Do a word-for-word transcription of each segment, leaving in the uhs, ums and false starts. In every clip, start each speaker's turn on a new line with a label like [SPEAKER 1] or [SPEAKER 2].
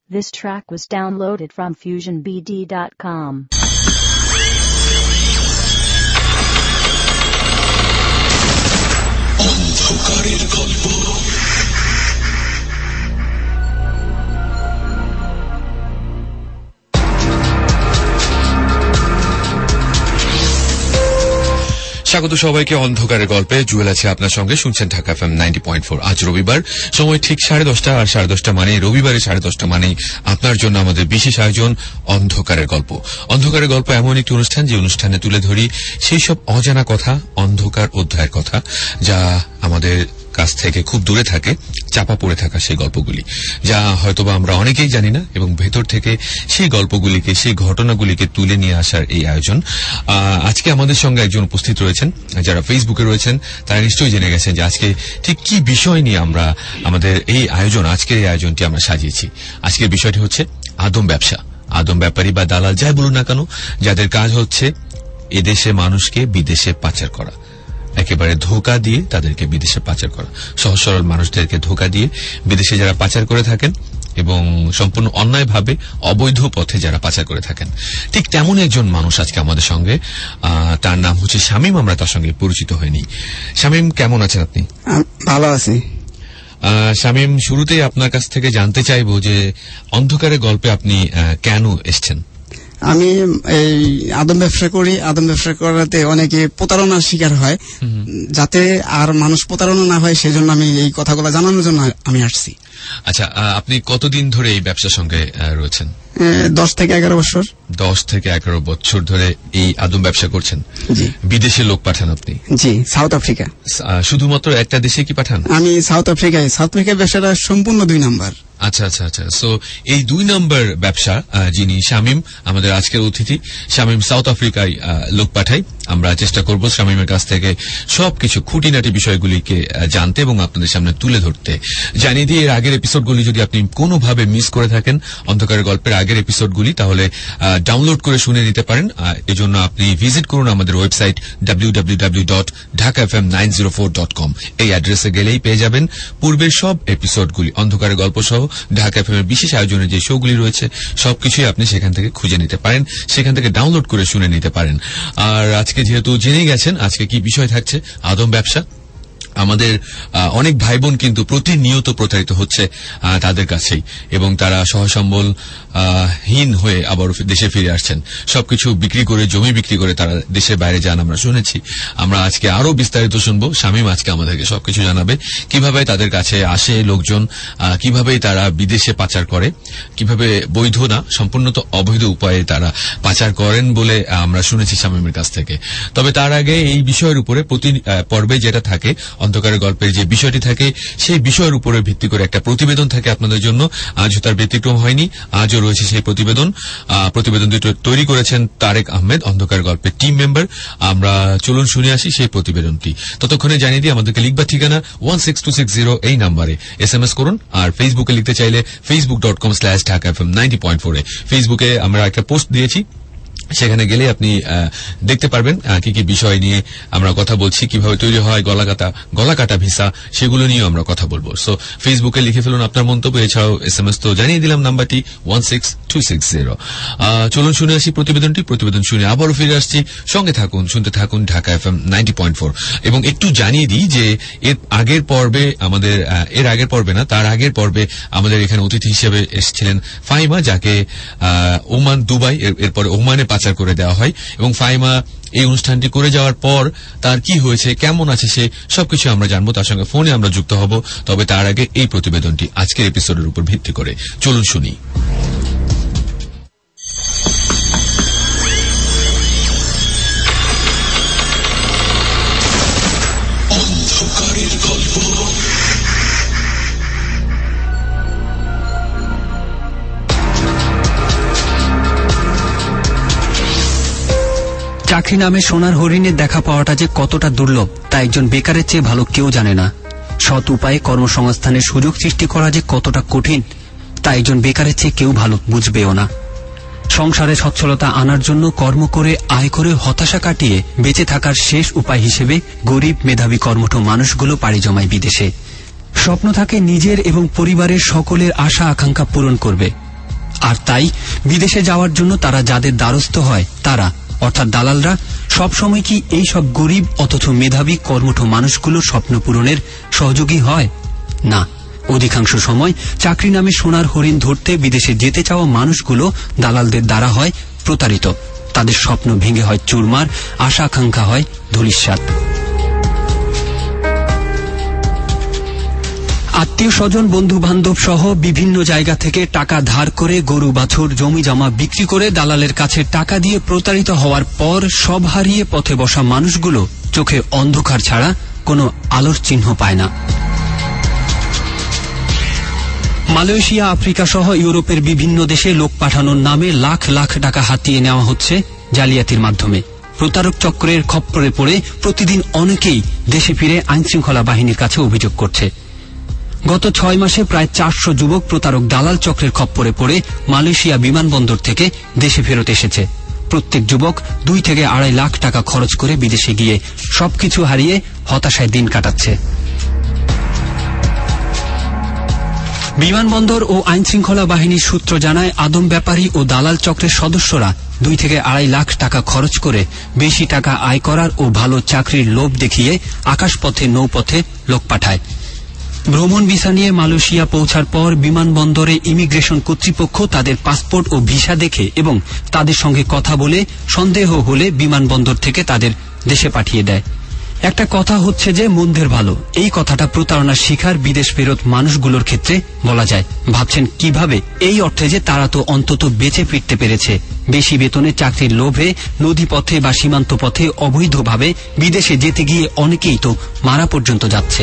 [SPEAKER 1] This track was downloaded from fusion b d dot com.
[SPEAKER 2] অন্ধকারের গল্প। স্বাগত সবাইকে অন্ধকারের গল্পে। জুয়েল আছে আপনার সঙ্গে, শুনছেন Dhaka FM ninety point four. আজ রবিবার, সময় ঠিক সাড়ে দশটা। আর সাড়ে দশটা মানে রবিবারে সাড়ে দশটা মানেই আপনার জন্য আমাদের বিশেষ আয়োজন অন্ধকারের গল্প। অন্ধকারের গল্প এমন একটি অনুষ্ঠান যে অনুষ্ঠানে তুলে ধরি সেই সব অজানা কথা, অন্ধকার অধ্যায়ের কথা যা আমাদের কাছ থেকে খুব দূরে থাকে, চাপা পড়ে থাকা সেই গল্পগুলি যা হয়তোবা আমরা অনেকেই জানি না, এবং ভেতর থেকে সেই গল্পগুলিকে, সেই ঘটনাগুলিকে তুলে নিয়ে আসার এই আয়োজন। আজকে আমাদের সঙ্গে একজন উপস্থিত রয়েছেন, যারা ফেসবুকে রয়েছেন তারা নিশ্চয়ই জেনে গেছেন যে আজকে ঠিক কি বিষয় নিয়ে আমরা আমাদের এই আয়োজন, আজকের এই আয়োজনটি আমরা সাজিয়েছি। আজকের বিষয়টি হচ্ছে আদম ব্যবসা। আদম ব্যাপারী বা দালাল যাই বলুন না কেন, যাদের কাজ হচ্ছে এদেশে মানুষকে বিদেশে পাচার করা, একেবারে ধোঁকা দিয়ে তাদেরকে বিদেশে পাচার করা, সহজ সরল মানুষদেরকে ধোঁকা দিয়ে বিদেশে যারা পাচার করে থাকেন এবং সম্পূর্ণ অন্যায়ভাবে অবৈধ পথে যারা পাচার করে থাকেন, ঠিক তেমন একজন মানুষ আজকে আমাদের সঙ্গে। তার নাম হচ্ছে শামীম। আমরা তার সঙ্গে পরিচিত হয়নি। শামীম, কেমন আছেন আপনি?
[SPEAKER 3] ভালো আছি।
[SPEAKER 2] শামীম, শুরুতেই আপনার কাছ থেকে জানতে চাইবো যে অন্ধকারের গল্পে আপনি কেন এসছেন?
[SPEAKER 3] আমি এই আদম ব্যবসা করি। আদম ব্যবসা করাতে অনেকে প্রতারণার শিকার হয়, যাতে আর মানুষ প্রতারণা না হয় সেজন্য আমি এই কথাগুলো জানানোর জন্য আমি আসছি।
[SPEAKER 2] আচ্ছা, আপনি কতদিন ধরে এই ব্যবসার সঙ্গে রয়েছেন?
[SPEAKER 3] দশ থেকে এগারো বছর।
[SPEAKER 2] দশ থেকে এগারো বছর ধরে এই আদম ব্যবসা করছেন?
[SPEAKER 3] জি।
[SPEAKER 2] বিদেশে লোক পাঠান আপনি?
[SPEAKER 3] জি, সাউথ আফ্রিকা।
[SPEAKER 2] শুধুমাত্র একটা দেশে কি পাঠান?
[SPEAKER 3] আমি সাউথ আফ্রিকায়। সাউথ আফ্রিকার ব্যবসাটা সম্পূর্ণ দুই নাম্বার।
[SPEAKER 2] আচ্ছা আচ্ছা আচ্ছা সো এই দুই নম্বর ব্যবসা যিনি শামীম, আমাদের আজকের অতিথি, শামীম সাউথ আফ্রিকায় লোক পাঠাই। আমরা চেষ্টা করব শামীমের কাছ থেকে সবকিছু খুঁটিনাটি বিষয়গুলিকে জানতে এবং আপনাদের সামনে তুলে ধরতে। জানিয়ে দিয়ে এর আগের এপিসোডগুলি যদি আপনি কোনোভাবে মিস করে থাকেন, অন্ধকারের গল্পের আগের এপিসোডগুলি, তাহলে ডাউনলোড করে শুনে নিতে পারেন। এজন্য আপনি ভিজিট করুন আমাদের website W W W dot Dhaka F M nine zero four dot com. এই অ্যাড্রেসে গেলেই পেয়ে যাবেন পূর্বের সব এপিসোডগুলি, অন্ধকারের গল্প সহ ঢাকা এফ এম এর বিশেষ আয়োজনের যে শোগুলি রয়েছে সবকিছুই আপনি সেখান থেকে খুঁজে নিতে পারেন, সেখান থেকে ডাউনলোড করে শুনে নিতে পারেন। আর আজকে যেহেতু জেনে গেছেন আজকে কি বিষয় থাকছে, আদম ব্যবসা। আমাদের অনেক ভাই বোন কিন্তু প্রতিনিয়ত প্রতারিত হচ্ছে তাদের কাছেই, এবং তারা সহসম্বল হীন হয়ে আবার দেশে ফিরে আসছেন। সবকিছু বিক্রি করে, জমি বিক্রি করে তারা দেশের বাইরে যান, আমরা শুনেছি। আমরা আজকে আরো বিস্তারিত শুনবো। শামীম আজকে আমাদেরকে সবকিছু জানাবে, কিভাবে তাদের কাছে আসে লোকজন, কিভাবে তারা বিদেশে পাচার করে, কিভাবে বৈধ না সম্পূর্ণ তো অবৈধ উপায়ে তারা পাচার করেন বলে আমরা শুনেছি শামীমের কাছ থেকে। তবে তার আগে এই বিষয়ের উপরে প্রতি পর্বে যেটা থাকে, অন্ধকারের গল্পের যে বিষয়টি থাকে, সেই বিষয়ের উপরে ভিত্তি করে একটা প্রতিবেদন থাকে আপনাদের জন্য। আজও তার ব্যতিক্রম হয়নি, আজও রয়েছে সেই প্রতিবেদন। প্রতিবেদন দুটো তৈরি করেছেন তারেক আহমেদ, অন্ধকার গল্পের টিম মেম্বার। আমরা চলুন শুনে আসি সেই প্রতিবেদনটি। ততক্ষণে জানিয়ে দিই আমাদেরকে লিখবার ঠিকানা one six two six zero এই নাম্বারে এস এম এস করুন। আর ফেসবুকে লিখতে চাইলে Facebook dot com slash Dhaka F M ninety point four এ ফেসবুকে আমরা একটা পোস্ট দিয়েছি, সেখানে গেলে আপনি দেখতে পারবেন কি কি বিষয় নিয়ে আমরা কথা বলছি, কিভাবে তৈরি হয় গলাকাটা গলাকাটা ভিসা, সেগুলো নিয়েও আমরা কথা বলবো। সো ফেসবুকে লিখে ফেলুন আপনার মন্তব্য। এছাড়াও এস এম এস তো জানিয়ে দিলাম, নাম্বারটি one six two six zero. চলুন শুনে আসি প্রতিবেদনটি। প্রতিবেদন শুনে আবারও ফিরে আসছি, সঙ্গে থাকুন, শুনতে থাকুন Dhaka F M ninety point four. এবং একটু জানিয়ে দিই যে এর আগের পর্বে আমাদের, এর আগের পর্বে না তার আগের পর্বে আমাদের এখানে অতিথি হিসেবে এসেছিলেন ফাহিমা, যাকে ওমান, দুবাই, এরপরে ওমানে পাচার করে দেওয়া হয়। এবং ফাহিমা এই অনুষ্ঠানটি করে যাওয়ার পর তার কি হয়েছে, কেমন আছে সে, সবকিছু আমরা জানবো। তার সঙ্গে ফোনে আমরা যুক্ত হব। তবে তার আগে এই প্রতিবেদনটি আজকের এপিসোডের উপর ভিত্তি করে। চলুন শুনি। অন্ধকারের গল্প।
[SPEAKER 4] চাকরি নামে সোনার হরিণের দেখা পাওয়াটা যে কতটা দুর্লভ তা একজন বেকারের চেয়ে ভালো কেউ জানে না। সৎ উপায়ে কর্মসংস্থানের সুযোগ সৃষ্টি করা যে কতটা কঠিন তা একজন বেকারের চেয়ে কেউ ভালো বুঝবেও না। সংসারে সচ্ছলতা আনার জন্য কর্ম করে, আয় করে হতাশা কাটিয়ে বেঁচে থাকার শেষ উপায় হিসেবে গরিব মেধাবী কর্মঠ মানুষগুলো পাড়ি জমায় বিদেশে। স্বপ্ন থাকে নিজের এবং পরিবারের সকলের আশা আকাঙ্ক্ষা পূরণ করবে, আর তাই বিদেশে যাওয়ার জন্য তারা যাদের দ্বারস্থ হয় তারা অর্থাৎ দালালরা সবসময় কি এই সব গরিব অথচ মেধাবী কর্মঠ মানুষগুলোর স্বপ্ন পূরণের সহযোগী হয়? না, অধিকাংশ সময় চাকরি নামে সোনার হরিণ ধরতে বিদেশে যেতে চাওয়া মানুষগুলো দালালদের দ্বারা হয় প্রতারিত। তাদের স্বপ্ন ভেঙে হয় চুরমার, আশা আকাঙ্ক্ষা হয় ধূলিসাৎ। আত্মীয় স্বজন, বন্ধু বান্ধব সহ বিভিন্ন জায়গা থেকে টাকা ধার করে গরু বাছুর জমি জমা বিক্রি করে দালালের কাছে টাকা দিয়ে প্রতারিত হওয়ার পর সব হারিয়ে পথে বসা মানুষগুলো চোখে অন্ধকার ছাড়া কোনো আলোর চিহ্ন পায় না। মালয়েশিয়া, আফ্রিকা সহ ইউরোপের বিভিন্ন দেশে লোক পাঠানোর নামে লাখ লাখ টাকা হাতিয়ে নেওয়া হচ্ছে জালিয়াতির মাধ্যমে। প্রতারক চক্রের খপ্পরে পড়ে প্রতিদিন অনেকেই দেশে ফিরে আইনশৃঙ্খলা বাহিনীর কাছে অভিযোগ করছে। গত ছয় মাসে প্রায় চারশো যুবক প্রতারক দালাল চক্রের খপ্পরে পড়ে মালয়েশিয়া বিমানবন্দর থেকে দেশে ফেরত এসেছে। প্রত্যেক যুবক দুই থেকে আড়াই লাখ টাকা খরচ করে বিদেশে গিয়ে সবকিছু হারিয়ে হতাশায় দিন কাটাচ্ছে। বিমানবন্দর ও আইনশৃঙ্খলা বাহিনীর সূত্র জানায়, আদম ব্যাপারী ও দালাল চক্রের সদস্যরা দুই থেকে আড়াই লাখ টাকা খরচ করে বেশি টাকা আয় করার ও ভালো চাকরির লোভ দেখিয়ে আকাশপথে নৌপথে লোক পাঠায়। ভ্রমণ ভিসা নিয়ে মালয়েশিয়া পৌঁছার পর বিমানবন্দরে ইমিগ্রেশন কর্তৃপক্ষ তাদের পাসপোর্ট ও ভিসা দেখে এবং তাদের সঙ্গে কথা বলে সন্দেহ হলে বিমানবন্দর থেকে তাদের দেশে পাঠিয়ে দেয়। একটা কথা হচ্ছে যে মন্দের ভালো, এই কথাটা প্রতারণার শিকার বিদেশ ফেরত মানুষগুলোর ক্ষেত্রে বলা যায়। ভাবছেন কিভাবে? এই অর্থে যে তারা তো অন্তত বেঁচে ফিরতে পেরেছে। বেশি বেতনে চাকরির লোভে নদীপথে বা সীমান্ত পথে অবৈধভাবে বিদেশে যেতে গিয়ে অনেকেই তো মারা পর্যন্ত যাচ্ছে।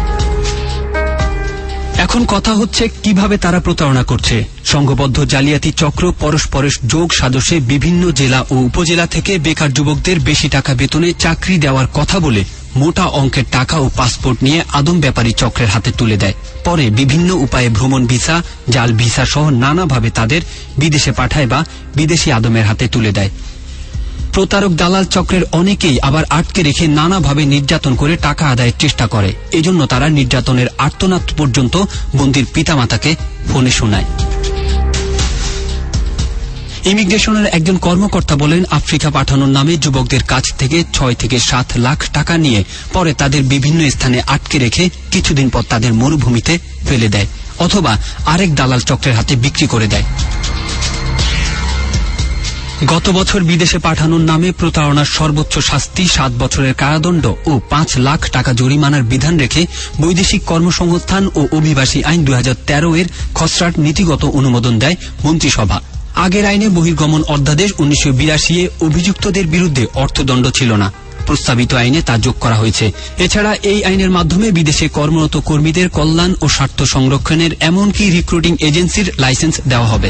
[SPEAKER 4] এখন কথা হচ্ছে কিভাবে তারা প্রতারণা করছে। সংঘবদ্ধ জালিয়াতি চক্র পরস্পরের যোগ সাজসে বিভিন্ন জেলা ও উপজেলা থেকে বেকার যুবকদের বেশি টাকা বেতনে চাকরি দেওয়ার কথা বলে মোটা অঙ্কের টাকা ও পাসপোর্ট নিয়ে আদম ব্যাপারী চক্রের হাতে তুলে দেয়। পরে বিভিন্ন উপায়ে ভ্রমণ ভিসা, জাল ভিসা সহ নানাভাবে তাদের বিদেশে পাঠায় বা বিদেশি আদমের হাতে তুলে দেয়। প্রতারক দালাল চক্রের অনেকেই আবার আটকে রেখে নানাভাবে নির্যাতন করে টাকা আদায়ের চেষ্টা করে। এজন্য তারা নির্যাতনের আর্তনাদ পর্যন্ত বন্দির পিতামাতাকে ফোনে শোনায়। ইমিগ্রেশনের একজন কর্মকর্তা বলেন, আফ্রিকা পাঠানোর নামে যুবকদের কাছ থেকে ছয় থেকে সাত লাখ টাকা নিয়ে পরে তাদের বিভিন্ন স্থানে আটকে রেখে কিছুদিন পর তাদের মরুভূমিতে ফেলে দেয় অথবা আরেক দালাল চক্রের হাতে বিক্রি করে দেয়। গত বছর বিদেশে পাঠানোর নামে প্রতারণার সর্বোচ্চ শাস্তি সাত বছরের কারাদণ্ড ও পাঁচ লাখ টাকা জরিমানার বিধান রেখে বৈদেশিক কর্মসংস্থান ও অভিবাসী আইন দুই হাজার তেরো এর খসড়ার নীতিগত অনুমোদন দেয় মন্ত্রিসভা। আগের আইনে বহির্গমন অধ্যাদেশ উনিশশো বিরাশি এ অভিযুক্তদের বিরুদ্ধে অর্থদণ্ড ছিল না। প্রস্তাবিত আইনে তা যোগ করা হয়েছে। এছাড়া এই আইনের মাধ্যমে বিদেশে কর্মরত কর্মীদের কল্যাণ ও স্বার্থ সংরক্ষণের এমনকি রিক্রুটিং এজেন্সির লাইসেন্স দেওয়া হবে।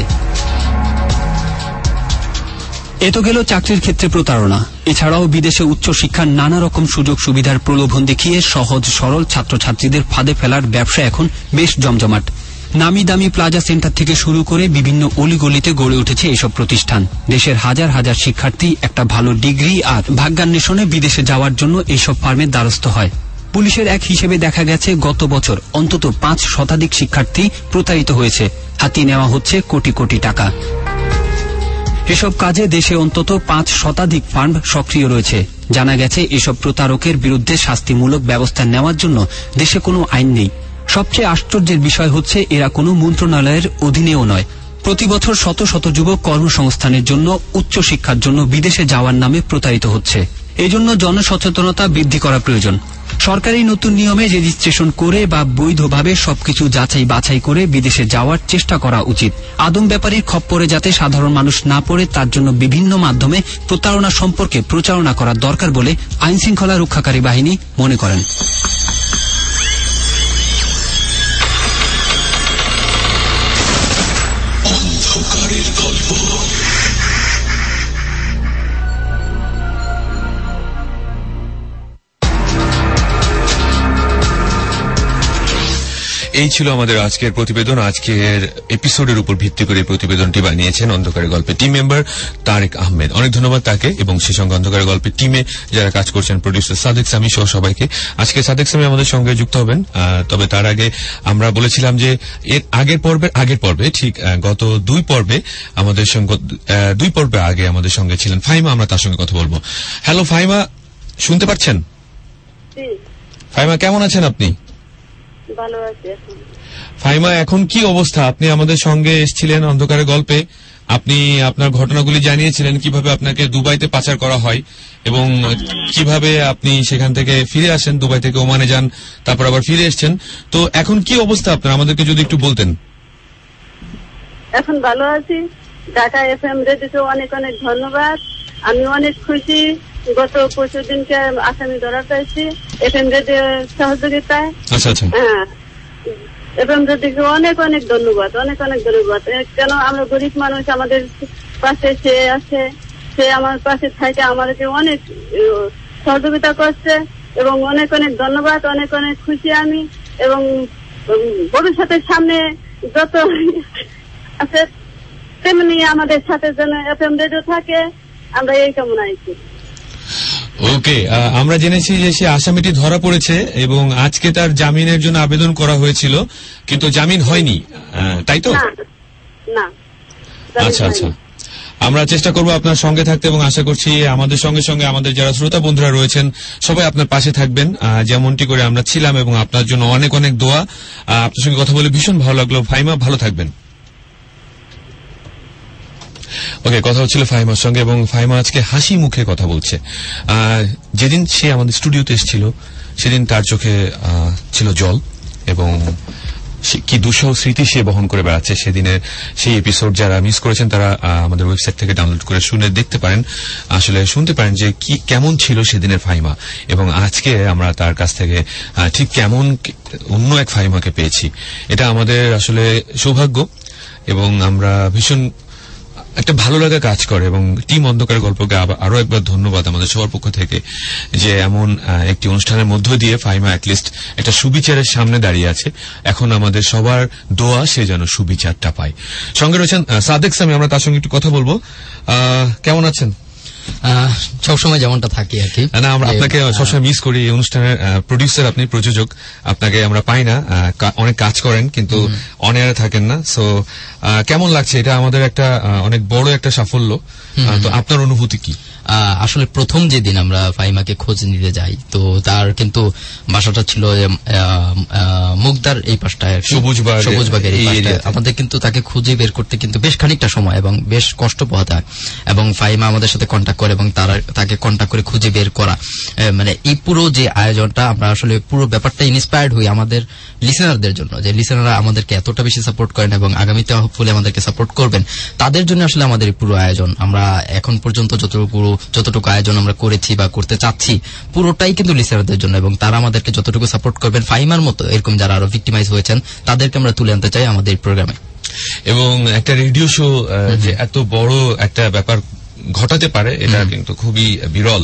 [SPEAKER 4] এ তো গেল চাকরির ক্ষেত্রে প্রতারণা। এছাড়াও বিদেশে উচ্চশিক্ষার নানা রকম সুযোগ সুবিধার প্রলোভন দেখিয়ে সহজ সরল ছাত্রছাত্রীদের ফাঁদে ফেলার ব্যবসা এখন বেশ জমজমাট। নামি দামি প্লাজা সেন্টার থেকে শুরু করে বিভিন্ন অলিগলিতে গড়ে উঠেছে এসব প্রতিষ্ঠান। দেশের হাজার হাজার শিক্ষার্থী একটা ভালো ডিগ্রি আর ভাগ্যান্বেষণে বিদেশে যাওয়ার জন্য এইসব ফার্মের দ্বারস্থ হয়। পুলিশের এক হিসেবে দেখা গেছে গত বছর অন্তত পাঁচ শতাধিক শিক্ষার্থী প্রতারিত হয়েছে। হাতিয়ে নেওয়া হচ্ছে কোটি কোটি টাকা। এসব কাজে দেশে অন্তত পাঁচ শতাধিক ফার্ম সক্রিয় রয়েছে। জানা গেছে এসব প্রতারকের বিরুদ্ধে শাস্তিমূলক ব্যবস্থা নেওয়ার জন্য দেশে কোনো আইন নেই। সবচেয়ে আশ্চর্যের বিষয় হচ্ছে এরা কোনো মন্ত্রণালয়ের অধীনেও নয়। প্রতি বছর শত শত যুবক কর্মসংস্থানের জন্য, উচ্চশিক্ষার জন্য বিদেশে যাওয়ার নামে প্রতারিত হচ্ছে। এজন্য জনসচেতনতা বৃদ্ধি করা প্রয়োজন। সরকারি নতুন নিয়মে রেজিস্ট্রেশন করে বা বৈধভাবে সবকিছু যাচাই বাছাই করে বিদেশে যাওয়ার চেষ্টা করা উচিত। আদম ব্যাপারীর খপ্পরে যাতে সাধারণ মানুষ না পড়ে তার জন্য বিভিন্ন মাধ্যমে প্রতারণা সম্পর্কে প্রচারণা করা দরকার বলে আইনশৃঙ্খলা রক্ষাকারী বাহিনী মনে করেন।
[SPEAKER 2] এই ছিল আমাদের আজকের প্রতিবেদন। আজকের এপিসোডের উপর ভিত্তি করে প্রতিবেদনটি বানিয়েছেন অন্ধকারের গল্পের টিম মেম্বার তারেক আহমেদ। অনেক ধন্যবাদ তাকে এবং সেই সঙ্গে অন্ধকারের গল্পের টিমে যারা কাজ করছেন, প্রডিউসার সাদেক সামি সহ সবাইকে। আজকে সাদেক সামি আমাদের সঙ্গে যুক্ত হবেন, তবে তার আগে আমরা বলেছিলাম যে এর আগের পর্বের আগের পর্বে ঠিক গত দুই পর্বে আমাদের সঙ্গে দুই পর্বে আগে আমাদের সঙ্গে ছিলেন ফাহিমা। আমরা তার সঙ্গে কথা বলবো। হ্যালো ফাহিমা, শুনতে পাচ্ছেন? ফাহিমা কেমন আছেন আপনি?
[SPEAKER 5] ভালো আছি।
[SPEAKER 2] ফাহিমা, এখন কি অবস্থা? আপনি আমাদের সঙ্গে এসেছিলেন অন্ধকারের গল্পে, আপনি আপনার ঘটনাগুলি জানিয়েছিলেন কিভাবে আপনাকে দুবাইতে পাচার করা হয় এবং কিভাবে আপনি সেখান থেকে ফিরে আসেন, দুবাই থেকে ওমানে যান, তারপর আবার ফিরে এসেছেন। তো এখন কি অবস্থা আপনার, আমাদেরকে যদি একটু বলতেন।
[SPEAKER 5] এখন ভালো আছি। ঢাকা এফ এম রেডিওতে অনেক অনেক ধন্যবাদ। আমি অনেক খুশি। গত পরশু দিনকে আসামি ধরা পেয়েছি এফ এম রেডিও সহযোগিতায়।
[SPEAKER 2] আচ্ছা আচ্ছা।
[SPEAKER 5] হ্যাঁ, এফ এম রেডিওকে অনেক অনেক ধন্যবাদ, অনেক অনেক ধন্যবাদ। কেন আমরা গরিব মানুষ, আমাদের পাশে সে আছে, সে আমার পাশে থাকে, আমাদেরকে অনেক সহযোগিতা করছে এবং অনেক অনেক ধন্যবাদ। অনেক অনেক খুশি আমি এবং ভবিষ্যতের সামনে যত আছে তেমনি আমাদের সাথে যেন এফ এম রেডিও থাকে, আমরা এই কামনাই করি।
[SPEAKER 2] ওকে, আমরা জেনেছি যে সে আসামিটি ধরা পড়েছে এবং আজকে তার জামিনের জন্য আবেদন করা হয়েছিল, কিন্তু জামিন হয়নি, তাই তো?
[SPEAKER 5] না।
[SPEAKER 2] আচ্ছা আচ্ছা, আমরা চেষ্টা করব আপনার সঙ্গে থাকতে এবং আশা করছি আমাদের সঙ্গে সঙ্গে আমাদের যারা শ্রোতা বন্ধুরা রয়েছেন সবাই আপনার পাশে থাকবেন, যেমনটি করে আমরা ছিলাম। এবং আপনার জন্য অনেক অনেক দোয়া। আপনার সঙ্গে কথা বলে ভীষণ ভালো লাগলো ফাহিমা, ভালো থাকবেন। ওকে, কথা হচ্ছিল ফাহিমার সঙ্গে এবং ফাহিমা আজকে হাসি মুখে কথা বলছে। যেদিন সে আমাদের স্টুডিওতে এসেছিল সেদিন তার চোখে ছিল জল এবং কি দুঃসহ স্মৃতি সে বহন করে বেড়াচ্ছে। সেদিনের সেই এপিসোড যারা মিস করেছেন তারা আমাদের ওয়েবসাইট থেকে ডাউনলোড করে শুনে দেখতে পারেন, আসলে শুনতে পারেন যে কি কেমন ছিল সেদিনের ফাহিমা। এবং আজকে আমরা তার কাছ থেকে ঠিক কেমন অন্য এক ফাহিমাকে পেয়েছি। এটা আমাদের আসলে সৌভাগ্য এবং আমরা ভীষণ একটা ভালো লাগা কাজ করে। এবং টিম অন্ধকারের গল্পকে আরো একবার ধন্যবাদ আমাদের সবার পক্ষ থেকে যে এমন একটি অনুষ্ঠানের মধ্য দিয়ে ফাহিমা অ্যাটলিস্ট একটা সুবিচারের সামনে দাঁড়িয়ে আছে। এখন আমাদের সবার দোয়া সে যেন সুবিচারটা পায়। সঙ্গে রয়েছেন সাদেক সামি, আমরা তার সঙ্গে একটু কথা বলবো। কেমন আছেন?
[SPEAKER 6] সবসময় যেমনটা থাকি আর কি।
[SPEAKER 2] না, আমরা আপনাকে সবসময় মিস করি। এই অনুষ্ঠানের প্রডিউসার আপনি, প্রযোজক, আপনাকে আমরা পাই না। অনেক কাজ করেন কিন্তু অন এয়ারে থাকেন না। সো কেমন লাগছে? এটা আমাদের একটা অনেক বড় একটা সাফল্য। তো আপনার অনুভূতি কি?
[SPEAKER 6] আসলে প্রথম যেদিন আমরা ফাহিমাকে খোঁজ নিতে যাই তো তার কিন্তু বাসাটা ছিল মুগদার এই পাশটায়, সবুজবাগের এই পাশটায়। আমাদের কিন্তু তাকে খুঁজে বের করতে কিন্তু বেশ খানিকটা সময় এবং বেশ কষ্ট পোহাতে হয় এবং ফাহিমা আমাদের সাথে কন্ট্যাক্ট করে এবং তারা তাকে কন্ট্যাক্ট করে খুঁজে বের করা, মানে এই পুরো যে আয়োজনটা, আমরা আসলে পুরো ব্যাপারটা ইন্সপায়ার্ড হই আমাদের লিসেনারদের জন্য, যে লিসেনাররা আমাদেরকে এতটা বেশি সাপোর্ট করেন এবং আগামীতে হোপফুলি আমাদেরকে সাপোর্ট করবেন। তাদের জন্য আসলে আমাদের এই পুরো আয়োজন। আমরা এখন পর্যন্ত যতটুকু যতটুকু আয়োজন আমরা করেছি বা করতে চাচ্ছি পুরোটাই কিন্তু লিসেনারদের জন্য এবং তারা আমাদেরকে যতটুকু সাপোর্ট করবেন, ফাহিমার মতো এরকম যারা আরো ভিক্টিমাইজ হয়েছেন তাদেরকে আমরা তুলে আনতে চাই আমাদের এই প্রোগ্রামে।
[SPEAKER 2] এবং একটা রেডিও শো যে এত বড় একটা ব্যাপার ঘটাতে পারে এটা কিন্তু খুবই বিরল।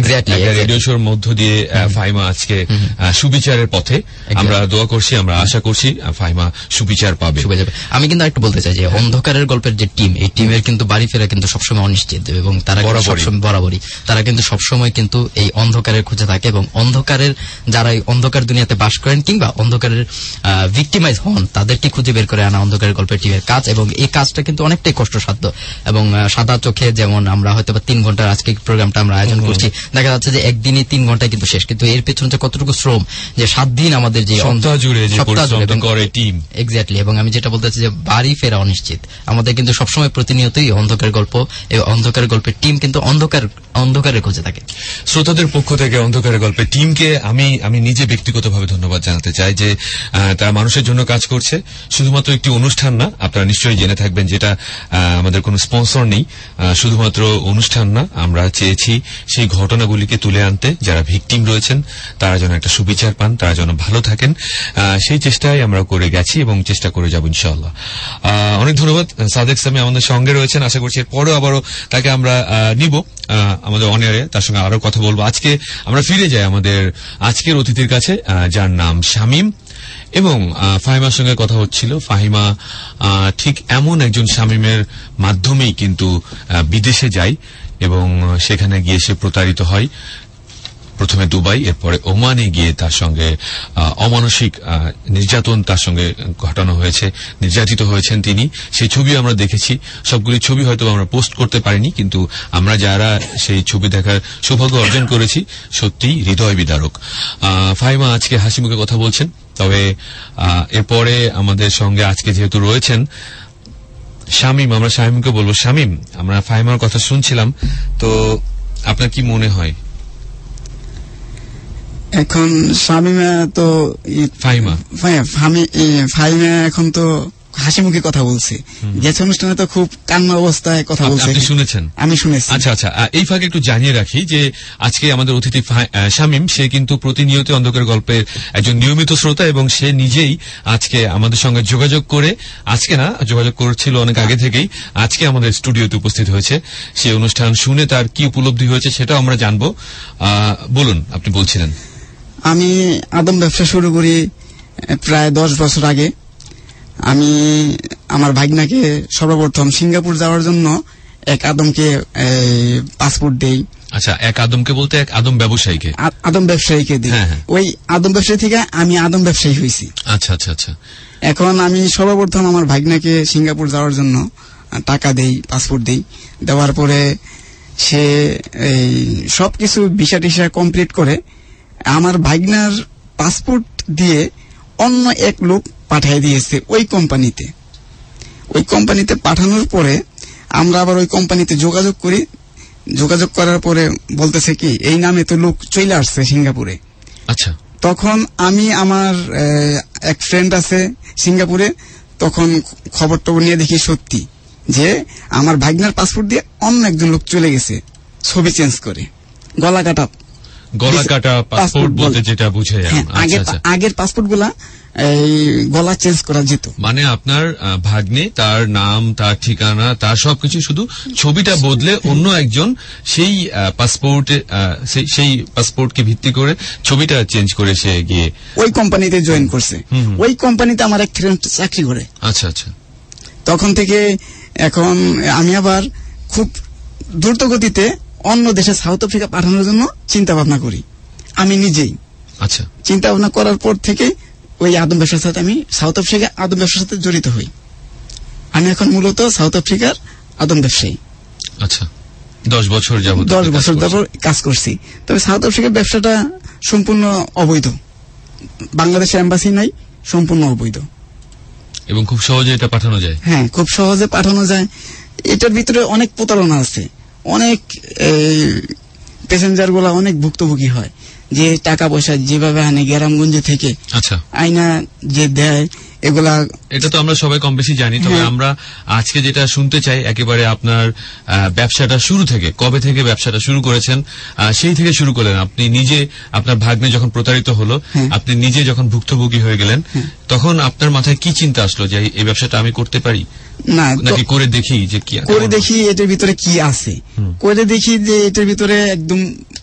[SPEAKER 2] রেডিও শোর মধ্য দিয়ে ফাহিমা আজকে সুবিচারের পথে। আমরা দোয়া করছি, আমরা আশা করছি ফাহিমা সুবিচার পাবে।
[SPEAKER 6] আমি কিন্তু একটু বলতে চাই যে অন্ধকারের গল্পের যে টিম, এই টিমের কিন্তু বাড়ি ফেরা কিন্তু সবসময় অনিশ্চিত এবং তারা সবসময় বরাবরই তারা কিন্তু সবসময় কিন্তু এই অন্ধকারের খুঁজে থাকে এবং অন্ধকারের যারা এই অন্ধকার দুনিয়াতে বাস করেন কিংবা অন্ধকারের ভিক্টিমাইজ হন তাদেরকে খুঁজে বের করে আনা অন্ধকারের গল্পের টিমের কাজ। এবং এই কাজটা কিন্তু অনেকটাই কষ্টসাধ্য এবং সাদা চোখে যেমন আমরা হয়তো বা তিন ঘন্টার আজকে প্রোগ্রামটা আমরা আয়োজন করছি, দেখা যাচ্ছে যে একদিনে তিন ঘন্টায় কিন্তু শেষ, কিন্তু এর পেছনে যে কতটুকু শ্রম, যে সাত দিন আমাদের যে
[SPEAKER 2] সপ্তাহ জুড়ে করে টিম।
[SPEAKER 6] এক্স্যাক্টলি। এবং আমি যেটা বলতে চাচ্ছি যে বাড়ি ফেরা অনিশ্চিত, আমাদের কিন্তু সবসময় প্রতিনিয়তই অন্ধকার গল্প এই অন্ধকার গল্পের টিম কিন্তু অন্ধকার অন্ধকারের খোঁজে থাকে।
[SPEAKER 2] শ্রোতাদের পক্ষ থেকে অন্ধকারের গল্পের টিমকে আমি আমি নিজে ব্যক্তিগতভাবে ধন্যবাদ জানাতে চাই যে তারা মানুষের জন্য কাজ করছে। শুধুমাত্র একটি অনুষ্ঠান না, আপনারা নিশ্চয়ই জেনে থাকবেন, যেটা আমাদের কোনো স্পন্সর নেই, শুধুমাত্র অনুষ্ঠান না, আমরা চেয়েছি সেই ঘটনাগুলিকে তুলে আনতে যারা ভিকটিম রয়েছেন তারা যেন একটা সুবিচার পান, তারা যেন ভালো থাকেন। সেই চেষ্টাই আমরা করে গেছি এবং চেষ্টা করে যাব ইনশাআল্লাহ। অনেক ধন্যবাদ। সাদেক সামি আমাদের সঙ্গে রয়েছেন, আশা করছি এরপরেও আবারও তাকে আমরা নিব আমাদের অনিয়ারে, তার সঙ্গে আরো কথা বলবো। আজকে আমরা ফিরে যাই আমাদের আজকের অতিথির কাছে, যার নাম শামীম। এবং ফাহিমার সঙ্গে কথা হচ্ছিল। ফাহিমা ঠিক এমন একজন শামীমের মাধ্যমেই কিন্তু বিদেশে যায় এবং সেখানে গিয়ে সে প্রতারিত হয়। প্রথমে দুবাই, এরপরে ওমানে গিয়ে তার সঙ্গে অমানসিক নির্যাতন তার সঙ্গে ঘটানো হয়েছে, নির্যাতিত হয়েছেন তিনি। সেই ছবি আমরা দেখেছি। সবগুলি ছবি হয়তো আমরা পোস্ট করতে পারিনি, কিন্তু আমরা যারা সেই ছবি দেখার সৌভাগ্য অর্জন করেছি সত্যিই হৃদয় বিদারক। ফাহিমা আজকে হাসি মুখে কথা বলছেন। তবে এরপরে আমাদের সঙ্গে আজকে যেহেতু রয়েছেন শামীম, আমরা শামীমকে বলবো। শামীম, আমরা ফাহিমার কথা শুনছিলাম, তো আপনার কি মনে হয়?
[SPEAKER 3] এখন শামীমা তো
[SPEAKER 2] ফাহিমা
[SPEAKER 3] ফাহিমা এখন তো হাসি মুখে কথা বলছে, গেছে অনুষ্ঠানে তো খুব কান্না অবস্থায় কথা বলছে।
[SPEAKER 2] আপনি শুনেছেন?
[SPEAKER 3] আমি শুনেছি।
[SPEAKER 2] আচ্ছা আচ্ছা, এই ফাঁকে একটু জানিয়ে রাখি যে আজকে আমাদের অতিথি শামীম, সে কিন্তু প্রতিনিয়ত অন্ধকার গল্পের একজন নিয়মিত শ্রোতা এবং সে নিজেই আজকে আমাদের সঙ্গে যোগাযোগ করে, আজকে না, যোগাযোগ করেছিল অনেক আগে থেকেই, আজকে আমাদের স্টুডিওতে উপস্থিত হয়েছে। সেই অনুষ্ঠান শুনে তার কি উপলব্ধি হয়েছে সেটাও আমরা জানবো। বলুন, আপনি বলছিলেন।
[SPEAKER 3] আমি আদম ব্যবসা শুরু করি প্রায় দশ বছর আগে। আমি আমার ভাগনাকে সর্বপ্রথম সিঙ্গাপুর যাওয়ার জন্য এক আদমকে পাসপোর্ট দেই।
[SPEAKER 2] আচ্ছা, এক আদমকে বলতে এক আদম ব্যবসায়ীকে?
[SPEAKER 3] আদম ব্যবসায়ীকে দিই। ওই আদম ব্যবসায়ী থেকে আমি আদম ব্যবসায়ী হয়েছি।
[SPEAKER 2] আচ্ছা আচ্ছা আচ্ছা।
[SPEAKER 3] এখন আমি সর্বপ্রথম আমার ভাগনাকে সিঙ্গাপুর যাওয়ার জন্য টাকা দেই, পাসপোর্ট দেই। দেওয়ার পরে সে এই সবকিছু ভিসা টিসা কমপ্লিট করে আমার ভাগনার পাসপোর্ট দিয়ে অন্য এক লোক পাঠিয়ে দিয়েছে ওই কোম্পানিতে। ওই কোম্পানিতে পাঠানোর পরে আমরা আবার ওই কোম্পানিতে যোগাযোগ করি। যোগাযোগ করার পরে বলতেছে কি, এই নামে তো লোক চলে আসছে সিঙ্গাপুরে।
[SPEAKER 2] আচ্ছা।
[SPEAKER 3] তখন আমি আমার এক ফ্রেন্ড আছে সিঙ্গাপুরে, তখন খবর টবর নিয়ে দেখি সত্যি যে আমার ভাগনার পাসপোর্ট দিয়ে অন্য একজন লোক চলে গেছে, ছবি চেঞ্জ করে। গলা কাটা
[SPEAKER 2] গলা কাটা পাসপোর্ট বলতে যেটা বুঝে,
[SPEAKER 3] আগের পাসপোর্ট গুলা গলা চেঞ্জ করা যেত।
[SPEAKER 2] মানে আপনার ভাগ্নে তার নাম, তার ঠিকানা, তার সবকিছু, শুধু ছবিটা বদলে অন্য একজন সেই পাসপোর্ট সেই পাসপোর্টকে ভিত্তি করে ছবিটা চেঞ্জ করে সে গিয়ে
[SPEAKER 3] ওই কোম্পানিতে জয়েন করছে। ওই কোম্পানিতে আমার এক ফ্রেন্ড চাকরি করে।
[SPEAKER 2] আচ্ছা আচ্ছা।
[SPEAKER 3] তখন থেকে এখন আমি আবার খুব দ্রুত গতিতে অন্য দেশে সাউথ আফ্রিকা পাঠানোর জন্য চিন্তা ভাবনা করি আমি নিজেই।
[SPEAKER 2] আচ্ছা।
[SPEAKER 3] চিন্তা ভাবনা করার পর থেকে ওই আদম ব্যবসার সাথে আমি সাউথ আফ্রিকা আদম ব্যবসার সাথে জড়িত হই। আমি এখন মূলত সাউথ আফ্রিকার আদম ব্যবসায়ী।
[SPEAKER 2] আচ্ছা। দশ বছর যাবত
[SPEAKER 3] দশ বছর যাবত কাজ করছি। তবে সাউথ আফ্রিকার ব্যবসাটা সম্পূর্ণ অবৈধ, বাংলাদেশের এম্বাসি নাই, সম্পূর্ণ অবৈধ
[SPEAKER 2] এবং খুব সহজে এটা পাঠানো যায়।
[SPEAKER 3] হ্যাঁ, খুব সহজে পাঠানো যায়। এটার ভিতরে অনেক প্রতারণা আছে, অনেক প্যাসেঞ্জার গুলা অনেক ভুক্তভোগী হয়, যে টাকা পয়সা যেভাবে আনে গ্রামগঞ্জে থেকে।
[SPEAKER 2] আচ্ছা।
[SPEAKER 3] আইনা যে দেয় এগুলা,
[SPEAKER 2] এটা তো আমরা সবাই কম বেশি জানি। তবে আমরা আজকে যেটা শুনতে চাই একেবারে আপনার ব্যবসাটা শুরু থেকে, কবে থেকে ব্যবসাটা শুরু করেছেন, সেই থেকে শুরু করলেন। আপনি নিজে, আপনার ভাগ্নে যখন প্রতারিত হলো, আপনি নিজে যখন ভুক্তভোগী হয়ে গেলেন, তখন আপনার মাথায় কি চিন্তা আসলো যে এই ব্যবসাটা আমি করতে পারি,
[SPEAKER 3] না
[SPEAKER 2] নাকি করে দেখি যে কি
[SPEAKER 3] করে দেখি এটার ভিতরে কি আছে, করে দেখি যে এটার ভিতরে একদম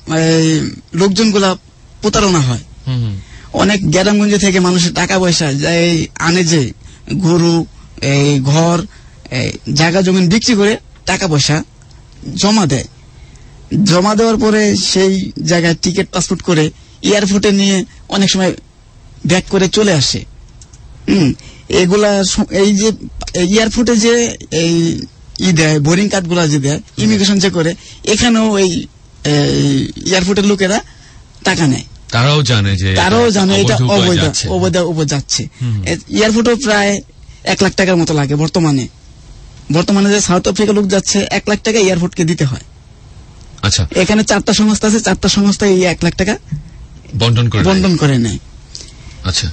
[SPEAKER 3] লোকজন গুলা প্রতারণা হয়। অনেক গ্রামগঞ্জে থেকে মানুষের টাকা পয়সা আনে, যে গরু, এই ঘর, জায়গা জমিন বিক্রি করে টাকা পয়সা জমা দেয়। জমা দেওয়ার পরে সেই জায়গায় টিকিট পাসপোর্ট করে এয়ারপোর্টে নিয়ে অনেক সময় ব্যাক করে চলে আসে। হম এগুলা এই যে এয়ারপোর্টে যে এই ই দেয়, বোরিং কার্ড গুলা যে দেয়, ইমিগ্রেশন যে করে, এখানেও এই এয়ারপোর্টের লোকেরা টাকা নেয়।
[SPEAKER 2] তারাও জানে যে
[SPEAKER 3] তারাও জানে এটা অবৈধ অবৈধ উপর যাচ্ছে। এয়ারপোর্টে প্রায় এক লাখ টাকার মতো লাগে বর্তমানে। বর্তমানে যে সাউথ আফ্রিকা লোক যাচ্ছে, এক লাখ টাকা এয়ারপোর্টকে দিতে হয়।
[SPEAKER 2] আচ্ছা।
[SPEAKER 3] এখানে চারটা সংস্থা আছে, চারটা সংস্থা এই এক লাখ টাকা
[SPEAKER 2] বন্টন করে
[SPEAKER 3] বন্টন করে নেয়।
[SPEAKER 2] আচ্ছা।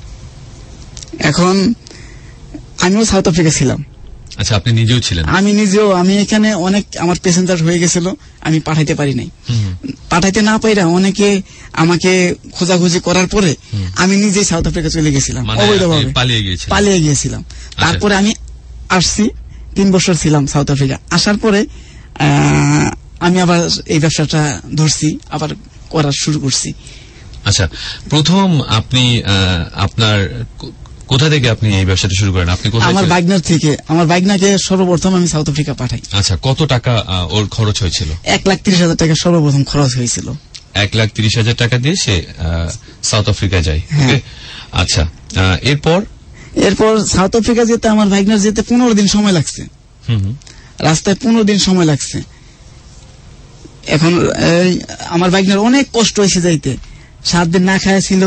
[SPEAKER 3] এখন আমিও সাউথ আফ্রিকা ছিলাম।
[SPEAKER 2] আচ্ছা, আপনি নিজেও ছিলেন?
[SPEAKER 3] আমি নিজেও, আমি এখানে অনেক আমার প্যাসেঞ্জার হয়ে গেছিল, আমি পাঠাইতে পারি নাই। পাঠাইতে না পাইরা অনেকে আমাকে খোঁজাখুঁজি করার পরে আমি নিজেই সাউথ আফ্রিকা চলে গেছিলাম, অবৈধভাবে পালিয়ে গিয়েছিলাম। তারপরে আমি আসছি, তিন বছর ছিলাম সাউথ আফ্রিকা। আসার পরে আমি আবার এই ব্যবসাটা ধরছি, আবার করা শুরু করছি।
[SPEAKER 2] আচ্ছা, প্রথম আপনি আপনার কোথা থেকে আপনি এই ব্যবসাটা শুরু করেন? আপনি কোথায়?
[SPEAKER 3] আমার বাইগনার থেকে। আমার বাইগনাকে সর্বপ্রথম আমি সাউথ আফ্রিকা পাঠাই।
[SPEAKER 2] আচ্ছা, কত টাকা ওর খরচ হয়েছিল?
[SPEAKER 3] এক লাখ তিরিশ হাজার টাকা সর্বপ্রথম খরচ হয়েছিল।
[SPEAKER 2] এক লাখ তিরিশ হাজার টাকা দিয়ে সে সাউথ আফ্রিকা যায়। আচ্ছা, এরপর
[SPEAKER 3] এরপর সাউথ আফ্রিকা যেতে আমার বাইগনার যেতে পনেরো দিন সময় লাগছে। রাস্তায় পনেরো দিন সময় লাগছে। এখন আমার বাইগনার অনেক কষ্ট হয়েছে যাইতে। সাত দিন না খায়া ছিল।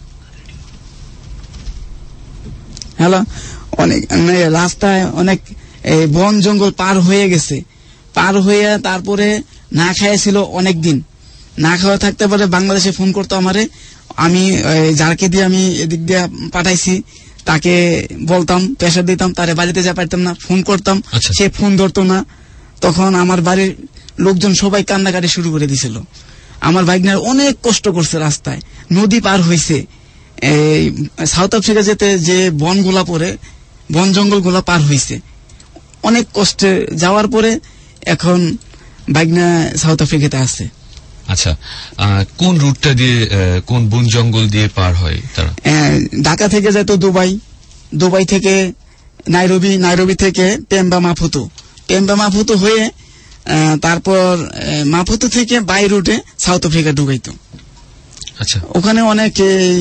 [SPEAKER 3] হ্যালো, অনেক রাস্তায় অনেক বন জঙ্গল পার হয়ে গেছে। পার হয়ে তারপরে না খাইছিল অনেক দিন। না খাওয়া থাকতে পারে বাংলাদেশে ফোন করতো আমারে। আমি যাকে দিয়ে আমি এদিক দিয়ে পাঠাইছি তাকে বলতাম, প্রেশার দিতাম, তারে বাড়িতে যা পারতাম না, ফোন করতাম, সে ফোন ধরতো না। তখন আমার বাড়ির লোকজন সবাই কান্নাকাটি শুরু করে দিছিল। আমার বাইকনার অনেক কষ্ট করছে, রাস্তায় নদী পার হয়েছে। এই সাউথ আফ্রিকা যেতে যে বনগুলা পরে বন জঙ্গল গুলা পার হয়েছে অনেক কষ্টে। যাওয়ার পরে এখন বাইকনা সাউথ আফ্রিকাতে আছে।
[SPEAKER 2] আচ্ছা, কোন রুটটা দিয়ে, কোন বন জঙ্গল দিয়ে পার হয় তারা?
[SPEAKER 3] ঢাকা থেকে যেত দুবাই, দুবাই থেকে নাইরোবি, নাইরোবি থেকে পেম্বা মাপুতো, পেম্বা মাপুতো হয়ে তারপর মাপুতো থেকে বাই রুটে সাউথ আফ্রিকা ঢুকাইতো।
[SPEAKER 2] আচ্ছা,
[SPEAKER 3] ওখানে অনেক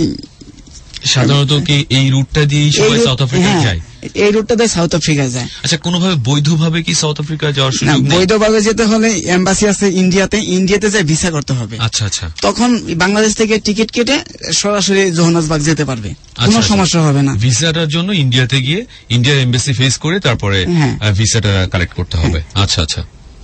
[SPEAKER 2] সাধারণত কি এই রুটটা দিয়ে সবাই সাউথ আফ্রিকা যায়?
[SPEAKER 3] এই রুটটা দিয়ে সাউথ আফ্রিকা যায়।
[SPEAKER 2] আচ্ছা, কোনোভাবে বৈধভাবে কি সাউথ আফ্রিকা যাওয়ার সুযোগ নেই?
[SPEAKER 3] বৈধভাবে যেতে হলে এম্বাসি আছে ইন্ডিয়াতে, ইন্ডিয়াতে যায় ভিসা করতে হবে।
[SPEAKER 2] আচ্ছা আচ্ছা,
[SPEAKER 3] তখন বাংলাদেশ থেকে টিকিট কেটে সরাসরি জোহান্সবার্গ যেতে পারবে, কোনো সমস্যা হবে না।
[SPEAKER 2] ভিসাটার জন্য ইন্ডিয়াতে গিয়ে ইন্ডিয়ার এম্বাসি ফেস করে তারপরে ভিসাটা কালেক্ট করতে হবে। আচ্ছা আচ্ছা,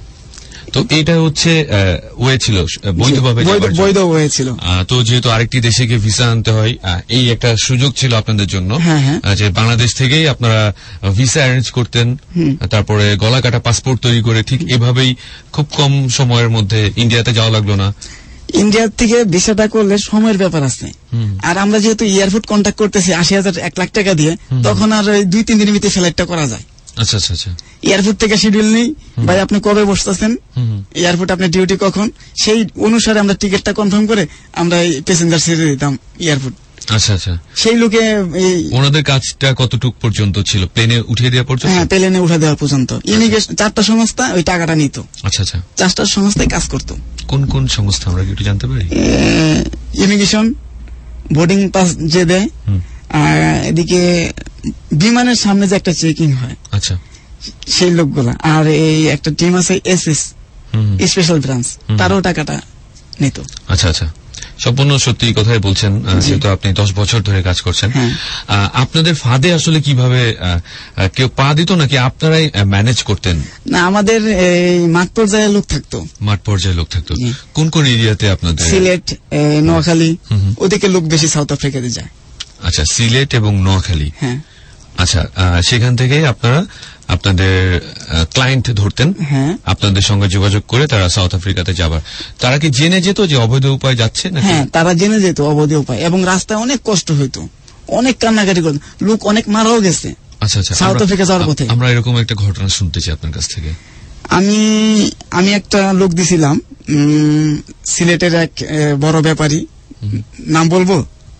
[SPEAKER 2] তো এটা হচ্ছে ওয়ে ছিল, বৈধভাবে
[SPEAKER 3] বৈধ ওয়ে ছিল।
[SPEAKER 2] তো যেহেতু আরেকটি দেশে গিয়ে ভিসা আনতে হয়, এই একটা সুযোগ ছিল আপনাদের জন্য যে বাংলাদেশ থেকেই আপনারা ভিসা অ্যারেঞ্জ করতেন, তারপরে গলা কাটা পাসপোর্ট তৈরি করে ঠিক এভাবেই খুব কম সময়ের মধ্যে ইন্ডিয়াতে যাওয়া লাগলো না?
[SPEAKER 3] ইন্ডিয়ার থেকে ভিসাটা করলে সময়ের ব্যাপার আছে, আর আমরা যেহেতু এয়ারপোর্ট কন্ট্যাক্ট করতেছি আশি হাজার এক লাখ টাকা দিয়ে, তখন আর দুই তিন দিনের ভিতরে ফ্লাইটটা করা যায়।
[SPEAKER 2] আচ্ছা আচ্ছা আচ্ছা,
[SPEAKER 3] এয়ারপোর্ট থেকে শিডিউল নেই, ভাই আপনি কবে বসতেছেন, এয়ারপোর্ট আপনি ডিউটি কখন, সেই অনুসারে আমরা টিকিটটা কনফার্ম করে আমরা প্যাসেঞ্জার ছেড়ে দিতাম এয়ারপোর্ট।
[SPEAKER 2] আচ্ছা আচ্ছা,
[SPEAKER 3] সেই লোকে
[SPEAKER 2] ওনাদের কাজটা কতটুক পর্যন্ত ছিল? প্লেনে উঠিয়ে দেওয়া পর্যন্ত?
[SPEAKER 3] হ্যাঁ, প্লেনে উঠে দেওয়া পর্যন্ত। ইমিগ্রেশন চারটা সংস্থা ওই টাকাটা নিত।
[SPEAKER 2] আচ্ছা আচ্ছা,
[SPEAKER 3] চারটা সংস্থায় কাজ করতো।
[SPEAKER 2] কোন কোন সংস্থা আমরা কি একটু জানতে পারি?
[SPEAKER 3] ইমিগ্রেশন, বোর্ডিং পাস যে দেয়, আর এদিকে বিমানের সামনে যে একটা চেকিং হয়,
[SPEAKER 2] আচ্ছা,
[SPEAKER 3] সেই লোকগুলা, আর এই একটা টিম আছে এস এস স্পেশাল ব্রাঞ্চ, তারও টাকাটা নিত।
[SPEAKER 2] আচ্ছা আচ্ছা, সম্পূর্ণ সত্যি কথাই বলছেন, যেহেতু আপনি দশ বছর ধরে কাজ করছেন। আপনাদের ফাঁদে আসলে কিভাবে কেউ পা দিত নাকি আপনারাই ম্যানেজ করতেন?
[SPEAKER 3] না, আমাদের এই মাঠ পর্যায়ে লোক থাকতো।
[SPEAKER 2] মাঠ পর্যায়ে লোক থাকতো। কোন কোন এরিয়াতে আপনাদের?
[SPEAKER 3] সিলেট, নোয়াখালী, ওদিকে লোক বেশি সাউথ আফ্রিকাতে যায়।
[SPEAKER 2] আচ্ছা, সিলেট এবং নোয়াখালী।
[SPEAKER 3] হ্যাঁ।
[SPEAKER 2] আচ্ছা, সেখান থেকে আপনারা আপনাদের ক্লায়েন্ট ধরতেন, আপনাদের সঙ্গে যোগাযোগ করে তারা সাউথ আফ্রিকাতে যাবার। তারা কি জেনে যেত যে অবৈধ উপায় যাচ্ছে?
[SPEAKER 3] হ্যাঁ, তারা জেনে যেত অবৈধ উপায়, এবং রাস্তায় অনেক কষ্ট হইতো, অনেক কান্নাকাটি করত, লোক অনেক মারাও গেছে।
[SPEAKER 2] আচ্ছা আচ্ছা,
[SPEAKER 3] সাউথ আফ্রিকা যাওয়ার পথে।
[SPEAKER 2] আমরা এরকম একটা ঘটনা শুনতে চাই আপনার কাছ থেকে।
[SPEAKER 3] আমি আমি একটা লোক দিছিলাম, সিলেটের এক বড় ব্যাপারী, নাম বলবো,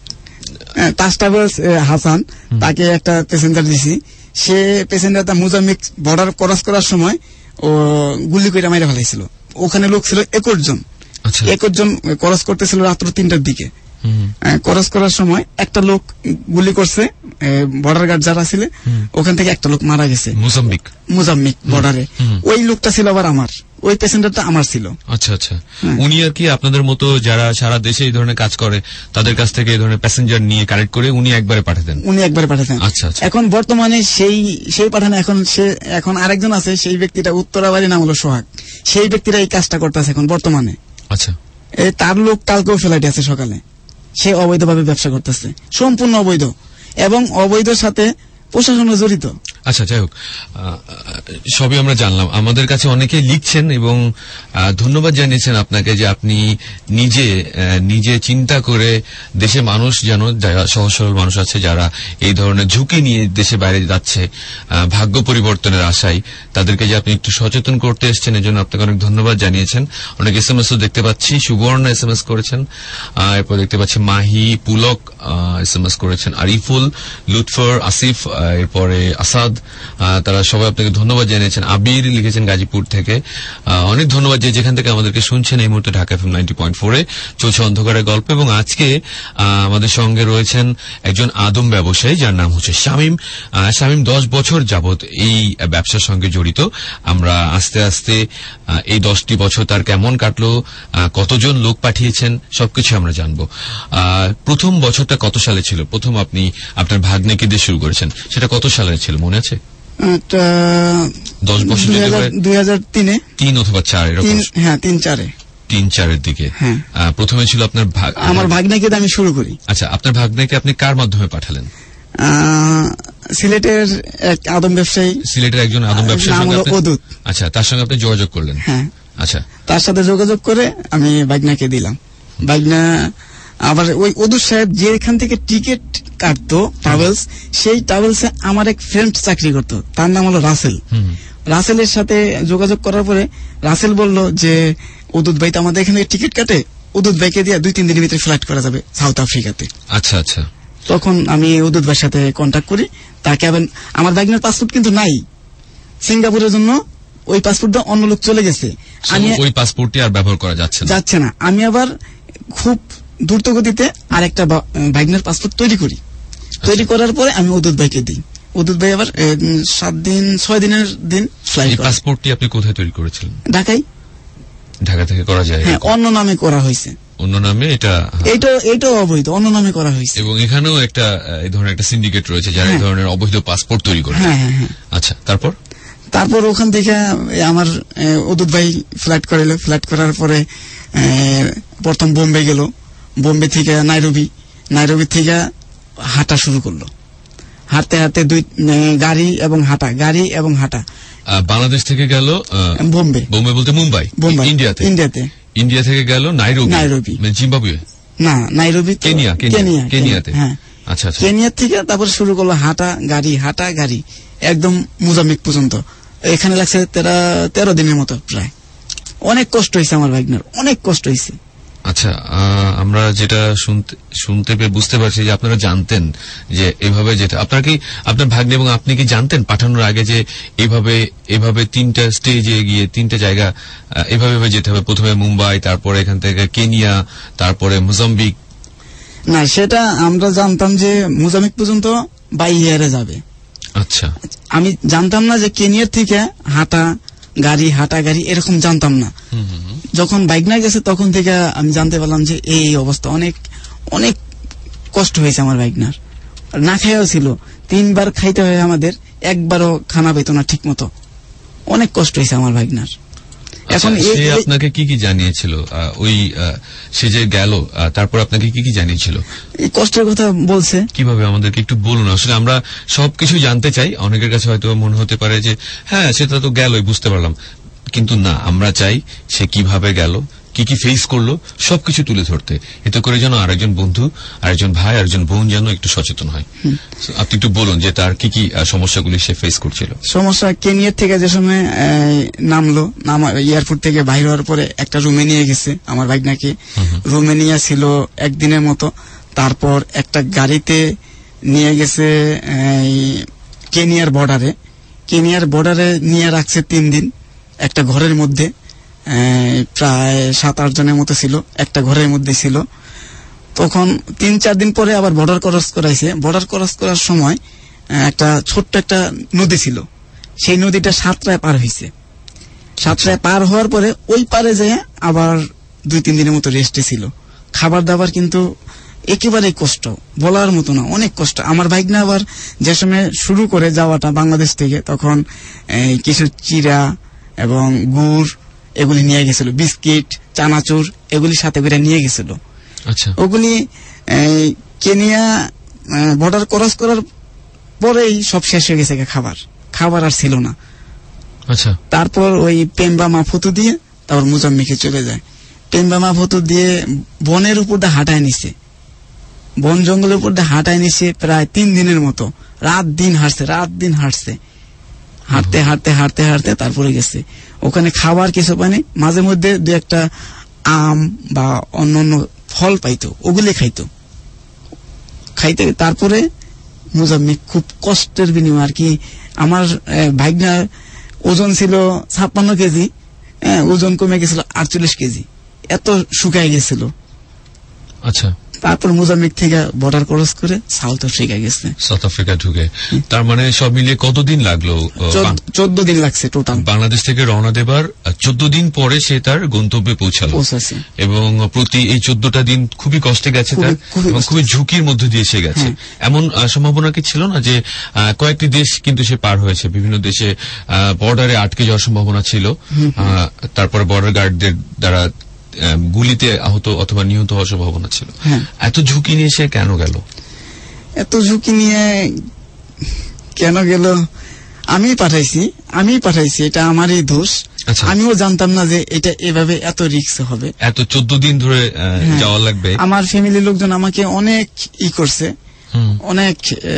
[SPEAKER 3] তাস্টাবস হাসান, তাকে একটা প্যাসেঞ্জার দিছি। সে প্যাসেঞ্জারটা মোজাম্বিক বর্ডার ক্রস করার সময় ও গুলি করে মাইরা ফেলাইছিল। ওখানে লোক ছিল একুশ জন, একুশ জন ক্রস করতেছিল রাত্র তিনটার দিকে। ক্রস করার সময় একটা লোক গুলি করছে, বর্ডার গার্ড যারা ছিল, ওখান থেকে একটা লোক মারা গেছে
[SPEAKER 2] মোজাম্বিক
[SPEAKER 3] মোজাম্বিক বর্ডারে। ওই লোকটা ছিল আবার আমার, ওই প্যাসেঞ্জারটা আমার ছিল।
[SPEAKER 2] আচ্ছা আচ্ছা, উনি আর কি আপনাদের মতো যারা সারা দেশে এই ধরনের কাজ করে তাদের কাছ থেকে এই ধরনের প্যাসেঞ্জার নিয়ে কালেক্ট করে উনি একবারে পাঠাতেন?
[SPEAKER 3] উনি একবারে পাঠাতেন।
[SPEAKER 2] আচ্ছা আচ্ছা,
[SPEAKER 3] এখন বর্তমানে সেই সেই পাঠানো, এখন সে এখন আরেকজন আছে, সেই ব্যক্তিটা উত্তরাবাড়ি, নাম হলো সোহাগ, সেই ব্যক্তিরা এই কাজটা করতেছে এখন বর্তমানে।
[SPEAKER 2] আচ্ছা,
[SPEAKER 3] তার লোক কালকেও ফ্লাইটে আছে সকালে, সে অবৈধভাবে ব্যবসা করতেছে, সম্পূর্ণ অবৈধ, এবং অবৈধ সাথে প্রশাসনে জড়িত।
[SPEAKER 2] আচ্ছা, যাই হোক, সবই আমরা জানলাম। আমাদের কাছে অনেকে লিখছেন এবং ধন্যবাদ জানিয়েছেন আপনাকে যে আপনি নিজে নিজে চিন্তা করে দেশে মানুষ যেন, যারা সহজ সরল মানুষ আছে যারা এই ধরনের ঝুঁকি নিয়ে দেশে বাইরে যাচ্ছে ভাগ্য পরিবর্তনের আশায়, তাদেরকে যে আপনি একটু সচেতন করতে এসছেন, এজন্য আপনাকে অনেক ধন্যবাদ জানিয়েছেন। অনেক এস এম এস ও দেখতে পাচ্ছি। সুবর্ণ এস এম এস করেছেন, এরপর দেখতে পাচ্ছি Mahi, Pulak S M S করেছেন, আরিফুল, লুৎফর, আসিফ, এরপরে আসাদ, তারা সবাই আপনাকে ধন্যবাদ জানিয়েছেন। আবির লিখেছেন গাজীপুর থেকে, অনেক ধন্যবাদ যে যেখান থেকে আমাদেরকে শুনছেন। এই মুহূর্তে Dhaka FM ninety point four এ চলছে অন্ধকারের গল্প, এবং আজকে আমাদের সঙ্গে রয়েছেন একজন আদম ব্যবসায়ী যার নাম হচ্ছে শামীম। শামীম দশ বছর যাবত এই ব্যবসার সঙ্গে জড়িত। আমরা আস্তে আস্তে এই দশটি বছর তার কেমন কাটলো, কতজন লোক পাঠিয়েছেন, সবকিছু আমরা জানবো। প্রথম বছরটা কত সালে ছিল? প্রথম আপনি আপনার ভাগ্নেকে দিয়ে শুরু করেছেন, সেটা কত সালে ছিল মনে আছে?
[SPEAKER 3] দশ বছর দুই হাজার তিনে
[SPEAKER 2] তিন অথবা চার এরকম।
[SPEAKER 3] হ্যাঁ, তিন চারে
[SPEAKER 2] তিন চারের দিকে প্রথমে ছিল আপনার
[SPEAKER 3] আমার ভাগ্নেকে আমি শুরু করি।
[SPEAKER 2] আচ্ছা, আপনার ভাগ্নেকে আপনি কার মাধ্যমে পাঠালেন?
[SPEAKER 3] সিলেটের এক আদম ব্যবসায়ী,
[SPEAKER 2] সিলেটের একজন আদম ব্যবসায়ী। আচ্ছা, তার সঙ্গে আপনি যোগাযোগ করলেন?
[SPEAKER 3] হ্যাঁ।
[SPEAKER 2] আচ্ছা,
[SPEAKER 3] তার সাথে যোগাযোগ করে আমি ভাগ্নাকে দিলাম। ভাগ্না আবার ওই অদুর সাহেব যেখান থেকে টিকিট কাটতো ট্রাভেলস, সেই ট্রাভেলসে আমার এক ফ্রেন্ড চাকরি করতো, তার নাম হলো রাসেল। রাসেলের সাথে যোগাযোগ করার পরে রাসেল বলল যে উদুত ভাই তো আমাদের এখানে টিকিট কাটে, উদুত ভাইকে দিয়ে দুই তিন দিনের ভিতরে ফ্লাইট করা যাবে সাউথ আফ্রিকাতে।
[SPEAKER 2] আচ্ছা আচ্ছা।
[SPEAKER 3] তখন আমি উদুত ভাইয়ের সাথে কন্ট্যাক্ট করি। তাকে আমার ভাগ্নের পাসপোর্ট কিন্তু নাই সিঙ্গাপুরের জন্য, ওই পাসপোর্টটা অন্য লোক চলে গেছে,
[SPEAKER 2] আমি ওই পাসপোর্টটি আর ব্যবহার করা যাচ্ছে না
[SPEAKER 3] যাচ্ছে না আমি আবার খুব দ্রুত গতিতে আর একটা ভাগ্নের পাসপোর্ট তৈরি করি। তৈরি করার পরে আমি উদুত ভাইকে দিই। উদুত ভাই আবার সাত দিন ছয় দিনের দিন ফ্লাইট।
[SPEAKER 2] এই পাসপোর্টটি আপনি কোথায় তৈরি করেছিলেন?
[SPEAKER 3] ঢাকায়।
[SPEAKER 2] ঢাকা থেকে করা যায়?
[SPEAKER 3] হ্যাঁ, অন্য নামে করা হয়েছে।
[SPEAKER 2] অন্য নামে? এটা
[SPEAKER 3] এটা এটাও অবৈধ, অন্য নামে করা হয়েছে।
[SPEAKER 2] এবং এখানেও একটা এই ধরনের একটা সিন্ডিকেট রয়েছে যারা এই ধরনের অবৈধ পাসপোর্ট তৈরি করে।
[SPEAKER 3] হ্যাঁ হ্যাঁ হ্যাঁ।
[SPEAKER 2] আচ্ছা, তারপর?
[SPEAKER 3] তারপর ওখান থেকে আমার উদুত ভাই ফ্লাইট করাইল। ফ্লাইট করার পরে প্রথম বোম্বে গেল, বোম্বে থেকে নাইরোবি, নাইরোবি থেকে হাঁটা শুরু করলো। হাঁটতে হাঁটতে দুই গাড়ি এবং হাঁটা, গাড়ি এবং হাঁটা।
[SPEAKER 2] বাংলাদেশ থেকে গেল
[SPEAKER 3] বোম্বে।
[SPEAKER 2] বোম্বে বলতে মুম্বাই?
[SPEAKER 3] বোম্বাই,
[SPEAKER 2] ইন্ডিয়াতে।
[SPEAKER 3] ইন্ডিয়াতে
[SPEAKER 2] ইন্ডিয়া থেকে গেল নাইরোবি।
[SPEAKER 3] নাইরোবি
[SPEAKER 2] মানে জিম্বাবুয়ে
[SPEAKER 3] না, নাইরোবি
[SPEAKER 2] কেনিয়া। কেনিয়া কেনিয়াতে।
[SPEAKER 3] হ্যাঁ।
[SPEAKER 2] আচ্ছা আচ্ছা।
[SPEAKER 3] কেনিয়া থেকে তারপর শুরু করলো হাঁটা, গাড়ি, হাঁটা, গাড়ি, একদম মোজাম্বিক পর্যন্ত। এখানে লাগছে তেরো তেরো দিনের মতো প্রায়। অনেক কষ্ট হয়েছে আমার ভাগ্নের, অনেক কষ্ট হয়েছে।
[SPEAKER 2] আচ্ছা, আমরা যেটা শুনতে শুনতে পেয়ে বুঝতে পারছি যে আপনারা জানতেন যে এভাবে যেটা আপনার কি আপনার ভাগ্নে এবং আপনি কি জানতেন পাঠানোর আগে যে এভাবে এভাবে তিনটা স্টেজে গিয়ে তিনটা জায়গা এভাবে যেতে হবে? প্রথমে মুম্বাই, তারপরে এখান থেকে কেনিয়া, তারপরে মোজাম্বিক।
[SPEAKER 3] না, সেটা আমরা জানতাম যে মোজাম্বিক পর্যন্ত বাই এয়ারে যাবে।
[SPEAKER 2] আচ্ছা,
[SPEAKER 3] আমি জানতাম না যে কেনিয়ার থেকে হাঁটা গাড়ি, হাঁটা গাড়ি এরকম জানতাম না। যখন বাইক না গেছে তখন থেকে আমি জানতে পারলাম যে এই অবস্থা। অনেক অনেক কষ্ট হয়েছে আমার বাইকনার। না খাইও ছিল, তিনবার খাইতে হয় আমাদের, একবারও খানা পেত না ঠিক মতো। অনেক কষ্ট হয়েছে আমার বাইকনার।
[SPEAKER 2] এখন সে আপনাকে কি কি জানিয়েছিল? ওই সে যে গেল তারপর আপনাকে কি কি জানিয়েছিল?
[SPEAKER 3] এই কষ্টের কথা বলছে।
[SPEAKER 2] কিভাবে আমাদেরকে একটু বলুন। আসলে আমরা সবকিছু জানতে চাই। অনেকের কাছে হয়তো মনে হতে পারে যে হ্যাঁ সেটা তো গেলই, বুঝতে পারলাম, কিন্তু না, আমরা চাই সে কিভাবে গেল, কি কি ফেস করলো, সবকিছু তুলে ধরতে, এতে করে যেন আরেকজন বন্ধু, আরেকজন ভাই, আরেকজন বোন যেন একটু সচেতন হয়। আপনি একটু বলুন যে তার কি কি সমস্যাগুলি সে ফেস করছিল।
[SPEAKER 3] সমস্যা কেনিয়ার থেকে যে সময় নামলো, এয়ারপোর্ট থেকে বাইরে হওয়ার পরে একটা রুমে নিয়ে গেছে আমার ভাগ্নাকে। রুমে নিয়ে ছিল একদিনের মতো। তারপর একটা গাড়িতে নিয়ে গেছে কেনিয়ার বর্ডারে। কেনিয়ার বর্ডারে নিয়ে রাখছে তিন দিন একটা ঘরের মধ্যে। প্রায় সাত আট জনের মতো ছিল, একটা ঘরের মধ্যে ছিল। তখন তিন চার দিন পরে আবার বর্ডার ক্রস করাইছে। বর্ডার ক্রস করার সময় একটা ছোট্ট একটা নদী ছিল, সেই নদীটা সাতটায় পার হয়েছে। সাতটায় পার হওয়ার পরে ওই পারে যেয়ে আবার দুই তিন দিনের মতো রেস্টে ছিল। খাবার দাবার কিন্তু একেবারেই কষ্ট, বলার মতো না, অনেক কষ্ট। আমার ভাগ্নে আবার যে সময় শুরু করে যাওয়াটা বাংলাদেশ থেকে, তখন কিছু চিরা এবং গুড় এগুলি নিয়ে গেছিল, বিস্কিট, চানাচুর এগুলি সাথে করে নিয়ে গেছিল।
[SPEAKER 2] আচ্ছা,
[SPEAKER 3] ওগুলি কেনিয়া বর্ডার ক্রস করার পরেই সব শেষ হয়ে গেছে খাবার খাবার আর ছিল না।
[SPEAKER 2] আচ্ছা,
[SPEAKER 3] তারপর ওই পেম্বা মাফতু দিয়ে তারপর মোজাম্বিকে চলে যায়। পেম্বা মাফতু দিয়ে বনের উপর দিয়ে হাঁটায় নিছে, বন জঙ্গলের উপর দিয়ে হাঁটায় নিছে প্রায় তিন দিনের মতো, রাত দিন হাঁটছে রাত দিন হাঁটছে হাঁটতে হাঁটতে হাঁটতে হাঁটতে তারপরে গেছে। ওখানে খাবার কিছু পানি, মাঝে মধ্যে দু একটা আম বা অন্য অন্য ফল পাইতো, ওগুলি খাইতো খাইতে তারপরে মোজাম্বিক খুব কষ্টের বিনিময় আর কি। আমার ভাইগনার ওজন ছিল ছাপ্পান্ন কেজি, ওজন কমে গেছিল আটচল্লিশ কেজি, এত শুকায় গেছিল।
[SPEAKER 2] আচ্ছা,
[SPEAKER 3] তারপর মোজাম্বিক থেকে বর্ডার ক্রস করে সাউথ আফ্রিকা গেছে,
[SPEAKER 2] সাউথ আফ্রিকা ঢুকে। তার মানে সব মিলিয়ে কতদিন লাগলো?
[SPEAKER 3] চোদ্দ দিন লাগছে টোটাল।
[SPEAKER 2] বাংলাদেশ থেকে রওনা দেবার চোদ্দ দিন পরে সে তার গন্তব্যে পৌঁছালো, এবং প্রতি এই চোদ্দটা দিন খুবই কষ্টে গেছে তার, এবং খুবই ঝুঁকির মধ্যে দিয়ে সে গেছে। এমন সম্ভাবনা কি ছিল না যে কয়েকটি দেশ কিন্তু সে পার হয়েছে, বিভিন্ন দেশে বর্ডারে আটকে যাওয়ার সম্ভাবনা ছিল, তারপরে বর্ডার গার্ডদের দ্বারা গুলিতে আহত অথবা নিহত হওয়ার সম্ভাবনা ছিল। এত ঝুঁকি নিয়ে সে কেন গেল?
[SPEAKER 3] এত ঝুঁকি নিয়ে কেন গেল? আমি পাঠাইছি আমি পাঠাইছি এটা আমারই দোষ। আমিও জানতাম না যে এটা এভাবে এত রিস্ক হবে,
[SPEAKER 2] এত চোদ্দ দিন ধরে যাওয়া লাগবে।
[SPEAKER 3] আমার ফ্যামিলির লোকজন আমাকে অনেক ই করছে, অনেক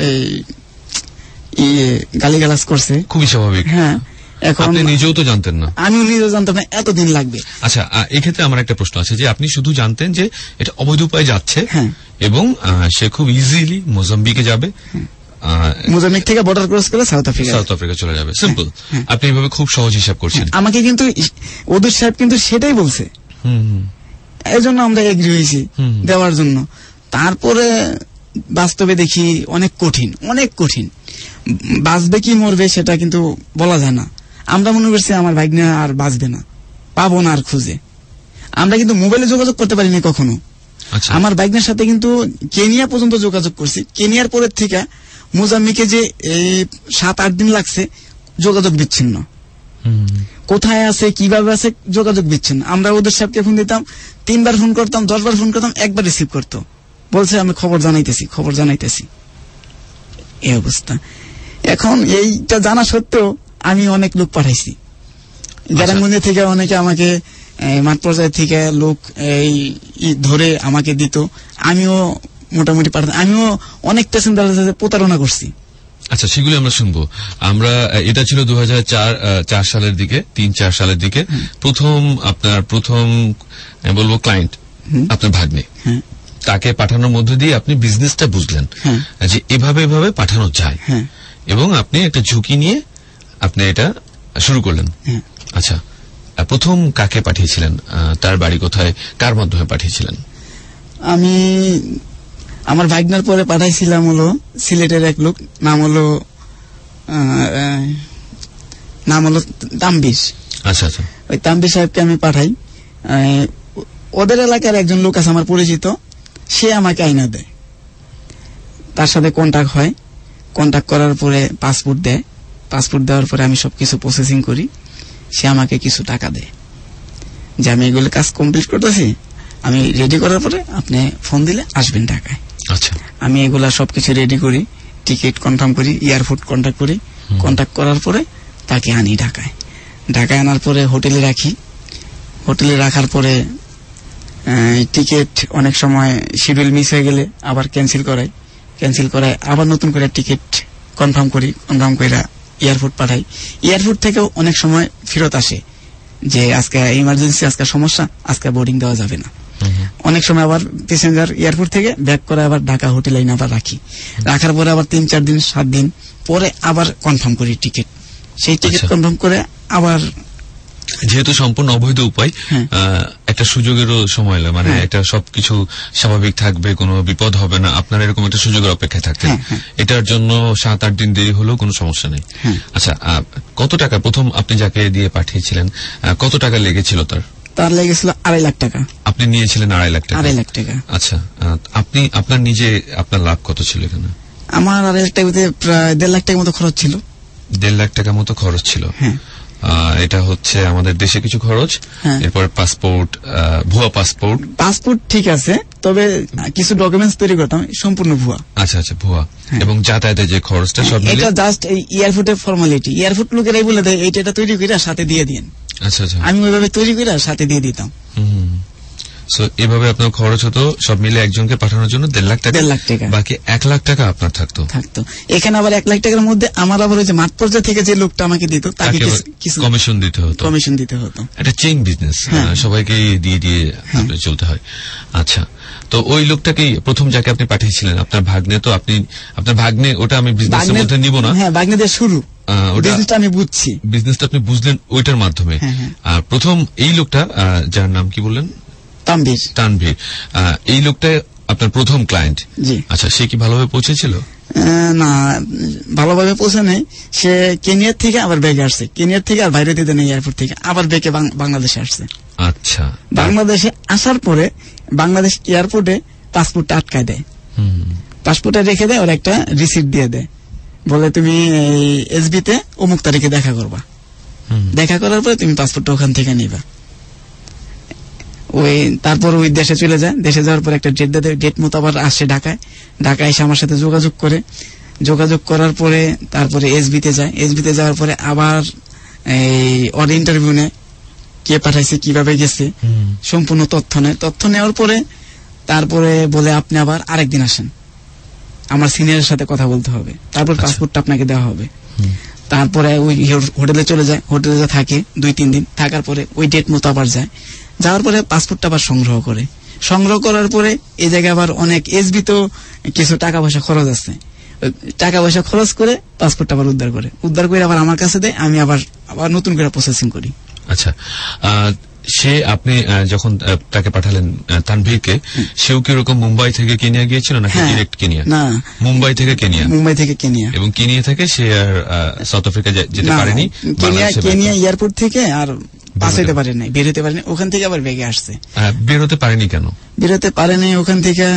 [SPEAKER 3] গালিগালাজ করছে।
[SPEAKER 2] খুবই স্বাভাবিক।
[SPEAKER 3] হ্যাঁ, এখন
[SPEAKER 2] আপনি নিজেও তো জানতেন না।
[SPEAKER 3] আমিও নিজেও জানতাম না এতদিন লাগবে।
[SPEAKER 2] আচ্ছা, এক্ষেত্রে আমার একটা প্রশ্ন আছে যে আপনি শুধু জানতেন যে এটা অবৈধ উপায়ে যাচ্ছে, এবং সে খুব ইজিলি মোজাম্বিকে যাবে,
[SPEAKER 3] মোজাম্বিক থেকে বর্ডার ক্রস করে সাউথ আফ্রিকা
[SPEAKER 2] সাউথ আফ্রিকা চলে যাবে, সিম্পল। আপনি এভাবে খুব সহজ হিসাব করছেন।
[SPEAKER 3] আমাকে কিন্তু ওদুর সাহেব কিন্তু সেটাই বলছে, এই জন্য আমরা এগ্রি হয়েছি দেওয়ার জন্য। তারপরে বাস্তবে দেখি অনেক কঠিন, অনেক কঠিন। বাঁচবে কি মরবে সেটা কিন্তু বলা যায় না। আমরা মনে করছি আমার ভাগ্নে আর বাঁচবে না, পাবো না আর খুঁজে। আমরা কিন্তু মোবাইলে যোগাযোগ করতে পারিনি কখনো। আমার ভাগ্নের সাথে কিন্তু কেনিয়া পর্যন্ত যোগাযোগ করছি। কেনিয়ার পরের থেকে মোজাম্বিকে যে এই সাত আট দিন লাগছে যোগাযোগ বিচ্ছিন্ন, কোথায় আছে কিভাবে আছে যোগাযোগ বিচ্ছিন্ন। আমরা ওদের সাহেবকে ফোন দিতাম, তিনবার ফোন করতাম, দশবার ফোন করতাম, একবার রিসিভ করতো, বলছে আমি খবর জানাইতেছি খবর জানাইতেছি এই অবস্থা। এখন এইটা জানা সত্ত্বেও আমি অনেক লোক পাঠাইছি গ্রামগঞ্জ থেকে, অনেকে আমাকে মাঠ পর্যায় থেকে লোক এই ধরে আমাকে দিত, আমিও মোটামুটি পাঠাতাম। আমিও অনেক প্যাসেঞ্জার প্রতারণা করছি।
[SPEAKER 2] আচ্ছা, সেগুলি আমরা শুনবো। আমরা এটা ছিল দু হাজার চার সালের দিকে, তিন চার সালের দিকে প্রথম আপনার প্রথম বলবো ক্লায়েন্ট আপনার ভাগ্নে, তাকে পাঠানোর মধ্য দিয়ে আপনি বিজনেসটা বুঝলেন যে এভাবে এভাবে পাঠানো যায়, এবং আপনি একটা ঝুঁকি নিয়ে আপনি এটা শুরু করলেন। আচ্ছা, প্রথম কাকে পাঠিয়েছিলেন? তার বাড়ি কোথায়? কার মাধ্যমে পাঠিয়েছিলেন?
[SPEAKER 3] আমি আমার ভাগনার পরে পাঠাইছিলাম হলো সিলেটের এক লোক, নাম হলো নাম হলো তাম্বির।
[SPEAKER 2] আচ্ছা আচ্ছা,
[SPEAKER 3] ওই তাম্বির সাহেবকে আমি পাঠাই। ওদের এলাকার একজন লোক আছে আমার পরিচিত, সে আমাকে আইনা দেয়, তার সাথে কন্ট্যাক্ট হয়। কন্ট্যাক্ট করার পরে পাসপোর্ট দেয়, পাসপোর্ট দেওয়ার পরে আমি সবকিছু প্রসেসিং করি। সে আমাকে কিছু টাকা দেয় যে আমি এগুলো কাজ কমপ্লিট করতেছি, আমি রেডি করার পরে আপনি ফোন দিলে আসবেন ঢাকায়।
[SPEAKER 2] আচ্ছা,
[SPEAKER 3] আমি এগুলা সবকিছু রেডি করি, টিকিট কনফার্ম করি, এয়ারপোর্ট কন্ট্যাক্ট করি। কন্ট্যাক্ট করার পরে তাকে আনি ঢাকায়। ঢাকায় আনার পরে হোটেলে রাখি। হোটেলে রাখার পরে টিকিট অনেক সময় শিডিউল মিস হয়ে গেলে আবার ক্যান্সেল করাই, ক্যান্সেল করায় আবার নতুন করে টিকিট কনফার্ম করি, কনফার্ম করে এয়ারপোর্ট পাঠাই। এয়ারপোর্ট থেকেও অনেক সময় ফেরত আসে যে আজকে ইমার্জেন্সি, আজকে সমস্যা, আজকে বোর্ডিং দেওয়া যাবে না। অনেক সময় আবার প্যাসেঞ্জার এয়ারপোর্ট থেকে ব্যাক করে আবার ঢাকা হোটেলে আবার রাখি। রাখার পরে আবার তিন চার দিন সাত দিন পরে আবার কনফার্ম করি টিকিট। সেই টিকিট কনফার্ম করে আবার,
[SPEAKER 2] যেহেতু সম্পূর্ণ অবৈধ উপায়, একটা সুযোগেরও সময় লাগে, মানে একটা সবকিছু স্বাভাবিক থাকবে, কোনো বিপদ হবে না, আপনার এরকম একটা সুযোগের অপেক্ষায় থাকতেন। এটার জন্য সাত আট দিন দেরি হলেও কোনো সমস্যা নেই। আচ্ছা, কত টাকা প্রথম আপনি যাকে দিয়ে পাঠিয়েছিলেন, কত টাকা লেগেছিল? তার
[SPEAKER 3] তার লেগেছিল আড়াই লাখ টাকা।
[SPEAKER 2] আপনি নিয়েছিলেন আড়াই লাখ টাকা?
[SPEAKER 3] আড়াই লাখ টাকা।
[SPEAKER 2] আচ্ছা, আপনি আপনার নিজে আপনার লাভ কত ছিল এখানে?
[SPEAKER 3] আমার আড়াই লাখ টাকাতে প্রায় দেড় লাখ টাকার মতো খরচ ছিল।
[SPEAKER 2] দেড় লাখ টাকার মতো খরচ ছিল।
[SPEAKER 3] হ্যাঁ,
[SPEAKER 2] এটা হচ্ছে আমাদের দেশে কিছু খরচ, এরপর পাসপোর্ট, ভুয়া পাসপোর্ট।
[SPEAKER 3] পাসপোর্ট ঠিক আছে, তবে কিছু ডকুমেন্টস তৈরি করতাম সম্পূর্ণ ভুয়া।
[SPEAKER 2] আচ্ছা আচ্ছা, ভুয়া। এবং যাতায়াতের যে খরচটা সব মিলে
[SPEAKER 3] এটা জাস্ট এই এয়ারপোর্টের ফর্মালিটি। এয়ারপোর্ট লোকেরাই বলে দেয় এইটা এটা তৈরি করে সাথে দিয়ে দিন।
[SPEAKER 2] আচ্ছা আচ্ছা,
[SPEAKER 3] আমি ওইভাবে তৈরি করে সাথে দিয়ে দিতাম।
[SPEAKER 2] হুম। সো এভাবে আপনার খরচ হতো সব মিলে একজনকে পাঠানোর জন্য দেড় লাখ টাকা,
[SPEAKER 3] দেড় লাখ টাকা,
[SPEAKER 2] বাকি এক লাখ টাকা আপনার থাকতো
[SPEAKER 3] থাকতো এখানে। আবার এক লাখ টাকার মধ্যে আমার আবার ওই যে মাঠ পর্যায়ে থেকে যে লোকটা আমাকে দিত তাকে কিছু
[SPEAKER 2] কমিশন দিতে হতো।
[SPEAKER 3] কমিশন দিতে হতো।
[SPEAKER 2] এটা চেইন বিজনেস, সবাইকে দিয়ে দিয়ে চলতে হয়। আচ্ছা, তো ওই লোকটাকেই প্রথম যাকে আপনি পাঠিয়েছিলেন আপনার ভাগ্নে, তো আপনি আপনার ভাগ্নে ওটা আমি বিজনেসের মধ্যে নিব না।
[SPEAKER 3] হ্যাঁ, ভাগ্নে দিয়ে শুরু, বিজনেসটা আমি বুঝছি,
[SPEAKER 2] বিজনেসটা আপনি বুঝলেন ওইটার মাধ্যমে। আর প্রথম এই লোকটা যার নাম কি বললেন?
[SPEAKER 3] তানভীর।
[SPEAKER 2] তানভীর, এই লোকটা আপনার প্রথম ক্লায়েন্ট।
[SPEAKER 3] জি।
[SPEAKER 2] আচ্ছা, সে কি ভালোভাবে পৌঁছেছিল?
[SPEAKER 3] না, ভালোভাবে পৌঁছে নেই। সে কেনিয়ার থেকে আবার ব্যাগে আসছে, কেনিয়ার থেকে আর বাইরে দিতে নেই, এয়ারপোর্ট থেকে আবার ব্যাগে বাংলাদেশে আসছে।
[SPEAKER 2] আচ্ছা,
[SPEAKER 3] বাংলাদেশে আসার পরে বাংলাদেশ এয়ারপোর্টে পাসপোর্টটা আটকায় দেয়, পাসপোর্টটা রেখে দেয়, ওর একটা রিসিপ্ট দিয়ে দেয়, বলে তুমি এসবি তে অমুক তারিখে দেখা করবা, দেখা করার পরে তুমি পাসপোর্টটা ওখান থেকে নিবা। ওই তারপর ওই দেশে চলে যায়, দেশে যাওয়ার পর একটা ডেট দেয়, ডেট মতো আবার আসে ঢাকায়, ঢাকায় এসে আমার সাথে যোগাযোগ করে, যোগাযোগ করার পরে তারপরে এসবিতে যায়, এসবিতে যাওয়ার পরে আবার এই ওর ইন্টারভিউ নেয়, কে পাঠাইছে কিভাবে গেছে সম্পূর্ণ তথ্য নেয়। তথ্য নেওয়ার পরে তারপরে বলে আপনি আবার আরেকদিন আসেন, আমার সিনিয়রের সাথে কথা বলতে হবে, তারপর পাসপোর্টটা আপনাকে দেওয়া হবে। তারপরে ওই হোটেলে চলে যায়, হোটেলে যা থাকে দুই তিন দিন, থাকার পরে ওই ডেট মতো আবার যায়, যাওয়ার পরে পাসপোর্টটা আবার সংগ্রহ করে, সংগ্রহ করার পরে এই জায়গায় আবার অনেক এসবি তো কিছু টাকা পয়সা খরচ আছে, টাকা পয়সা খরচ করে পাসপোর্টটা আবার উদ্ধার করে, উদ্ধার করে আবার আমার কাছে দেয়, আমি আবার আবার নতুন করে প্রসেসিং করি।
[SPEAKER 2] আচ্ছা, সে আপনি যখন তাকে পাঠালেন তানভীরকে, সেও কি এরকম মুম্বাই থেকে কেনিয়া গিয়েছিল নাকি ডিরেক্ট কেনিয়া?
[SPEAKER 3] না,
[SPEAKER 2] মুম্বাই থেকে কেনিয়া।
[SPEAKER 3] মুম্বাই থেকে কেনিয়া।
[SPEAKER 2] এবং কেনিয়া থেকে সে আর সাউথ আফ্রিকা যেতে পারেনি?
[SPEAKER 3] কেনিয়া কেনিয়া এয়ারপোর্ট থেকে আর পাস হইতে পারে নাই, বের হতে পারেনি, ওখান থেকে আবার বেগে আসছে।
[SPEAKER 2] বের হতে পারেনি কেন?
[SPEAKER 3] বের হতে পারেনি ওখান থেকে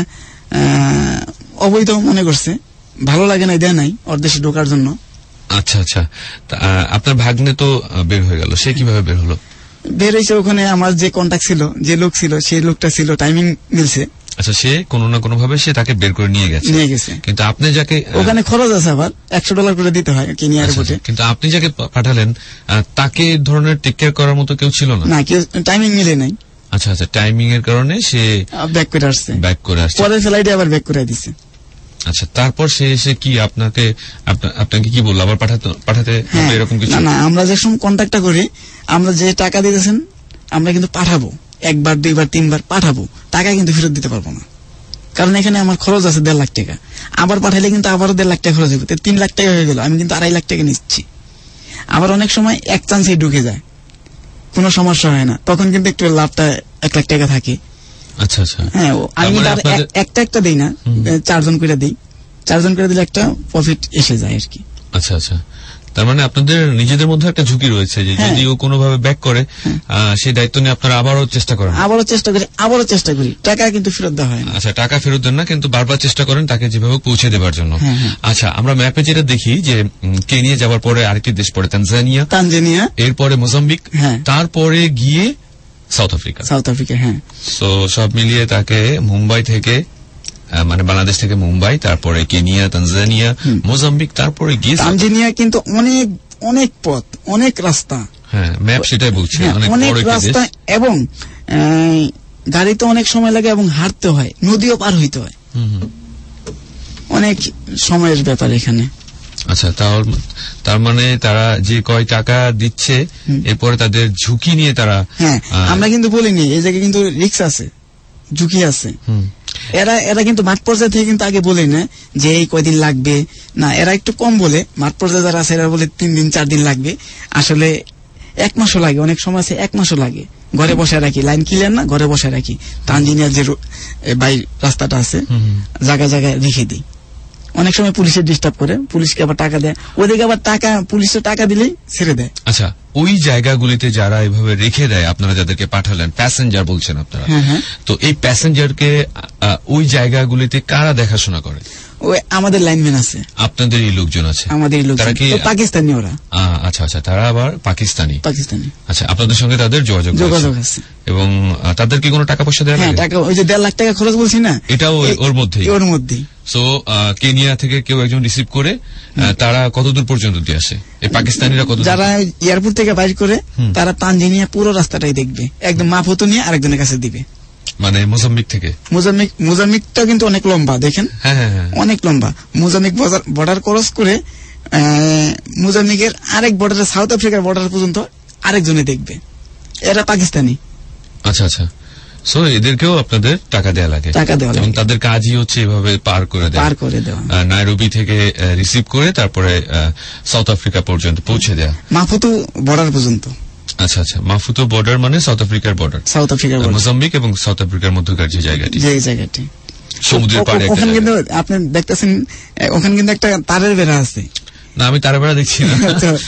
[SPEAKER 3] অবৈধ মনে করছে, ভালো লাগে না, দেয় নাই ওর দেশে ঢোকার জন্য।
[SPEAKER 2] আচ্ছা আচ্ছা, আপনার ভাগ্নে তো বের হয়ে গেল, সে কিভাবে বের হলো?
[SPEAKER 3] বের হয়েছে, ওখানে আমার যে কন্ট্যাক্ট ছিল, যে লোক ছিল, সেই লোকটা ছিল, টাইমিং মিলছে।
[SPEAKER 2] আচ্ছা, সে কোনো না কোনো ভাবে সে তাকে বের করে নিয়ে গেছে, নিয়ে গেছে। কিন্তু আপনি যাকে,
[SPEAKER 3] ওখানে খরচ আছে আবার একশো ডলার করে দিতে হয় কেনিয়া এয়ারপোর্টে।
[SPEAKER 2] কিন্তু আপনি যাকে পাঠালেন তাকে ধরনের টেক কেয়ার করার মতো কেউ ছিল না?
[SPEAKER 3] না, কেউ, টাইমিং মিলে নাই।
[SPEAKER 2] আচ্ছা আচ্ছা, টাইমিং এর কারণে সে
[SPEAKER 3] ব্যাক করে আসছে,
[SPEAKER 2] ব্যাক করে আসছে,
[SPEAKER 3] পরের ফ্লাইটে আবার ব্যাক করে দিচ্ছে।
[SPEAKER 2] আচ্ছা, তারপর সে এসে কি আপনাকে আপনাকে কি বললো, আবার পাঠাতে পাঠাতে এরকম কিছু?
[SPEAKER 3] না, আমরা যে সময় কন্ট্যাক্টটা করি, আমরা যে টাকা দিতেছেন আমরা কিন্তু পাঠাবো, একবার দুইবার তিনবার পাঠাবো, টাকা কিন্তু ফেরত দিতে পারবো না, কারণ এখানে আমার খরচ আছে দেড় লাখ টাকা, আবার পাঠালে কিন্তু আবারও দেড় লাখ টাকা খরচ হবে, তিন লাখ টাকা হয়ে গেল, আমি কিন্তু আড়াই লাখ টাকা নিচ্ছি। আবার অনেক সময় এক চান্সে ঢুকে যায়, কোনো সমস্যা হয় না, তখন কিন্তু একটু লাভটা এক লাখ টাকা থাকে।
[SPEAKER 2] আচ্ছা আচ্ছা,
[SPEAKER 3] হ্যাঁ, আমি একটা একটা দিই না, চারজন করে দিই, চারজন করে দিলে একটা প্রফিট এসে যায় আর কি।
[SPEAKER 2] আচ্ছা আচ্ছা, তার মানে আপনাদের নিজেদের মধ্যে একটা ঝুঁকি রয়েছে যে যদি ও কোনোভাবে ব্যাক করে সেই দায়িত্ব নিয়ে আপনারা আবারও চেষ্টা করেন?
[SPEAKER 3] আবারও চেষ্টা করি, আবারও চেষ্টা করি, টাকা কিন্তু ফেরত দেওয়া হয় না।
[SPEAKER 2] আচ্ছা, টাকা ফেরত দেন না, কিন্তু বারবার চেষ্টা করেন তাকে যেভাবে পৌঁছে দেওয়ার জন্য। আচ্ছা, আমরা ম্যাপে যেটা দেখি যে কেনিয়া যাওয়ার পরে আরেকটি দেশ পড়ে তানজানিয়া,
[SPEAKER 3] তানজানিয়া
[SPEAKER 2] এরপরে মোজাম্বিক, তারপরে গিয়ে সাউথ আফ্রিকা।
[SPEAKER 3] সাউথ আফ্রিকা, হ্যাঁ।
[SPEAKER 2] তো সব মিলিয়ে তাকে মুম্বাই থেকে, মানে বাংলাদেশ থেকে মুম্বাই, তারপরে কেনিয়া, তানজানিয়া, মোজাম্বিক, তারপরে গিয়ে
[SPEAKER 3] তানজানিয়া, কিন্তু অনেক অনেক পথ, অনেক রাস্তা।
[SPEAKER 2] হ্যাঁ, ম্যাপ সেটাই বলছে,
[SPEAKER 3] অনেক রাস্তা, এবং গাড়িতে অনেক সময় লাগে, এবং হাঁটতে হয়, নদীও পার হইতে হয়, অনেক সময়ের ব্যাপার এখানে।
[SPEAKER 2] আচ্ছা, তার মানে তারা যে কয় টাকা দিচ্ছে, এরপরে তাদের ঝুঁকি নিয়ে তারা,
[SPEAKER 3] হ্যাঁ, আমরা কিন্তু বলিনি এই জায়গায় কিন্তু রিস্ক আছে, ঝুঁকি আছে। এরা এরা কিন্তু মাঠ পর্যায়ে থেকে কিন্তু আগে বলে না যে এই কয়দিন লাগবে, না, এরা একটু কম বলে, মাঠ পর্যায়ে যারা আছে এরা বলে তিন দিন চার দিন লাগবে, আসলে এক মাসও লাগে, অনেক সময় আছে এক মাসও লাগে। ঘরে বসে রাখি, লাইন ক্লিয়ার না, ঘরে বসে রাখি, তানজানিয়ার যে বাই রাস্তাটা আছে জায়গায় জায়গায় রেখে দিই। অনেক সময় পুলিশের ডিস্টার্ব করে, পুলিশকে আবার টাকা দেয়, ওদিকে আবার টাকা পুলিশের টাকা দিলেই ছেড়ে দেয়।
[SPEAKER 2] আচ্ছা, ওই জায়গাগুলিতে যারা এভাবে রেখে দেয়, আপনারা যাদেরকে পাঠালেন প্যাসেঞ্জার বলছেন আপনারা, তো এই প্যাসেঞ্জারকে ওই জায়গাগুলিতে কারা দেখাশোনা করে?
[SPEAKER 3] ওই আমাদের লাইনম্যান আছে,
[SPEAKER 2] আপনাদেরই লোকজন আছে।
[SPEAKER 3] আমাদের লোকজন, তারা কি পাকিস্তানি? ওরা
[SPEAKER 2] আচ্ছা আচ্ছা, তারা আবার পাকিস্তানি।
[SPEAKER 3] পাকিস্তানি
[SPEAKER 2] আচ্ছা, আপনাদের সঙ্গে তাদের যোগাযোগ
[SPEAKER 3] যোগাযোগ আছে
[SPEAKER 2] এবং তাদের কি কোনো টাকা পয়সা দেওয়া?
[SPEAKER 3] হ্যাঁ, টাকা ওই যে দেড় লাখ টাকা খরচ বলছি না,
[SPEAKER 2] এটাও ওর মধ্যেই
[SPEAKER 3] ওর মধ্যেই।
[SPEAKER 2] সো কেনিয়া থেকে কেউ একজন রিসিভ করে তারা কতদূর পর্যন্ত দিয়ে আসে? এই পাকিস্তানিরা কত?
[SPEAKER 3] যারা এয়ারপোর্ট থেকে বাইর করে তারা তানজানিয়া পুরো রাস্তাটাই দেখবে, একদম মাপতো নিয়ে আরেকজনের কাছে দিবে।
[SPEAKER 2] মানে মোজাম্বিক থেকে?
[SPEAKER 3] মোজাম্বিক, মোজাম্বিকটা কিন্তু অনেক লম্বা, দেখেন অনেক লম্বা। মোজাম্বিক বর্ডার ক্রস করে মোজাম্বিকের আরেক বর্ডারে, সাউথ আফ্রিকার বর্ডার পর্যন্ত আরেকজনে দেখবে। এরা পাকিস্তানি।
[SPEAKER 2] আচ্ছা আচ্ছা, সো এদেরকেও আপনাদের টাকা দেওয়া লাগে?
[SPEAKER 3] টাকা দেওয়া লাগে।
[SPEAKER 2] এবং তাদের কাজই হচ্ছে এভাবে পার করে দেওয়া,
[SPEAKER 3] পার করে দেওয়া,
[SPEAKER 2] নাইরোবি থেকে রিসিভ করে তারপরে সাউথ আফ্রিকা পর্যন্ত পৌঁছে দেওয়া,
[SPEAKER 3] মাপুতো বর্ডার পর্যন্ত।
[SPEAKER 2] আচ্ছা আচ্ছা, মাপুতো বর্ডার মানে সাউথ আফ্রিকার বর্ডার,
[SPEAKER 3] সাউথ আফ্রিকার
[SPEAKER 2] মোজাম্বিক এবং সাউথ আফ্রিকার মধ্যকার যে জায়গাটি,
[SPEAKER 3] যে জায়গাটি
[SPEAKER 2] সমুদ্রের পাড়ে।
[SPEAKER 3] ওখানে কিন্তু আপনি দেখতেছেন, ওখানে কিন্তু একটা তারের বেড়া আছে।
[SPEAKER 2] না, আমি তারের বেড়া দেখছি না,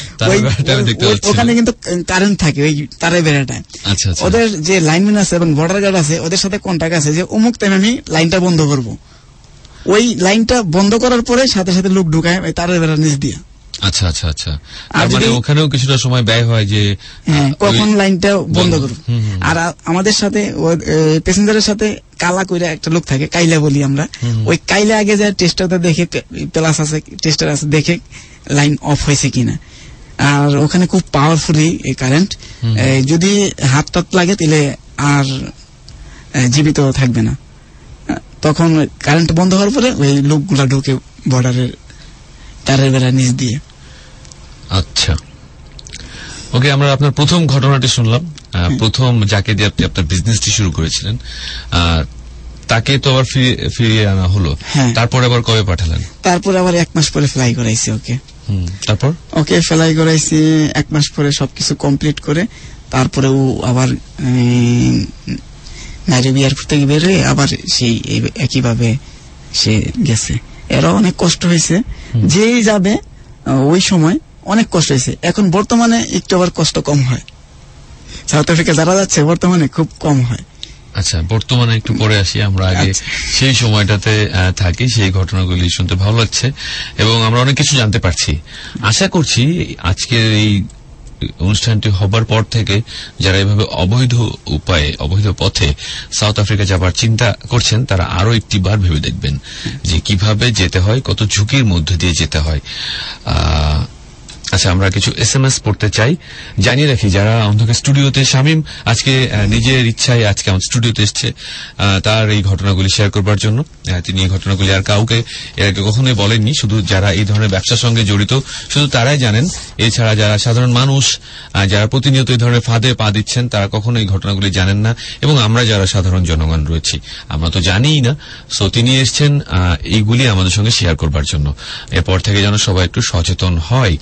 [SPEAKER 3] ওখানে কিন্তু কারেন্ট থাকে ওই তারের বেড়াটায়।
[SPEAKER 2] আচ্ছা আচ্ছা,
[SPEAKER 3] ওদের যে লাইনম্যান আছে এবং বর্ডার গার্ড আছে, ওদের সাথে কন্ট্যাক্ট আছে যে অমুক টাইমে আমি লাইনটা বন্ধ করব। ওই লাইনটা বন্ধ করার পরে সাথে সাথে লোক ঢুকায় ওই তারের বেড়ার নিচ দিয়ে।
[SPEAKER 2] আচ্ছা আচ্ছা আচ্ছা, আর মানে ওখানেও কিছুটা সময় ব্যয় হয় যে
[SPEAKER 3] কখন লাইনটা বন্ধ করব। আর আমাদের সাথে প্যাসেঞ্জারের সাথে কালা কইরা একটা লোক থাকে, কাইলা বলি আমরা। ওই কাইলা আগে যায় টেস্টারটা দেখে, প্লাস আছে টেস্টার আছে, দেখে লাইন অফ হয়েছে কিনা। আর ওখানে খুব পাওয়ারফুলি এই কারেন্ট, যদি হাত টাত লাগে তাহলে আর জীবিত থাকবে না। তখন কারেন্ট বন্ধ হওয়ার পরে ওই লোকগুলা ঢুকে বর্ডারের তারের বেড়া নিচ দিয়ে।
[SPEAKER 2] আচ্ছা, ওকে, আমরা আপনার প্রথম ঘটনাটি শুনলাম। প্রথম যাকে দিয়ে আপনি আপনার বিজনেসটি শুরু করেছিলেন তাকে তো আবার ফিরিয়ে আনা হলো, তারপরে আবার কবে পাঠালেন?
[SPEAKER 3] তারপরে আবার এক মাস পরে ফ্লাই করাইছি ওকে।
[SPEAKER 2] তারপর
[SPEAKER 3] ওকে ফ্লাই করাইছি এক মাস পরে, সবকিছু কমপ্লিট করে। তারপরে ও আবার নাইরোবি এয়ারপোর্ট থেকে বেরোয় আবার সেই একইভাবে সে গেছে। এরা অনেক কষ্ট হয়েছে, যেই যাবে ওই সময় অনেক কষ্ট হয়েছে। এখন বর্তমানে একটু আবার কষ্ট কম হয়, সাউথ আফ্রিকা যারা যাচ্ছে বর্তমানে খুব কম হয়।
[SPEAKER 2] আচ্ছা, বর্তমানে একটু পরে আসি, আমরা আগে সেই সময়টাতে থাকি। সেই ঘটনাগুলি শুনতে ভালো লাগছে এবং আমরা অনেক কিছু জানতে পারছি। আশা করছি আজকের এই অনুষ্ঠানটি হবার পর থেকে যারা এভাবে অবৈধ উপায়ে, অবৈধ পথে সাউথ আফ্রিকা যাবার চিন্তা করছেন, তারা আরো একটি বার ভেবে দেখবেন যে কিভাবে যেতে হয়, কত ঝুঁকির মধ্যে দিয়ে যেতে হয়। আহ আচ্ছা, আমরা কিছু এস এম এস পড়তে চাই। জানিয়ে রাখি, যারা অন্ধকার স্টুডিওতে, শামীম আজকে নিজের ইচ্ছায় আজকে আমার স্টুডিওতে এসছে তার এই ঘটনাগুলি শেয়ার করবার জন্য। তিনি এই ঘটনাগুলি আর কাউকে এর আগে কখনোই বলেননি, শুধু যারা এই ধরনের ব্যবসার সঙ্গে জড়িত শুধু তারাই জানেন। এছাড়া যারা সাধারণ মানুষ, যারা প্রতিনিয়ত এই ধরনের ফাঁদে পা দিচ্ছেন, তারা কখনো এই ঘটনাগুলি জানেন না। এবং আমরা যারা সাধারণ জনগণ রয়েছি, আমরা তো জানিই না। সো তিনি এসছেন এইগুলি আমাদের সঙ্গে শেয়ার করবার জন্য। এরপর থেকে যেন সবাই একটু সচেতন হয়।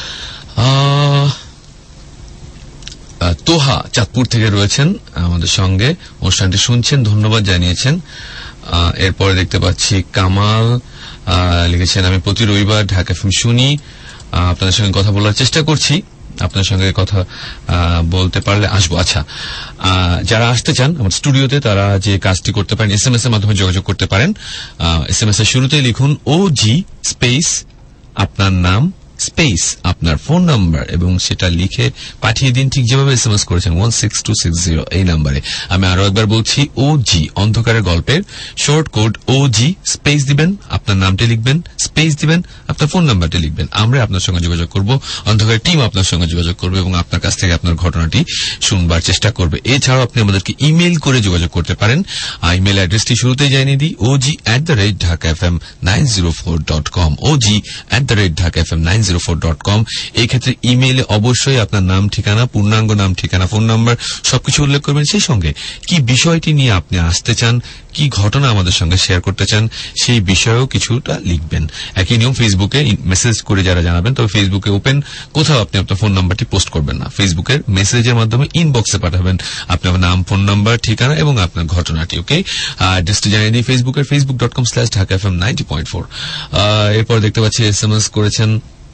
[SPEAKER 2] তোহা চাঁদপুর থেকে রয়েছেন আমাদের সঙ্গে, অনুষ্ঠানটি শুনছেন, ধন্যবাদ জানিয়েছেন। এরপরে দেখতে পাচ্ছি কামাল লিখেছেন, আমি প্রতি রবিবার ঢাকা এফএম শুনি, আপনাদের সঙ্গে কথা বলার চেষ্টা করছি, আপনার সঙ্গে কথা বলতে পারলে আসবো। আচ্ছা, যারা আসতে চান আমার স্টুডিওতে তারা যে কাজটি করতে পারেন, এস এম এস এর মাধ্যমে যোগাযোগ করতে পারেন। এস এম এস এর শুরুতেই লিখুন ও জি স্পেস আপনার নাম স্পেস আপনার ফোন নাম্বার এবং সেটা লিখে পাঠিয়ে দিন, ঠিক যেভাবে এস এম এস করেছেন one six two six zero এই নাম্বারে। আমি আরো একবার বলছি, ও জি অন্ধকারের গল্পের short code O G space দিবেন, আপনার নামটি লিখবেন, স্পেস দিবেন, আপনার ফোন নাম্বারটি লিখবেন। আমরা আপনার সঙ্গে যোগাযোগ করব, অন্ধকারের টিম আপনার সঙ্গে যোগাযোগ করবে এবং আপনার কাছ থেকে আপনার ঘটনাটি শুনবার চেষ্টা করবে। এছাড়াও আপনি আমাদেরকে ইমেইল করে যোগাযোগ করতে পারেন। ইমেইল অ্যাড্রেসটি শুরুতেই জানিয়ে দিই, O G at the rate Dhaka F M nine zero four dot com, O G at the rate Dhaka F M nine zero four dot com. এই ক্ষেত্রে ইমেইলে অবশ্যই আপনার নাম, ঠিকানা, পূর্ণাঙ্গ নাম, ঠিকানা, ফোন নাম্বার সবকিছু উল্লেখ করবেন। সেই সঙ্গে কি বিষয়টি নিয়ে আপনি আসতে চান, কি ঘটনা আমাদের সঙ্গে শেয়ার করতে চান, সেই বিষয়েও কিছুটা লিখবেন। একই নিয়ম ফেসবুকে মেসেজ করে যারা জানাবেন, তবে ফেসবুকে ওপেন কোথাও আপনি আপনার ফোন নাম্বারটি পোস্ট করবেন না, ফেসবুকের মেসেজের মাধ্যমে ইনবক্সে পাঠাবেন আপনার নাম, ফোন নাম্বার, ঠিকানা এবং আপনার ঘটনাটি। ওকে, অ্যাড্রেসটি জানিয়ে দিই, ফেসবুকের Facebook dot com slash Dhaka F M ninety point four. এরপর দেখতে পাচ্ছি এস এম এস করেছেন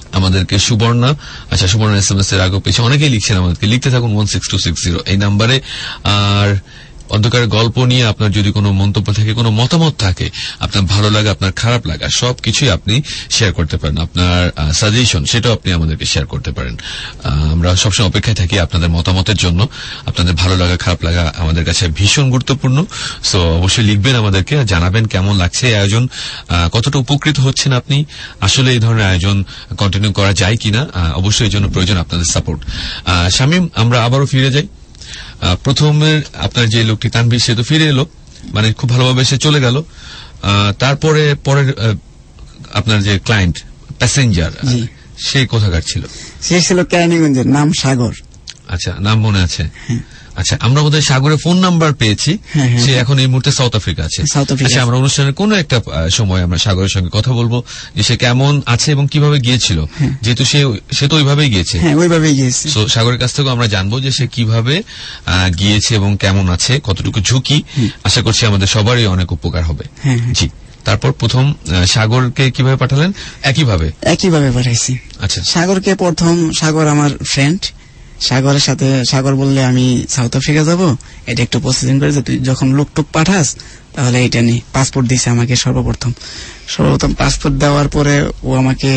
[SPEAKER 2] আমাদেরকে সুবর্ণা, আচ্ছা সুবর্ণা এস এম এস এর আগে পেয়েছে, অনেকেই লিখছেন আমাদেরকে, লিখতে থাকুন one six two six zero এই নাম্বারে। আর অন্ধকারের গল্প নিয়ে আপনার যদি কোনো মন্তব্য থাকে, কোনো মতামত থাকে, আপনার ভালো লাগা, আপনার খারাপ লাগা, সবকিছুই আপনি শেয়ার করতে পারেন। আপনার সাজেশন সেটাও আপনি আমাদেরকে শেয়ার করতে পারেন। আমরা সবসময় অপেক্ষায় থাকি আপনাদের মতামতের জন্য। আপনাদের ভালো লাগা খারাপ লাগা আমাদের কাছে ভীষণ গুরুত্বপূর্ণ। সো অবশ্যই লিখবেন আমাদেরকে, জানাবেন কেমন লাগছে এই আয়োজন, কতটা উপকৃত হচ্ছেন আপনি, আসলে এই ধরনের আয়োজন কন্টিনিউ করা যায় কিনা। অবশ্যই এই জন্য প্রয়োজন আপনাদের সাপোর্ট। শামীম, আমরা আবারও ফিরে যাই। প্রথমে আপনার যে লোকটি তানভীর, সে তো ফিরে এলো, মানে খুব ভালোভাবে সে চলে গেল। তারপরে পরের আপনার যে ক্লায়েন্ট প্যাসেঞ্জার, সে কোথাকার ছিল?
[SPEAKER 3] সে ছিল কেরানীগঞ্জের, নাম সাগর।
[SPEAKER 2] আচ্ছা, নাম মনে আছে। আচ্ছা, আমরা বোধহয় সাগরের ফোন নাম্বার পেয়েছি। সে এখন এই মুহূর্তে সাউথ আফ্রিকা আছে। আচ্ছা, আমরা অনুষ্ঠানের কোন একটা সময় আমরা সাগরের সঙ্গে কথা বলবো যে সে কেমন আছে এবং কিভাবে গিয়েছিল, যেহেতু সে সে তো ওইভাবেই গিয়েছে।
[SPEAKER 3] ওইভাবেই গিয়েছে।
[SPEAKER 2] তো সাগরের কাছ থেকেও আমরা জানবো যে সে কিভাবে গিয়েছে এবং কেমন আছে, কতটুকু ঝুঁকি। আশা করছি আমাদের সবারই অনেক উপকার হবে। জি, তারপর প্রথম সাগরকে কিভাবে পাঠালেন? একইভাবে
[SPEAKER 3] একইভাবে পাঠাইছি।
[SPEAKER 2] আচ্ছা,
[SPEAKER 3] সাগরকে প্রথম, সাগর আমার ফ্রেন্ড, সাগরের সাথে সাগর বললে আমি সাউথ আফ্রিকা যাব, এটা একটু প্রসেসিং করে যে তুই যখন লোক টুক পাঠাস তাহলে এটা নি। পাসপোর্ট দিছে আমাকে সর্বপ্রথম সর্বপ্রথম পাসপোর্ট দেওয়ার পরে ও আমাকে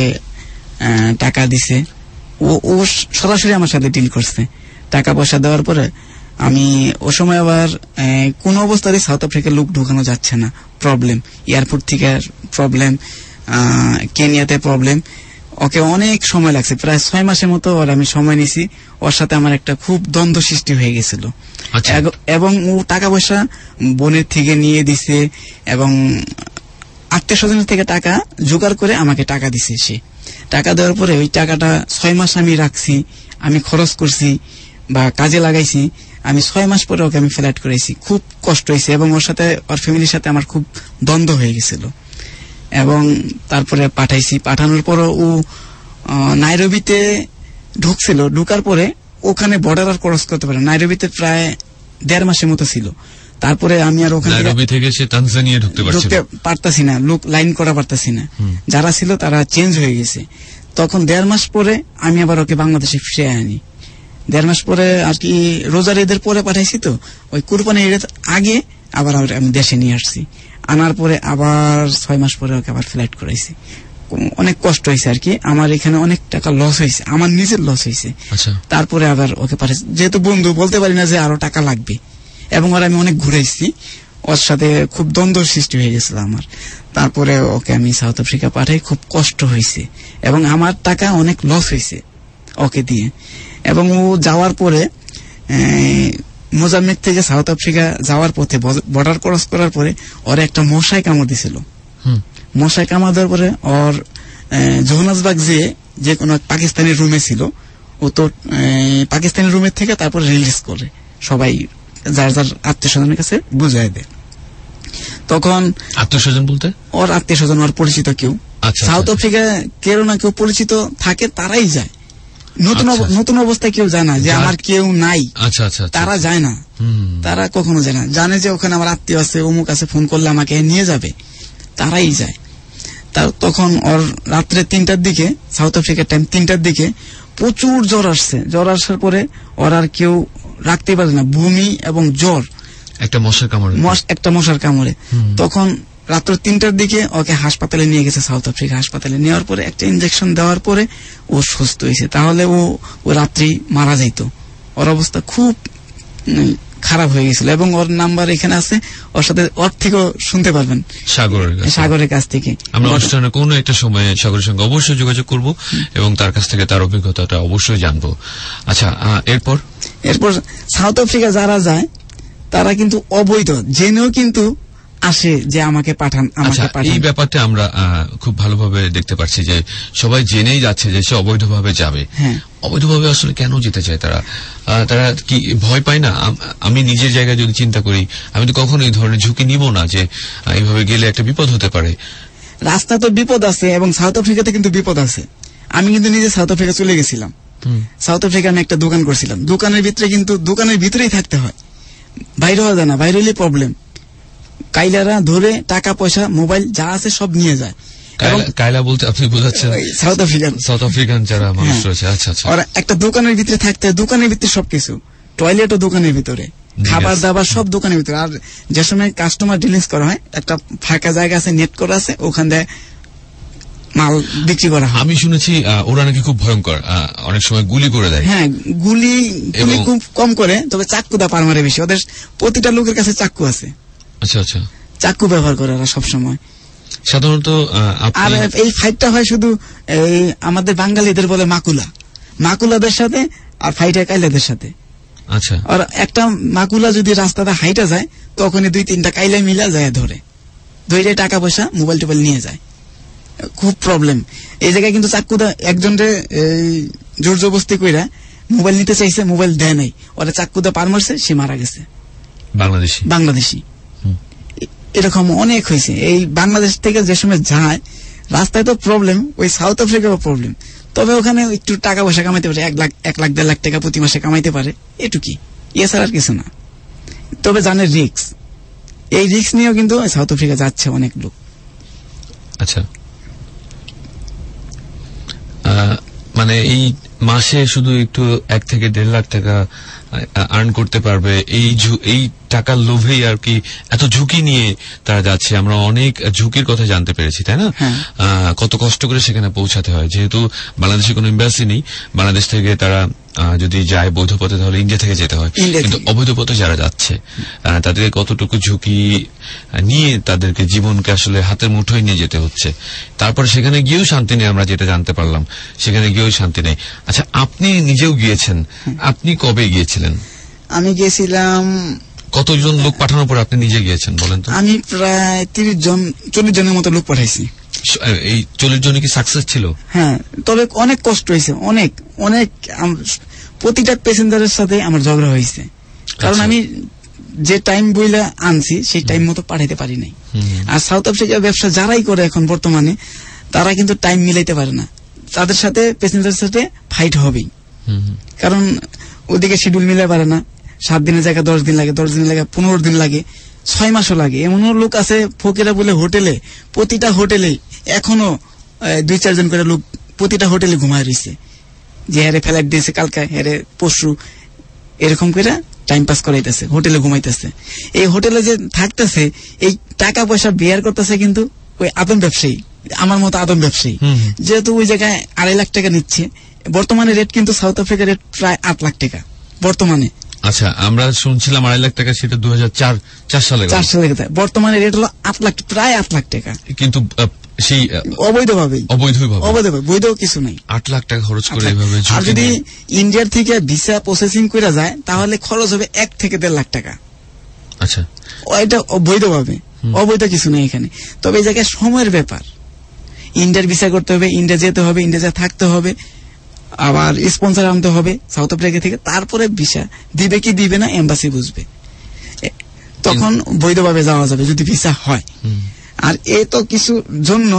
[SPEAKER 3] টাকা দিছে। ও ও সরাসরি আমার সাথে ডিল করছে। টাকা পয়সা দেওয়ার পরে আমি ও সময় আবার কোন অবস্থায় সাউথ আফ্রিকার লোক ঢুকানো যাচ্ছে না, প্রবলেম, এয়ারপোর্ট থেকে প্রবলেম, কেনিয়াতে প্রবলেম। ওকে অনেক সময় লাগছে, প্রায় ছয় মাসের মতো ওর আমি সময় নিছি। ওর সাথে আমার একটা খুব দ্বন্দ্ব সৃষ্টি হয়ে গেছিল। এবং ও টাকা পয়সা বোনের থেকে নিয়ে দিছে এবং আত্মীয় স্বজনের থেকে টাকা জোগাড় করে আমাকে টাকা দিছে। সে টাকা দেওয়ার পরে ওই টাকাটা ছয় মাস আমি রাখছি, আমি খরচ করছি বা কাজে লাগাইছি। আমি ছয় মাস পরে ওকে আমি ফ্ল্যাট করেছি, খুব কষ্ট হয়েছে এবং ওর সাথে, ওর ফ্যামিলির সাথে আমার খুব দ্বন্দ্ব হয়ে গেছিল। এবং তারপরে পাঠাইছি। পাঠানোর পর ও নাইরোবিতে ঢুকছিল, ঢুকার পরে ওখানে বর্ডার আর ক্রস করতে পারে। নাইরোবিতে প্রায় দেড় মাসের মতো ছিল। তারপরে আমি আর ওখানে
[SPEAKER 2] থেকে সে তানজানিয়া ঢুকতে
[SPEAKER 3] পারতাছি না, লোক লাইন করা পারতাছি না, যারা ছিল তারা চেঞ্জ হয়ে গেছে। তখন দেড় মাস পরে আমি আবার ওকে বাংলাদেশে ফিরে আনি। দেড় মাস পরে আর কি রোজার ঈদের পরে পাঠাইছি, তো ওই কুরবানি ঈদের আগে আবার আমি দেশে নিয়ে আসছি। আনার পরে আবার ছয় মাস পরে ওকে আবার ফ্লাইট করাইছি। অনেক কষ্ট হয়েছে আর কি, আমার এখানে অনেক টাকা লস হয়েছে, আমার নিজের লস হয়েছে। তারপরে আবার ওকে পাঠাইছি, যেহেতু বন্ধু বলতে পারি না যে আরো টাকা লাগবে। এবং আর আমি অনেক ঘুরাইছি, ওর সাথে খুব দ্বন্দ্ব সৃষ্টি হয়ে গেছিল আমার। তারপরে ওকে আমি সাউথ আফ্রিকা পাঠাই, খুব কষ্ট হয়েছে এবং আমার টাকা অনেক লস হয়েছে ওকে দিয়ে। এবং ও যাওয়ার পরে মোজাম্বিক থেকে সাউথ আফ্রিকা যাওয়ার পথে বর্ডার ক্রস করার পরে ওর একটা মশায় কামড় দিছিল। মশায় কামড় দেওয়ার পরে ওর জোহান্সবার্গ যে যে কোনো পাকিস্তানি রুমে ছিল, ও তো পাকিস্তানি রুমের থেকে তারপর রিলিজ করে সবাই যার যার আত্মীয় স্বজনের কাছে বুঝাই দেয়। তখন
[SPEAKER 2] আত্মীয় স্বজন বলতে ওর
[SPEAKER 3] আত্মীয় স্বজন, ওর পরিচিত কেউ সাউথ আফ্রিকা কেউ না কেউ পরিচিত থাকে, তারাই যায়। নতুন নতুন অবস্থায় কেউ যায় না যে আমার কেউ নাই, তারা যায় না, তারা কখনো যায় না। জানে যে ওখানে আমার আত্মীয় আছে, অমুক আছে, ফোন করলে আমাকে নিয়ে যাবে, তারাই যায়। তখন ওর রাত্রে তিনটার দিকে, সাউথ আফ্রিকার টাইম তিনটার দিকে প্রচুর জ্বর আসছে। জ্বর আসার পরে ওর আর কেউ রাখতে পারে না, বমি এবং জ্বর,
[SPEAKER 2] একটা মশার কামড়ে
[SPEAKER 3] একটা মশার কামড়ে। তখন রাত্র তিনটার দিকে ওকে হাসপাতালে নিয়ে গেছে, সাউথ আফ্রিকা হাসপাতালে নেওয়ার পরে একটা ইনজেকশন দেওয়ার পরে ও সুস্থ হয়েছে। তাহলে ও ও রাত্রি মারা যাইত। ওর অবস্থা খুব খারাপ হয়ে গেছিল এবং ওর নাম্বার এখানে আছে, ওর সাথে ওর থেকেও শুনতে পারবেন সাগরের সাগরের কাছ থেকে।
[SPEAKER 2] আমরা অনুষ্ঠানে কোনো একটা সময় সাগরের সঙ্গে অবশ্যই যোগাযোগ করব এবং তার কাছ থেকে তার অভিজ্ঞতাটা অবশ্যই জানবো। আচ্ছা, এরপর
[SPEAKER 3] এরপর সাউথ আফ্রিকা যারা যায় তারা কিন্তু অবৈধ জেনেও কিন্তু আসে যে আমাকে পাঠান, আমাকে পাঠান।
[SPEAKER 2] এই ব্যাপারটা আমরা খুব ভালোভাবে দেখতে পাচ্ছি যে সবাই জেনেই যাচ্ছে যে সে অবৈধভাবে যাবে। অবৈধভাবে আসলে কেন যেতে চায় তারা? তারা কি ভয় পায় না? আমি নিজের জায়গায় যদি চিন্তা করি, আমি তো কখনো এই ধরনের ঝুঁকি নিব না যে এইভাবে গেলে একটা বিপদ হতে পারে।
[SPEAKER 3] রাস্তা তো বিপদ আছে এবং সাউথ আফ্রিকাতে কিন্তু বিপদ আছে। আমি কিন্তু নিজে সাউথ আফ্রিকা চলে গেছিলাম। সাউথ আফ্রিকা আমি একটা দোকান করছিলাম, দোকানের ভিতরে কিন্তু দোকানের ভিতরেই থাকতে হয়, বাইরে হওয়া যায় না, বাইরে হলে প্রবলেম। কাইলারা ধরে টাকা পয়সা মোবাইল যা আছে সব নিয়ে যায়
[SPEAKER 2] কায়লা বলতে আপনি বোঝাচ্ছেন
[SPEAKER 3] সাউথ আফ্রিকান
[SPEAKER 2] সাউথ আফ্রিকান যারা মানুষ রয়েছে। আচ্ছা আচ্ছা।
[SPEAKER 3] ওরা একটা দোকানের ভিতরে থাকতে, দোকানের ভিতরে সবকিছু, টয়লেটও দোকানের ভিতরে, খাবার দাবার সব দোকানের ভিতরে। আর যে সময় কাস্টমার ডিলিংস করা হয়, একটা ফাঁকা জায়গা আছে, নেট করা আছে, ওখান থেকে মাল বিক্রি করা হয়।
[SPEAKER 2] আমি শুনেছি ওরা নাকি খুব ভয়ঙ্কর, অনেক সময় গুলি করে দেয়।
[SPEAKER 3] হ্যাঁ, গুলি গুলি খুব কম করে, তবে চাক্কু দা পার মারে বেশি। ওদের প্রতিটা লোকের কাছে চাক্কু আছে।
[SPEAKER 2] আচ্ছা আচ্ছা।
[SPEAKER 3] চাক্কু ব্যবহার করে ওরা সবসময়
[SPEAKER 2] সাধারণত।
[SPEAKER 3] আর এই ফাইটটা হয় শুধু এই আমাদের বাঙালিদের বলে মাকুলা, মাকুলাদের সাথে, আর ফাইট হয় কাইলাদের সাথে।
[SPEAKER 2] আচ্ছা।
[SPEAKER 3] আর একটা মাকুলা যদি রাস্তাটা হাইটা যায়, তখনই দুই তিনটা কাইলা মিলা যায়, ধরে ধরে টাকা পয়সা মোবাইল টোবাইল নিয়ে যায়। খুব প্রবলেম এই জায়গায়। কিন্তু চাক্কুদা একজনরে জোর জবস্তি কইরা মোবাইল নিতে চাইছে, মোবাইল দেয় নাই, ওরা চাক্কুদা পার মারছে, সে মারা গেছে।
[SPEAKER 2] বাংলাদেশি
[SPEAKER 3] বাংলাদেশি এরকম অনেক হয়েছে। এই বাংলাদেশ থেকে যে সময় যায় রাস্তায় তো প্রবলেম, ওই সাউথ আফ্রিকাও প্রবলেম। তবে ওখানে একটু টাকা পয়সা কামাইতে পারে, এক লাখ এক লাখ দেড় লাখ টাকা প্রতি মাসে কামাইতে পারে, এটুকি, এছাড়া আর কিছু না। তবে জানে রিক্স, এই রিক্স নিয়েও কিন্তু সাউথ আফ্রিকা যাচ্ছে অনেক লোক।
[SPEAKER 2] আচ্ছা, মানে এই মাসে শুধু একটু এক থেকে দেড় লাখ টাকা আর্ন করতে পারবে, এই এই টাকার লোভেই আর কি এত ঝুঁকি নিয়ে তারা যাচ্ছে। আমরা অনেক ঝুঁকির কথা জানতে পেরেছি, তাই না? কত কষ্ট করে সেখানে পৌঁছাতে হয়, যেহেতু বাংলাদেশে কোনো এম্বাসি নেই। বাংলাদেশ থেকে তারা যদি যায় বৈধ পথে, তাহলে ইন্ডিয়া থেকে যেতে হয়। কিন্তু অবৈধ পথে যারা যাচ্ছে তাদেরকে কতটুকু ঝুঁকি নিয়ে তাদেরকে জীবনকে আসলে হাতের মুঠোয় নিয়ে যেতে হচ্ছে। তারপর সেখানে গিয়েও শান্তি নেই, আমরা যেটা জানতে পারলাম, সেখানে গিয়েও শান্তি নেই। আচ্ছা, আপনি নিজেও গিয়েছেন, আপনি কবে গিয়েছিলেন?
[SPEAKER 3] আমি গিয়েছিলাম।
[SPEAKER 2] কতজন লোক পাঠানোর পর আপনি নিজে গিয়েছেন বলেন তো?
[SPEAKER 3] আমি প্রায় তিরিশ জন চল্লিশ জনের মতো লোক পাঠাইছি।
[SPEAKER 2] এই চল্লিশ জন কি সাকসেস ছিল?
[SPEAKER 3] হ্যাঁ, তবে অনেক কষ্ট হয়েছে, অনেক অনেক। প্রতিটা প্যাসেঞ্জারের সাথে আমার ঝগড়া হয়েছে, কারণ আমি যে টাইম বইলা আনছি সেই টাইম মতো পাঠাইতে পারি নাই। আর সাউথ আফ্রিকা ব্যবসা যারাই করে এখন বর্তমানে, তারা কিন্তু টাইম মিলাইতে পারে না। তাদের সাথে প্যাসেঞ্জারের সাথে ফাইট হবেই, কারণ ওদিকে শিডিউল মিলাই পারে না। সাত দিনের জায়গায় দশ দিন লাগে, দশ দিন লাগে পনেরো দিন লাগে, ছয় মাসও লাগে। এমনও লোক আছে ফকিরা বলে হোটেলে, প্রতিটা হোটেলে এখনো দুই চারজন করে লোক প্রতিটা হোটেলে ঘুমায় রয়েছে, যে হেরে ফ্লাইট দিয়েছে কালকে, হেরে পরশু, এরকম করে টাইম পাস করাইতেছে, হোটেলে ঘুমাইতেছে। এই হোটেলে যে থাকতেছে, এই টাকা পয়সা বেয়ার করতেছে কিন্তু ওই আদম ব্যবসায়ী, আমার মতো আদম ব্যবসায়ী। যেহেতু ওই জায়গায় আড়াই লাখ টাকা নিচ্ছে, বর্তমানে রেট কিন্তু সাউথ আফ্রিকার রেট প্রায় আট লাখ টাকা বর্তমানে।
[SPEAKER 2] আচ্ছা, আমরা শুনছিলাম আড়াই লাখ টাকা, সেটা দু হাজার চার চার সালে
[SPEAKER 3] চার সালে বর্তমানে রেট হলো আট লাখ, প্রায় আট লাখ টাকা,
[SPEAKER 2] কিন্তু সেই
[SPEAKER 3] অবৈধভাবে
[SPEAKER 2] অবৈধভাবে
[SPEAKER 3] অবৈধভাবে বৈধ কিছু নাই।
[SPEAKER 2] আট লাখ টাকা খরচ করে এইভাবে।
[SPEAKER 3] আর যদি ইন্ডিয়ার থেকে ভিসা প্রসেসিং করে যায়, তাহলে খরচ হবে এক থেকে দেড় লাখ টাকা।
[SPEAKER 2] আচ্ছা,
[SPEAKER 3] এটা অবৈধভাবে, অবৈধ কিছু নেই এখানে। তবে এই জায়গায় সময়ের ব্যাপার, ইন্ডিয়ার ভিসা করতে হবে, ইন্ডিয়া যেতে হবে, ইন্ডিয়া যা থাকতে হবে, আবার স্পন্সর আনতে হবে সাউথ আফ্রিকা থেকে, তারপরে ভিসা দিবে কি দিবে না এম্বাসি বুঝবে, তখন বৈধভাবে যাওয়া যাবে যদি ভিসা হয়। আর এই তো কিছু জন্য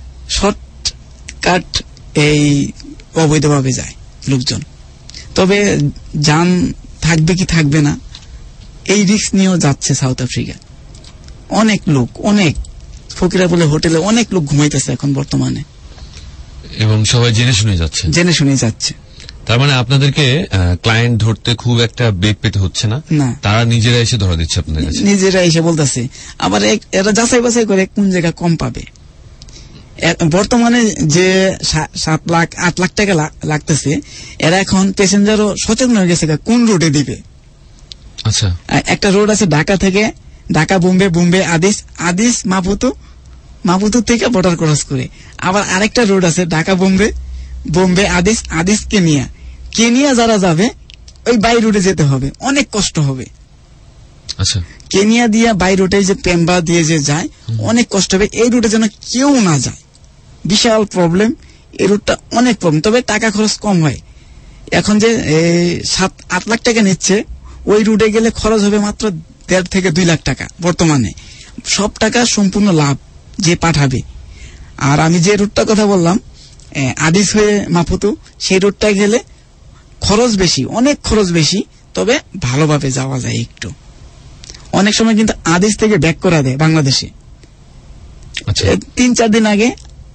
[SPEAKER 3] শর্টকাট এই অবৈধভাবে যায় লোকজন। তবে যান থাকবে কি থাকবে না এই রিস্ক নিয়েও যাচ্ছে সাউথ আফ্রিকা। অনেক লোক, অনেক ফকিরা বলে হোটেলে অনেক লোক ঘুমাইতেছে এখন বর্তমানে,
[SPEAKER 2] এবং সবাই জেনে শুনে যাচ্ছে,
[SPEAKER 3] জেনে শুনে যাচ্ছে।
[SPEAKER 2] তার মানে আপনাদেরকে ক্লায়েন্ট ধরতে খুব একটা বেগ পেতে হচ্ছে না, তারা নিজেরা এসে ধরা দিচ্ছে আপনাদের কাছে,
[SPEAKER 3] নিজেরা এসে বলতেছে। আবার এরা যাচাই বাছাই করে কোন জায়গা কম পাবে। বর্তমানে যে সাত লাখ আট লাখ টাকা লাগতেছে, এরা এখন প্যাসেঞ্জারও সচেতন হয়ে গেছে কোন রুটে দিবে।
[SPEAKER 2] আচ্ছা,
[SPEAKER 3] একটা রোড আছে ঢাকা থেকে, ঢাকা বোম্বে, বোম্বে আদিস, আদিস মাপুতো, মাপুতো থেকে বর্ডার ক্রস করে। আবার আরেকটা রোড আছে ঢাকা বোম্বে, বোম্বে আদিস, আদিস কেনিয়া। কেনিয়া যারা যাবে ওই বাই রুটে যেতে হবে, অনেক কষ্ট হবে।
[SPEAKER 2] আচ্ছা,
[SPEAKER 3] কেনিয়া দিয়ে বাই রুটে যে পেম্বা দিয়ে যে যায়, অনেক কষ্ট হবে। এই রুটে যেন কেউ না যায়, বিশাল প্রবলেম। এই রুটটা অনেক প্রবলেম, তবে টাকা খরচ কম হয়। এখন যে সাত আট লাখ টাকা নিচ্ছে, ওই রুটে গেলে খরচ হবে মাত্র দেড় থেকে দুই লাখ টাকা বর্তমানে। সব টাকা সম্পূর্ণ লাভ যে পাঠাবে। আর আমি যে রুটটার কথা বললাম আদিস হয়ে মাপুতো, সেই রুটটা গেলে খরচ বেশি, অনেক খরচ বেশি, তবে ভালোভাবে যাওয়া যায় একটু। অনেক সময় কিন্তু আদিস থেকে ব্যাক করা দেয় বাংলাদেশে। তিন চার দিন আগে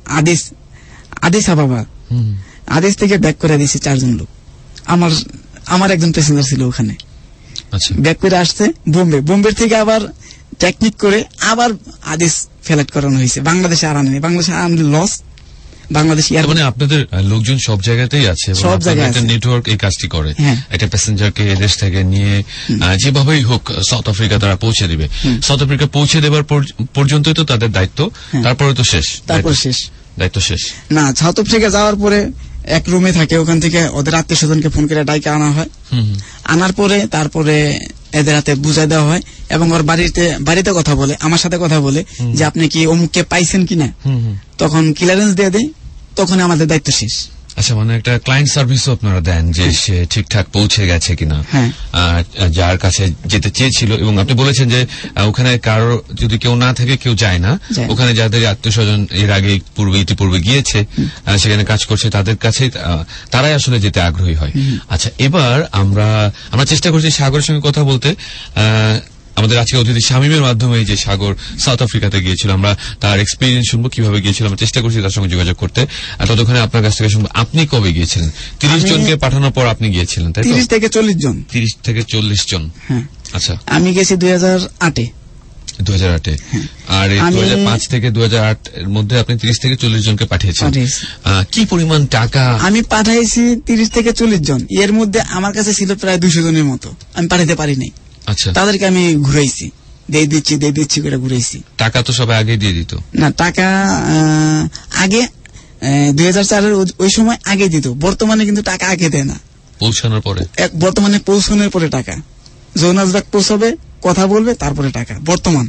[SPEAKER 3] আদিস আদিস আবাবা আদিস থেকে ব্যাক করে দিয়েছে চারজন লোক। আমার আমার একজন প্যাসেঞ্জার ছিল ওখানে, ব্যাক করে আসছে বোম্বে, বোম্বে থেকে আবার টেকনিক করে আবার আদিস ফ্লাইট করানো হয়েছে। বাংলাদেশে আর আনেনি, বাংলাদেশে আনলে লস। বাংলাদেশ
[SPEAKER 2] মানে আপনাদের লোকজন সব জায়গাতেই আছে,
[SPEAKER 3] সব জায়গায়
[SPEAKER 2] একটা নেটওয়ার্ক এই কাজটি করে। একটা প্যাসেঞ্জারকে এদেশ থেকে নিয়ে যেভাবেই হোক সাউথ আফ্রিকা তারা পৌঁছে দিবে। সাউথ আফ্রিকা পৌঁছে দেবার পর্যন্তই তো তাদের দায়িত্ব, তারপরে তো শেষ,
[SPEAKER 3] তারপর শেষ
[SPEAKER 2] দায়িত্ব শেষ
[SPEAKER 3] না। সাউথ আফ্রিকা যাওয়ার পরে এক রুমে থাকে, ওখান থেকে ওদের আত্মীয় স্বজনকে ফোন করে ডাইকে আনা হয়। আনার পরে তারপরে এদের হাতে বুঝাই দেওয়া হয় এবং ওর বাড়িতে বাড়িতে কথা বলে, আমার সাথে কথা বলে যে আপনি কি অমুককে পাইছেন কিনা, তখন ক্লিয়ারেন্স দিয়ে দেয়, তখন আমাদের দায়িত্ব শেষ।
[SPEAKER 2] আচ্ছা, মানে একটা ক্লায়েন্ট সার্ভিসও আপনারা দেন যে সে ঠিকঠাক পৌঁছে গেছে কিনা, যার কাছে যেতে চেয়েছিল। এবং আপনি বলেছেন যে ওখানে কারো যদি কেউ না থাকে, কেউ যায় না, ওখানে যাদের আত্মীয় স্বজন এর আগে পূর্বে ইতিপূর্বে গিয়েছে, সেখানে কাজ করছে, তাদের কাছে তারাই আসলে যেতে আগ্রহী হয়। আচ্ছা, এবার আমরা আমরা চেষ্টা করছি সাগরের সঙ্গে কথা বলতে। আহ আমাদের আজকে অতিথি শামীমের মাধ্যমে যে সাগর সাউথ আফ্রিকাতে গিয়েছিল, আমরা তার এক্সপিরিয়েন্স শুনবো, কিভাবে গিয়েছিল। আমরা চেষ্টা করছি তার সঙ্গে যোগাযোগ করতে। ততক্ষণে আপনার কাছ থেকে শুনবো আপনি কবে গিয়েছিলেন। তিরিশ জনকে পাঠানোর পর আপনি গিয়েছিলেন, তাই তো?
[SPEAKER 3] তিরিশ থেকে চল্লিশ জন
[SPEAKER 2] তিরিশ থেকে চল্লিশ জন আচ্ছা,
[SPEAKER 3] আমি গেছি দুই হাজার আটে
[SPEAKER 2] দু হাজার আটে আর দু হাজার পাঁচ থেকে দু হাজার আট এর মধ্যে আপনি তিরিশ থেকে চল্লিশ জনকে পাঠিয়েছেন। কি পরিমাণ টাকা?
[SPEAKER 3] আমি পাঠাইছি তিরিশ থেকে চল্লিশ জন, এর মধ্যে আমার কাছে ছিল প্রায় দুইশো জনের মতো, আমি পাঠাতে পারি নাই।
[SPEAKER 2] আচ্ছা,
[SPEAKER 3] তাদেরকে আমি ঘুরাইছি, দিয়ে দিচ্ছি দিয়ে দিচ্ছি করে ঘুরাইছি।
[SPEAKER 2] টাকা তো সবাই আগে দিয়ে দিত
[SPEAKER 3] না, টাকা আগে দুই হাজার চারের ওই সময় আগে দিত, বর্তমানে কিন্তু টাকা আগে দেয় না,
[SPEAKER 2] পৌঁছানোর পরে।
[SPEAKER 3] বর্তমানে পৌঁছানোর পরে টাকা, জোহান্সবার্গ পৌঁছাবে, কথা বলবে, তারপরে টাকা। বর্তমান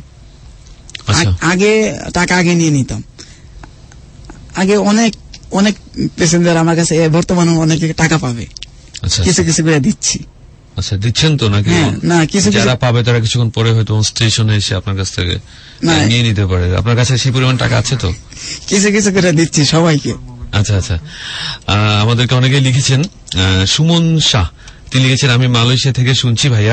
[SPEAKER 3] আগে টাকা আগে নিয়ে নিতাম। আগে অনেক অনেক প্যাসেঞ্জার আমার কাছে, বর্তমানে অনেকে টাকা পাবে, কিছু কিছু করে দিচ্ছি।
[SPEAKER 2] আচ্ছা, দিচ্ছেন তো নাকি?
[SPEAKER 3] না, কিছু
[SPEAKER 2] যারা পাবে তারা কিছুক্ষণ পরে হয়তো স্টেশনে এসে আপনার কাছ থেকে নিয়ে নিতে পারে। আপনার কাছে সেই পরিমাণ টাকা আছে তো?
[SPEAKER 3] কিছু কিছু করে দিচ্ছি সবাইকে।
[SPEAKER 2] আচ্ছা আচ্ছা, আমাদেরকে অনেকে লিখেছেন। সুমন শাহ তিনি লিখেছেন, আমি মালয়েশিয়া থেকে শুনছি ভাইয়া,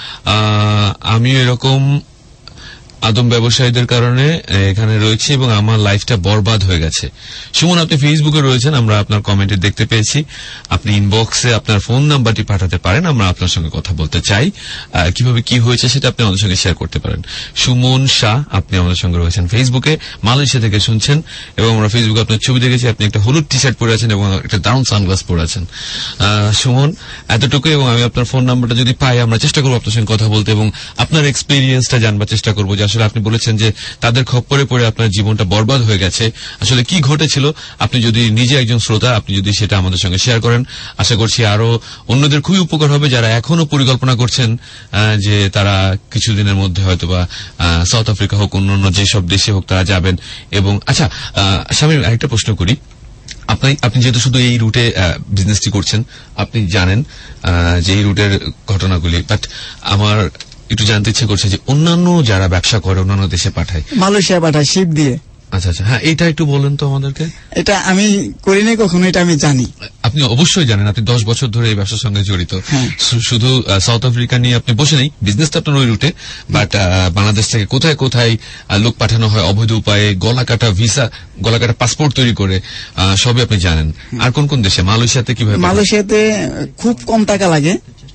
[SPEAKER 2] আমিও এরকম আদম ব্যবসায়ীদের কারণে এখানে রয়েছে এবং আমার লাইফটা বরবাদ হয়ে গেছে। সুমন, আপনি ফেসবুকে রয়েছেন, আমরা আপনার কমেন্টে দেখতে পেয়েছি। আপনি ইনবক্সে আপনার ফোন নাম্বারটি পাঠাতে পারেন, আমরা আপনার সঙ্গে কথা বলতে চাই। কিভাবে কি হয়েছে সেটা আপনি আমাদের সঙ্গে শেয়ার করতে পারেন। সুমন শাহ, আপনি আমাদের সঙ্গে রয়েছেন ফেসবুকে, মালয়েশিয়া থেকে শুনছেন এবং আমরা ফেসবুকে আপনার ছবি দেখেছি, আপনি একটা হলুদ টি শার্ট পরে আছেন এবং একটা দারুণ সানগ্লাস পরে আছেন। সুমন, এতটুকু। এবং আমি আপনার ফোন নাম্বারটা যদি পাই, আমরা চেষ্টা করবো আপনার সঙ্গে কথা বলতে এবং আপনার এক্সপিরিয়েন্সটা জানবার চেষ্টা করবো যে আসলে আপনি বলেছেন যে তাদের খপ্পরে পড়ে আপনার জীবনটা বরবাদ হয়ে গেছে, আসলে কি ঘটেছিল। আপনি যদি নিজে একজন শ্রোতা, আপনি যদি সেটা আমাদের সঙ্গে শেয়ার করেন, আশা করছি আরো অন্যদের খুবই উপকার হবে, যারা এখনো পরিকল্পনা করছেন যে তারা কিছুদিনের মধ্যে হয়তো বা সাউথ আফ্রিকা হোক, অন্যান্য যেসব দেশে হোক তারা যাবেন। এবং আচ্ছা শামীম, আরেকটা প্রশ্ন করি। আপনি আপনি যেহেতু শুধু এই রুটে বিজনেসটি করছেন, আপনি জানেন যে এই রুটের ঘটনাগুলি, বাট আমার একটু জানতে ইচ্ছে করছে যে অন্যান্য যারা ব্যবসা করে অন্যান্য দেশে পাঠায়,
[SPEAKER 3] মালয়েশিয়া পাঠায় শিপ দিয়ে।
[SPEAKER 2] আচ্ছা আচ্ছা, হ্যাঁ, এটা একটু বলেন তো আমাদেরকে।
[SPEAKER 3] এটা আমি করিনি কখনো, এটা আমি জানি।
[SPEAKER 2] আপনি অবশ্যই জানেন, আপনি দশ বছর ধরে এই ব্যবসার সঙ্গে জড়িত। শুধু সাউথ আফ্রিকা নিয়ে আপনি বসে নেই, বিজনেসটা আপনার ওই রুটে, বাট বাংলাদেশ থেকে কোথায় কোথায় লোক পাঠানো হয় অবৈধ উপায়ে, গলা কাটা ভিসা, গলা কাটা পাসপোর্ট তৈরি করে, সবই আপনি জানেন। আর কোন কোন দেশে? মালয়েশিয়াতে কিভাবে?
[SPEAKER 3] মালয়েশিয়াতে খুব কম টাকা লাগে,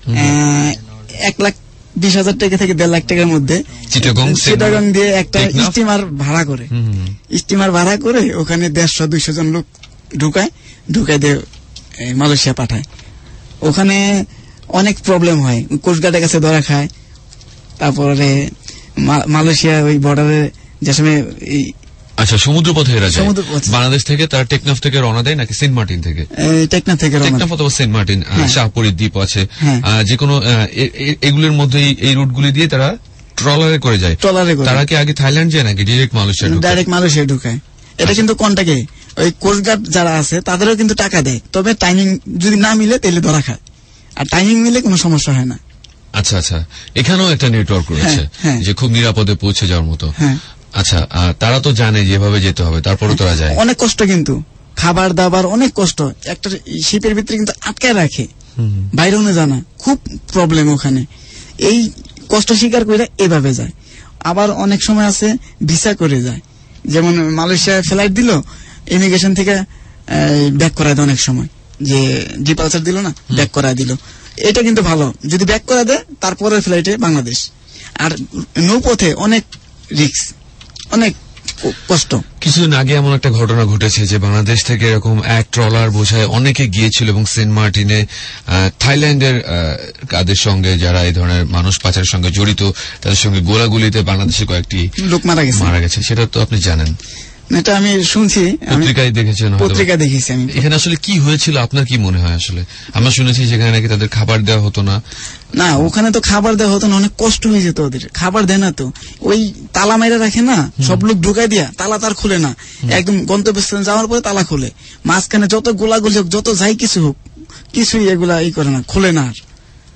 [SPEAKER 3] এক লাখ বিশ হাজার টাকা থেকে দেড় লাখ টাকার মধ্যে চিটাগং দিয়ে একটা স্টিমার ভাড়া করে, স্টিমার ভাড়া করে ওখানে দেড়শো দুইশো জন লোক ঢুকায়, ঢুকায় দিয়ে মালয়েশিয়া পাঠায়। ওখানে অনেক প্রবলেম হয়, কোস্টগার্ডের কাছে ধরা খায়। তারপরে মালয়েশিয়া ওই বর্ডারে যে সময়
[SPEAKER 2] আচ্ছা সমুদ্র পথে এরা যায় বাংলাদেশ থেকে, তারা টেকনাফ থেকে রওনা দেয় নাকি সেন্ট মার্টিন থেকে?
[SPEAKER 3] টেকনাফ থেকে,
[SPEAKER 2] টেকনাফ অথবা সেন্ট মার্টিন, শাহপুরী দ্বীপ আছে, যে কোনো এগুলোর মধ্যে এই রুটগুলি দিয়ে তারা ট্রলারে করে যায়। ট্রলারে তারা কি আগে থাইল্যান্ড যায় নাকি ডিরেক্ট মালয়েশিয়া?
[SPEAKER 3] ডাইরেক্ট মালয়েশিয়া ঢুকায়। এটা কিন্তু কন্টাক্টে ওই কোস্টগার্ড যারা আছে তাদেরও কিন্তু টাকা দেয়, তবে টাইমিং যদি না মিলে তাহলে ধরা খায়, আর টাইমিং মিলে কোনো সমস্যা হয় না।
[SPEAKER 2] আচ্ছা আচ্ছা, এখানেও একটা নেটওয়ার্ক রয়েছে যে খুব নিরাপদে পৌঁছে যাওয়ার মতো। আচ্ছা, তারা তো জানে যেভাবে যেতে হবে, তারপরে তোরা যায়।
[SPEAKER 3] অনেক কষ্ট, কিন্তু খাবার দাবার অনেক কষ্ট, একটা শিপের ভিতরে কিন্তু আটকায় রাখে, বাইরে জানা খুব প্রবলেম ওখানে। এই কষ্ট স্বীকার করে এভাবে যায়। আবার অনেক সময় আছে ভিসা করে যায়, যেমন মালয়েশিয়া ফ্লাইট দিল, ইমিগ্রেশন থেকে ব্যাক করায় দেয় অনেক সময়, যে ডিপালচার দিল না, ব্যাক করায় দিল। এটা কিন্তু ভালো, যদি ব্যাক করা দেয় তারপরের ফ্লাইটে বাংলাদেশ। আর নৌপথে অনেক রিস্ক, অনেক কষ্ট।
[SPEAKER 2] কিছুদিন আগে এমন একটা ঘটনা ঘটেছে যে বাংলাদেশ থেকে এরকম এক ট্রলার বোঝায় অনেকে গিয়েছিল এবং সেন্ট মার্টিনে থাইল্যান্ডের কাদের সঙ্গে যারা এই ধরনের মানুষ পাচারের সঙ্গে জড়িত তাদের সঙ্গে গোলাগুলিতে বাংলাদেশের কয়েকটি
[SPEAKER 3] লোক মারা গেছে
[SPEAKER 2] মারা গেছে সেটা তো আপনি জানেন।
[SPEAKER 3] এটা আমি শুনছি,
[SPEAKER 2] পত্রিকায় দেখেছেন,
[SPEAKER 3] পত্রিকা দেখেছি আমি।
[SPEAKER 2] এখানে আসলে কি হয়েছিল আপনার কি মনে হয়? আসলে আমরা শুনেছি সেখানে নাকি তাদের খাবার দেওয়া হতো না।
[SPEAKER 3] না, ওখানে তো খাবার দেওয়া হতো না, অনেক কষ্ট হয়ে যেত ওদের। খাবার দেয় না তো, ওই তালা মাইরা রাখে না, সব লোক ঢুকাই দিয়া তালা তার খুলে না, একদম গন্তব্যস্থানে যাওয়ার পরে তালা খুলে। মাঝখানে যত গোলাগুলি হোক, যত যাই কিছু হোক, কিছুই এগুলা ই করে না, খুলে না। আর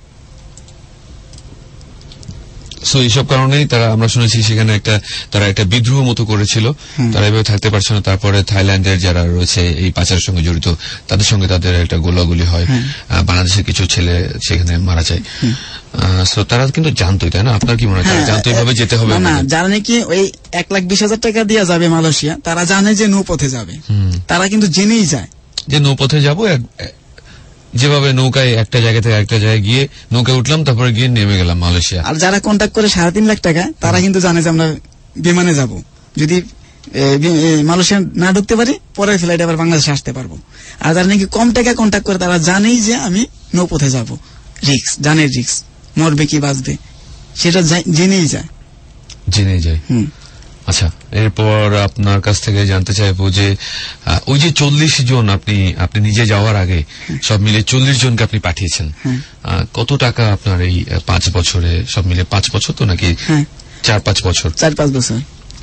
[SPEAKER 2] সো এইসব কারণেই তারা, আমরা শুনেছি সেখানে একটা তারা একটা বিদ্রোহ মতো করেছিল, তারা এভাবে থাকতে পারছে না। তারপরে থাইল্যান্ডের যারা রয়েছে এই পাচারের সঙ্গে জড়িত তাদের সঙ্গে তাদের একটা গোলাগুলি হয়, বাংলাদেশের কিছু ছেলে সেখানে মারা যায়। সো তারা কিন্তু জানতোই, তাই না? আপনার কি মনে হয় তারা জানতো এইভাবে যেতে হবে?
[SPEAKER 3] না, যারা নাকি ওই এক লাখ বিশ হাজার টাকা দিয়ে যাবে মালয়েশিয়া, তারা জানে যে নৌপথে যাবে, তারা কিন্তু জেনেই যায়
[SPEAKER 2] যে নৌপথে যাবো। যেভাবে নৌকায় একটা জায়গা থেকে একটা জায়গায় গিয়ে নৌকায় উঠলাম, তারপরে গিয়ে নেমে গেলাম মালয়েশিয়া।
[SPEAKER 3] আর যারা কন্ট্যাক্ট করে সাড়ে তিন লাখ টাকা, তারা কিন্তু জানে যে আমরা বিমানে যাব, যদি মালয়েশিয়া না ঢুকতে পারি পরের ফ্লাইটে আবার বাংলাদেশে আসতে পারবো। আর যারা নাকি কম টাকা কন্ট্যাক্ট করে, তারা জানেই যে আমি নৌপথে যাব, রিক্স, জানে রিক্স, মরবে কি বাঁচবে সেটা জেনেই যায়,
[SPEAKER 2] জেনেই যায়। হুম, আচ্ছা, এরপর আপনার কাছ থেকে জানতে চাইবো যে ওই যে চল্লিশ জন আপনি আপনি নিজে যাওয়ার আগে সব মিলে চল্লিশ জনকে আপনি পাঠিয়েছেন, কত টাকা আপনার এই পাঁচ বছরে সব মিলে? পাঁচ বছর তো নাকি চার পাঁচ বছর?
[SPEAKER 3] চার পাঁচ বছর।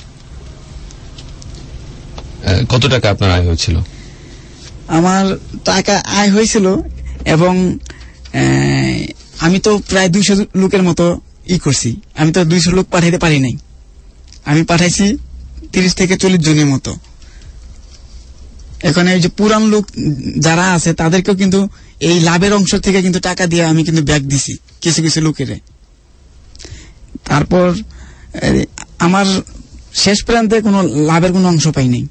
[SPEAKER 2] কত টাকা আপনার আয় হয়েছিল?
[SPEAKER 3] আমার টাকা আয় হয়েছিল, এবং আমি তো প্রায় দুইশো লোকের মতো ই করছি। আমি তো দুইশো লোক পাঠাইতে পারি নাই, আমি পাঠাইছি তিরিশ থেকে চল্লিশ জনের মতো। এখানে এই যে পুরান লোক যারা আছে তাদেরকেও কিন্তু এই লাভের অংশ থেকে কিন্তু টাকা দিয়ে আমি কিন্তু ব্যাক দিছি কিছু কিছু লোকের। তারপর আমার শেষ প্রান্তে কোনো লাভের কোনো অংশ পাই নাই।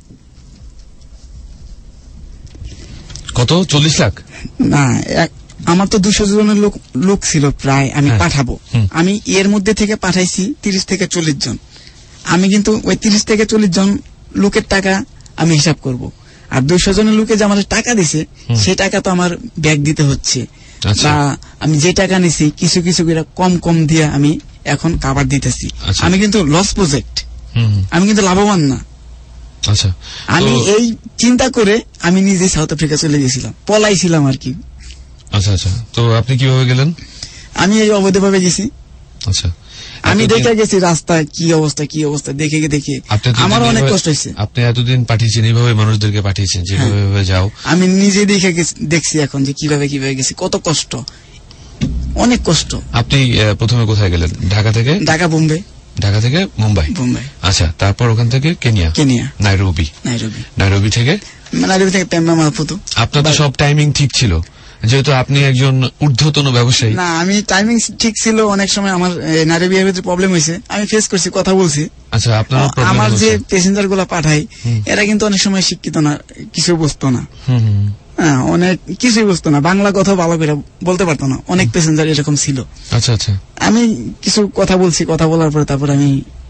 [SPEAKER 2] কত? চল্লিশ লাখ?
[SPEAKER 3] না, আমার তো দুশো জনের লোক লোক ছিল প্রায়, আমি পাঠাবো। আমি এর মধ্যে থেকে পাঠাইছি তিরিশ থেকে চল্লিশ জন। আমি কিন্তু ওই তিরিশ থেকে চল্লিশ জন লোকের টাকা আমি হিসাব করব, আর দুইশো জনের লোকে যে আমাদের টাকা দিছে সেই টাকা তো আমার ব্যাক দিতে হচ্ছে। বা আমি যে টাকা নিছি কিছু কিছু কম কম দিয়ে আমি এখন কাভার দিতেছি। আমি কিন্তু লস প্রজেক্ট, আমি কিন্তু লাভবান না।
[SPEAKER 2] আচ্ছা,
[SPEAKER 3] আমি এই চিন্তা করে আমি নিজে সাউথ আফ্রিকা চলে গেছিলাম, পলাইছিলাম আর কি।
[SPEAKER 2] আচ্ছা আচ্ছা, তো আপনি কিভাবে গেলেন?
[SPEAKER 3] আমি এই অবৈধভাবে গেছি।
[SPEAKER 2] আচ্ছা,
[SPEAKER 3] আমি দেখে গেছি রাস্তায় কি অবস্থা কি অবস্থা দেখে দেখে আমার অনেক কষ্ট হয়েছে।
[SPEAKER 2] আপনি এতদিন পাঠিয়েছেন, এইভাবে মানুষদেরকে পাঠিয়েছেন যেভাবে যাও,
[SPEAKER 3] আমি নিজে দেখে দেখছি এখন যে কিভাবে কিভাবে গেছি, কত কষ্ট, অনেক কষ্ট।
[SPEAKER 2] আপনি প্রথমে কোথায় গেলেন? ঢাকা থেকে?
[SPEAKER 3] ঢাকা বোম্বে।
[SPEAKER 2] ঢাকা থেকে মুম্বাই?
[SPEAKER 3] মুম্বাই।
[SPEAKER 2] আচ্ছা, তারপর ওখান থেকে Kenya?
[SPEAKER 3] Kenya.
[SPEAKER 2] Nairobi?
[SPEAKER 3] Nairobi.
[SPEAKER 2] Nairobi থেকে?
[SPEAKER 3] নাইরোবি থেকে পেম্বা মাপুতো।
[SPEAKER 2] আপনার তো সব টাইমিং ঠিক ছিল, যেহেতু আপনি একজন ঊর্ধ্বতন ব্যবসায়ী।
[SPEAKER 3] না, আমি টাইমিং ঠিক ছিল, অনেক সময় আমার নাইরোবি এর ভিতরে প্রবলেম হয়েছে, আমি ফেস করছি, কথা বলছি।
[SPEAKER 2] আচ্ছা, আপনার
[SPEAKER 3] আমার যে প্যাসেঞ্জার গুলা পাঠাই এরা কিন্তু অনেক সময় শিক্ষিত না, কিছু বুঝতো না, হ্যাঁ অনেক কিছুই বুঝতো না, বাংলা কথা ভালো করে বলতে পারতো না, অনেক প্যাসেঞ্জার এরকম ছিল।
[SPEAKER 2] আচ্ছা আচ্ছা,
[SPEAKER 3] আমি কিছু কথা বলছি, কথা বলার পরে তারপরে আমি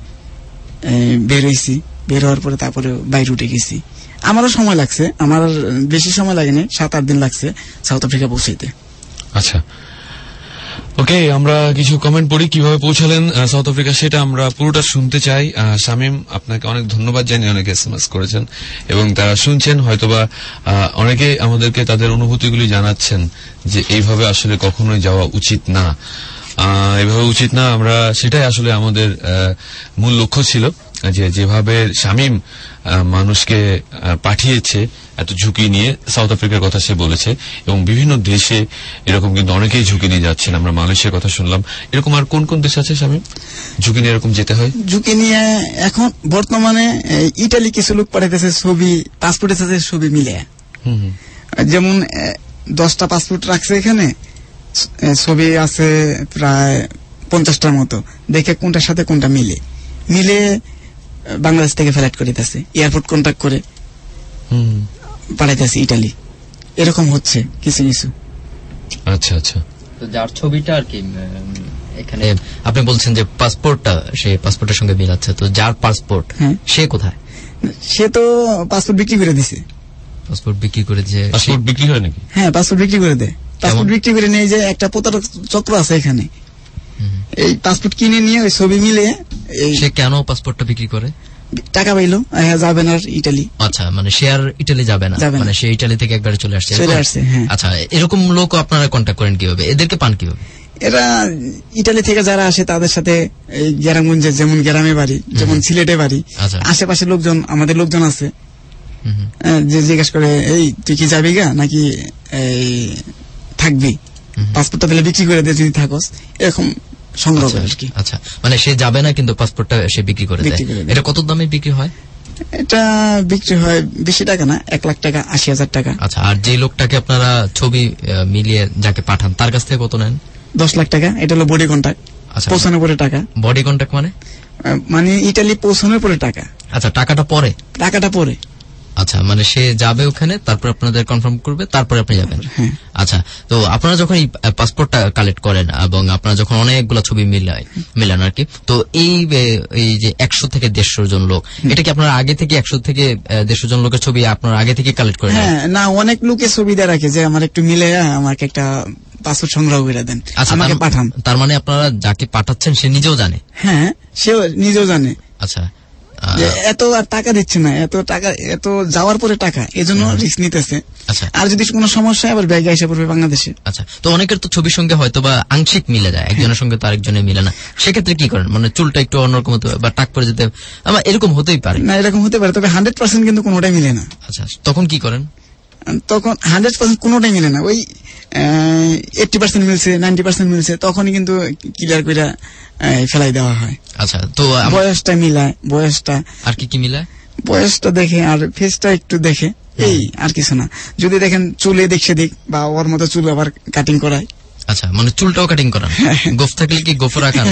[SPEAKER 3] বের হয়েছি, বের হওয়ার পরে তারপরে বাইরে উঠে গেছি। আমারও সময় লাগছে, আমার বেশি সময় লাগেনি, সাত আট দিন লাগছে সাউথ আফ্রিকা পৌঁছাইতে।
[SPEAKER 2] আচ্ছা, ওকে, আমরা কিছু কমেন্ট পড়ি। কিভাবে পৌঁছালেন সাউথ আফ্রিকা সেটা আমরা পুরোটা শুনতে চাই। শামীম, আপনাকে অনেক ধন্যবাদ জানিয়ে অনেকে এসএমএস করেছেন এবং তারা শুনছেন, হয়তোবা অনেকে আমাদেরকে তাদের অনুভূতিগুলি জানাচ্ছেন যে এইভাবে আসলে কখনোই যাওয়া উচিত না, এইভাবে উচিত না। আমরা সেটাই আসলে আমাদের মূল লক্ষ্য ছিল, যে যেভাবে শামীম মানুষকে পাঠিয়েছে এত ঝুঁকি নিয়ে, সাউথ আফ্রিকার কথা সে বলেছে, এবং বিভিন্ন দেশে এরকম কিন্তু অনেকেই ঝুঁকি নিয়ে যাচ্ছেন। আমরা মালয়েশিয়ার কথা শুনলাম, এরকম আর কোন কোন দেশ আছে শামীম ঝুঁকি নিয়ে এরকম যেতে হয়?
[SPEAKER 3] ঝুঁকি নিয়ে এখন বর্তমানে ইটালি কিছু লোক পাঠাইতেছে ছবি, পাসপোর্টের সাথে ছবি মিলে, যেমন দশটা পাসপোর্ট রাখছে এখানে, ছবি আছে প্রায় পঞ্চাশটার মতো, দেখে কোনটার সাথে কোনটা মিলে মিলে বাংলাদেশ থেকে ফ্লাইট করে দিতেছে, এয়ারপোর্ট কন্ট্যাক্ট করে পাঠাইতেছি ইটালি, এরকম হচ্ছে কিছু কিছু।
[SPEAKER 2] আচ্ছা আচ্ছা।
[SPEAKER 6] তো যার ছবিটা আর কি এখানে আপনি বলছেন যে পাসপোর্টটা সে পাসপোর্টের সঙ্গে মিলাচ্ছে, তো যার পাসপোর্ট সে কোথায়?
[SPEAKER 3] সে তো পাসপোর্ট বিক্রি করে দিছে।
[SPEAKER 6] পাসপোর্ট বিক্রি করে যে
[SPEAKER 2] পাসপোর্ট বিক্রি হয় নাকি?
[SPEAKER 3] হ্যাঁ, পাসপোর্ট বিক্রি করে দেয়। পাসপোর্ট বিক্রি করে নিয়ে যে একটা প্রতারক চক্র আছে এখানে, এই পাসপোর্ট কিনে নিয়ে ওই ছবি মিলে।
[SPEAKER 6] সে কেন পাসপোর্টটা বিক্রি করে?
[SPEAKER 3] টাকা পাইলো, যাবে না ইটালি।
[SPEAKER 6] আচ্ছা, মানে সে আর ইটালি যাবে না, মানে সে ইটালি থেকে একবারে চলে আসছে।
[SPEAKER 3] চলে আসছে, হ্যাঁ।
[SPEAKER 6] আচ্ছা, এরকম লোক আপনারা কন্ট্যাক্ট করেন কিভাবে? এদেরকে পান কিভাবে?
[SPEAKER 3] এরা ইটালি থেকে যারা আসে তাদের সাথে এই গ্রামগঞ্জে, যেমন গ্রামে বাড়ি, যেমন সিলেটে বাড়ি, আশেপাশে লোকজন, আমাদের লোকজন আছে, যে জিজ্ঞেস করে এই তুই কি যাবি গা নাকি এই থাকবি, পাসপোর্টটা তাহলে বিক্রি করে দে যদি থাকস, এরকম সংগ্রহ করে আর কি।
[SPEAKER 6] আচ্ছা, মানে সে যাবে না কিন্তু পাসপোর্টটা সে বিক্রি করে দেয়। এটা কত দামে বিক্রি হয়?
[SPEAKER 3] এটা বিক্রি হয় বেশি টাকা না, এক লাখ টাকা, আশি হাজার টাকা।
[SPEAKER 6] আচ্ছা, আর যে লোকটাকে আপনারা ছবি মিলিয়ে যাকে পাঠান তার কাছ থেকে কত নেন?
[SPEAKER 3] দশ লাখ টাকা। এটা হলো বডি কন্ট্যাক্ট, পৌঁছানোর পরে টাকা।
[SPEAKER 6] বডি কন্ট্যাক্ট মানে
[SPEAKER 3] মানে ইটালি পৌঁছানোর পরে টাকা।
[SPEAKER 6] আচ্ছা, টাকাটা পরে?
[SPEAKER 3] টাকাটা পরে।
[SPEAKER 6] আচ্ছা, মানে সে যাবে ওখানে, তারপর আপনাদের কনফার্ম করবে, তারপরে আপনি যাবেন। আচ্ছা, তো আপনারা যখন এই পাসপোর্টটা কালেক্ট করেন এবং আপনারা যখন অনেকগুলো ছবি মিলায় মিলান আর কি, তো এই এই যে একশো থেকে দেড়শো জন লোক, এটা কি আপনারা আগে থেকে একশো থেকে দেড়শো জন লোকের ছবি আপনারা আগে থেকে কালেক্ট করেন?
[SPEAKER 3] হ্যাঁ, না, অনেক লোকের ছবি দেয়া রাখে যে আমার একটু মিলে আমাকে একটা পাসপোর্ট সংগ্রহ করে দেন, আমাকে পাঠান।
[SPEAKER 6] তার মানে আপনারা যাকে পাঠাচ্ছেন সে নিজেও জানে?
[SPEAKER 3] হ্যাঁ, সে নিজেও জানে।
[SPEAKER 6] আচ্ছা,
[SPEAKER 3] এত আর টাকা দিচ্ছে না, এত টাকা, এত যাওয়ার পরে টাকা, এজন্য রিস্ক নিতেছে।
[SPEAKER 6] আচ্ছা,
[SPEAKER 3] আর যদি কোনো সমস্যা আবার ব্যাগে এসে পড়বে বাংলাদেশে।
[SPEAKER 6] আচ্ছা, তো অনেকের তো ছবির সঙ্গে হয়তো বা আংশিক মিলে যায়, একজনের সঙ্গে তো আরেকজনের মিলে না, সেক্ষেত্রে কি করেন? মানে চুলটা একটু অন্যরকম হতে বা টাক পরে যেতে, আমার এরকম হতেই পারে
[SPEAKER 3] না, এরকম হতে পারে, তবে হান্ড্রেড পার্সেন্ট কিন্তু কোনোটাই মিলে না।
[SPEAKER 6] আচ্ছা, তখন কি করেন?
[SPEAKER 3] তখন হান্ড্রেড পার্সেন্ট কোনোটাই মিলে না, ওই এইটি পার্সেন্ট মিলছে, নাইনটি পার্সেন্ট মিলছে, তখনই কিন্তু ক্লিয়ার করে ফেলাই দেওয়া হয়।
[SPEAKER 6] আচ্ছা, তো
[SPEAKER 3] বয়সটা মিলায়, বয়সটা
[SPEAKER 6] আর কি কি মিলায়?
[SPEAKER 3] বয়সটা দেখে আর ফেসটা একটু দেখে, এই আর কিছু না। যদি দেখেন চুলে দেখছে দিক বা ওর মতো চুল আবার কাটিং করায়।
[SPEAKER 6] আচ্ছা, মানে চুলটাও কাটিং করান? গোফ থাকলে কি গোফ রাখান?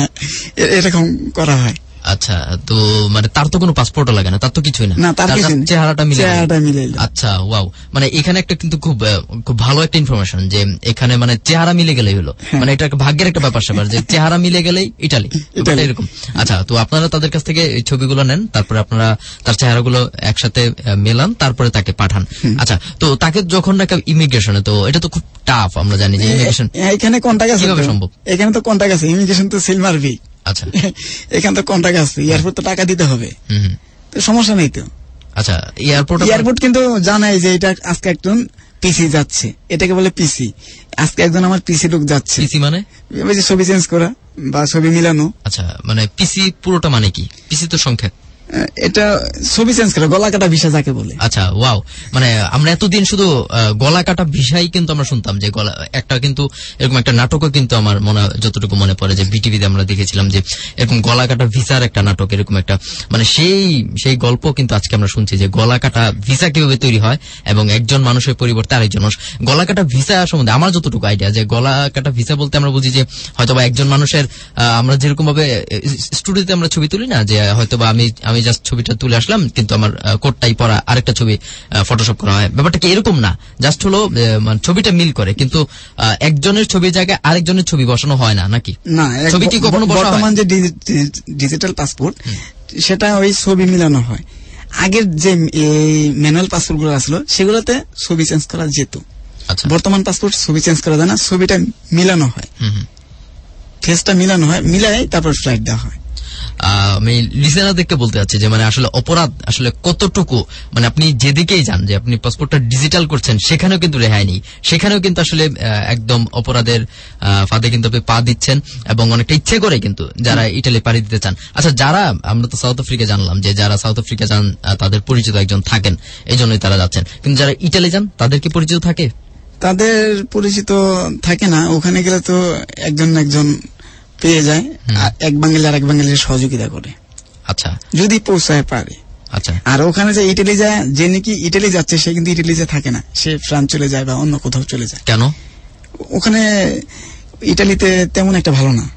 [SPEAKER 3] এরকম করা হয়।
[SPEAKER 6] আচ্ছা, তো মানে তার তো কোনো পাসপোর্টও লাগে না, তার তো কিছুই না, তার চেহারাটা মিলে। আচ্ছা, ওয়াও, মানে এখানে একটা কিন্তু খুব খুব ভালো একটা ইনফরমেশন যে এখানে মানে চেহারা মিলে গেলেই হলো, মানে এটা ভাগ্যের একটা ব্যাপার স্যাপার যে চেহারা মিলে গেলেই ইটালি, এরকম। আচ্ছা, তো আপনারা তাদের কাছ থেকে এই ছবিগুলো নেন, তারপরে আপনারা তার চেহারাগুলো একসাথে মেলান, তারপরে তাকে পাঠান। আচ্ছা, তো তাকে যখন রাখা ইমিগ্রেশনে, তো এটা তো খুব টাফ, আমরা জানি যে ইমিগ্রেশন
[SPEAKER 3] এখানে কন্টাক্ট আছে,
[SPEAKER 6] কিভাবে সম্ভব?
[SPEAKER 3] এখানে তো কন্টাক্ট আছে, ইমিগ্রেশন তো সিল মারবি।
[SPEAKER 6] আচ্ছা,
[SPEAKER 3] এখানে তো কন্টাক্ট আছে, এয়ারপোর্ট তো টাকা দিতে হবে, তো সমস্যা নেই তো।
[SPEAKER 6] আচ্ছা, এয়ারপোর্ট
[SPEAKER 3] এয়ারপোর্ট কিন্তু জানাই যে এটা আজকে একজন পিসি যাচ্ছে, এটাকে বলে পিসি। আজকে একজন আমার পিসি লোক যাচ্ছে।
[SPEAKER 6] পিসি মানে
[SPEAKER 3] ছবি চেঞ্জ করা বা ছবি মিলানো।
[SPEAKER 6] আচ্ছা, মানে পিসি পুরোটা মানে কি? পিসি তো সংখ্যা,
[SPEAKER 3] এটা ছবি চেঞ্জ করা, গলা কাটা ভিসা যাকে বলে।
[SPEAKER 6] আচ্ছা, ওয়াও, মানে আমরা এতদিন শুধু গলা কাটা ভিসাই কিন্তু আমরা শুনতাম, যে গলা একটা কিন্তু এরকম একটা নাটকও কিন্তু আমার মনে যতটুকু মনে পড়ে যে বিটিভিতে আমরা দেখেছিলাম যে এরকম গলা কাটা ভিসার একটা নাটক, এরকম একটা মানে সেই সেই গল্প কিন্তু আজকে আমরা শুনছি যে গলা কাটা ভিসা কিভাবে তৈরি হয় এবং একজন মানুষের পরিবর্তে আরেকজন মানুষ। গলা কাটা ভিসা সম্বন্ধে আমার যতটুকু আইডিয়া, যে গলা কাটা ভিসা বলতে আমরা বুঝি যে হয়তোবা একজন মানুষের, আমরা যেরকম ভাবে স্টুডিওতে আমরা ছবি তুলি না, যে হয়তোবা আমি আমি জাস্ট ছবিটা তুলে আসলাম কিন্তু আমার কোটটাই পরা আরেকটা ছবি ফটোশপ করা হয়, ব্যাপারটা কি এরকম না? জাস্ট হলো ছবিটা মিল করে, কিন্তু একজনের ছবির জায়গায় আরেকজনের ছবি বসানো হয় না নাকি?
[SPEAKER 3] না,
[SPEAKER 6] ছবি কি কখনো বসানো হয়?
[SPEAKER 3] বর্তমান যে ডিজিটাল পাসপোর্ট, সেটা ওই ছবি মিলানো হয়। আগের যে ম্যানুয়াল পাসপোর্ট গুলো আসলো সেগুলোতে ছবি চেঞ্জ করা যেত। বর্তমান পাসপোর্ট ছবি চেঞ্জ করা যায় না, ছবিটা মিলানো হয়, ফেসটা মিলানো হয়, মিলাই তারপর ফ্লাইট দেওয়া হয়।
[SPEAKER 6] আমি লিসেনারদেরকে বলতে চাচ্ছি যে মানে আসলে অপরাধ আসলে কতটুকু, মানে আপনি যেদিকেই যান, যে আপনি পাসপোর্টটা ডিজিটাল করছেন সেখানেও কিন্তু রেহাই নেই, সেখানেও কিন্তু আসলে একদম অপরাধের ফাঁদে কিন্তু আপনি পা দিচ্ছেন এবং অনেকটা ইচ্ছে করে কিন্তু যারা ইটালি পাড়ি দিতে চান। আচ্ছা, যারা আমরা তো সাউথ আফ্রিকা জানলাম যে যারা সাউথ আফ্রিকা যান তাদের পরিচিত একজন থাকেন, এই জন্যই তারা যাচ্ছেন, কিন্তু যারা ইটালি যান তাদের কি পরিচিত থাকে?
[SPEAKER 3] তাদের পরিচিত থাকে না, ওখানে গেলে তো একজন একজন পেয়ে যায়, এক বাঙালি আর এক বাঙালির সহযোগিতা করে।
[SPEAKER 6] আচ্ছা,
[SPEAKER 3] যদি পৌঁছায় পারে।
[SPEAKER 6] আচ্ছা,
[SPEAKER 3] আর ওখানে যে ইটালি যায়, যে নাকি ইটালি যাচ্ছে সে কিন্তু ইটালিতে থাকে না, সে ফ্রান্স চলে যায় বা অন্য কোথাও চলে যায়।
[SPEAKER 6] কেন?
[SPEAKER 3] ওখানে ইটালিতে তেমন একটা ভালো না,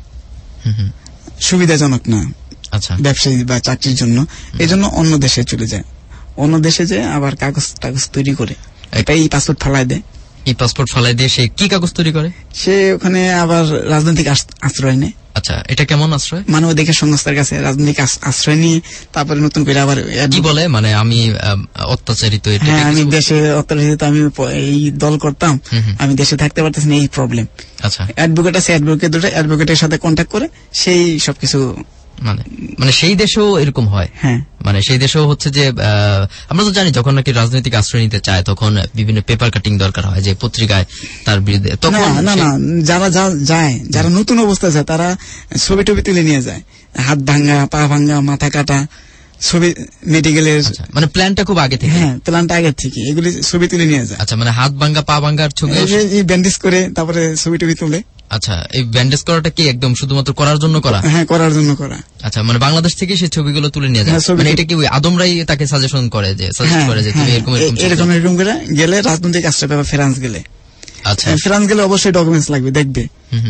[SPEAKER 3] সুবিধাজনক না।
[SPEAKER 6] আচ্ছা,
[SPEAKER 3] ব্যবসায়ী বা চাকরির জন্য, এই জন্য অন্য দেশে চলে যায়, অন্য দেশে যে আবার কাগজ টাগজ তৈরি করে এটাই পাসপোর্ট ফালাই দেয়।
[SPEAKER 6] এই পাসপোর্ট ফালাই দিয়ে সে কি কাগজ তৈরি করে?
[SPEAKER 3] সে ওখানে আবার রাজনৈতিক আশ্রয় নেয়।
[SPEAKER 6] আচ্ছা, এটা কেমন আশ্রয়?
[SPEAKER 3] মানব অধিকার সংস্থার কাছে রাজনৈতিক আশ্রয় নিয়ে তারপরে নতুন করে আবার
[SPEAKER 6] কি বলে, মানে আমি অত্যাচারিত,
[SPEAKER 3] হ্যাঁ আমি দেশে অত্যাচারিত, আমি এই দল করতাম, আমি দেশে থাকতে পারতেছি না, এই প্রবলেম।
[SPEAKER 6] আচ্ছা,
[SPEAKER 3] অ্যাডভোকেট আছে, অ্যাডভোকেট দুটো অ্যাডভোকেটের সাথে কন্ট্যাক্ট করে সেই সবকিছু
[SPEAKER 6] মানে মানে সেই দেশেও এরকম হয়।
[SPEAKER 3] হ্যাঁ,
[SPEAKER 6] মানে সেই দেশেও হচ্ছে যে আমরা তো জানি যখন নাকি রাজনৈতিক আশ্রয় নিতে চায় তখন বিভিন্ন পেপার কাটিং দরকার হয়, যে পত্রিকায় তার বিরুদ্ধে। তখন
[SPEAKER 3] না না যারা যায়, যারা নতুন অবস্থায় যায় তারা ছবি টবি তুলে নিয়ে যায়, হাত ভাঙ্গা, পা ভাঙ্গা, মাথা কাটা ছবি, মেডিকেলের
[SPEAKER 6] মানে প্ল্যানটা খুব আগে থেকে।
[SPEAKER 3] হ্যাঁ, প্ল্যানটা আগে থেকে এগুলি ছবি তুলে নিয়ে যায়।
[SPEAKER 6] আচ্ছা, মানে হাত ভাঙ্গা, পা ভাঙ্গার ছবি
[SPEAKER 3] ব্যান্ডেজ করে তারপরে ছবি টবি তুলে।
[SPEAKER 6] আচ্ছা, এই ব্যান্ডেজ করাটা কি একদম শুধুমাত্র করার জন্য করা?
[SPEAKER 3] হ্যাঁ, করার জন্য করা।
[SPEAKER 6] আচ্ছা, মানে বাংলাদেশ থেকে সেই ছবিগুলো তুলে নিয়ে যায়। মানে এটা কি ওই আদমরাই তাকে সাজেশন করে, যে সাজেস্ট করে যে তুমি এরকম
[SPEAKER 3] এরকম এরকম করে গেলে রাজনৈতিক আশ্রয় পাবে ফ্রান্স গেলে।
[SPEAKER 6] আচ্ছা,
[SPEAKER 3] ফ্রান্স গেলে অবশ্যই ডকুমেন্টস লাগবে, দেখবে।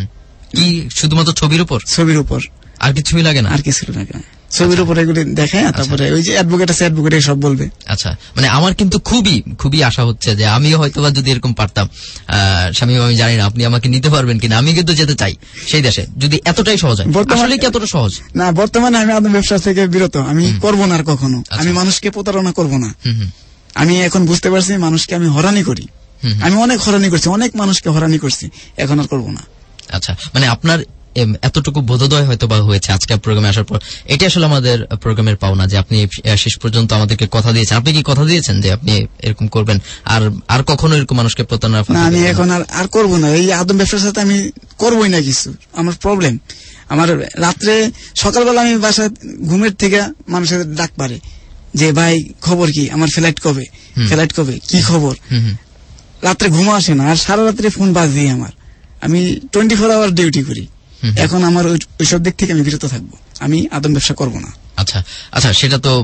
[SPEAKER 6] কি শুধুমাত্র ছবির উপর?
[SPEAKER 3] ছবির উপর,
[SPEAKER 6] আর কিছুই লাগে না?
[SPEAKER 3] আর কিছু লাগে না, ছবির উপরে এগুলি দেখে। তারপরে ওই যে অ্যাডভোকেট আছে, অ্যাডভোকেট সব বলবে।
[SPEAKER 6] আচ্ছা, মানে আমার কিন্তু খুবই খুবই আশা হচ্ছে যে আমিও হয়তো বা যদি এরকম পারতাম, স্বামী, আমি জানি না আপনি আমাকে নিতে পারবেন কিনা, আমি কিন্তু যেতে চাই সেই দেশে, যদি এতটাই সহজ হয়। আসলে কি এতটা সহজ
[SPEAKER 3] না? বর্তমানে আমি আদম ব্যবসা থেকে বিরত, আমি করবো না আর কখনো। আমি মানুষকে প্রতারণা করবো না। আমি এখন বুঝতে পারছি মানুষকে আমি হরানি করি, আমি অনেক হরানি করছি, অনেক মানুষকে হরানি করছি, এখন আর করবো না।
[SPEAKER 6] আচ্ছা, মানে আপনার এতটুকু বোধোদয় হয়তো বা হয়েছে আজকে প্রোগ্রামে আসার পর। এটা আসলে আমাদের প্রোগ্রামের পাওনা যে আপনি শেষ পর্যন্ত আমাদেরকে কথা দিয়েছেন। আপনি কি কথা দিয়েছেন যে আপনি এরকম করবেন, আর আর কখনো এরকম মানুষকে প্রতারণা?
[SPEAKER 3] না, আমি এখন আর আর করবো না। এই আদম ব্যবসার সাথে আমি করবোই না কিছু। আমার প্রবলেম, আমার রাত্রে সকালবেলা আমি বাসায় ঘুমের থেকে মানুষের ডাক পারে যে ভাই খবর কি, আমার ফ্লাইট কবে, ফ্লাইট কবে, কি খবর। রাত্রে ঘুম আসে না, আর সারা রাত্রে ফোন বাজে আমার। আমি টোয়েন্টি ফোর আওয়ার ডিউটি করি। এখন আমার ওইসব দিক থেকে আমি বিরত থাকবো, আমি আদম ব্যবসা করবো না।
[SPEAKER 6] আচ্ছা আচ্ছা, সেটা তো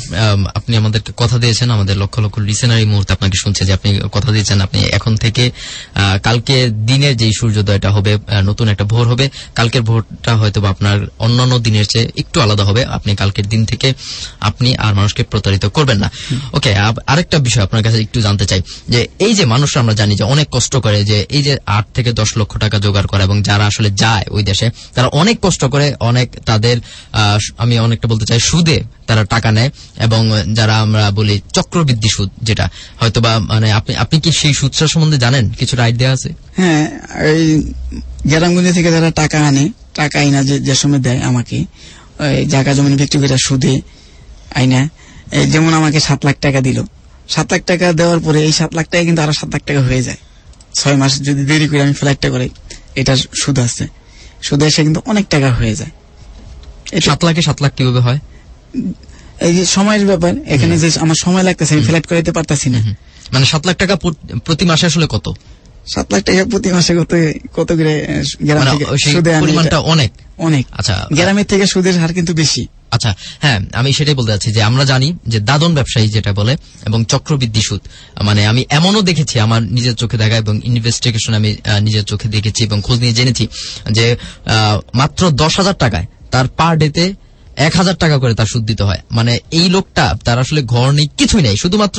[SPEAKER 6] আপনি আমাদেরকে কথা দিয়েছেন, আমাদের লক্ষ লক্ষ লিসেনার এই মুহূর্তে আপনাকে শুনছে, যে আপনি কথা দিয়েছেন আপনি এখন থেকে কালকে দিনের যে সূর্যোদয়টা হবে, নতুন একটা ভোর হবে, কালকের ভোরটা হয়তো আপনার অন্যান্য দিনের চেয়ে একটু আলাদা হবে। আপনি কালকের দিন থেকে আপনি আর মানুষকে প্রতারিত করবেন না। ওকে, আরেকটা বিষয় আপনার কাছে একটু জানতে চাই, যে এই যে মানুষরা আমরা জানি যে অনেক কষ্ট করে, যে এই যে আট থেকে দশ লক্ষ টাকা জোগাড় করে, এবং যারা আসলে যায় ওই দেশে তারা অনেক কষ্ট করে, অনেক তাদের আমি অনেকটা বলতে চাই সুদে তারা টাকা নেয়, এবং যারা আমরা বলি চক্রবৃদ্ধি সুদ, যেটা হয়তোবা মানে আপনি আপনি কি সেই সুদটার সম্বন্ধে জানেন? কিছুটা আইডিয়া আছে?
[SPEAKER 3] হ্যাঁ, এই গ্রামগঞ্জ থেকে যারা টাকা আনে, টাকা আইনা যে সময় দেয় আমাকে, ওই জায়গা জমি বিক্রি করে সুদে আইনা, যেমন আমাকে সাত লাখ টাকা দিল, সাত লাখ টাকা দেওয়ার পরে এই সাত লাখ টাকা কিন্তু আরো সাত লাখ টাকা হয়ে যায়। ছয় মাস যদি দেরি করে আমি ফ্লাইটটা করে, এটা সুদ আছে, সুদ এসে কিন্তু অনেক টাকা হয়ে যায়।
[SPEAKER 6] সাত লাখে সাত লাখ কিভাবে হয়?
[SPEAKER 3] এই যে সময়ের ব্যাপার, এখানে যে আমার সময় লাগতেছে, আমি ফ্লাইট করাইতে পারতাছি না।
[SPEAKER 6] মানে সাত লাখ টাকা প্রতি মাসে আসলে কত?
[SPEAKER 3] সাত লাখ টাকা প্রতি মাসে কত কত করে গ্রাম থেকে সুদে পরিমাণটা
[SPEAKER 6] অনেক
[SPEAKER 3] অনেক।
[SPEAKER 6] আচ্ছা,
[SPEAKER 3] গ্রামের থেকে সুদের হার কিন্তু বেশি।
[SPEAKER 6] আচ্ছা, হ্যাঁ, আমি সেটাই বলতে চাচ্ছি যে আমরা জানি যে দাদন ব্যবসায়ী যেটা বলে, এবং চক্রবৃদ্ধি সুদ, মানে আমি এমনও দেখেছি আমার নিজের চোখে দেখা, এবং ইনভেস্টিগেশন আমি নিজের চোখে দেখেছি এবং খোঁজ নিয়ে জেনেছি যে মাত্র দশ হাজার টাকায় তার পার ডেতে এক হাজার টাকা করে তার সুদ দিতে হয়। মানে এই লোকটা, তার আসলে ঘর নেই, কিছুই নেই, শুধুমাত্র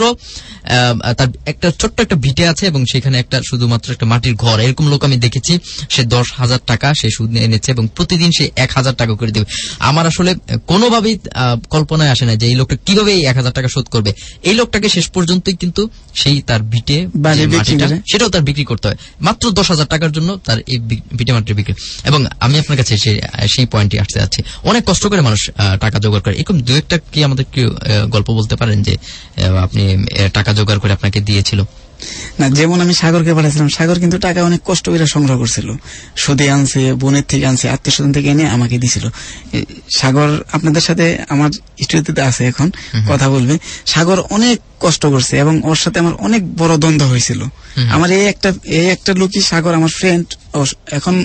[SPEAKER 6] তার একটা ছোট্ট একটা ভিটে আছে, এবং সেখানে একটা শুধুমাত্র একটা মাটির ঘর। এরকম লোক আমি দেখেছি, সে দশ হাজার টাকা সে সুদ নিয়ে এনেছে, এবং প্রতিদিন সে এক হাজার টাকা করে দেবে। আমার আসলে কোনোভাবেই কল্পনায় আসে না যে এই লোকটা কিভাবে এই এক হাজার টাকা শোধ করবে। এই লোকটাকে শেষ পর্যন্তই কিন্তু সেই তার ভিটে মাটিটা, সেটাও তার বিক্রি করতে হয় মাত্র দশ হাজার টাকার জন্য, তার এই ভিটে মাটির বিক্রি। এবং আমি আপনার কাছে সেই পয়েন্টে আসতে যাচ্ছি, অনেক কষ্ট করে মানুষ টাকা জোগাড় করে। এরকম দু একটা কি আমাদের গল্প বলতে পারেন যে আপনি টাকা জোগাড় করে আপনাকে দিয়েছিল?
[SPEAKER 3] না, যেমন আমি সাগরকে পাঠাইছিলাম, সাগর কিন্তু টাকা অনেক কষ্ট করে সংগ্রহ করছিল, সুদে আনছে, বোনের থেকে আনছে, আত্মীয় স্বজন থেকে এনে আমাকে দিছিল। সাগর আপনাদের সাথে আমার স্টুডিওতে আছে, এখন কথা বলবে। সাগর অনেক কষ্ট করছে, এবং ওর সাথে আমার অনেক বড় দ্বন্দ্ব হয়েছিল। আমার এই একটা এই একটা লোকই সাগর আমার ফ্রেন্ড, এখন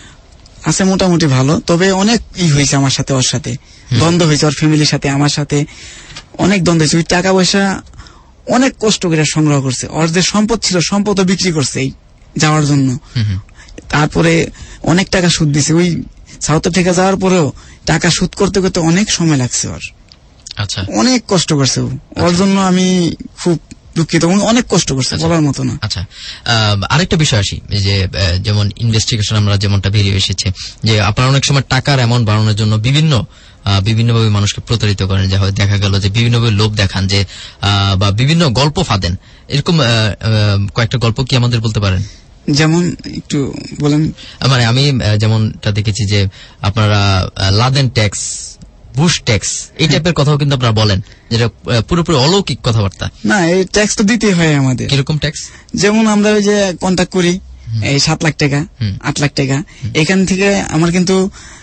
[SPEAKER 3] আছে মোটামুটি ভালো, তবে অনেক ই হয়েছে আমার সাথে, ওর সাথে দ্বন্দ্ব হয়েছে, ওর ফ্যামিলির সাথে আমার সাথে অনেক দ্বন্দ্ব হয়েছে। ওই টাকা পয়সা অনেক কষ্ট করে সংগ্রহ করছে, ওর যে সম্পদ ছিল সম্পদও বিক্রি করছে এই যাওয়ার জন্য। তারপরে অনেক টাকা সুদ দিছে, ওই সাউথ আফ্রিকা যাওয়ার পরেও টাকা সুদ করতে করতে অনেক সময় লাগছে ওর।
[SPEAKER 6] আচ্ছা,
[SPEAKER 3] অনেক কষ্ট করছে ওর জন্য আমি খুব দুঃখিত, অনেক কষ্ট করছে বলার মতো না।
[SPEAKER 6] আচ্ছা, আরেকটা বিষয় আসি, যে যেমন ইনভেস্টিগেশন আমরা যেমনটা বেরিয়ে এসেছে যে আপনারা অনেক সময় টাকার অ্যামাউন্ট বাড়ানোর জন্য বিভিন্ন বিভিন্নভাবে মানুষকে প্রতারিত করেন, যে হয় দেখা গেল যে বিভিন্নভাবে লোভ দেখান, যে বা বিভিন্ন গল্প ফাঁদেন, এরকম কয়েকটা গল্প কি আমাদের বলতে পারেন?
[SPEAKER 3] যেমন একটু বলেন।
[SPEAKER 6] মানে আমি যেমনটা দেখেছি যে আপনারা লাদেন ট্যাক্স, বুশ ট্যাক্স, এই টাইপের কথাও কিন্তু আপনারা বলেন, যেটা পুরোপুরি অলৌকিক কথাবার্তা।
[SPEAKER 3] না, এই ট্যাক্স তো দিতেই হয় আমাদের।
[SPEAKER 6] কিরকম ট্যাক্স?
[SPEAKER 3] যেমন আমরা ওই যে কন্ট্যাক্ট করি এই সাত লাখ টাকা আট লাখ টাকা, এখান থেকে আমার কিন্তু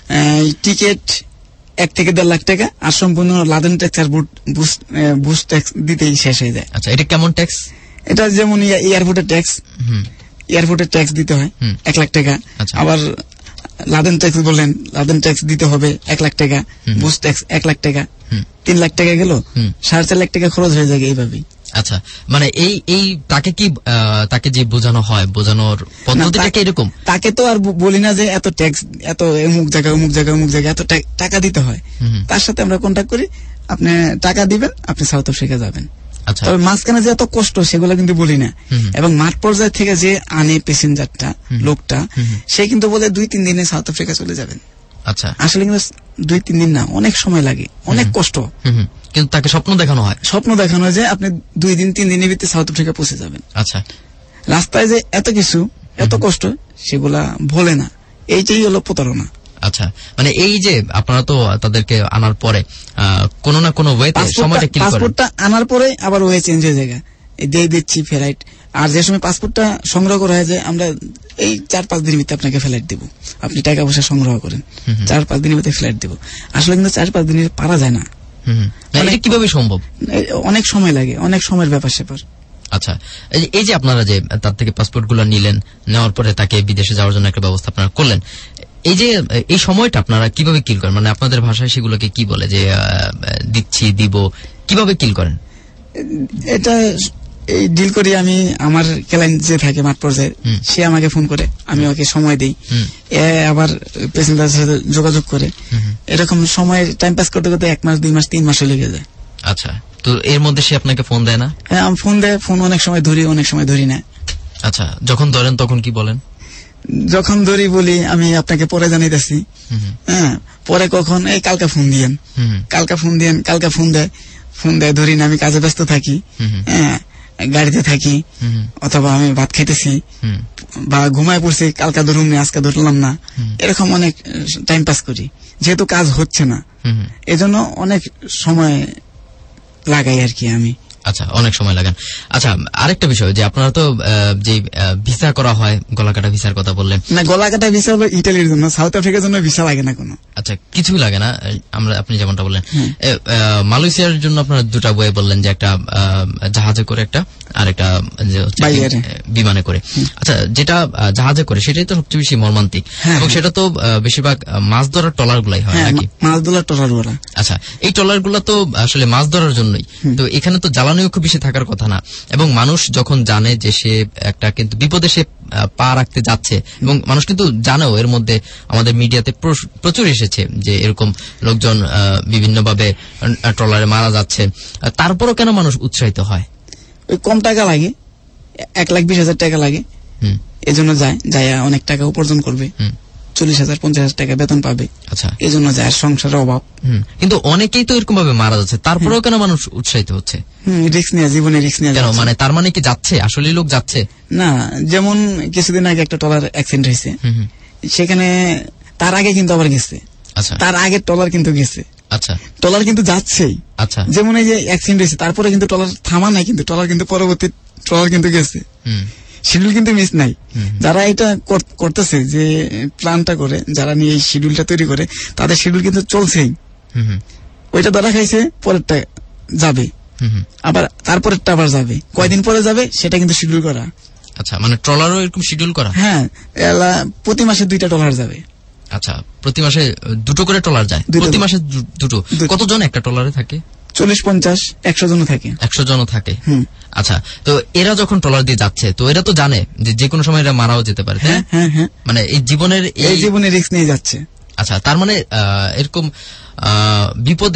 [SPEAKER 3] টিকিট এক থেকে দেড় লাখ টাকা আর সম্পূর্ণ লাদেন ট্যাক্স আর বুশ ট্যাক্স দিতেই শেষ হয়ে যায়।
[SPEAKER 6] আচ্ছা, এটা কেমন ট্যাক্স?
[SPEAKER 3] এটা যেমন এয়ারপোর্টের ট্যাক্স, এয়ারপোর্টের ট্যাক্স দিতে হয় এক লাখ টাকা, আবার লাদেন ট্যাক্স বললেন, লাদেন ট্যাক্স দিতে হবে এক লাখ টাকা, বুশ ট্যাক্স এক লাখ টাকা, তিন লাখ টাকা গেল, সাড়ে চার লাখ টাকা খরচ হয়ে যায় এইভাবেই।
[SPEAKER 6] আচ্ছা, মানে এই এই তাকে কি তাকে যে বোঝানো হয়, বোঝানোর পদ্ধতিটা কি এরকম?
[SPEAKER 3] তাকে তো আর বলি না যে এত ট্যাক্স, এত অমুক জায়গা অমুক জায়গা অমুক জায়গা এত টাকা দিতে হয়, তার সাথে আমরা কন্ট্যাক্ট করি, আপনি টাকা দিবেন, আপনি সাউথ আফ্রিকা যাবেন। তবে মাঝখানে যে এত কষ্ট সেগুলো কিন্তু বলি না। এবং মাঠ পর্যায় থেকে যে আনে প্যাসেঞ্জারটা, লোকটা, সে কিন্তু বলে দুই তিন দিনে সাউথ আফ্রিকা চলে যাবেন।
[SPEAKER 6] আচ্ছা,
[SPEAKER 3] আসলে কিন্তু দুই তিন দিন না, অনেক সময় লাগে, অনেক কষ্ট,
[SPEAKER 6] কিন্তু তাকে স্বপ্ন দেখানো হয়,
[SPEAKER 3] স্বপ্ন দেখানো হয় যে আপনি দুই দিন তিন দিনের ভিতরে সাউথ আফ্রিকা পৌঁছে যাবেন।
[SPEAKER 6] আচ্ছা,
[SPEAKER 3] রাস্তায় যে এত কিছু এত কষ্ট সেগুলা বলে না, এইটাই হলো প্রতারণা।
[SPEAKER 6] আচ্ছা, মানে এই যে আপনারা তো তাদেরকে আনার পরে কোনো না কোনো ওয়েতে সময়টা ক্লিয়ার করেন,
[SPEAKER 3] পাসপোর্টটা আনার পরে আবার ওয়ে চেঞ্জ হয়ে যায়, দিয়ে দিচ্ছি ফ্লাইট, আর যে সময় পাসপোর্টটা সংগ্রহ করা হয় যে আমরা এই চার পাঁচ দিনের ভিতরে আপনাকে ফ্লাইট দিব, আপনি টাকা পয়সা সংগ্রহ করেন, চার পাঁচ দিনের ভিতরে ফ্লাইট দিব। আসলে কিন্তু চার পাঁচ দিনে পারা যায় না।
[SPEAKER 6] কিভাবে সম্ভব?
[SPEAKER 3] অনেক সময় লাগে, অনেক সময়ের ব্যাপার স্যাপার।
[SPEAKER 6] আচ্ছা, এই যে আপনারা যে তার থেকে পাসপোর্ট গুলো নিলেন, নেওয়ার পরে তাকে বিদেশে যাওয়ার জন্য একটা ব্যবস্থা আপনারা করলেন, এই যে এই সময়টা আপনারা কিভাবে কিল করেন? মানে আপনাদের ভাষায় সেগুলোকে কি বলে, যে দিচ্ছি দিব, কিভাবে কিল করেন?
[SPEAKER 3] এটা এই ডিল করি আমি, আমার ক্লায়েন্ট যে থাকে মাঠ পর্যায়ে, সে আমাকে ফোন করে, আমি ওকে সময় দিই, এ আবার প্যাসেঞ্জারের সাথে যোগাযোগ করে, এরকম সময় টাইম পাস করতে করতে এক মাস দুই মাস তিন মাস লেগে যায়।
[SPEAKER 6] আচ্ছা, তো এর মধ্যে সে আপনাকে ফোন দেয় না?
[SPEAKER 3] হ্যাঁ, আমি ফোন দেয়, ফোন অনেক সময় ধরি, অনেক সময় ধরি না।
[SPEAKER 6] আচ্ছা, যখন ধরেন তখন কি বলেন?
[SPEAKER 3] যখন ধরি বলি আমি আপনাকে পরে জানাইতেছি, হ্যাঁ, পরে কখন, এই কালকে ফোন দিয়েন, কালকে ফোন দিয়েন, কালকে ফোন দেয়, ফোন দেয় ধরি না, আমি কাজে ব্যস্ত থাকি, হ্যাঁ, গাড়িতে থাকি, অথবা আমি ভাত খাইতেছি বা ঘুমায় পড়ছি, কালকে ধরুন আজকে ধরলাম না, এরকম অনেক টাইম পাস করি, যেহেতু কাজ হচ্ছে না, এজন্য অনেক সময় লাগাই আর কি আমি।
[SPEAKER 6] আচ্ছা, অনেক সময় লাগান। আচ্ছা, আরেকটা বিষয়, যে আপনারা তো যে ভিসা করা হয়, গলাকাটা ভিসার কথা বললেন।
[SPEAKER 3] না, গলাকাটা ভিসা হলো ইটালির জন্য, সাউথ আফ্রিকার জন্য ভিসা লাগে না কোনো।
[SPEAKER 6] আচ্ছা, কিছুই লাগে না, আমরা আপনি যেমনটা বললেন। মালয়েশিয়ার জন্য আপনারা দুটা বই বললেন, যে একটা জাহাজে করে, একটা আর একটা বিমানে করে। আচ্ছা, যেটা জাহাজে করে সেটাই তো সবচেয়ে বেশি মর্মান্তিক, এবং সেটা তো বেশিরভাগ মাছ ধরার ট্রলার গুলাই হয় নাকি?
[SPEAKER 3] মাছ ধরার ট্রলার গুলা।
[SPEAKER 6] আচ্ছা, এই ট্রলার গুলা তো আসলে মাছ ধরার জন্যই, তো এখানে তো জ্বালানিও খুব বেশি থাকার কথা না, এবং মানুষ যখন জানে যে সে একটা কিন্তু বিপদে সে পা রাখতে যাচ্ছে, এবং মানুষ কিন্তু জানেও, এর মধ্যে আমাদের মিডিয়াতে প্রচুর এসেছে যে এরকম লোকজন বিভিন্নভাবে ট্রলারে মারা যাচ্ছে, তারপরও কেন মানুষ উৎসাহিত হয়?
[SPEAKER 3] ওই কম টাকা লাগে, এক লাখ বিশ হাজার টাকা লাগে, এজন্য যায়, যায় অনেক টাকা উপার্জন করবে, চল্লিশ হাজার পঞ্চাশ হাজার টাকা বেতন পাবে।
[SPEAKER 6] আচ্ছা,
[SPEAKER 3] এই জন্য যায়, সংসারের অভাব।
[SPEAKER 6] কিন্তু অনেকেই তো এরকম ভাবে মারা যাচ্ছে, তারপরেও কেন মানুষ উৎসাহিত হচ্ছে?
[SPEAKER 3] রিস্ক নিয়ে, জীবনে রিস্ক নিয়ে
[SPEAKER 6] কেন? মানে তার মানে কি যাচ্ছে, আসলে লোক যাচ্ছে
[SPEAKER 3] না? যেমন কিছুদিন আগে একটা ট্রলার অ্যাক্সিডেন্ট হয়েছে, সেখানে তার আগে কিন্তু আবার গেছে, তার আগের ট্রলার কিন্তু গেছে,
[SPEAKER 6] আচ্ছা,
[SPEAKER 3] ট্রলার কিন্তু যাচ্ছেই।
[SPEAKER 6] আচ্ছা,
[SPEAKER 3] যেমন এই যে অ্যাক্সিডেন্ট হয়েছে, তারপরে কিন্তু ট্রলার থামা নাই, কিন্তু ট্রলার কিন্তু পরবর্তী ট্রলার কিন্তু গেছে, শিডিউল কিন্তু মিস নাই। যারা এটা করতেছে, যে প্ল্যানটা করে, যারা নিয়ে এই শিডিউলটা তৈরি করে, তাদের শিডিউল কিন্তু চলছেই, ওইটা ধরা খাইছে, পরেরটা যাবে, আবার তারপরেরটা আবার যাবে, কয়দিন পরে যাবে সেটা কিন্তু শিডিউল করা।
[SPEAKER 6] আচ্ছা, মানে ট্রলারও এরকম শিডিউল করা?
[SPEAKER 3] হ্যাঁ, প্রতি মাসে দুইটা ট্রলার যাবে।
[SPEAKER 6] আচ্ছা, প্রতি মাসে দুটো করে ট্রলার যায়? প্রতি মাসে দুটো? কতজন একটা ট্রলারে থাকে?
[SPEAKER 3] চল্লিশ পঞ্চাশ একশো জন থাকে।
[SPEAKER 6] একশো জন থাকে। আচ্ছা, তো এরা যখন ট্রলার দিয়ে যাচ্ছে, তো এরা তো জানে যে যে কোনো সময় এরা মারাও যেতে পারে,
[SPEAKER 3] হ্যাঁ হ্যাঁ হ্যাঁ,
[SPEAKER 6] মানে এই জীবনের এই
[SPEAKER 3] জীবনের রিস্ক নিয়ে যাচ্ছে।
[SPEAKER 6] আচ্ছা, তার মানে এরকম বিপদের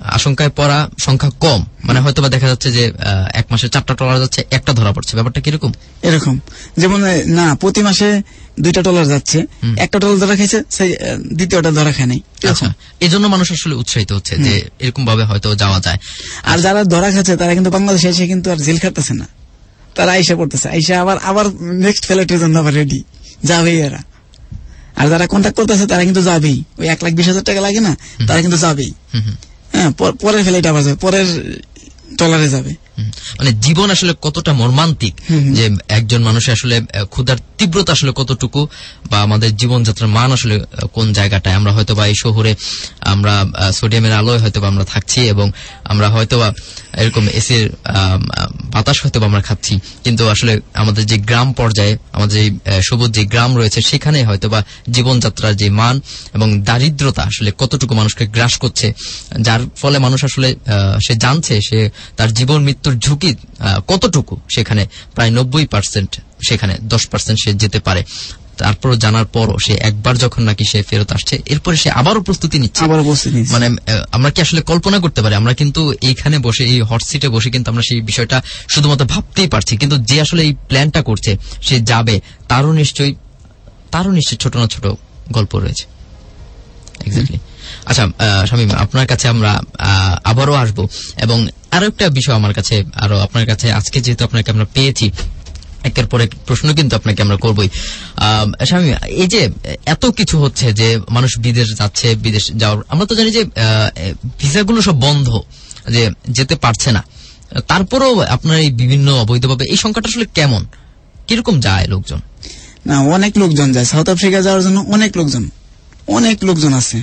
[SPEAKER 6] আশঙ্কায় পড়া সংখ্যা কম, মানে হয়তো বা দেখা যাচ্ছে যে এক মাসে চারটা ট্রলার যাচ্ছে, একটা ধরা পড়ছে, ব্যাপারটা কিরকম?
[SPEAKER 3] এরকম যেমন না প্রতি মাসে দুইটা ট্রলার যাচ্ছে, একটা ট্রলার ধরা খাইছে, সেই দ্বিতীয়টা ধরা খায় নাই।
[SPEAKER 6] আচ্ছা, এই জন্য মানুষ আসলে উৎসাহিত হচ্ছে যে এরকম ভাবে হয়তো যাওয়া যায়।
[SPEAKER 3] আর যারা ধরা খাচ্ছে তারা কিন্তু বাংলাদেশে এসে কিন্তু আর জেল খাটতেছে না, তারা আইসা পড়তেছে, আইসা আবার আবার নেক্সট ফ্লাইটের জন্য আবার রেডি, যাবেই এরা। আর যারা কন্ট্যাক্ট করতেছে তারা কিন্তু যাবেই, ওই এক লাখ বিশ হাজার টাকা লাগে না, তারা কিন্তু যাবেই। হ্যাঁ, পরের ফ্লাইট আবার যাবে, পরের ট্রলারে যাবে।
[SPEAKER 6] মানে জীবন আসলে কতটা মর্মান্তিক, যে একজন মানুষের আসলে ক্ষুধার তীব্রতা আসলে কতটুকু, বা আমাদের জীবনযাত্রার মান আসলে কোন জায়গাটায়। আমরা হয়তো বা এই শহরে আমরা সোডিয়ামের আলোয় হয়তো বা আমরা থাকছি, এবং আমরা হয়তো বা এরকম এসির বাতাস হয়তো বা আমরা খাচ্ছি, কিন্তু আসলে আমাদের যে গ্রাম পর্যায়ে আমাদের যে সবুজ যে গ্রাম রয়েছে সেখানে হয়তো বা জীবনযাত্রার যে মান এবং দারিদ্রতা আসলে কতটুকু মানুষকে গ্রাস করছে, যার ফলে মানুষ আসলে সে জানছে সে তার জীবন মৃত্যুর ঝুঁকি কতটুকু, সেখানে প্রায় নব্বই পার্সেন্ট, সেখানে দশ পার্সেন্ট সে যেতে পারে। তারপর জানার পরও সে একবার যখন নাকি সে ফেরত আসছে, এরপরে সে আবারও প্রস্তুতি নিচ্ছে। মানে আমরা কি আসলে কল্পনা করতে পারি? আমরা কিন্তু এইখানে বসে, এই হট সিটে বসে কিন্তু আমরা সেই বিষয়টা শুধুমাত্র ভাবতেই পারছি, কিন্তু যে আসলে এই প্ল্যানটা করছে, সে যাবে, তারও নিশ্চয়ই তারও নিশ্চয়ই ছোট না ছোট গল্প রয়েছে। এক্স্যাক্টলি। আচ্ছা শামীম, আপনার কাছে আমরা আবারও আসবো, এবং আরো একটা বিষয় আমার কাছে, আরো আপনার কাছে আজকে যেহেতু আপনাকে আমরা পেয়েছি, একের পর এক প্রশ্ন কিন্তু আপনাকে আমরা করবই। শামীম, এই যে এত কিছু হচ্ছে, যে মানুষ বিদেশ যাচ্ছে, বিদেশ যাওয়ার, আমরা তো জানি যে ভিসাগুলো সব বন্ধ, যে যেতে পারছে না, তারপরেও আপনার এই বিভিন্ন অবৈধভাবে, এই সংখ্যাটা আসলে কেমন, কিরকম যায় লোকজন?
[SPEAKER 3] না, অনেক লোকজন যায় সাউথ আফ্রিকা যাওয়ার জন্য, অনেক লোকজন অনেক লোকজন আছে।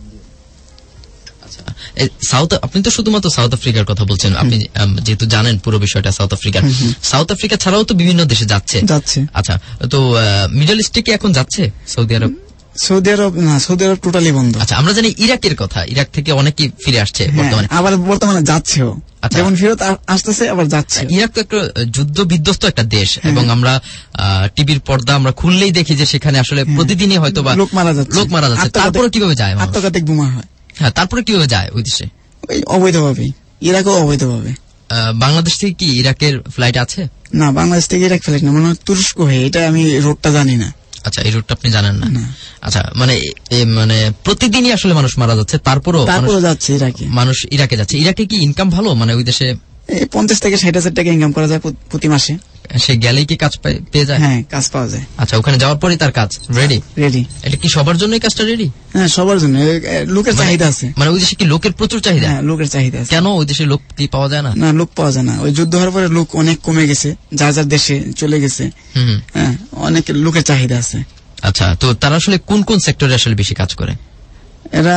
[SPEAKER 6] সাউথ, আপনি তো শুধুমাত্র সাউথ আফ্রিকার কথা বলছেন, আপনি যেহেতু জানেন পুরো বিষয়টা সাউথ আফ্রিকার, সাউথ আফ্রিকা ছাড়াও তো বিভিন্ন দেশে যাচ্ছে
[SPEAKER 3] যাচ্ছে
[SPEAKER 6] আচ্ছা, তো মিডল ইস্টে কি এখন যাচ্ছে? সৌদি আরব?
[SPEAKER 3] সৌদি আরব না, সৌদি আরব টোটালি বন্ধ।
[SPEAKER 6] আচ্ছা, আমরা জানি ইরাকের কথা, ইরাক থেকে অনেকেই ফিরে আসছে বর্তমানে,
[SPEAKER 3] আবার বর্তমানে যাচ্ছেও, যেমন ফেরত আসতেছে আবার যাচ্ছে।
[SPEAKER 6] ইরাক তো একটা যুদ্ধ বিধ্বস্ত একটা দেশ, এবং আমরা টিভির পর্দা আমরা খুললেই দেখি যে সেখানে আসলে প্রতিদিনই হয়তো বা
[SPEAKER 3] লোক মারা যাচ্ছে,
[SPEAKER 6] লোক মারা যাচ্ছে তারপরে কিভাবে যায়?
[SPEAKER 3] আত্মঘাতিক বোমা হয়।
[SPEAKER 6] হ্যাঁ, তারপরে কিভাবে যায় ওই দেশে?
[SPEAKER 3] ওই অবৈধভাবে, ইরাকও অবৈধভাবে।
[SPEAKER 6] বাংলাদেশ থেকে কি ইরাকের ফ্লাইট আছে?
[SPEAKER 3] না, বাংলাদেশ থেকে ইরাক ফ্লাইট না, মানে তুরস্ক হয়ে, এটা আমি রোডটা জানি না।
[SPEAKER 6] আচ্ছা, এই রোডটা আপনি জানেন না? আচ্ছা, মানে মানে প্রতিদিনই আসলে মানুষ মারা যাচ্ছে, তারপরও
[SPEAKER 3] তারপরও যাচ্ছে ইরাকে,
[SPEAKER 6] মানুষ ইরাকে যাচ্ছে। ইরাকে কি ইনকাম ভালো, মানে ওই দেশে
[SPEAKER 3] পঞ্চাশ থেকে ষাট হাজার টাকা ইনকাম করা যায় প্রতি মাসে?
[SPEAKER 6] সে গেলেই কি কাজ পেয়ে যায়?
[SPEAKER 3] হ্যাঁ, কাজ পাওয়া যায়।
[SPEAKER 6] আচ্ছা, ওখানে যাওয়ার পরই তার কাজ রেডি?
[SPEAKER 3] রেডি।
[SPEAKER 6] এটা কি সবার জন্য এই কাজটা রেডি?
[SPEAKER 3] হ্যাঁ, সবার জন্য, লোকের চাহিদা আছে।
[SPEAKER 6] মানে ওই দেশে কি লোকের প্রচুর চাহিদা?
[SPEAKER 3] হ্যাঁ, লোকের চাহিদা আছে।
[SPEAKER 6] কেন ওই দেশে লোক কি পাওয়া যায় না?
[SPEAKER 3] না, লোক পাওয়া যায় না, ওই যুদ্ধ হওয়ার পরে লোক অনেক কমে গেছে, যার যার দেশে চলে গেছে। হ্যাঁ, অনেক লোকের চাহিদা আছে।
[SPEAKER 6] আচ্ছা, তো তারা আসলে কোন কোন সেক্টরে আসলে বেশি কাজ করে?
[SPEAKER 3] এরা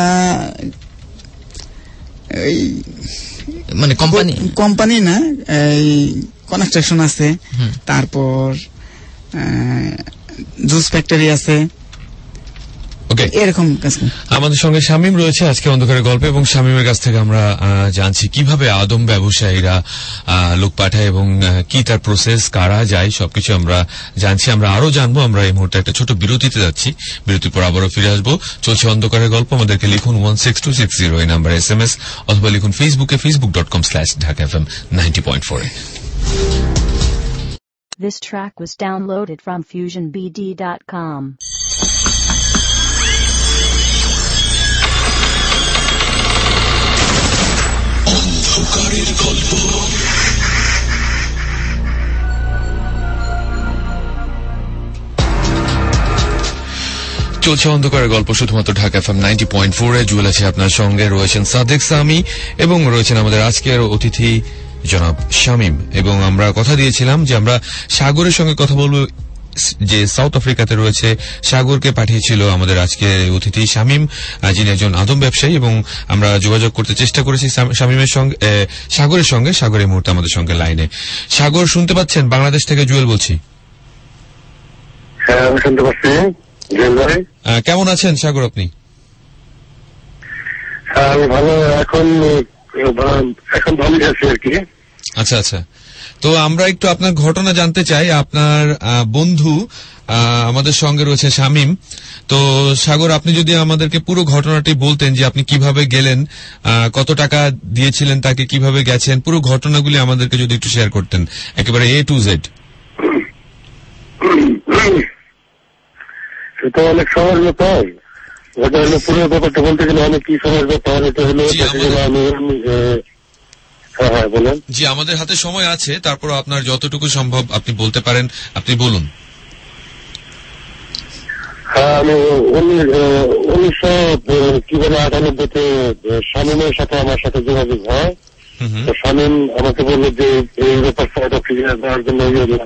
[SPEAKER 3] এই
[SPEAKER 6] মানে কোম্পানি
[SPEAKER 3] কোম্পানি না, এই কনস্ট্রাকশন আছে, তারপর জুস ফ্যাক্টরি আছে, এরকম কাজ।
[SPEAKER 2] আমাদের সঙ্গে শামীম রয়েছে আজকে অন্ধকারের গল্প, এবং শামীমের কাছ থেকে আমরা জানছি কিভাবে আদম ব্যবসায়ীরা লোক পাঠায় এবং কি তার প্রসেস, কারা যায়, সবকিছু আমরা জানছি। আমরা আরো জানবো। আমরা এই মুহূর্তে একটা ছোট বিরতিতে যাচ্ছি, বিরতির পর আবারও ফিরে আসবো। চলছে অন্ধকারের গল্প। আমাদেরকে লিখুন one six two six zero এই নাম্বার এস এম এস, অথবা লিখুন ফেসবুকে Facebook dot com slash Dhaka F M ninety point four এ।
[SPEAKER 1] This track was downloaded from fusion b d dot com.
[SPEAKER 2] অন্ধকারের গল্প। চলছে অন্ধকারের গল্প শুধুমাত্র Dhaka F M ninety point four এ। জুয়েল আছে আপনার সঙ্গে, রয়েছেন সাদেক সামি, এবং রয়েছেন আমাদের আজকের অতিথি জনাব শামীম। এবং আমরা কথা দিয়েছিলাম যে আমরা সাগরের সঙ্গে কথা বলবো, যে সাউথ আফ্রিকাতে রয়েছে। সাগরকে পাঠিয়েছিল আমাদের আজকে অতিথি শামীম, যিনি একজন আদম ব্যবসায়ী, এবং আমরা যোগাযোগ করতে চেষ্টা করেছি শামীমের সঙ্গে, সাগরের সঙ্গে। সাগর এই মুহূর্তে আমাদের সঙ্গে লাইনে। সাগর, শুনতে পাচ্ছেন? বাংলাদেশ থেকে জুয়েল বলছি।
[SPEAKER 7] হ্যাঁ, আমি শুনতে পাচ্ছি।
[SPEAKER 2] কেমন আছেন সাগর আপনি?
[SPEAKER 7] আমি ভালো, এখন এখন ভালো আছি আর কি।
[SPEAKER 2] আচ্ছা আচ্ছা, তো আমরা একটু আপনার ঘটনা জানতে চাই। আপনার বন্ধু আমাদের সঙ্গে রয়েছে শামীম। তো সাগর, আপনি যদি আমাদেরকে পুরো ঘটনাটি বলতেন যে আপনি কিভাবে গেলেন, কত টাকা দিয়েছিলেন তাকে, কিভাবে গেছেন, পুরো ঘটনাগুলি আমাদেরকে যদি একটু শেয়ার করতেন একেবারে এ টু জেড।
[SPEAKER 7] সেটা অনেক সহজ ব্যাপার, ওটা হলো পুরো ব্যাপারটা বলতে গেলে অনেক কি সহজ ব্যাপার। এটা হলো আমি হ্যাঁ হ্যাঁ বলেন।
[SPEAKER 2] জি, আমাদের হাতে সময় আছে, তারপর আপনার যতটুকু সম্ভব আপনি বলতে পারেন, আপনি বলুন।
[SPEAKER 7] হ্যাঁ, আমি উনিশশো কি বলে আটানব্বইতে শামীমের সাথে আমার সাথে যোগাযোগ হয়। তো শামীম আমাকে বললো যে এই ব্যাপার সাউথ আফ্রিকা দেওয়ার জন্য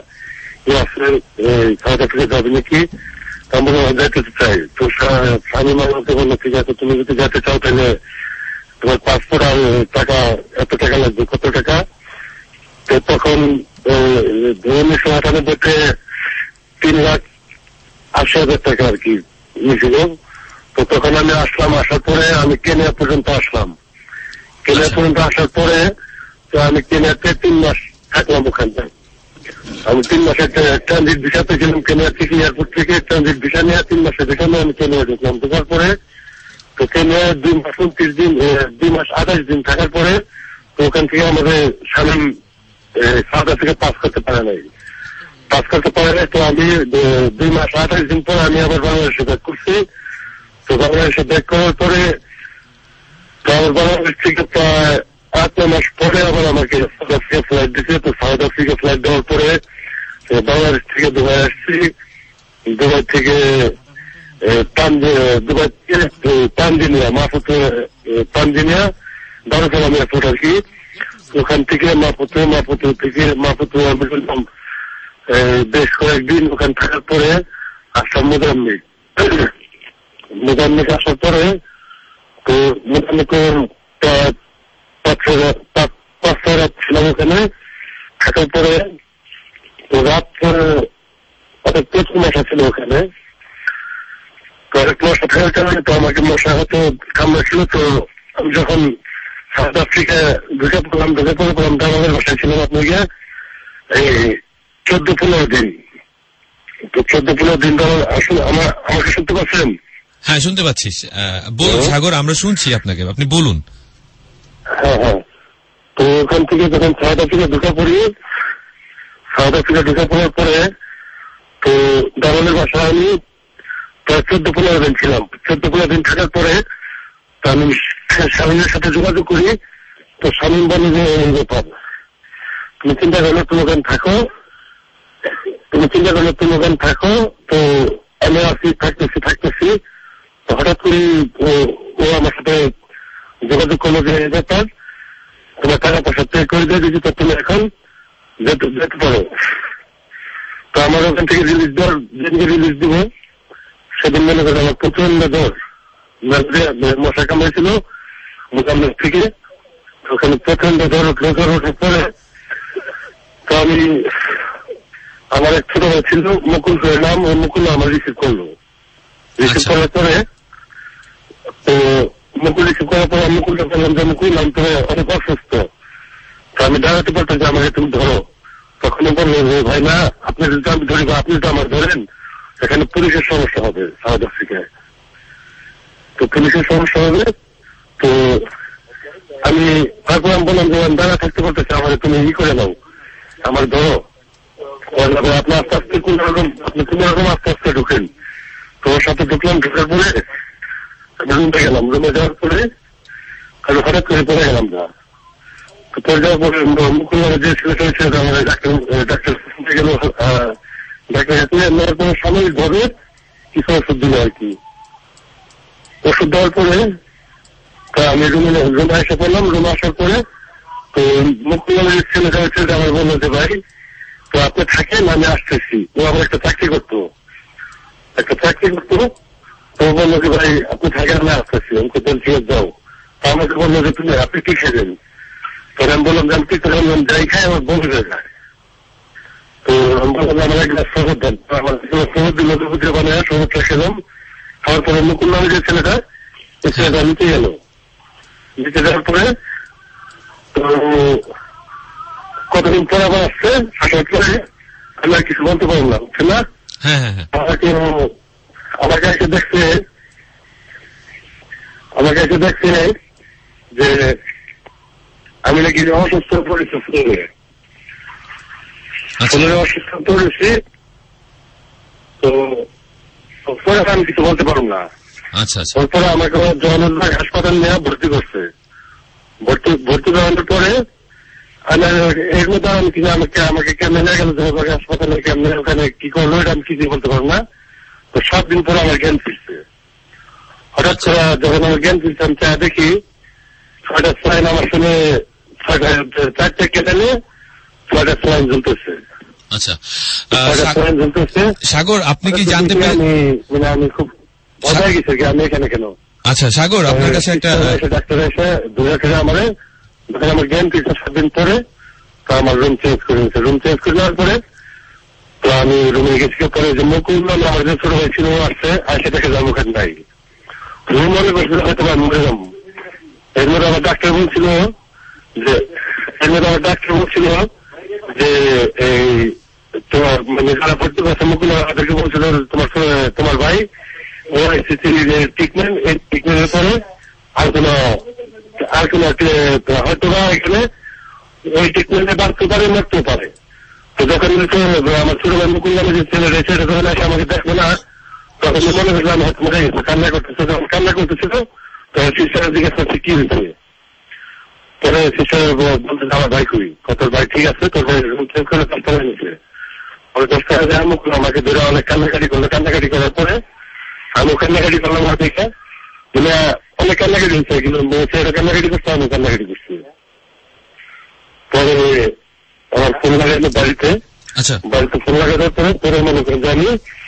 [SPEAKER 7] সাউথ আফ্রিকা যাবে নাকি, আমরা যেতে চাই। তো শামীম আমাকে বললো ঠিক আছে, তুমি যদি যেতে চাও তাহলে তোমার পাসপোর্ট আর টাকা এত টাকা লাগবে। কত টাকা? তো তখন উনিশশো আটানব্বইতে তিন লাখ আশি হাজার টাকা আর কি নিয়েছিল। তো তখন আমি আসলাম, আসার পরে আমি কেনিয়া পর্যন্ত আসলাম। কেনিয়া পর্যন্ত আসার পরে তো আমি কেনিয়াতে তিন মাস থাকলাম ওখানে। আমি তিন মাসের ট্রানজিট ভিসা পেয়েছিলাম কেনিয়া থেকে, এয়ারপোর্ট থেকে ট্রানজিট ভিসা নিয়ে তিন মাসের ভিসা নিয়ে আমি কেনিয়া ঢুকলাম। ঢোকার পরে তো কেনিয়া দুই মাস উনত্রিশ দিন দুই মাস আঠাশ দিন থাকার পরে তো ওখান থেকে আমাদের শামীম সাউথ আফ্রিকা পাস করতে পারে নাই পাস করতে পারে নাই তো আমি দুই মাস আঠাশ দিন পরে আমি আবার বাংলাদেশে ব্যাক করছি। তো বাংলাদেশে ব্যাক করার পরে তো আমার বাংলাদেশ থেকে প্রায় আট নয় মাস পরে আবার আমাকে সাউথ আফ্রিকা ফ্লাইট দিচ্ছে। তো সাউথ আফ্রিকা ফ্লাইট দেওয়ার পরে বাংলাদেশ থেকে দুবাই আসছি। দুবাই থেকে দুবাই থেকে Tanzania, Maputo Tanzania Dar es Salaam airport আর কি। ওখান থেকে মাপুতো, মাপুতো থেকে মাপুতো আমি বললাম বেশ কয়েকদিন ওখানে থাকার পরে আসলাম মোজাম্বিক। মোজাম্বিক আসার পরে তো মোজাম্বিক পাঁচ ছয় রাত ছিলাম ওখানে। থাকার পরে তো রাত অনেক প্রচুর মশা ছিল ওখানে। তো অনেক মশা থাকার কারণে তো আমাকে মশা হয়তো কামড়াচ্ছিল। তো আমি যখন সাউথ আফ্রিকা ঢুকে পড়লাম ঢুকে পড়ে পড়লাম দামালের বাসায় ছিলাম আপনাকে এই চোদ্দ পনেরো দিন। তো চোদ্দ পনেরো দিন ধরে আসলে আমার আমাকে শুনতে পাচ্ছেন?
[SPEAKER 2] হ্যাঁ, শুনতে পাচ্ছি। বলুন সাগর, আমরা শুনছি আপনাকে, আপনি বলুন।
[SPEAKER 7] হ্যাঁ হ্যাঁ তো ওখান থেকে যখন সাউথ আফ্রিকা ঢুকে পড়ি, সাউথ আফ্রিকা ঢুকে পড়ার পরে তো দামালের বাসায় আমি প্রায় চোদ্দ পনেরো দিন ছিলাম। চোদ্দ পনেরো দিন থাকার পরে তো আমি শামীমের সাথে যোগাযোগ করি। তো শামীম বলে যে এই ব্যাপার, তুমি চিন্তা করলে তুমি ওখানে থাকো, তুমি চিন্তা করলে তুমি ওখানে থাকো। তো আমি আসি থাকতেছি থাকতেছি হঠাৎ করে ও আমার সাথে যোগাযোগ করলো যে এই ব্যাপার, তোমার টাকা পয়সা পে করে দিয়ে দিচ্ছি, তো তুমি এখন যেতে যেতে পারো। তো আমার ওখান থেকে রিলিজ দেওয়ার যেদিকে রিলিজ দিব সেদিন মনে করে আমার প্রচন্ড জ্বর, মশা কামড়েছিল মোজাম্বিক থেকে। ওখানে প্রচন্ড জ্বর উঠলো। জ্বর ওঠার পরে তো আমি আমার এক ছোট ভাই ছিল মুকুল করে নাম, ওই মুকুল আমার রিসিভ করলো। রিসিভ করার পরে তো মুকুল রিসিভ করার পরে মুকুলটা বললাম যে মুকুল আমি তো অনেক অসুস্থ, তো আমি দাঁড়াতে পারতাম যে আমাকে তুমি ধরো। তখন বললো ভাই না, আপনি যদি আমি ধরি বা আপনি তো আমার ধরেন, এখানে পুলিশের সমস্যা হবে সাউথ আফ্রিকায়। তো পুলিশের সমস্যা হবে। তো আমি তারপর আমি বললাম যে আমি দাঁড়া থাকতে পারতেছি, আমার তুমি ই করে নাও, আমার ধরো। আপনি আস্তে আস্তে কোন রকম আপনি কোন রকম আস্তে আস্তে ঢুকেন। তো ওর সাথে ঢুকলাম। ঢুকার পরে রুমে গেলাম। রুমে যাওয়ার পরে আমি হঠাৎ করে পড়ে গেলাম না। তো পড়ে যাওয়ার পরে মুকুল যে ছেলেটা হয়েছে আমার ডাক্তার ডাক্তার গেল। ডাক্তার নেওয়ার পরে সাময়িক ভাবে কিছু ওষুধ দিল আর কি। ওষুধ দেওয়ার পরে তো আমি রুমে রুমে এসে পড়লাম। রুমে আসার পরে তো মুকুল ছেলেটা হয়েছে আমার বললো যে ভাই তো আপনি থাকেন, আমি আসতেছি। ও আমার একটা চাকরি করতো একটা চাকরি করতো তো বললো যে ভাই আপনি থাকেন, আমি আসতেছি। আমি তো বলছি যাও। তো আমাকে বললো যে তুমি আপনি কি খেলেন? তখন আমি বললাম যে আমি কি করলাম, যাই খাই আমার বন্ধু হয়ে যায়। তো আমি বললাম আমার এক গ্লাস শরবত দেন। আমার শরবত দিল, দুপুরে বানায় শরবতটা খেলাম। খাওয়ার পরে মুকুল নামে যে ছেলেটা ওই ছেলেটা নিতে গেল। নিতে যাওয়ার পরে তো মুকুল নামে যে ছেলেটা ওই ছেলেটা নিতে গেল। নিতে যাওয়ার পরে তো কতদিন পরে আবার আসছে, আসার পরে আমি আর কিছু বলতে পারলাম না, বুঝছেন না?
[SPEAKER 2] হ্যাঁ হ্যাঁ হ্যাঁ
[SPEAKER 7] আমাকে আমাকে এসে দেখছে আমাকে এসে দেখছে যে আমি নাকি অসুস্থ পড়েছি, ফুলে ফুলের অসুস্থ পড়েছি। তো পরে আমি কিছু বলতে পারব না।
[SPEAKER 2] আচ্ছা আচ্ছা।
[SPEAKER 7] তারপরে আমাকে জওয়ানুল্লাহ হাসপাতাল নিয়ে ভর্তি করছে। ভর্তি ভর্তি করানোর পরে এর মধ্যে আমি কিছু আমাকে আমাকে কেমনে নিয়ে গেল হাসপাতালে, কেমনে ওখানে কি করলো এটা আমি কিছুই বলতে পারবো না। তো সাত দিন পরে আমার জ্ঞান ফিরছে। হঠাৎ করে যখন আমার জ্ঞান ফিরছে আমি চা দেখি ছয়টা স্লাইন আমার শুনে চারটে কেটে নিয়ে ছয়টা স্লাইন জ্বলতেছে।
[SPEAKER 2] আচ্ছা সাগর, আপনি কি জানতে পারেন?
[SPEAKER 7] মানে আমি খুব ভয় গেছি কি আমি এখানে কেন।
[SPEAKER 2] আচ্ছা সাগর, আপনার কাছে একটা
[SPEAKER 7] ডাক্তার এসে দূরে থেকে আমার যখন আমার জ্ঞান ফিরছে সাত দিন পরে, তো আমার রুম চেঞ্জ করে নিয়েছে। রুম চেঞ্জ করে নেওয়ার পরে তো আমি রুমে গেছি। পরে যে মুকুল আমার যে ছোট ভাই ছিল আসছে, আর সেটাকে যাবো ওখানে নাই। রুম মনে করছিল হয়তো আমি মরে যাবো। এর মধ্যে আমার ডাক্তার বলছিল যে এর মধ্যে আমার ডাক্তার বলছিল যে এই তোমার মানে যারা ভর্তি করছে মুকুল তাদেরকে বলছিল তোমার তোমার ভাই ও ট্রিটমেন্ট, এই ট্রিটমেন্টের পরে আর কোন আর কোন হয়তো বা এখানে ওই ট্রিটমেন্টে বাঁচতে পারে, মরতেও পারে। তো যখন আমার ছোট ভাই মুকুল নামে যে ছেলে রয়েছে যখন এসে আমাকে দেখবো না, তখন মনে করলাম হয়তো মরে গেছে, কান্না করতেছে। যখন কান্না করতেছিল তখন সিস্টারের জিজ্ঞেস করছে কি হয়েছে। পরে সিস্টার বলতে আমার ভাই খুবই কত ভাই ঠিক আছে, তোর ভাই রুম চেঞ্জ করে দশটা নিয়েছে। ওই দশটা যায় মুকুল আমাকে ধরে অনেক কান্নাকাটি করলো। কান্নাকাটি করার পরে আমি কান্নাকাটি করলাম না দেখে, মানে অনেক কান্নাকাটি হচ্ছে, কিন্তু ছেলেটা কান্নাকাটি করছে, আমি কান্নাকাটি করছি। পরে আমার ফোন লাগাইলো বাড়িতে, বাড়িতে ফোন লাগানোর পরে পরে মনে করেন যে আমি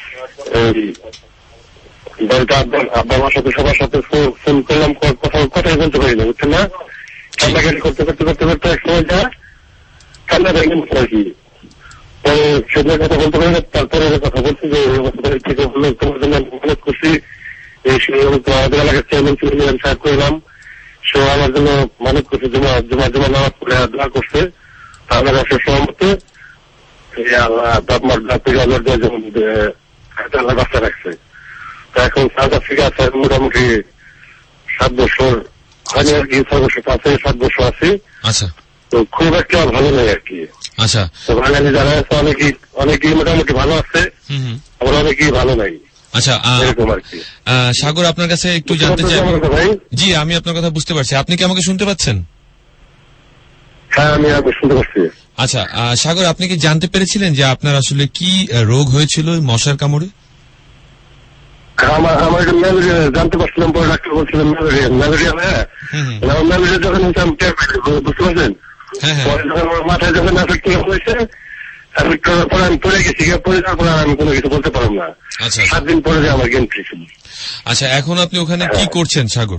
[SPEAKER 7] বাড়িতে আব্বা আব্বা আমার সাথে সবার সাথে ফোন করলাম, কথা কথাই বলতে পারি না, বুঝছেন না? কান্নাকাটি করতে করতে করতে করতে এক সময় যা কান্না ভেঙে মুখে আর কি। পরে সেদিনের কথা বলতে পারি না। তারপরে কথা বলছি যে বাড়ি থেকে বললো তোমার জন্য মেহনত করছি, আমাদের এলাকার চেয়ারম্যান ছিল সাহেব করলাম, সে আমার জন্য মানত করছে, জমা জমা জমা নামাজ করে দোয়া করছে। আমার আসলে সহমতে আপনার থেকে আল্লাহ যেমন আল্লাহ বাচ্চা রাখছে। তো এখন সাউথ আফ্রিকা আছে মোটামুটি সাত বছর হয়নি আর কি, ছয় বছর পাঁচ থেকে সাত বছর আছি।
[SPEAKER 2] আচ্ছা।
[SPEAKER 7] তো খুব একটা ভালো নেই আর কি।
[SPEAKER 2] আচ্ছা।
[SPEAKER 7] তো বাঙালি যারা আছে অনেকেই অনেকেই মোটামুটি ভালো আছে, আবার অনেকেই ভালো নাই।
[SPEAKER 2] আচ্ছা সাগর, আপনার কাছে একটু জানতে চাই। জি, আমি আপনার কথা বুঝতে পারছি। আপনি কি আমাকে শুনতে পাচ্ছেন?
[SPEAKER 7] হ্যাঁ, আমি আপনাকে শুনতে পাচ্ছি।
[SPEAKER 2] আচ্ছা সাগর, আপনি কি জানতে পেরেছিলেন যে আপনার আসলে কি রোগ হয়েছিল মশার কামড়ে?
[SPEAKER 7] আমার আমার ম্যালেরিয়া জানতে পারছিলাম, পরে ডাক্তার বলছিলাম ম্যালেরিয়া ম্যালেরিয়া হ্যাঁ ম্যালেরিয়া যখন বুঝতে পারছেন, পরে যখন আমার মাথায় যখন এফেক্ট হয়েছে, এফেক্ট করার পরে আমি পড়ে গেছি, পরে যাওয়ার পরে আমি কোনো কিছু বলতে পারলাম না। সাত দিন পরে যে আমার জ্ঞান ফিরেছিল।
[SPEAKER 2] আচ্ছা, এখন আপনি ওখানে কি করছেন সাগর?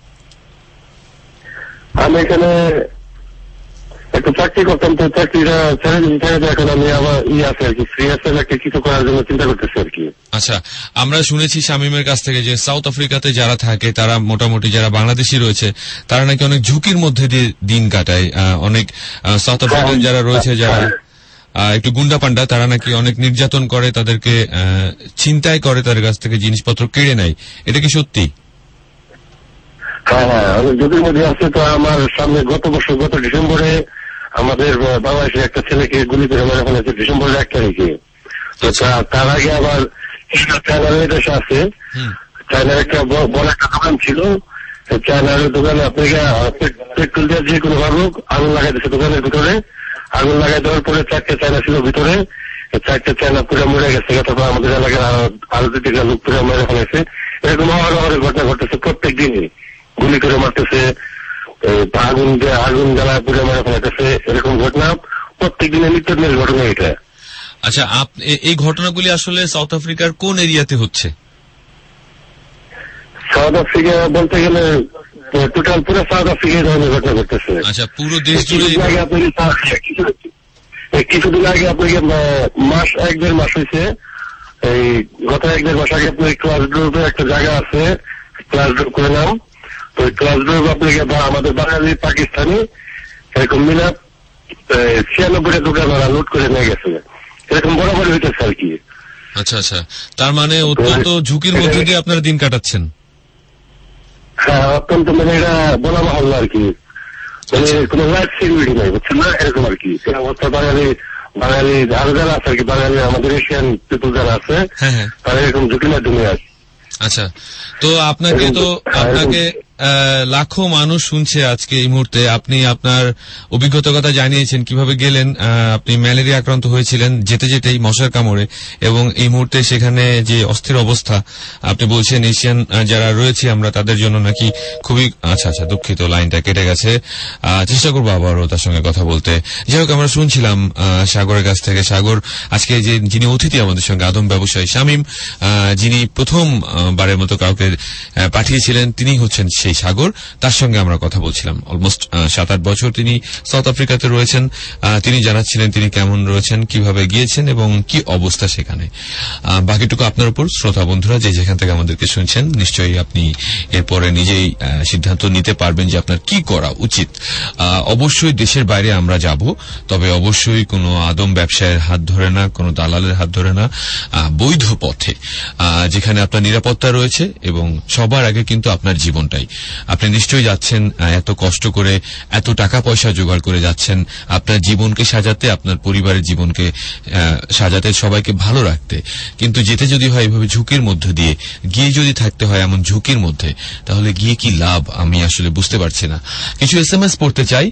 [SPEAKER 7] আমি এখানে একটা চাকরি করতাম, তো চাকরিটা ছেড়ে দিতে এখন আমি আবার ইয়ে আছে আর কি, ফ্রি আছে নাকি কিছু করার জন্য চিন্তা করতেছি আর কি।
[SPEAKER 2] আচ্ছা, আমরা শুনেছি শামীমের কাছ থেকে যে সাউথ আফ্রিকাতে যারা থাকে তারা মোটামুটি যারা বাংলাদেশি রয়েছে তারা নাকি অনেক ঝুঁকির মধ্যে দিয়ে দিন কাটায়। অনেক সাউথ আফ্রিকান যারা রয়েছে যারা একটু গুন্ডা পান্ডা, তারা নাকি অনেক নির্যাতন করে, তাদেরকে ছিনতাই করে, তাদের কাছ থেকে জিনিসপত্র কেড়ে নেয়। এটা কি সত্যি?
[SPEAKER 7] হ্যাঁ হ্যাঁ, অনেক ঝুঁকির মধ্যে আছে। তো আমার সামনে গত বছর গত ডিসেম্বরে আমাদের বাংলাদেশের একটা ছেলেকে গুলি করে মেরে ফেলেছে, ডিসেম্বরের এক তারিখে। তো তার আগে আবার চায়নার দেশে আছে, চায়নার একটা বড় একটা দোকান ছিল, চায়নার দোকানে আপনাকে পেট্রোল দিয়ে যে কোনো ভাবে আগুন লাগাই দিচ্ছে দোকানের ভিতরে। আগুন লাগাই দেওয়ার পরে চারটে চায়না ছিল ভিতরে, চারটে চায়না পুরো মরে গেছে। তারপর আমাদের এলাকার আরো দুটিকা লোক পুরো মেরে ফেলেছে। এরকম আরো অনেক ঘটনা ঘটতেছে, প্রত্যেক দিনই গুলি করে মারতেছে, আগুন আগুন জ্বালায় পুরো মেরে ফেলাতেছে, এরকম ঘটনা প্রত্যেক দিনের নিত্য দিনের ঘটনা এটা।
[SPEAKER 2] আচ্ছা, এই ঘটনাগুলি আসলে সাউথ আফ্রিকার কোন এরিয়াতে হচ্ছে?
[SPEAKER 7] সাউথ আফ্রিকা বলতে গেলে টোটাল পুরো সাউথ আফ্রিকায় ধরনের ঘটনা ঘটতেছে।
[SPEAKER 2] আচ্ছা, পুরো দেশ জুড়ে?
[SPEAKER 7] কিছুদিন আগে আপনাকে মাস এক দেড় মাস হয়েছে, এই গত এক দেড় মাস আগে আপনার ক্লাস গ্রুপে একটা জায়গা আছে, ক্লাস গ্রুপ করে নাম। তো ক্লাস গ্রুপ আপনাকে আমাদের বাঙালি পাকিস্তানি এরকম মিলাপ ছিয়ানব্বইটা দোকান ওরা লুট করে নিয়ে গেছে, এরকম বরাবর হইতেছে আর কি।
[SPEAKER 2] আচ্ছা আচ্ছা, তার মানে অত্যন্ত ঝুঁকির মধ্যে দিয়ে আপনারা দিন কাটাচ্ছেন।
[SPEAKER 7] হ্যাঁ, অত্যন্ত মানে এটা বলা ভালো আর কি, মানে কোনো লাইফ সিকিউরিটি নাই, বুঝছেন না, এরকম আর কি। সে অবস্থা বাঙালি বাঙালি আরো যারা আছে আর কি, বাঙালি আমাদের এশিয়ান পিপুল যারা আছে তারা এরকম ঝুঁকির মাধ্যমে আছে।
[SPEAKER 2] আচ্ছা, তো আপনাকে তো আপনাকে লাখো মানুষ শুনছে আজকে এই মুহূর্তে। আপনি আপনার অভিজ্ঞতার কথা জানিয়েছেন, কিভাবে গেলেন, আপনি ম্যালেরিয়া আক্রান্ত হয়েছিলেন যেতে যেতেই মশার কামড়ে, এবং এই মুহূর্তে সেখানে যে অস্থির অবস্থা আপনি বলছেন এশিয়ান যারা রয়েছে আমরা তাদের জন্য নাকি খুবই। আচ্ছা আচ্ছা, দুঃখিত, লাইনটা কেটে গেছে, চেষ্টা করবো আবারও তার সঙ্গে কথা বলতে। যাই হোক, আমরা শুনছিলাম সাগরের কাছ থেকে। সাগর আজকে যে যিনি অতিথি আমাদের সঙ্গে, আদম ব্যবসায়ী শামীম, যিনি প্রথম বারের মতো কাউকে পাঠিয়েছিলেন, তিনি হচ্ছেন সেই সাগর। তার সঙ্গে আমরা কথা বলছিলাম। অলমোস্ট সাত আট বছর তিনি সাউথ আফ্রিকাতে রয়েছেন। তিনি জানাচ্ছিলেন তিনি কেমন রয়েছেন, কিভাবে গিয়েছেন এবং কি অবস্থা সেখানে। বাকিটুকু আপনার উপর, শ্রোতা বন্ধুরা যে যেখান থেকে আমাদেরকে শুনছেন, নিশ্চয়ই আপনি এরপরে নিজেই সিদ্ধান্ত নিতে পারবেন যে আপনার কি করা উচিত। অবশ্যই দেশের বাইরে আমরা যাব, তবে অবশ্যই কোনো আদম ব্যবসায়ের হাত ধরে না, কোনো দালালের হাত ধরে না, বৈধ পথে যেখানে আপনার নিরাপত্তা রয়েছে এবং সবার আগে কিন্তু আপনার জীবনটাই। আপনি নিশ্চয়ই যাচ্ছেন এত কষ্ট করে, এত টাকা পয়সা জোগাড় করে যাচ্ছেন আপনার জীবনকে সাজাতে, আপনার পরিবারের জীবনকে সাজাতে, সবাইকে ভালো রাখতে। কিন্তু যেতে যদি হয় এভাবে ঝুঁকির মধ্যে দিয়ে, গিয়ে যদি থাকতে হয় এমন ঝুঁকির মধ্যে, তাহলে গিয়ে কি লাভ আমি আসলে বুঝতে পারছি না। কিছু এস এম এস পড়তে চাই।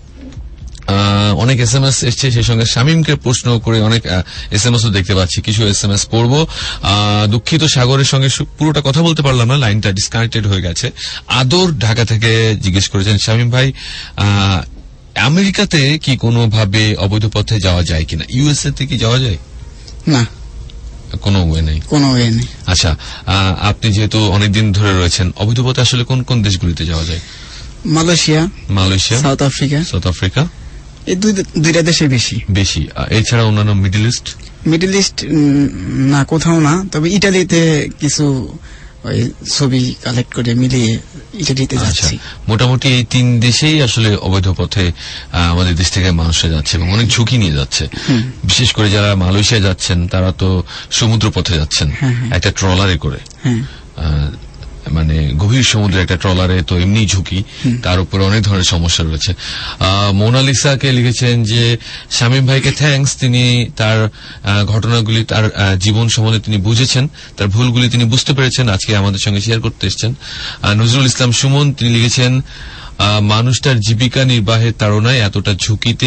[SPEAKER 2] অনেক এস এম এস এসছে, সেই সঙ্গে শামীমকে প্রশ্ন করে অনেক এস এম এস ও দেখতে পাচ্ছি। কিছু এস এম এস পড়বো। দুঃখিত, সাগরের সঙ্গে পুরোটা কথা বলতে পারলাম না, লাইনটা ডিসকানেক্টেড হয়ে গেছে। আদর ঢাকা থেকে জিজ্ঞেস করেছেন, শামীম ভাই আমেরিকাতে কি কোনোভাবে অবৈধ পথে যাওয়া যায় কিনা? ইউএসএ তে কি যাওয়া যায়?
[SPEAKER 3] না,
[SPEAKER 2] কোনো ওয়ে নেই।
[SPEAKER 3] কোনো ওয়ে নেই।
[SPEAKER 2] আচ্ছা, আপনি যেহেতু অনেকদিন ধরে রয়েছেন, অবৈধ পথে আসলে কোন কোন দেশগুলিতে যাওয়া যায়?
[SPEAKER 3] Malaysia,
[SPEAKER 2] Malaysia,
[SPEAKER 3] South Africa.
[SPEAKER 2] South Africa
[SPEAKER 3] এই দুইটা দেশে বেশি বেশি
[SPEAKER 2] এছাড়া অন্যান্য মিডল ইস্ট
[SPEAKER 3] মিডল ইস্ট না, কোথাও না। তবে ইটালিতে কিছু ওই ছবি কালেক্ট করে মিলিয়ে ইটালিতে যাচ্ছি।
[SPEAKER 2] মোটামুটি এই তিন দেশেই আসলে অবৈধ পথে আমাদের দেশ থেকে মানুষরা যাচ্ছে এবং অনেক ঝুঁকি নিয়ে যাচ্ছে। বিশেষ করে যারা মালয়েশিয়া যাচ্ছেন তারা তো সমুদ্র পথে যাচ্ছেন, একটা ট্রলারে করে, মানে গভীর সমুদ্রে একটা ট্রলারে, তো এমনি ঝুঁকি, তার উপরে অনেক ধরনের সমস্যা রয়েছে। মোনালিসাকে লিখেছেন যে শামীম ভাইকে থ্যাঙ্কস, তিনি তার ঘটনাগুলি, তার জীবন সম্বন্ধে তিনি বুঝেছেন, তার ভুলগুলি তিনি বুঝতে পেরেছেন, আজকে আমাদের সঙ্গে শেয়ার করতে এসেছেন। নজরুল ইসলাম সুমন তিনি লিখেছেন মানুষ তার জীবিকা নির্বাহের তাড়নায় এতটা ঝুঁকিতে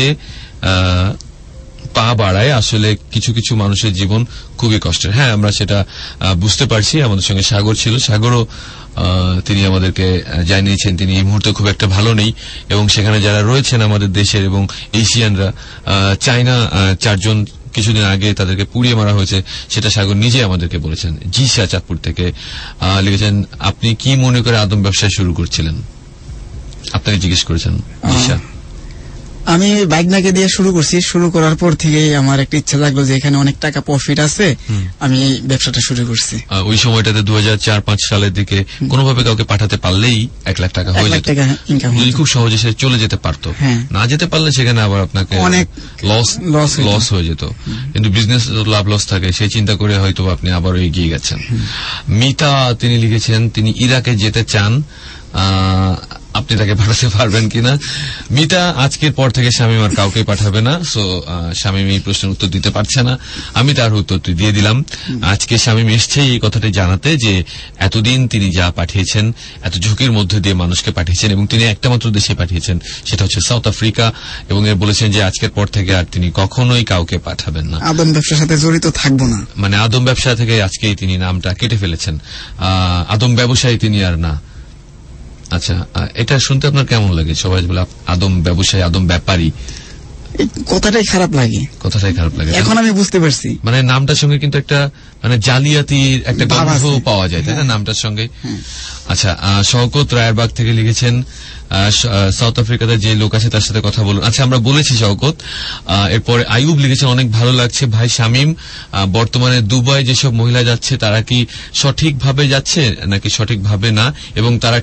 [SPEAKER 2] পা বাড়ায়, আসলে কিছু কিছু মানুষের জীবন খুবই কষ্টের। হ্যাঁ, আমরা সেটা বুঝতে পারছি। আমাদের সঙ্গে সাগর ছিল, সাগরও তিনি আমাদেরকে জানিয়েছেন তিনি এই মুহূর্তে খুব একটা ভালো নেই, এবং সেখানে যারা রয়েছেন আমাদের দেশের এবং এশিয়ানরা, চায়না চারজন কিছুদিন আগে তাদেরকে পুড়িয়ে মারা হয়েছে, সেটা সাগর নিজে আমাদেরকে বলেছেন। জিসা চাঁদপুর থেকে লিখেছেন আপনি কি মনে করে আদম ব্যবসা শুরু করছিলেন, আপনাকে জিজ্ঞেস করেছেন জিসা।
[SPEAKER 3] আমি বাইকনাকে দিয়ে শুরু করছি। শুরু করার পর থেকে আমার একটা ইচ্ছা লাগলো যে এখানে অনেক টাকা প্রফিট আছে, আমি ব্যবসাটা শুরু করছি।
[SPEAKER 2] ওই সময়টাতে দু হাজার চার পাঁচ সালের দিকে কোনোভাবে কাউকে পাঠাতে পারলেই এক লাখ টাকা হয়ে যেত, যদি খুব সহজে সে চলে যেতে পারতো। না যেতে পারলে সেখানে আবার আপনাকে অনেক লস লস হয়ে যেত। কিন্তু বিজনেস লাভ লস থাকে, সেই চিন্তা করে হয়তো আপনি আবারও এগিয়ে গেছেন। মিতা তিনি লিখেছেন তিনি ইরাকে যেতে চান, আপনি তাকে পাঠাতে পারবেন কিনা? মিতা আজকের পর থেকে শামীম আর কাউকে পাঠাবে না। সো শামীম এই প্রশ্নের উত্তর দিতে পারছে না, আমি তার উত্তর দিয়ে দিলাম। আজকে শামীম এসছে এই কথাটি জানাতে যে এতদিন তিনি যা পাঠিয়েছেন, এত ঝুঁকির মধ্যে দিয়ে মানুষকে পাঠিয়েছেন, এবং তিনি একটা মাত্র দেশে পাঠিয়েছেন, সেটা হচ্ছে সাউথ আফ্রিকা, এবং এর বলেছেন যে আজকের পর থেকে আর তিনি কখনোই কাউকে পাঠাবেন না,
[SPEAKER 3] আদম ব্যবসার সাথে জড়িত থাকবো না।
[SPEAKER 2] মানে আদম ব্যবসা থেকে আজকেই তিনি নামটা কেটে ফেলেছেন, আদম ব্যবসায়ী তিনি আর না। আচ্ছা, এটা শুনতে আপনার কেমন লাগে? সবাই বলে আদম ব্যবসায়ী, আদম ব্যাপারী,
[SPEAKER 3] কথাটাই খারাপ লাগে।
[SPEAKER 2] কথাটাই খারাপ লাগে
[SPEAKER 3] এখন আমি বুঝতে পারছি,
[SPEAKER 2] মানে নামটার সঙ্গে কিন্তু একটা মানে জালিয়াতির একটা গন্ধ পাওয়া যায়, তাই না নামটার সঙ্গে? আচ্ছা, শওকত রায়েরবাগ থেকে লিখেছেন সাউথ আফ্রিকাতে যে লোক আছে তার সাথে কথা বলুন। আচ্ছা, আমরা বলেছি শওকত। এরপরে আইয়ুব লিখেছেন অনেক ভালো লাগছে ভাই শামীম, বর্তমানে দুবাই যেসব মহিলা যাচ্ছে তারা কি সঠিকভাবে যাচ্ছে নাকি সঠিকভাবে না, এবং তারা ঠিক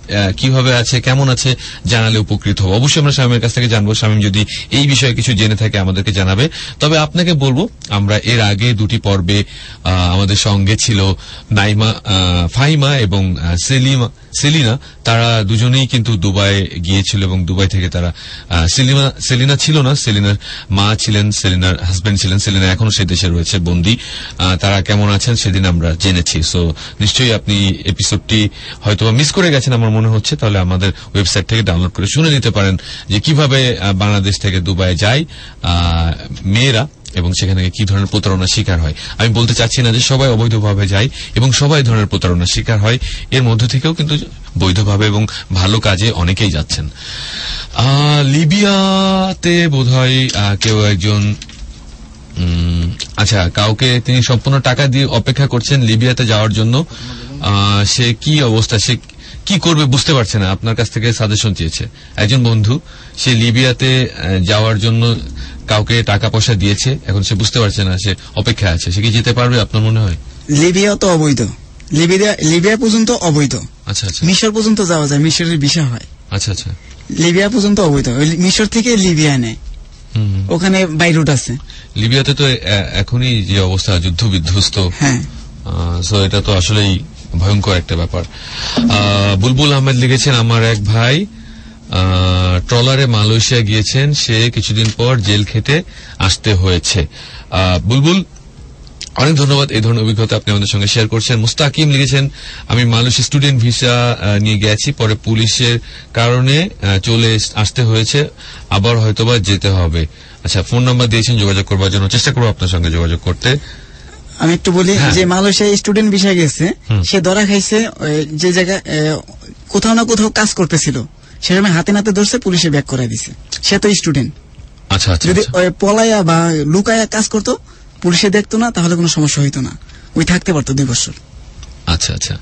[SPEAKER 2] কিভাবে আছে, কেমন আছে জানালে উপকৃত হবো। অবশ্যই আমরা শামীমের কাছ থেকে জানবো। শামীম যদি এই বিষয়ে কিছু জেনে থাকে আমাদেরকে জানাবে। তবে আপনাকে বলবো, আমরা এর আগে দুটি পর্বে আমাদের সঙ্গে ছিল নাইমা, ফাহিমা এবং সেলিমা সেলিনা। তারা দুজনেই কিন্তু দুবাই গিয়েছিল এবং দুবাই থেকে তারা সেলিনা সেলিনা ছিল না, সেলিনার মা ছিলেন, সেলিনার হাজবেন্ড ছিলেন। সেলিনা এখনো সে দেশে রয়েছে বন্দী। তারা কেমন আছেন সেদিন আমরা জেনেছি। সো নিশ্চয়ই আপনি এপিসোডটি হয়তো মিস করে গেছেন আমার মনে হচ্ছে, তাহলে আমাদের ওয়েবসাইট থেকে ডাউনলোড করে শুনে নিতে পারেন যে কিভাবে বাংলাদেশ থেকে দুবাই যায় মেয়েরা এবং সেখানে কি ধরনের প্রতারণার শিকার হয়। আমি বলতে চাচ্ছি না যে সবাই অবৈধভাবে যায় এবং সবাই ধরনের প্রতারণার শিকার হয়, এর মধ্যে থেকেও কিন্তু বৈধভাবে এবং ভালো কাজে অনেকেই যাচ্ছেন। লিবিয়াতে বোধহয় কেউ একজন, আচ্ছা, কাউকে তিনি সম্পূর্ণ টাকা দিয়ে অপেক্ষা করছেন লিবিয়াতে যাওয়ার জন্য। সে কি অবস্থা, সে কি করবে বুঝতে পারছে না, আপনার কাছ থেকে সাজেশন চেয়েছে একজন বন্ধু। সে লিবিয়াতে যাওয়ার জন্য কাউকে টাকা পয়সা দিয়েছে, এখন সে বুঝতে পারছে না, সে অপেক্ষা আছে। সে কি যেতে পারবে আপনার মনে হয়?
[SPEAKER 3] লিবিয়া তো অবৈধ, লিবিয়া লিবিয়া পর্যন্ত অবৈধ।
[SPEAKER 2] আচ্ছা আচ্ছা,
[SPEAKER 3] মিশর পর্যন্ত যাওয়া যায়, মিশরের ভিসা হয়।
[SPEAKER 2] আচ্ছা আচ্ছা,
[SPEAKER 3] লিবিয়া পর্যন্ত অবৈধ, মিশর থেকে লিবিয়া নেয়, ওখানে বাই রুট আছে।
[SPEAKER 2] লিবিয়াতে তো এখনই যে অবস্থা, যুদ্ধ বিধ্বস্ত,
[SPEAKER 3] হ্যাঁ,
[SPEAKER 2] সো এটা তো আসলেই ভয়ঙ্কর একটা ব্যাপার। বুলবুল আহমেদ লিখেছেন, আমার এক ভাই ট্রলারে মালয়েশিয়া গিয়েছেন, সে কিছুদিন পর জেল খেটে আসতে হয়েছে। বুলবুল, অনেক ধন্যবাদ, এই ধরনের অভিজ্ঞতা আপনি আমাদের সঙ্গে শেয়ার করছেন। মুস্তাকিম লিখেছেন, আমি মালয়েশিয়া স্টুডেন্ট ভিসা নিয়ে গেছি, পরে পুলিশের কারণে চলে আসতে হয়েছে, আবার হয়তোবা যেতে হবে। আচ্ছা, ফোন নাম্বার দিয়েছেন যোগাযোগ করবার জন্য, চেষ্টা করবো আপনার সঙ্গে যোগাযোগ করতে।
[SPEAKER 3] আমি একটু বলি যে মালয়েশিয়া স্টুডেন্ট ভিসা গেছে, সে ধরা খাইছে যে জায়গায় কোথাও না কোথাও কাজ করতেছিল, সেরকম হাতে নাতে ধরছে, পুলিশে ব্যাক করে দিছে। সে তো স্টুডেন্ট।
[SPEAKER 2] আচ্ছা আচ্ছা,
[SPEAKER 3] যদি পলায়া বা লুকায়া কাজ করতো, পুলিশে দেখতো না, তাহলে কোনো সমস্যা হইতো না, ওই থাকতে পারতো দুই বছর।
[SPEAKER 2] আচ্ছা আচ্ছা,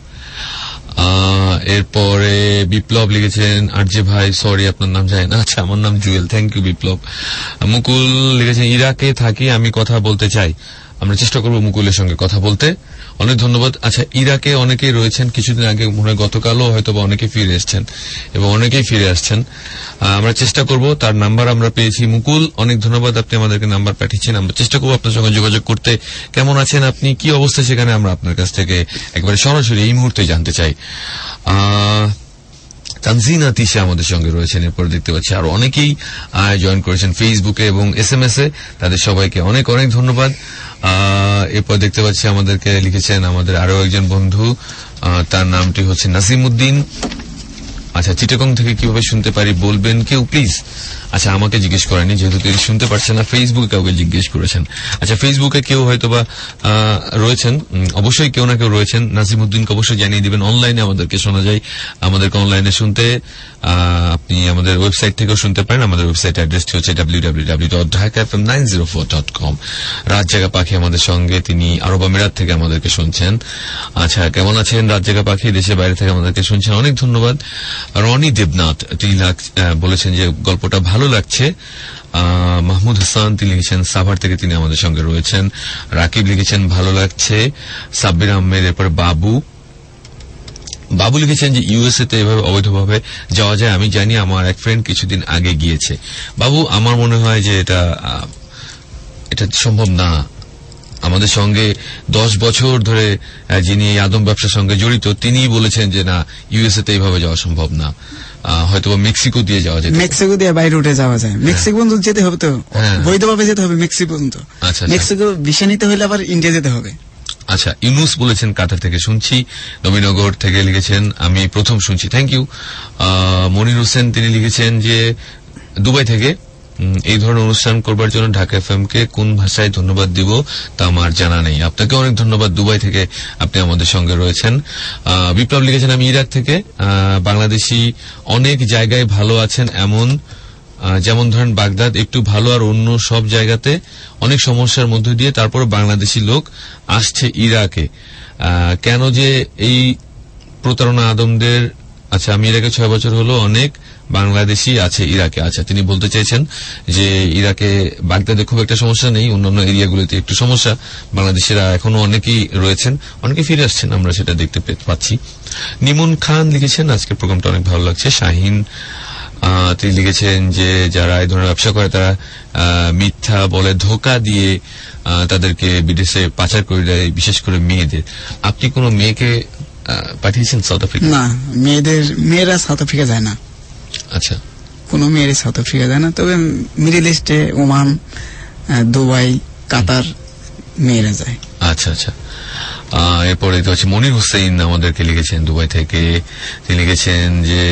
[SPEAKER 2] এরপরে বিপ্লব লিখেছেন, আরজে ভাই সরি আপনার নাম জানি না। আচ্ছা, আমার নাম জুয়েল, থ্যাংক ইউ বিপ্লব। মুকুল লিখেছেন, ইরাকে থাকি, আমি কথা বলতে চাই। আমরা চেষ্টা করবো মুকুলের সঙ্গে কথা বলতে। অনেক ধন্যবাদ। আচ্ছা, ইরাকে অনেকেই রয়েছেন, কিছুদিন আগে মনে হয় গতকালও হয়তো বা অনেকে ফিরে এসছেন এবং অনেকেই ফিরে আসছেন। আমরা চেষ্টা করব, তার নাম্বার আমরা পেয়েছি। মুকুল, অনেক ধন্যবাদ, আপনি আমাদেরকে নাম্বার পাঠিয়েছেন। আমরা চেষ্টা করবো আপনার সঙ্গে যোগাযোগ করতে। কেমন আছেন আপনি, কি অবস্থা সেখানে, আমরা আপনার কাছ থেকে একবারে সরাসরি এই মুহূর্তে জানতে চাই। আহ তানজিনা তিশা আমাদের সঙ্গে রয়েছেন। এরপর দেখতে পাচ্ছি আরো অনেকেই জয়েন করেছেন ফেসবুকে এবং এস এম এস এ, তাদের সবাইকে অনেক অনেক ধন্যবাদ। এরপর দেখতে পাচ্ছি আমাদেরকে লিখেছেন আমাদের আরো একজন বন্ধু, তার নামটি হচ্ছে নাসিমউদ্দিন। আচ্ছা, চিটাগং থেকে কিভাবে শুনতে পারি বলবেন কেউ প্লিজ। আচ্ছা, আমাকে জিজ্ঞেস করেনি, যেহেতু তিনি শুনতে পারছেন না, ফেসবুকে কাউকে জিজ্ঞেস করেছেন। আচ্ছা, ফেসবুকে কেউ হয়তোবা রয়েছেন, অবশ্যই কেউ না কেউ রয়েছেন। নাসিমউদ্দিনকে অবশ্যই জানিয়ে দিবেন, অনলাইনে আমাদেরকে শোনা যায়। আমাদেরকে অনলাইনে শুনতে আপনি আমাদের ওয়েবসাইট থেকেও শুনতে পারেন। আমাদের ওয়েবসাইট অ্যাড্রেসটি হচ্ছে W W W dot Dhaka F M nine zero four dot com. রাত জাগা পাখি আমাদের সঙ্গে, তিনি আরব আমিরাত থেকে আমাদেরকে শুনছেন। আচ্ছা, কেমন আছেন রাত জাগা পাখি, দেশের বাইরে থেকে আমাদেরকে শুনছেন, অনেক ধন্যবাদ। রনি দেবনাথ, তিনি বলেছেন যে গল্পটা ভালো লাগছে। মাহমুদ হাসান, তিনি লিখেছেন সাভার থেকে, তিনি আমাদের সঙ্গে রয়েছেন। রাকিব লিখেছেন ভালো লাগছে। সাব্বির আহমেদ, এরপর বাবু বাবু লিখেছেন যে ইউএসএ তে এভাবে অবৈধভাবে যাওয়া যায়, আমি জানি, আমার এক ফ্রেন্ড কিছুদিন আগে গিয়েছে। বাবু, আমার মনে হয় যে এটা এটা সম্ভব না। আমাদের সঙ্গে দশ বছর ধরে যিনি আদম ব্যবসার সঙ্গে জড়িত, তিনিই বলেছেন যে না, ইউএসএ তে এইভাবে যাওয়া সম্ভব না, হয়তো মেক্সিকো দিয়ে যাওয়া যায়।
[SPEAKER 3] মেক্সিকো দিয়ে বাই রুটে যাওয়া যায়, মেক্সিকো পর্যন্ত যেতে হবে, তো বৈধভাবে যেতে হবে মেক্সিকো পর্যন্ত। মেক্সিকো ভিসা নিতে হলে আবার ইন্ডিয়া যেতে হবে।
[SPEAKER 2] আচ্ছা, ইউনুস বলেছেন কাতার থেকে শুনছি। নবীনগর থেকে লিখেছেন আমি প্রথম শুনছি, থ্যাংক ইউ। মনির হোসেন, তিনি লিখেছেন যে দুবাই থেকে, এই ধরনের অনুষ্ঠান করবার জন্য ঢাকা এফ এম কে কোন ভাষায় ধন্যবাদ দিব তা আমার জানা নেই। আপনাকে অনেক ধন্যবাদ, দুবাই থেকে আপনি আমাদের সঙ্গে রয়েছেন। বিপ্লব লিখেছেন আমি ইরাক থেকে, বাংলাদেশি অনেক জায়গায় ভালো আছেন, এমন যেমন ধরেন বাগদাদ একটু ভালো, আর অন্য সব জায়গাতে অনেক সমস্যার মধ্য দিয়ে তারপর বাংলাদেশি লোক আসছে ইরাকে। কেন যে এই প্রতারণা আদমদের আচ্ছা, আমি ইরাকে ছয় বছর হলো, অনেক বাংলাদেশি আছে ইরাকে। আচ্ছা, তিনি বলতে চাইছেন যে ইরাকে বাগদাদে খুব একটা সমস্যা নেই, অন্যান্য এরিয়াগুলোতে একটু সমস্যা। বাংলাদেশিরা এখনো অনেকেই রয়েছেন, অনেকে ফিরে আসছেন, আমরা সেটা দেখতে পাচ্ছি। নিমুন খান লিখেছেন, আজকের প্রোগ্রামটা অনেক ভালো লাগছে। শাহিন তিনি লিখেছেন যে যারা এই ধরনের ব্যবসা করে তারা মিথ্যা বলে, ধোকা দিয়ে তাদেরকে বিদেশে পাচার করে দেয়, বিশেষ করে মেয়েদের। আপনি কোন মেয়েকে পাঠিয়েছেন সাউথ আফ্রিকা?
[SPEAKER 3] না, মেয়েদের মেয়েরা সাউথ আফ্রিকা যায় না।
[SPEAKER 2] আচ্ছা,
[SPEAKER 3] কোন মেয়েরা সাউথ আফ্রিকা যায় না, তবে মিডল ইস্টে ওমান, দুবাই, কাতার মেয়েরা যায়।
[SPEAKER 2] আচ্ছা আচ্ছা। এরপরে তো হচ্ছে মনির হোসেন আমাদেরকে লিখেছেন দুবাই থেকে। তিনি লিখেছেন যে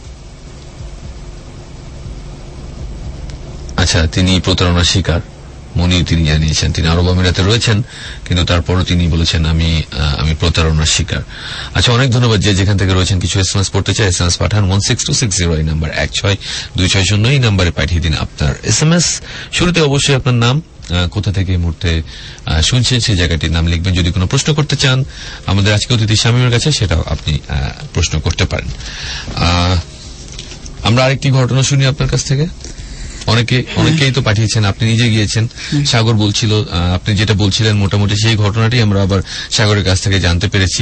[SPEAKER 2] আচ্ছা, তিনি প্রতারণার শিকার। মনির তিনি জানিয়েছেন তিনি আরব আমিরাতে রয়েছেন, কিন্তু তারপরও তিনি বলেছেন আমি আমি প্রতারণার শিকার। আচ্ছা, অনেক ধন্যবাদ। যে যেখান থেকে রয়েছেন কিছু এস এম এস পড়তে চাই, এস এম এস পাঠান one six two six zero, এই নাম্বার এক ছয় দুই ছয় শূন্য, এই নাম্বারে পাঠিয়ে দিন আপনার এস এম এস। শুরুতে অবশ্যই আপনার নাম, কোথা থেকে এই মুহূর্তে শুনছেন সেই জায়গাটির নাম লিখবেন। যদি কোনো প্রশ্ন করতে চান আমাদের আজকে অতিথি শামীমের কাছে, সেটাও আপনি প্রশ্ন করতে পারেন। আমরা আরেকটি ঘটনা শুনি আপনার কাছ থেকে। অনেকে অনেকেই তো পাঠিয়েছেন, আপনি নিজে গিয়েছেন। সাগর বলছিল, আপনি যেটা বলছিলেন মোটামুটি সেই ঘটনাটি আমরা আবার সাগরের কাছ থেকে জানতে পেরেছি।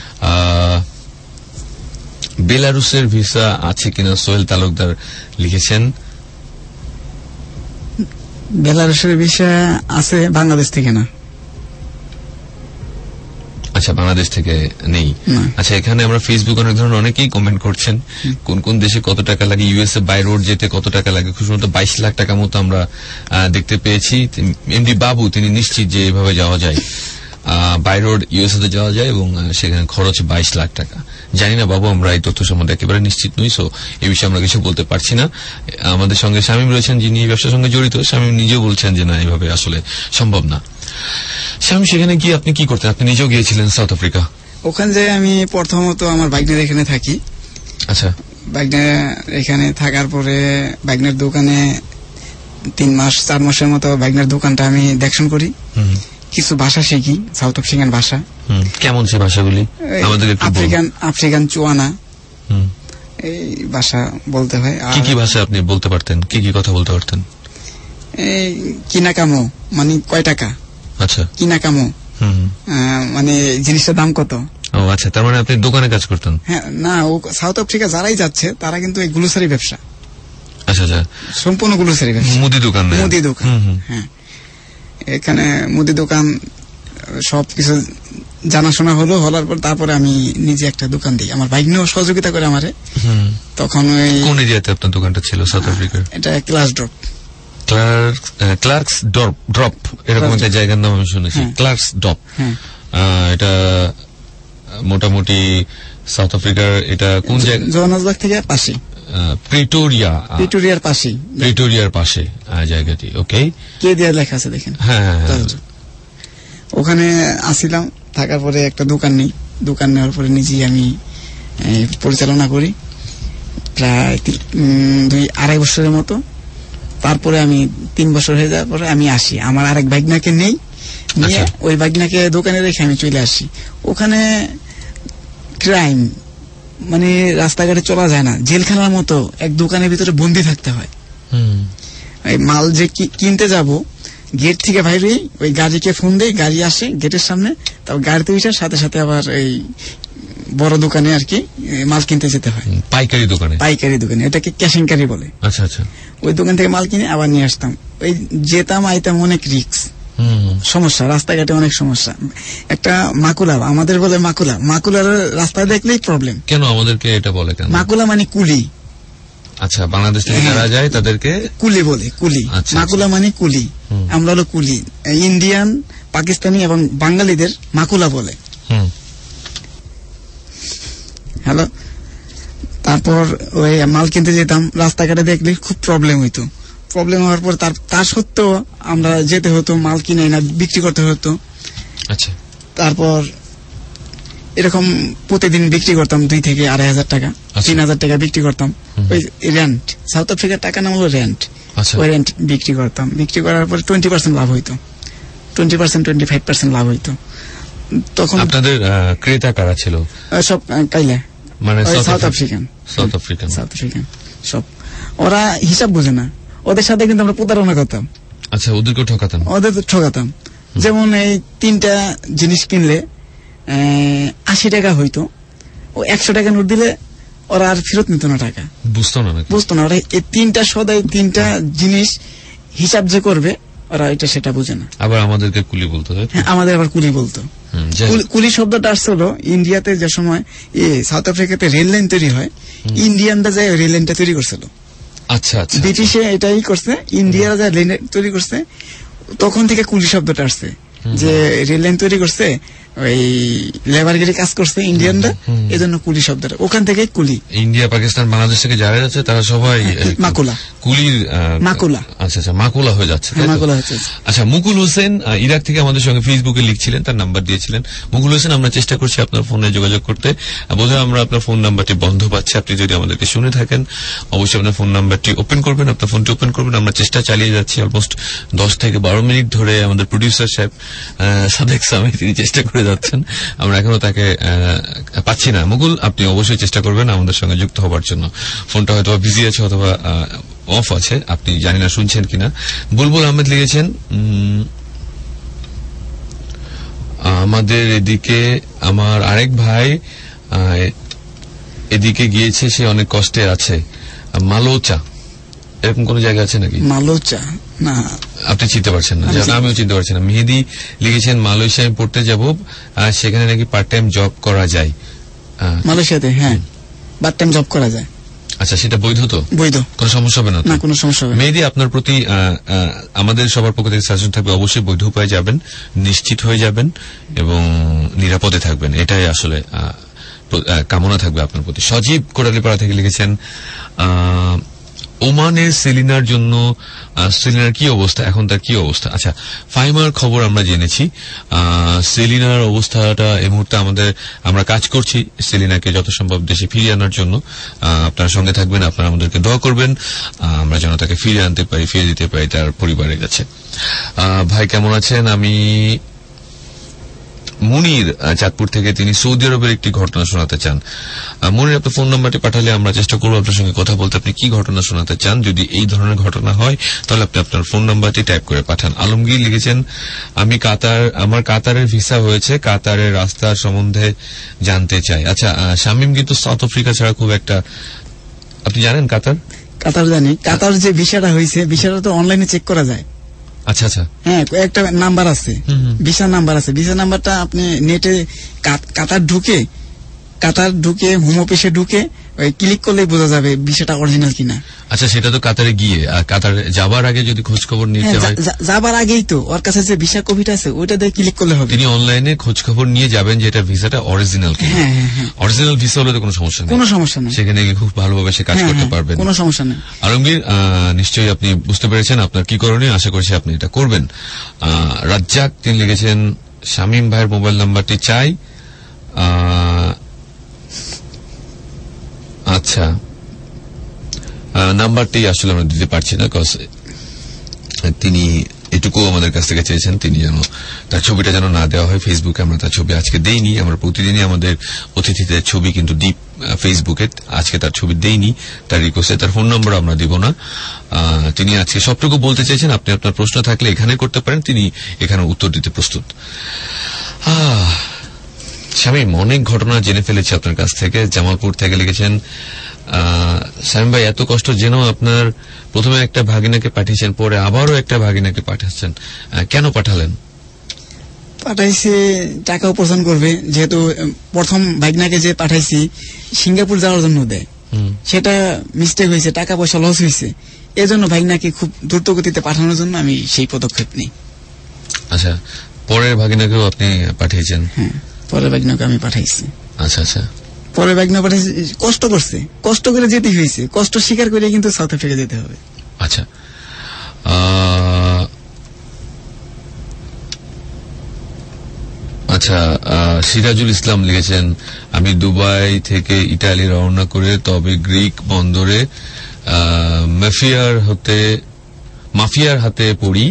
[SPEAKER 2] বেলারুসের ভিসা আছে কিনা সোহেল তালুকদার লিখেছেন।
[SPEAKER 3] বেলারুসের ভিসা আছে, বাংলাদেশ থেকে না।
[SPEAKER 2] আচ্ছা, বাংলাদেশ থেকে নেই। আচ্ছা, এখানে আমরা ফেসবুক অনেক ধরনের অনেকেই কমেন্ট করছেন কোন কোন দেশে কত টাকা লাগে, ইউএসএ বাই রোড যেতে কত টাকা লাগে। খুব সম্ভবত বাইশ লাখ টাকা মতো আমরা দেখতে পেয়েছি। এমডি বাবু তিনি নিশ্চিত যে এভাবে যাওয়া যায়, বাই রোড ইউএসএ তে যাওয়া যায় এবং সেখানে খরচ বাইশ লাখ টাকা। জানি না বাবু, আমরা এই তথ্য সম্বন্ধে একেবারে নিশ্চিত নই, সো এই বিষয়ে আমরা কিছু বলতে পারছি না। আমাদের সঙ্গে শামীম রয়েছেন যিনি এই ব্যবসার সঙ্গে জড়িত। শামীম নিজেও বলছেন যে না, এভাবে আসলে সম্ভব না। শামীম, সেখানে গিয়ে আপনি কি করতেন? আপনি নিজেও গিয়েছিলেন সাউথ আফ্রিকা।
[SPEAKER 3] ওখানে যে আমি প্রথমত আমার বাইকনের এখানে থাকি।
[SPEAKER 2] আচ্ছা,
[SPEAKER 3] বাইকনের এখানে থাকার পরে বাইকনের দোকানে তিন মাস চার মাসের মতো বাইকনের দোকানটা আমি দেখশন করি, কিছু ভাষা শিখি, সাউথ আফ্রিকান ভাষা।
[SPEAKER 2] কেমন সে ভাষাগুলি? আমাদের
[SPEAKER 3] আফ্রিকান আফ্রিকান চুয়ানা এই ভাষা বলতে হয়।
[SPEAKER 2] কি কি ভাষা আপনি বলতে পারতেন? কি কি কথা বলতে পারতেন?
[SPEAKER 3] এই কিনাকামো মানে কয় টাকা,
[SPEAKER 2] আচ্ছা
[SPEAKER 3] কিনাকামো মানে জিনিসটার দাম কত।
[SPEAKER 2] ও আচ্ছা, তার মানে আপনি দোকানে কাজ করতেন?
[SPEAKER 3] হ্যাঁ, না, ও সাউথ আফ্রিকা যারাই যাচ্ছে তারা কিন্তু এই গ্লোসারি ব্যবসা।
[SPEAKER 2] আচ্ছা আচ্ছা,
[SPEAKER 3] সম্পূর্ণ গ্লোসারি ব্যবসা,
[SPEAKER 2] মুদি দোকান।
[SPEAKER 3] মুদি দোকান, হ্যাঁ। এখানে মুদি দোকান সবকিছু জানাশোনা হলো, হলার পর তারপরে আমি নিজে একটা দোকান দিই। আমার বাইক নিয়েও সহযোগিতা করে আমারে। তখন ওই
[SPEAKER 2] কোন এরিয়াতে আপনার দোকানটা ছিল সাউথ আফ্রিকার?
[SPEAKER 3] এটা ক্লাস ড্রপ,
[SPEAKER 2] ক্লার্কস ড্রপ এরকম একটা জায়গার নাম আমি শুনেছি, ক্লার্কস ড্রপ। এটা মোটামুটি সাউথ আফ্রিকার, এটা কোন জায়গা?
[SPEAKER 3] জোহান্সবার্গ থেকে পাশে,
[SPEAKER 2] প্রিটোরিয়া,
[SPEAKER 3] প্রিটোরিয়ার পাশে,
[SPEAKER 2] প্রিটোরিয়ার পাশে জায়গাটি। ওকে,
[SPEAKER 3] কে দিয়ে লেখা আছে দেখেন।
[SPEAKER 2] হ্যাঁ,
[SPEAKER 3] ওখানে আসিলাম, থাকার পরে একটা দোকান নেই। দোকান নেওয়ার পরে নিজেই আমি পরিচালনা করি প্রায় দুই আড়াই বছরের মতো। তারপরে আমি তিন বছর হয়ে যাওয়ার পরে আমি আসি, আমার আরেক বাইকনাকে নেই, নিয়ে ওই বাইকনাকে দোকানে রেখে আমি চলে আসি। ওখানে ক্রাইম মানে রাস্তাঘাটে চলা যায় না, জেলখানার মতো এক দোকানের ভিতরে বন্দি থাকতে হয়। মাল যে কিনতে যাব, গেট থেকে বাইরে ওই গাড়িকে ফোন দেই, গাড়ি আসে গেটের সামনে, তারপর গাড়িতে উঠে সাথে সাথে আবার এই বড় দোকানে আর কি মাল কিনতে যেতে হয়।
[SPEAKER 2] পাইকারি দোকানে? পাইকারি
[SPEAKER 3] দোকানে, এটাকে ক্যাশিংকারি বলে।
[SPEAKER 2] আচ্ছা আচ্ছা।
[SPEAKER 3] ওই দোকান থেকে মাল কিনে আবার নিয়ে আসতাম। ওই যেতাম আইতাম, অনেক রিক্স, সমস্যা, রাস্তাঘাটে অনেক সমস্যা। একটা মাকুলা, আমাদের বলে মাকুলা, মাকুলার রাস্তায় দেখলেই প্রবলেম।
[SPEAKER 2] কেন আমাদেরকে এটা বলে কেন?
[SPEAKER 3] মাকুলা মানে কুলি।
[SPEAKER 2] আচ্ছা, বাংলাদেশ থেকে যারা যায় তাদেরকে
[SPEAKER 3] কুলি বলে, কুলি। মাকুলা মানে কুলি, আমরা হলো কুলি। ইন্ডিয়ান, পাকিস্তানি এবং বাঙালিদের মাকুলা বলে। হ্যালো, তারপর ওই মাল কিনতে যেতাম, রাস্তাঘাটে দেখলে খুব প্রবলেম হইতো। প্রবলেম হওয়ার পর তার সত্ত্বেও আমরা যেতে হতো, মাল কিনে না বিক্রি করতে হতো।
[SPEAKER 2] আচ্ছা,
[SPEAKER 3] তারপর এরকম প্রতিদিন বিক্রি করতাম দুই থেকে আড়াই হাজার টাকা, তিন হাজার টাকা বিক্রি করতাম। ওই রেন্ট, সাউথ আফ্রিকার টাকা নাম হলো রেন্ট, ওই রেন্ট বিক্রি করতাম। বিক্রি করার পরে টোয়েন্টি পার্সেন্ট লাভ হইতো, twenty percent twenty five percent লাভ হইতো। তখন
[SPEAKER 2] আপনাদের ক্রেতা কারা ছিল?
[SPEAKER 3] সব কাইলা,
[SPEAKER 2] মানে
[SPEAKER 3] South African
[SPEAKER 2] South African
[SPEAKER 3] South African সব। ওরা হিসাব বোঝে না, ওদের সাথে কিন্তু আমরা প্রতারণা করতাম।
[SPEAKER 2] আচ্ছা, ওদেরকেও ঠকাতাম?
[SPEAKER 3] ওদের ঠকাতাম। যেমন এই তিনটা জিনিস কিনলে আশি টাকা হইতো, ও একশো টাকা নোট দিলে ওরা আর ফেরত নিত না টাকা।
[SPEAKER 2] বুঝতো না
[SPEAKER 3] বুঝতো না ওরা এই তিনটা সদাই তিনটা জিনিস হিসাব যে করবে ওরা এটা সেটা বুঝে না।
[SPEAKER 2] আবার আমাদেরকে কুলি বলতো।
[SPEAKER 3] হ্যাঁ, আমাদের আবার কুলি বলতো। কুলি শব্দটা আসছে হলো ইন্ডিয়াতে যে সময় সাউথ আফ্রিকাতে রেল লাইন তৈরি হয়, ইন্ডিয়ানরা যায় রেল লাইনটা তৈরি করছিল।
[SPEAKER 2] আচ্ছা আচ্ছা,
[SPEAKER 3] ব্রিটিশে এটাই করছে, ইন্ডিয়ারা যা রেল তৈরি করছে তখন থেকে কুলি শব্দটা আসছে, যে রেল লাইন তৈরি করছে ওই লেবারগিরি কাজ করছে ইন্ডিয়ানরা, এই জন্য কুলি শব্দটা ওখান থেকে কুলি।
[SPEAKER 2] ইন্ডিয়া, পাকিস্তান, বাংলাদেশ থেকে যারা যাচ্ছে তারা সবাই
[SPEAKER 3] মাকুলা,
[SPEAKER 2] কুলির
[SPEAKER 3] মাকুলা।
[SPEAKER 2] আচ্ছা আচ্ছা, মাকুলা হয়ে যাচ্ছে।
[SPEAKER 3] আচ্ছা,
[SPEAKER 2] মুকুল হোসেন ইরাক থেকে আমাদের সঙ্গে ফেসবুকে লিখছিলেন, তার নাম্বার দিয়েছিলেন। মুকুল হোসেন, আমরা চেষ্টা করছি আপনার ফোনে যোগাযোগ করতে, বোধহয় আমরা আপনার ফোন নাম্বারটি বন্ধ পাচ্ছি। আপনি যদি আমাদেরকে শুনে থাকেন অবশ্যই আপনার ফোন নাম্বারটি ওপেন করবেন, আপনার ফোনটি ওপেন করবেন। আমরা চেষ্টা চালিয়ে যাচ্ছি অলমোস্ট দশ থেকে বারো মিনিট ধরে। আমাদের প্রডিউসার সাহেব সাদেক সামি তিনি চেষ্টা করে যাচ্ছেন, আমরা এখনো তাকে পাচ্ছি না। মুকুল, আপনি অবশ্যই চেষ্টা করবেন আমাদের সঙ্গে যুক্ত হবার জন্য। ফোনটা হয়তো বিজি আছে অথবা অফ আছে, আপনি জানি না শুনছেন কিনা। বুলবুল আহমেদ লিখেছেন, আমাদের এদিকে আমার আরেক ভাই এদিকে গিয়েছে, সে অনেক কষ্টে আছে। মালোচা এরকম কোন জায়গা আছে নাকি?
[SPEAKER 3] মালোচা না,
[SPEAKER 2] আপনি চিনতে পারছেন না? আমিও চিনতে পারছি না। মেহেদি লিখেছেন, মালয়েশিয়ায় পড়তে যাব, সেখানে নাকি পার্ট টাইম জব করা যায়।
[SPEAKER 3] মালয়েশিয়াতে? হ্যাঁ, পার্ট টাইম জব করা যায়।
[SPEAKER 2] আচ্ছা, সেটা বৈধ তো?
[SPEAKER 3] বৈধ,
[SPEAKER 2] কোনো সমস্যা হবে না?
[SPEAKER 3] না, কোনো সমস্যা হবে না।
[SPEAKER 2] মেহেদি, আপনার প্রতি আমাদের সবার পক্ষ থেকে সাজেশন থাকবে, অবশ্যই বৈধ উপায়ে যাবেন, নিশ্চিত হয়ে যাবেন এবং নিরাপদে থাকবেন, এটাই আসলে কামনা থাকবে আপনার প্রতি। সজীব কোটালীপাড়া থেকে লিখেছেন, আহ ওমানের সেলিনার জন্য সেলিনার কি অবস্থা, এখন তার কি অবস্থা? আচ্ছা, ফাইমার খবর আমরা জেনেছি, সেলিনার অবস্থাটা এই মুহূর্তে আমাদের আমরা কাজ করছি সেলিনাকে যত সম্ভব দেশে ফিরিয়ে আনার জন্য। আপনার সঙ্গে থাকবেন, আপনারা আমাদেরকে দোয়া করবেন আমরা যেন তাকে ফিরিয়ে আনতে পারি, ফিরিয়ে দিতে পারি তার পরিবারের কাছে। ভাই কেমন আছেন? আমি মুনির চাঁদপুর থেকে, তিনি সৌদি আরবের একটি ঘটনা শোনাতে চান। মুনির, আপনার ফোন নাম্বারটি পাঠালে আমরা চেষ্টা করবো আপনার সঙ্গে কথা বলতে। আপনি কি ঘটনা শোনাতে চান? যদি এই ধরনের ঘটনা হয় তাহলে আপনি আপনার ফোন নাম্বারটি টাইপ করে পাঠান। আলমগীর লিখেছেন, আমি কাতার আমার কাতারের ভিসা হয়েছে, কাতারের রাস্তার সম্বন্ধে জানতে চাই। আচ্ছা, শামীম কিন্তু সাউথ আফ্রিকা ছাড়া খুব একটা, আপনি জানেন কাতার?
[SPEAKER 3] কাতার জানি। কাতার যে ভিসাটা হয়েছে, ভিসাটা তো অনলাইনে চেক করা যায়।
[SPEAKER 2] আচ্ছা আচ্ছা,
[SPEAKER 3] হ্যাঁ, একটা নাম্বার আছে, ভিসা নাম্বার আছে। ভিসা নাম্বারটা আপনি নেটে কাতার ঢুকে কাতার ঢুকে হোম অফিসে ঢুকে ক্লিক করলেই বোঝা যাবে ভিসাটা অরিজিনাল কিনা।
[SPEAKER 2] আচ্ছা, সেটা তো কাতারে গিয়ে, আর কাতারে যাবার আগে যদি খোঁজ খবর নিতে হয়?
[SPEAKER 3] যাবার আগেই তো ওর কাছে যে ভিসা কপিটা আছে ওইটা দিয়ে ক্লিক করলে হবে।
[SPEAKER 2] তিনি অনলাইনে খোঁজ খবর নিয়ে যাবেন যে এটা ভিসাটা অরিজিনাল কিনা। অরিজিনাল ভিসা হলে তো কোনো সমস্যা নেই,
[SPEAKER 3] কোনো সমস্যা নেই,
[SPEAKER 2] সেখানে গিয়ে খুব ভালোভাবে সে কাজ করতে পারবেন,
[SPEAKER 3] কোনো সমস্যা নেই।
[SPEAKER 2] আলমগীর, নিশ্চয়ই আপনি বুঝতে পেরেছেন আপনার কি করণীয়, আশা করছি আপনি এটা করবেন। রাজ্জাক, তিনি লিখেছেন, শামীম ভাইয়ের মোবাইল নাম্বারটি চাই। আচ্ছা, নাম্বারটি আসলে আমরা দিতে পারছি না, কজ তিনি এটুকু আমাদের কাছ থেকে চেয়েছেন, তিনি যেন তার ছবিটা যেন না দেওয়া হয় ফেসবুকে। আমরা তার ছবি আজকে দেইনি, আমরা প্রতিদিনই আমাদের অতিথিদের ছবি কিন্তু দিই ফেসবুকে, আজকে তার ছবি দেইনি, তার রিকোয়েস্টে তার ফোন নম্বর আমরা দিব না। তিনি আজকে সবটুকু বলতে চেয়েছেন। আপনি আপনার প্রশ্ন থাকলে এখানে করতে পারেন, তিনি এখানে উত্তর দিতে প্রস্তুত। শামীম, অনেক ঘটনা জেনে ফেলেছি আপনার কাছ থেকে। জামালপুর থেকে লিখেছেন, শামীম ভাই, এত কষ্ট জেনেও আপনার প্রথমে একটা ভাগিনাকে পাঠিয়েছেন, পরে আবারও একটা ভাগিনাকে পাঠাচ্ছেন, কেন পাঠালেন?
[SPEAKER 3] পাঠাইছে টাকা উপার্জন করবে, যেহেতু প্রথম ভাগিনাকে যে পাঠাইছি সিঙ্গাপুর যাওয়ার জন্য দেয়, সেটা মিস্টেক হয়েছে, টাকা পয়সা লস হয়েছে, এজন্য ভাগিনাকে খুব দ্রুত গতিতে পাঠানোর জন্য আমি সেই পদক্ষেপ নিই।
[SPEAKER 2] আচ্ছা, পরের ভাগিনাকেও আপনি পাঠিয়েছেন?
[SPEAKER 3] হ্যাঁ, পরের ভাগিনাকে আমি পাঠাইছি।
[SPEAKER 2] আচ্ছা আচ্ছা,
[SPEAKER 3] পরের ভাগিনা পাঠাইছি, কষ্ট করছে, কষ্ট করে যেতে হয়েছে, কষ্ট স্বীকার করে কিন্তু সাউথ আফ্রিকা যেতে হবে।
[SPEAKER 2] আচ্ছা, আচ্ছা, সিরাজুল ইসলাম লিখেছেন, আমি দুবাই থেকে ইটালি রওনা করে তবে গ্রিক বন্দরে মাফিয়ার হতে মাফিয়ার হাতে পড়ি,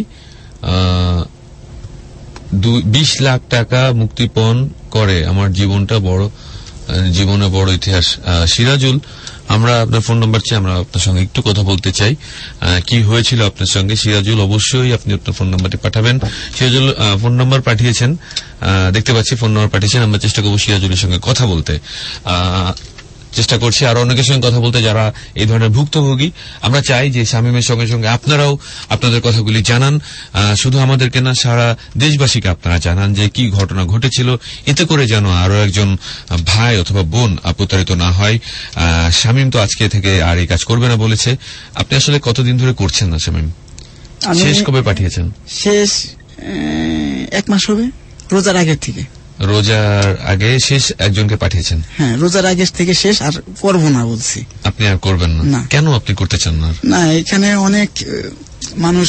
[SPEAKER 2] বিশ লাখ টাকা মুক্তিপণ করে আমার জীবনটা বড় জীবনে বড় ইতিহাস। সিরাজুল, আমরা আপনার ফোন নাম্বার চাই, আমরা আপনার সঙ্গে একটু কথা বলতে চাই। কি হয়েছিল আপনার সঙ্গে সিরাজুল? অবশ্যই আপনি আপনার ফোন নাম্বারটি পাঠাবেন। সিরাজুল ফোন নাম্বার পাঠিয়েছেন, দেখতে পাচ্ছি ফোন নাম্বার পাঠিয়েছেন। আমরা চেষ্টা করবো সিরাজুলের সঙ্গে কথা বলতে, চেষ্টা করছি আরো অনেকের সঙ্গে কথা বলতে যারা এই ধরনের ভুক্তভোগী। আমরা চাই যে শামীমের সঙ্গে সঙ্গে আপনারাও আপনাদের কথাগুলি জানান, শুধু আমাদেরকে না, সারা দেশবাসীকে আপনারা জানান যে কি ঘটনা ঘটেছিল, এতে করে যেন আরো একজন ভাই অথবা বোন প্রতারিত না হয়। শামীম তো আজকে থেকে আর এই কাজ করবে না বলেছে। আপনি আসলে কতদিন ধরে করছেন না শামীম? শেষ কবে পাঠিয়েছেন?
[SPEAKER 3] শেষ এক মাস হবে, রোজার আগের থেকে।
[SPEAKER 2] রোজার আগে শেষ একজনকে পাঠিয়েছেন? হ্যাঁ,
[SPEAKER 3] রোজার আগে থেকে শেষ, আর করবো না বলছি।
[SPEAKER 2] আপনি আর করবেন না? কেন আপনি করতে চান না?
[SPEAKER 3] না, এখানে অনেক মানুষ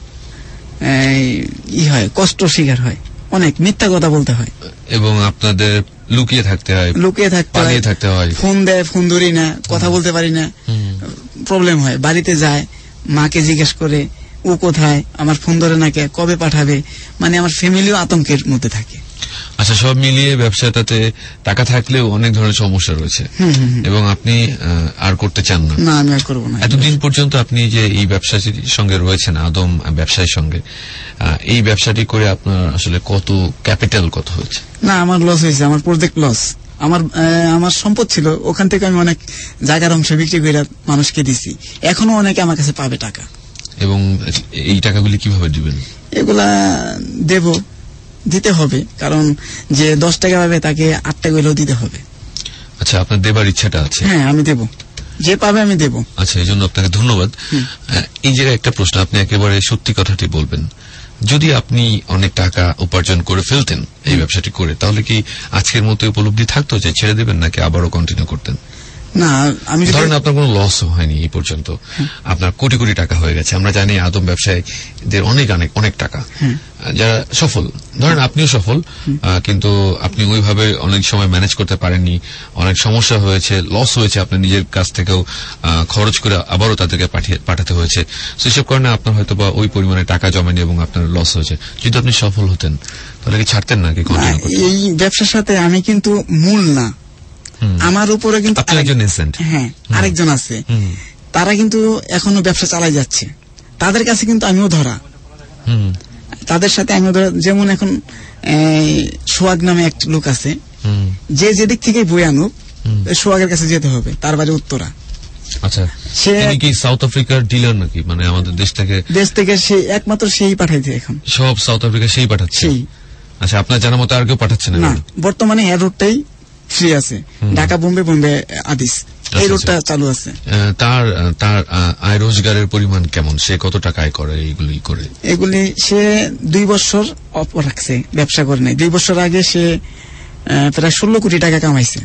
[SPEAKER 3] ই হয়, কষ্ট শিকার হয়, অনেক মিথ্যা কথা বলতে হয়,
[SPEAKER 2] এবং আপনাদের লুকিয়ে থাকতে হয়,
[SPEAKER 3] লুকিয়ে থাকতে হয়,
[SPEAKER 2] থাকতে হয়।
[SPEAKER 3] ফোন দেয়, ফোন ধরি না, কথা বলতে পারি না, প্রবলেম হয়। বাড়িতে যায়, মাকে জিজ্ঞেস করে ও কোথায়, আমার ফোন ধরে না, কে কবে পাঠাবে, মানে আমার ফ্যামিলিও আতঙ্কের মধ্যে থাকে।
[SPEAKER 2] আচ্ছা, সব মিলিয়ে ব্যবসাটাতে টাকা থাকলেও অনেক ধরনের সমস্যা রয়েছে, এবং আপনি আর করতে চান না?
[SPEAKER 3] না, আমি আর করবো না।
[SPEAKER 2] এতদিন পর্যন্ত আপনি যে এই ব্যবসার সঙ্গে রয়েছেন, আদম ব্যবসায়ীর সঙ্গে, এই ব্যবসাটি করে আপনার আসলে কত ক্যাপিটাল কত হয়েছে?
[SPEAKER 3] না, আমার লস হয়েছে, আমার প্রজেক্ট লস। আমার আমার সম্পদ ছিল, ওখান থেকে আমি অনেক জায়গার অংশ বিক্রি করে মানুষকে দিছি, এখনো অনেকে আমার কাছে পাবে টাকা।
[SPEAKER 2] এবং এই টাকাগুলি কিভাবে দিবেন?
[SPEAKER 3] এগুলা দেব, দিতে হবে, কারণ যে দশ টাকা পাবে তাকে আট টাকা হলেও দিতে হবে।
[SPEAKER 2] আচ্ছা, আপনার দেবার ইচ্ছাটা আছে?
[SPEAKER 3] হ্যাঁ, আমি দেব, যে পাবে আমি দেব।
[SPEAKER 2] আচ্ছা, এই জন্য আপনাকে ধন্যবাদ। এই জায়গায় একটা প্রশ্ন, আপনি একেবারে সত্যি কথাটি বলবেন। যদি আপনি অনেক টাকা উপার্জন করে ফেলতেন এই ব্যবসাটি করে, তাহলে কি আজকের মতো উপলব্ধি থাকতো যে ছেড়ে দেবেন, নাকি আবারও কন্টিনিউ করতেন?
[SPEAKER 3] না, আমি
[SPEAKER 2] ধরেন আপনার কোনো লস হয়নি এই পর্যন্ত, আপনার কোটি কোটি টাকা হয়ে গেছে। আমরা জানি আদম ব্যবসায়ীদের অনেক অনেক অনেক টাকা, যারা সফল, ধরেন আপনিও সফল, কিন্তু আপনি ওইভাবে অনেক সময় ম্যানেজ করতে পারেননি, অনেক সমস্যা হয়েছে, লস হয়েছে, আপনার নিজের কাছ থেকেও খরচ করে আবারও তাদেরকে পাঠাতে হয়েছে। সেসব কারণে আপনার হয়তো বা ওই পরিমাণে টাকা জমেনি এবং আপনার লস হয়েছে। যদি আপনি সফল হতেন তাহলে কি ছাড়তেন না?
[SPEAKER 3] এই ব্যবসার সাথে আমি কিন্তু মূল না, আমার উপরে কিন্তু হ্যাঁ আরেকজন আছে, তারা কিন্তু এখনো ব্যবসা চালাই যাচ্ছে, তাদের কাছে কিন্তু আমিও ধরা, তাদের সাথে আমিও ধরা। যেমন এখন সোহাগ নামে এক লোক আছে, যে যেদিক থেকে বই আনুক সোহাগের কাছে যেতে হবে, তার বাড়ি উত্তরা।
[SPEAKER 2] আচ্ছা, সে কি সাউথ আফ্রিকার ডিলার নাকি? মানে আমাদের দেশ থেকে
[SPEAKER 3] দেশ থেকে সে একমাত্র সেই পাঠাইছে, এখন সব
[SPEAKER 2] সাউথ আফ্রিকা সেই পাঠাচ্ছে। আচ্ছা, আপনার জানা মতো আর কেউ পাঠাচ্ছে না?
[SPEAKER 3] বর্তমানে এই রুটটাই ফ্রি আছে, ঢাকা বোম্বে, বোম্বে আদিস, এই রুটটা চালু আছে।
[SPEAKER 2] তার তার আয় রোজগারের পরিমাণ কেমন? সে কত টাকা আয় করে এইগুলি করে?
[SPEAKER 3] এগুলি সে দুই বছর অফ রাখছে, ব্যবসা করে নাই। দুই বছর আগে সে প্রায় ষোলো কোটি টাকা কামাইছে,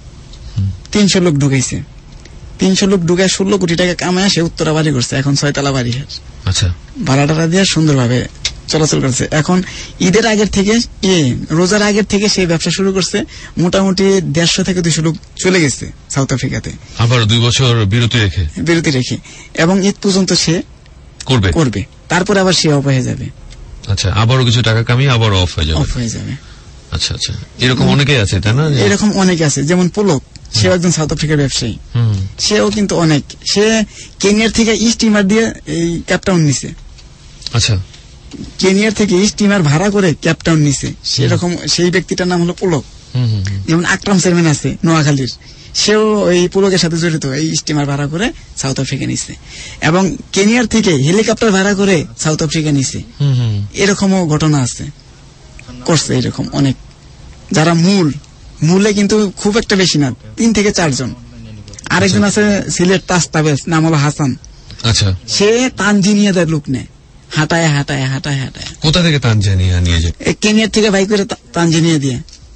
[SPEAKER 3] তিনশো লোক ঢুকাইছে, তিনশো লোক ঢুকায় ষোলো কোটি টাকা কামায় সে উত্তরা বাড়ি করছে, এখন ছয়তলা বাড়ি।
[SPEAKER 2] আচ্ছা,
[SPEAKER 3] ভাড়া টাড়া দিয়ে সুন্দরভাবে চলাচল করছে। এখন ঈদের আগের থেকে, রোজার আগের থেকে সেই ব্যবসা শুরু করছে। মোটামুটি দেড়শো থেকে দুইশো লোক চলে গেছে সাউথ আফ্রিকাতে,
[SPEAKER 2] আবার দুই বছর বিরতি রেখে
[SPEAKER 3] বিরতি রেখে এবং ঈদ পর্যন্ত সে করবে করবে তারপরে আবার সে অফ হয়ে যাবে।
[SPEAKER 2] আচ্ছা, আবারও কিছু টাকা কামিয়ে আবার অফ হয়ে যাবে,
[SPEAKER 3] অফ হয়ে যাবে।
[SPEAKER 2] আচ্ছা আচ্ছা, এরকম অনেকেই আছে, তাই না?
[SPEAKER 3] এরকম অনেকে আছে, যেমন পুলক, সে একজন সাউথ আফ্রিকার ব্যবসায়ী, সেও কিন্তু অনেক, সে কেনিয়ার থেকে স্টিমার দিয়ে এই ক্যাপটাউন নিছে।
[SPEAKER 2] আচ্ছা,
[SPEAKER 3] কেনিয়ার থেকে স্টিমার ভাড়া করে ক্যাপটাউন নিছে, সেরকম সেই ব্যক্তিটার নাম হলো পুলক। যেমন আকরাম চেয়ারম্যান আছে নোয়াখালীর, সেও এই পুলকের সাথে জড়িত, এই স্টিমার ভাড়া করে সাউথ আফ্রিকা নিছে, এবং কেনিয়ার থেকে হেলিকপ্টার ভাড়া করে সাউথ আফ্রিকা নিছে। এরকমও ঘটনা আছে, করছে এরকম অনেক, যারা মূল মূলে কিন্তু খুব একটা বেশি না, তিন থেকে চারজন। আরেকজন আছে সিলেট তাস্তাবেজ, নাম হলো হাসান।
[SPEAKER 2] আচ্ছা,
[SPEAKER 3] সে তানজানিয়াদের লোক নেয়, হাঁটায় হাঁটায় হাঁটায় হাঁটায়।
[SPEAKER 2] কোথা থেকে তানজানিয়া নিয়ে যায়?
[SPEAKER 3] কেনিয়ার থেকে বাইক করে তানজানিয়া দিয়ে।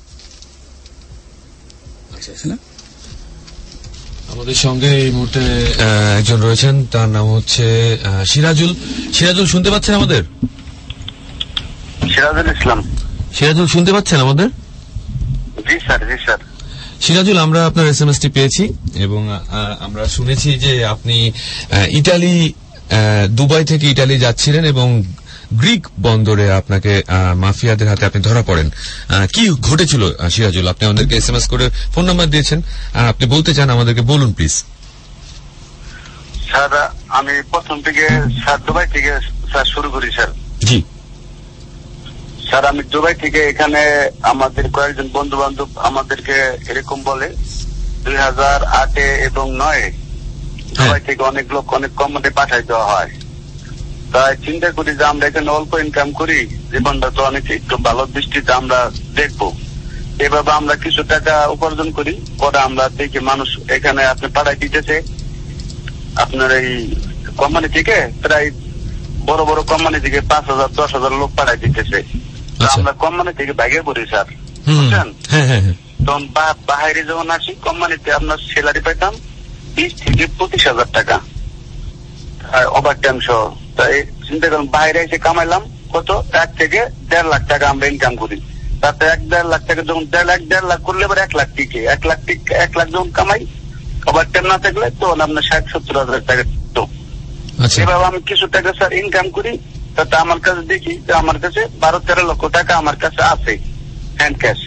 [SPEAKER 2] আমাদের সঙ্গে এই মুহূর্তে একজন রয়েছেন, তার নাম হচ্ছে সিরাজুল। সিরাজুল শুনতে পাচ্ছেন আমাদের?
[SPEAKER 7] সিরাজুল ইসলাম।
[SPEAKER 2] সিরাজুল শুনতে পাচ্ছেন আমাদের?
[SPEAKER 7] জি স্যার, জি স্যার।
[SPEAKER 2] সিরাজুল, আমরা আপনার এস এম এস টি পেয়েছি এবং আমরা শুনেছি যে আপনি ইটালি, দুবাই থেকে ইটালি যাচ্ছিলেন এবং গ্রিক বন্দরে আপনাকে মাফিয়াদের হাতে আপনি ধরা পড়েন। কি ঘটেছিল সিরাজুল? আপনি আমাদেরকে এস এম এস করে ফোন নাম্বার দিয়েছেন, আপনি বলতে চান আমাদেরকে, বলুন প্লিজ।
[SPEAKER 8] স্যার আমি প্রথম থেকে স্যার দুবাই থেকে স্যার শুরু করি স্যার।
[SPEAKER 2] জি
[SPEAKER 8] স্যার, আমি দুবাই থেকে এখানে আমাদের কয়েকজন বন্ধু বান্ধব আমাদেরকে এরকম বলে দুই হাজার আটে এবং নয়ে দুবাই থেকে অনেক লোক অনেক কম মধ্যে পাঠাই দেওয়া হয়। তাই চিন্তা করি যে আমরা এখানে অল্প ইনকাম করি, জীবনটা তো অনেক একটু ভালো দৃষ্টিতে আমরা দেখবো, এভাবে আমরা কিছু টাকা উপার্জন করি। পরে আমরা দেখি মানুষ এখানে আপনি পাঠাই দিতেছে আপনার এই কোম্পানি থেকে, প্রায় বড় বড় কোম্পানি থেকে পাঁচ হাজার দশ হাজার লোক পাঠাই দিতেছে। আমরা কোম্পানি থেকে বাইরে পড়ি স্যার, বুঝছেন? তখন বাইরে যখন আসি কোম্পানিতে আপনার স্যালারি পাইতাম বিশ থেকে পঁচিশ হাজার টাকা ওভার টাইম সহ। তাই চিন্তা করুন, বাইরে এসে কামাইলাম কত, এক থেকে দেড় লাখ টাকা আমরা ইনকাম করি। তাতে এক দেড় লাখ টাকা যখন দেড় লাখ দেড় লাখ করলে এবার এক লাখ টিকে এক লাখ টিকে এক লাখ যখন কামাই ওভার টাইম না থাকলে তখন আপনার ষাট সত্তর হাজার টাকা। তো এভাবে আমি কিছু টাকা স্যার ইনকাম করি। তাতে আমার কাছে দেখি যে আমার কাছে বারো তেরো লক্ষ টাকা আমার কাছে আছে হ্যান্ড ক্যাশ।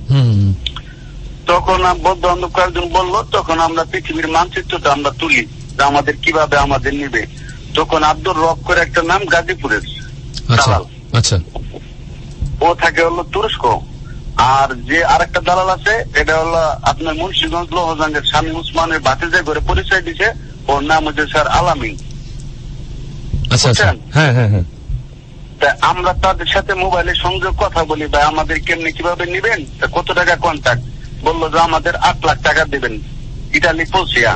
[SPEAKER 8] তখন বন্ধু বান্ধব কয়েকজন বললো, তখন আমরা পৃথিবীর মানচিত্রটা আমরা তুলি যে আমাদের কিভাবে আমাদের নিবে। তখন আব্দুর রব করে একটা নাম, গাজীপুরের দালাল, ও থাকে হলো তুরস্ক। আর যে আরেকটা দালাল আছে এটা হলো আপনার মুন্সিগঞ্জ লোহজাঙ্গের স্বামী উসমানের বাতিজা করে পরিচয় দিছে, ওর নাম হচ্ছে স্যার আলামিন।
[SPEAKER 2] হ্যাঁ হ্যাঁ হ্যাঁ।
[SPEAKER 8] আমরা তাদের সাথে মোবাইলে সংযোগ কথা বলি, ভাই আমাদের কেমনি কিভাবে নিবেন, কত টাকা কন্ট্যাক্ট, বললো যে আমাদের আট লাখ টাকা দেবেন ইটালি পৌঁছিয়া,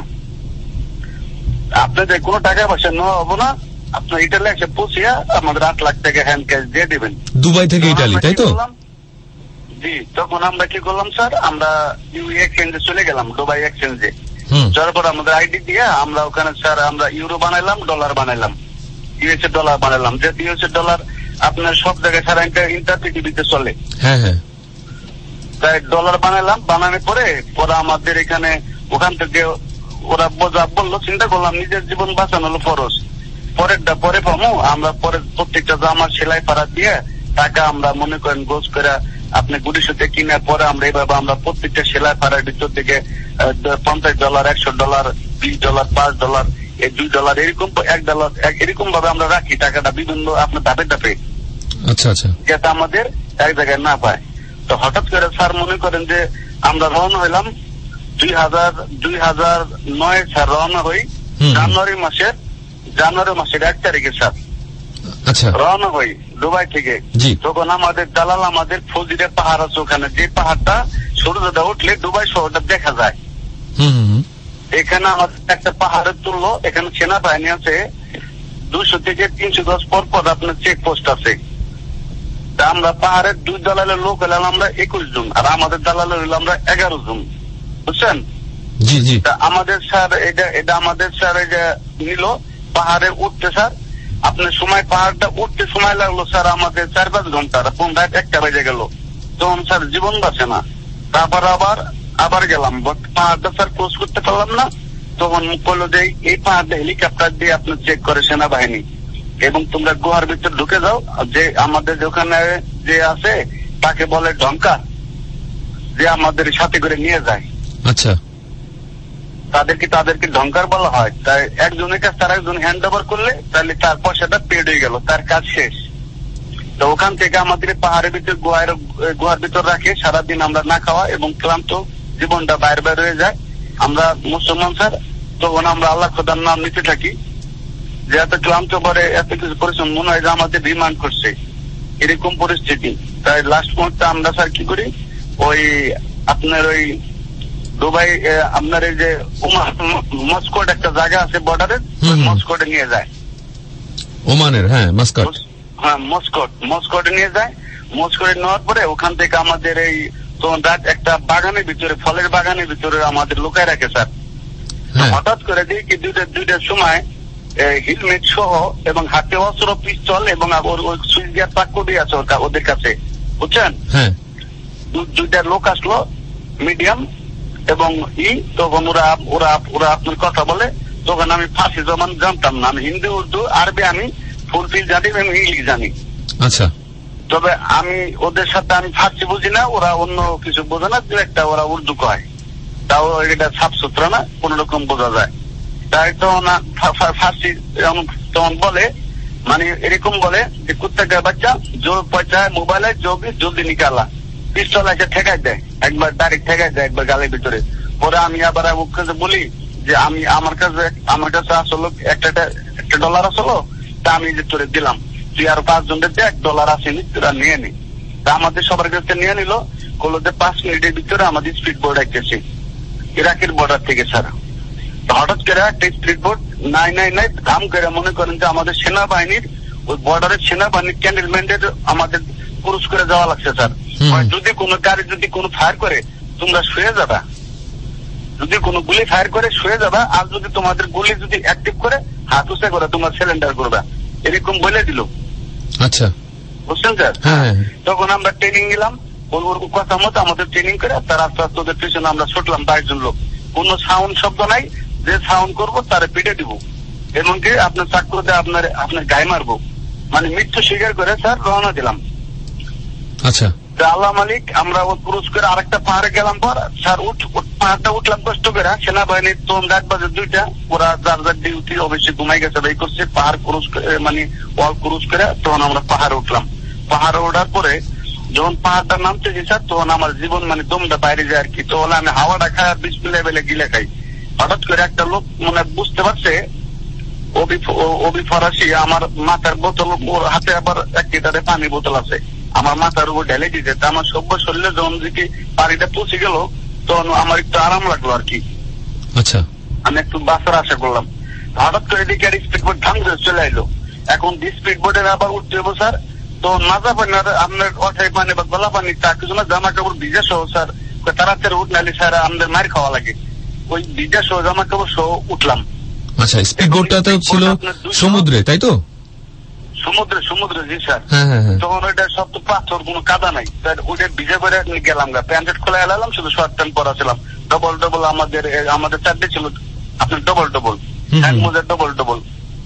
[SPEAKER 8] আপনাদের কোনো টাকা পয়সা নেওয়া হবো না, আপনার ইটালি এসে পৌঁছিয়া আমাদের আট লাখ টাকা হ্যান্ড ক্যাশ দিয়ে দেবেন
[SPEAKER 2] দুবাই থেকে ইটালি, তাই তো?
[SPEAKER 8] জি। তখন আমরা কি করলাম স্যার, আমরা ইউ এক্সচেঞ্জে চলে গেলাম, দুবাই এক্সচেঞ্জে। যার পর আমাদের আইডি দিয়ে আমরা ওখানে স্যার আমরা ইউরো বানাইলাম, ডলার বানাইলাম, ইউএসএ ডলার বানাইলাম। যে ইউএসএ ডলার আপনার সব জায়গায় সারা ইন্টার পৃথিবীতে চলে।
[SPEAKER 2] হ্যাঁ হ্যাঁ।
[SPEAKER 8] তাই ডলার বানাইলাম, বানানোর পরে ওরা আমাদের এখানে ওখান থেকে ওরা বোঝা বললো, চিন্তা করলাম নিজের জীবন বাঁচানো হলো ফরজ, পরেরটা পরে পাবো। আমরা পরে প্রত্যেকটা জামা সেলাই ফাড়া দিয়ে টাকা আমরা মনে করেন গোছ করে আপনি গুড়িশোতে কিনার পরে আমরা এইভাবে আমরা প্রত্যেকটা সেলাই ফাড়ার ভিতর থেকে পঞ্চাশ ডলার একশো ডলার বিশ ডলার পাঁচ ডলার এই দুই ডলার এরকম এক ডলার এরকম ভাবে আমরা রাখি টাকাটা বিভিন্ন আপনার ধাপে ধাপে,
[SPEAKER 2] আচ্ছা আচ্ছা,
[SPEAKER 8] যাতে আমাদের এক জায়গায় না পায়। তো হঠাৎ করে স্যার মনে করেন যে আমরা রওনা হইলাম দুই হাজার দুই হাজার নয় স্যার রওনা হই জানুয়ারি মাসের জানুয়ারি মাসের এক তারিখে স্যার রওনা হই দুবাই থেকে। তখন আমাদের দালাল আমাদের ফজিরের পাহাড় আছে ওখানে, যে পাহাড়টা সূর্যটা উঠলে দুবাই শহরটা দেখা যায়। এখানে আমাদের একটা পাহাড়ে তুললো, এখানে সেনাবাহিনী আছে দুশো থেকে তিনশো গজ পর পর আপনার চেক পোস্ট আছে। তা আমরা পাহাড়ের দুই দালালের লোক হলাম আমরা একুশ জন, আর আমাদের দালালের হইলাম আমরা এগারো জন, বুঝছেন?
[SPEAKER 2] জি জি।
[SPEAKER 8] আমাদের স্যার এটা এটা আমাদের স্যার এটা নিল পাহাড়ে উঠতে স্যার আপনার সময় পাহাড়টা উঠতে সময় লাগলো স্যার আমাদের চার পাঁচ ঘন্টা, রাত একটা বেজে গেল। তখন স্যার জীবন বাঁচে না, তারপর আবার আবার গেলাম, পাহাড়টা স্যার ক্রস করতে পারলাম না। তখন বললো যে এই পাহাড়টা হেলিকপ্টার দিয়ে আপনার চেক করে সেনাবাহিনী, এবং তোমরা গুহার ভিতর ঢুকে যাও। যে আমাদের ওখানে যে আছে তাকে বলে ঢঙ্কা, যে আমাদের সাথে করে নিয়ে যায়।
[SPEAKER 2] আচ্ছা,
[SPEAKER 8] তাদেরকে তাদেরকে ঢঙ্কার বলা হয়। তাই একজনের কাছে তার একজন হ্যান্ড ওভার করলে তাহলে তার পয়সাটা পেড হয়ে গেল, তার কাজ শেষ। তো ওখান থেকে আমাদের পাহাড়ের ভিতর গুহার গুহার ভিতর রাখে সারাদিন আমরা না খাওয়া এবং ক্লান্ত জীবনটা বাইরে বাইরে হয়ে যায়। আমরা মুসলমান স্যার, তখন আমরা আল্লাহ খোদার নাম নিতে থাকি, যে এত ক্লান্ত পরে এত কিছু পরিশ্রম মনে হয় যে আমাদের রিমান্ড করছে, এরকম পরিস্থিতি। তাই লাস্ট মুহূর্তে আমরা স্যার কি করি, ওই আপনার ওই দুবাই আপনার এই যে মস্কোট একটা জায়গা আছে বর্ডারের, মস্কোটে নিয়ে যায়।
[SPEAKER 2] ওমানের? হ্যাঁ, মাস্কাট।
[SPEAKER 8] হ্যাঁ, মস্কোট মস্কোটে নিয়ে যায়। মস্কোটে নেওয়ার পরে ওখান থেকে আমাদের এই তখন রাত একটা বাগানের ভিতরে, ফলের বাগানের ভিতরে আমাদের লুকায় রাখে স্যার। হঠাৎ করে দেখি দুইটা দুইটার সময় হেলমেট সহ এবং হাতে অস্ত্র, পিস্তল এবং সুইচ গিয়ার পাক্কুটি আছে ওদের কাছে, বুঝছেন? দুইটা লোক আসলো মিডিয়াম এবং ই। তখন ওরা ওরা ওরা আপনার কথা বলে। তখন আমি ফার্সি জমান জানতাম না, আমি হিন্দি উর্দু আরবি আমি ফুলফিল জানি এবং ইংলিশ জানি।
[SPEAKER 2] আচ্ছা,
[SPEAKER 8] তবে আমি ওদের সাথে আমি ফার্সি বুঝি না, ওরা অন্য কিছু বোঝে না, দু একটা ওরা উর্দু কয়, তাও এটা সাফ সুতরা না, কোন রকম বোঝা যায়। তাই তো না ফার্সি তখন বলে, মানে এরকম বলে যে কুত্তা বাচ্চা জো পয়সা মোবাইলে জলদি জলদি নিকালা, পিস্তল এসে ঠেকাই দেয়, একবার ডাইরেক্ট ঠেকাই দেয় একবার গালের ভিতরে। পরে আমি আবার ওর কাছে বলি যে আমি আমার কাছে আমার কাছে আসলো একটা একটা ডলার আসলো, তা আমি যে তোরে দিলাম, তুই আর পাঁচ জনের দেখ ডলার আসেনি, তোরা নিয়ে নি। তা আমাদের সবার কাছে নিয়ে নিল, বললো যে পাঁচ মিনিটের ভিতরে আমাদের স্পিড বোর্ড আসতেছে ইরাকের বর্ডার থেকে স্যার। হঠাৎ করে একটা স্পিড বোর্ড নাই নাই নাই ধাম করে মনে করেন যে আমাদের সেনাবাহিনীর ওই বর্ডারের সেনাবাহিনীর ক্যান্টনমেন্টের আমাদের ক্রুজ করে যাওয়া লাগছে স্যার। যদি কোনো গাড়ি যদি কোনো ফায়ার করে তোমরা শুয়ে যাবা, যদি কোনো গুলি ফায়ার করে শুয়ে যাবা, আর যদি তোমাদের গুলি যদি অ্যাক্টিভ করে হাত উঁচা করে তোমরা সিলিন্ডার করবা, এরকম বলে দিল।
[SPEAKER 2] আচ্ছা,
[SPEAKER 8] বুঝছেন স্যার?
[SPEAKER 2] হ্যাঁ।
[SPEAKER 8] তখন আমরা ট্রেনিং নিলাম, ওর কথা মতো আমাদের ট্রেনিং করে তার আস্তে আস্তে ওদের পিছনে আমরা ছুটলাম বাইশ জন লোক। কোন সাউন্ড শব্দ নাই, যে সাউন্ড করবো তারে পিটে দিব, এমনকি আপনার চাকু দিয়ে আপনার আপনার গায়ে মারবো, মানে মৃত্যু স্বীকার করে স্যার রওনা দিলাম।
[SPEAKER 2] আচ্ছা,
[SPEAKER 8] আল্লাহ মালিক আমরা ও ক্রুজ করে আরেকটা পাহাড়ে গেলাম পর স্যার উঠ পাহাড়টা উঠলাম কষ্ট করে, সেনাবাহিনীর তখন রাত বাজে দুইটা, ওরা যার যার ডিউটি অবশ্যই ঘুমাই গেছে, এই করছে পাহাড় ক্রুজ মানে ওয়াল ক্রুজ করে তখন আমরা পাহাড়ে উঠলাম। পাহাড়ে ওঠার পরে যখন পাহাড়টা নামতেছি স্যার, তখন আমার জীবন মানে দমটা বাইরে যায় আর কি। তো আমি হাওয়াটা খাই আর বিশ লেভেলে গিলে খাই। হঠাৎ করে একটা লোক মানে বুঝতে পারছে অবি ফরাসি, আমার মাথার বোতল ওর হাতে আবার এক লিটারে পানি বোতল আছে, আমার মাথার উপর ঢেলে দিতে। আমার সভ্য শরীরে যখন দিকে পানিটা পৌঁছে গেল তখন আমার একটু আরাম লাগলো আর কি।
[SPEAKER 2] আচ্ছা,
[SPEAKER 8] আমি একটু বাঁচার আশা করলাম। হঠাৎ করে এদিকে আর স্পিড বোর্ড ধাম করে চলে এলো। এখন স্পিড বোর্ডের আবার উঠতে হবো স্যার, তো মাজা পানি আপনার অঠাই পানি বা গলা পানি তা কিছু না, জামা কাপড় ভিজা সহ স্যার তাড়াতাড়ি উঠ নালি স্যার আমাদের মার খাওয়া লাগে, ওই ভিজা সহ জামা কাপড় সহ উঠলাম।
[SPEAKER 2] আচ্ছা, স্পিড বোর্ডটা তো ছিল সমুদ্রে, তাই তো?
[SPEAKER 8] সমুদ্রে সমুদ্রে জি স্যার।
[SPEAKER 2] তখন
[SPEAKER 8] ওইটা সব তো পাথর, কোনো কাদা নাই, ওইটা ভিজা করে গেলাম গা, প্যান্ট খোলা এলাম, শুধু শর্ট প্যান্ট পরা ছিলাম। ডবল ডবল আমাদের আমাদের চারটে ছিল আপনার ডবল ডবল এক মোজার ডবল ডবল,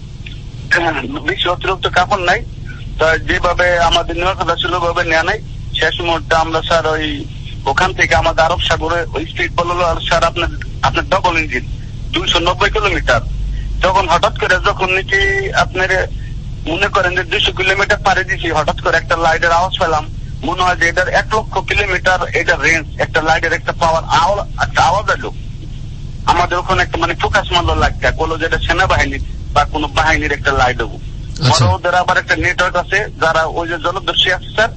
[SPEAKER 8] বেশি অতিরিক্ত কাপড় নাই। যেভাবে আমাদের নেওয়ার কথা ছিল ওইভাবে নেওয়া নাই। শেষ মুহূর্তে আমরা স্যার ওই ওখান থেকে আমাদের আরব সাগরে ওই স্পিড বললো স্যার আপনার আপনার ডবল ইঞ্জিন দুইশো নব্বই কিলোমিটার। তখন হঠাৎ করে যখন নাকি আপনার মনে করেন যে দুইশো কিলোমিটার পাড়ি দিচ্ছি, হঠাৎ করে একটা লাইটের আওয়াজ পেলাম, মনে হয় যে এটার এক লক্ষ কিলোমিটার এটা রেঞ্জ, একটা লাইটের একটা পাওয়ার একটা আওয়াজ এলো আমাদের ওখানে, একটা মানে ফোকাস মারলো লাইটটা, বললো যে এটা সেনাবাহিনীর বা কোন বাহিনীর একটা লাইট হবো। ওদের আবার একটা নেটওয়ার্ক আছে, যারা ওই যে জলদস্যু আছে স্যার,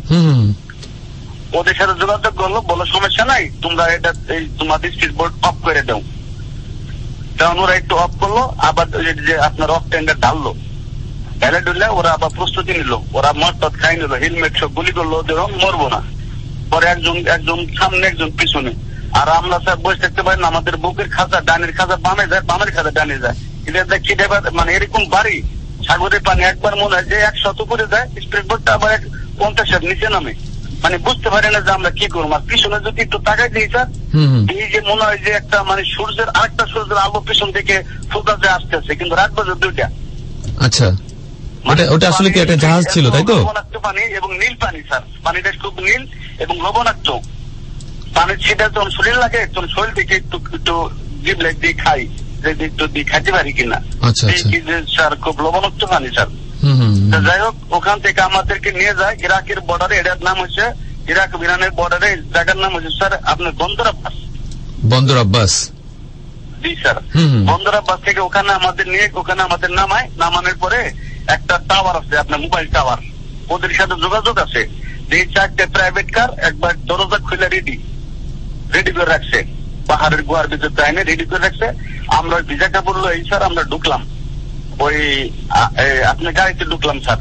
[SPEAKER 8] ওদের সাথে যোগাযোগ করলো, বলো সমস্যা নাই, তোমরা এটা এই তোমাদের স্পিড বোর্ড অফ করে দাও। তখন ওরা একটু অফ করলো, আবার যে আপনার অফ টেন্ডার ঢাললো, ঢেলে ঢুললে ওরা আবার প্রস্তুতি নিল, ওরা মদ খাই নিল, হেলমেট সব গুলি করলো, ওদের মরবো না। পরে একজন একজন সামনে একজন পিছনে, আর আমরা স্যার বসে থাকতে পারি না, আমাদের বুকের খাঁচা ডানের খাঁচা বামে যায়, বামের খাঁচা ডানে যায়, এটা কি মানে এরকম বাড়ি সাগরের পানি একবার মনে হয় যে একশত করে যায়, স্পিড বোর্ডটা আবার পঞ্চাশের নিচে নামে, মানে বুঝতে পারি না যে আমরা কি করবো। আর পিছনে যদি একটু তাকাই দিই স্যার, এই যে মনে হয় যে একটা মানে সূর্যের আরেকটা সূর্যের আলো পিছন থেকে ফোকাসে আসতেছে, কিন্তু রাত বাজে দুইটা।
[SPEAKER 2] আচ্ছা, ওটা আসলে কি একটা জাহাজ ছিল, তাই তো?
[SPEAKER 8] লবণাক্ত পানি এবং নীল পানি স্যার, পানিটা খুব নীল এবং লবণাক্ত। পানির ছিটা যখন শরীর লাগে তখন শরীর থেকে একটু একটু জিভ লাইট দিয়ে খাই, যে একটু দিয়ে খাইতে পারি কিনা। স্যার খুব লবণাক্ত পানি স্যার। যাই হোক, ওখান থেকে আমাদেরকে নিয়ে যায় ইরাকের বর্ডারে, এটার নাম হচ্ছে ইরাক ইরানের বর্ডারে, জায়গার নাম হচ্ছে স্যার আপনার বন্দর আব্বাস।
[SPEAKER 2] বন্দর আব্বাস,
[SPEAKER 8] জি স্যার। বন্দর আব্বাস থেকে ওখানে আমাদের নিয়ে ওখানে আমাদের নামায়, নামানোর পরে একটা টাওয়ার আছে আপনার মোবাইল টাওয়ার, ওদের সাথে যোগাযোগ আছে। এই চারটে প্রাইভেট কার একবার দরজা খুলে রেডি রেডি করে রাখছে, পাহাড়ের গুহার ভিতর টাইনে রেডি করে রাখছে। আমরা ওই ভিজা কাপড় এই স্যার আমরা ঢুকলাম, ওই আপনার গাড়িতে ঢুকলাম স্যার,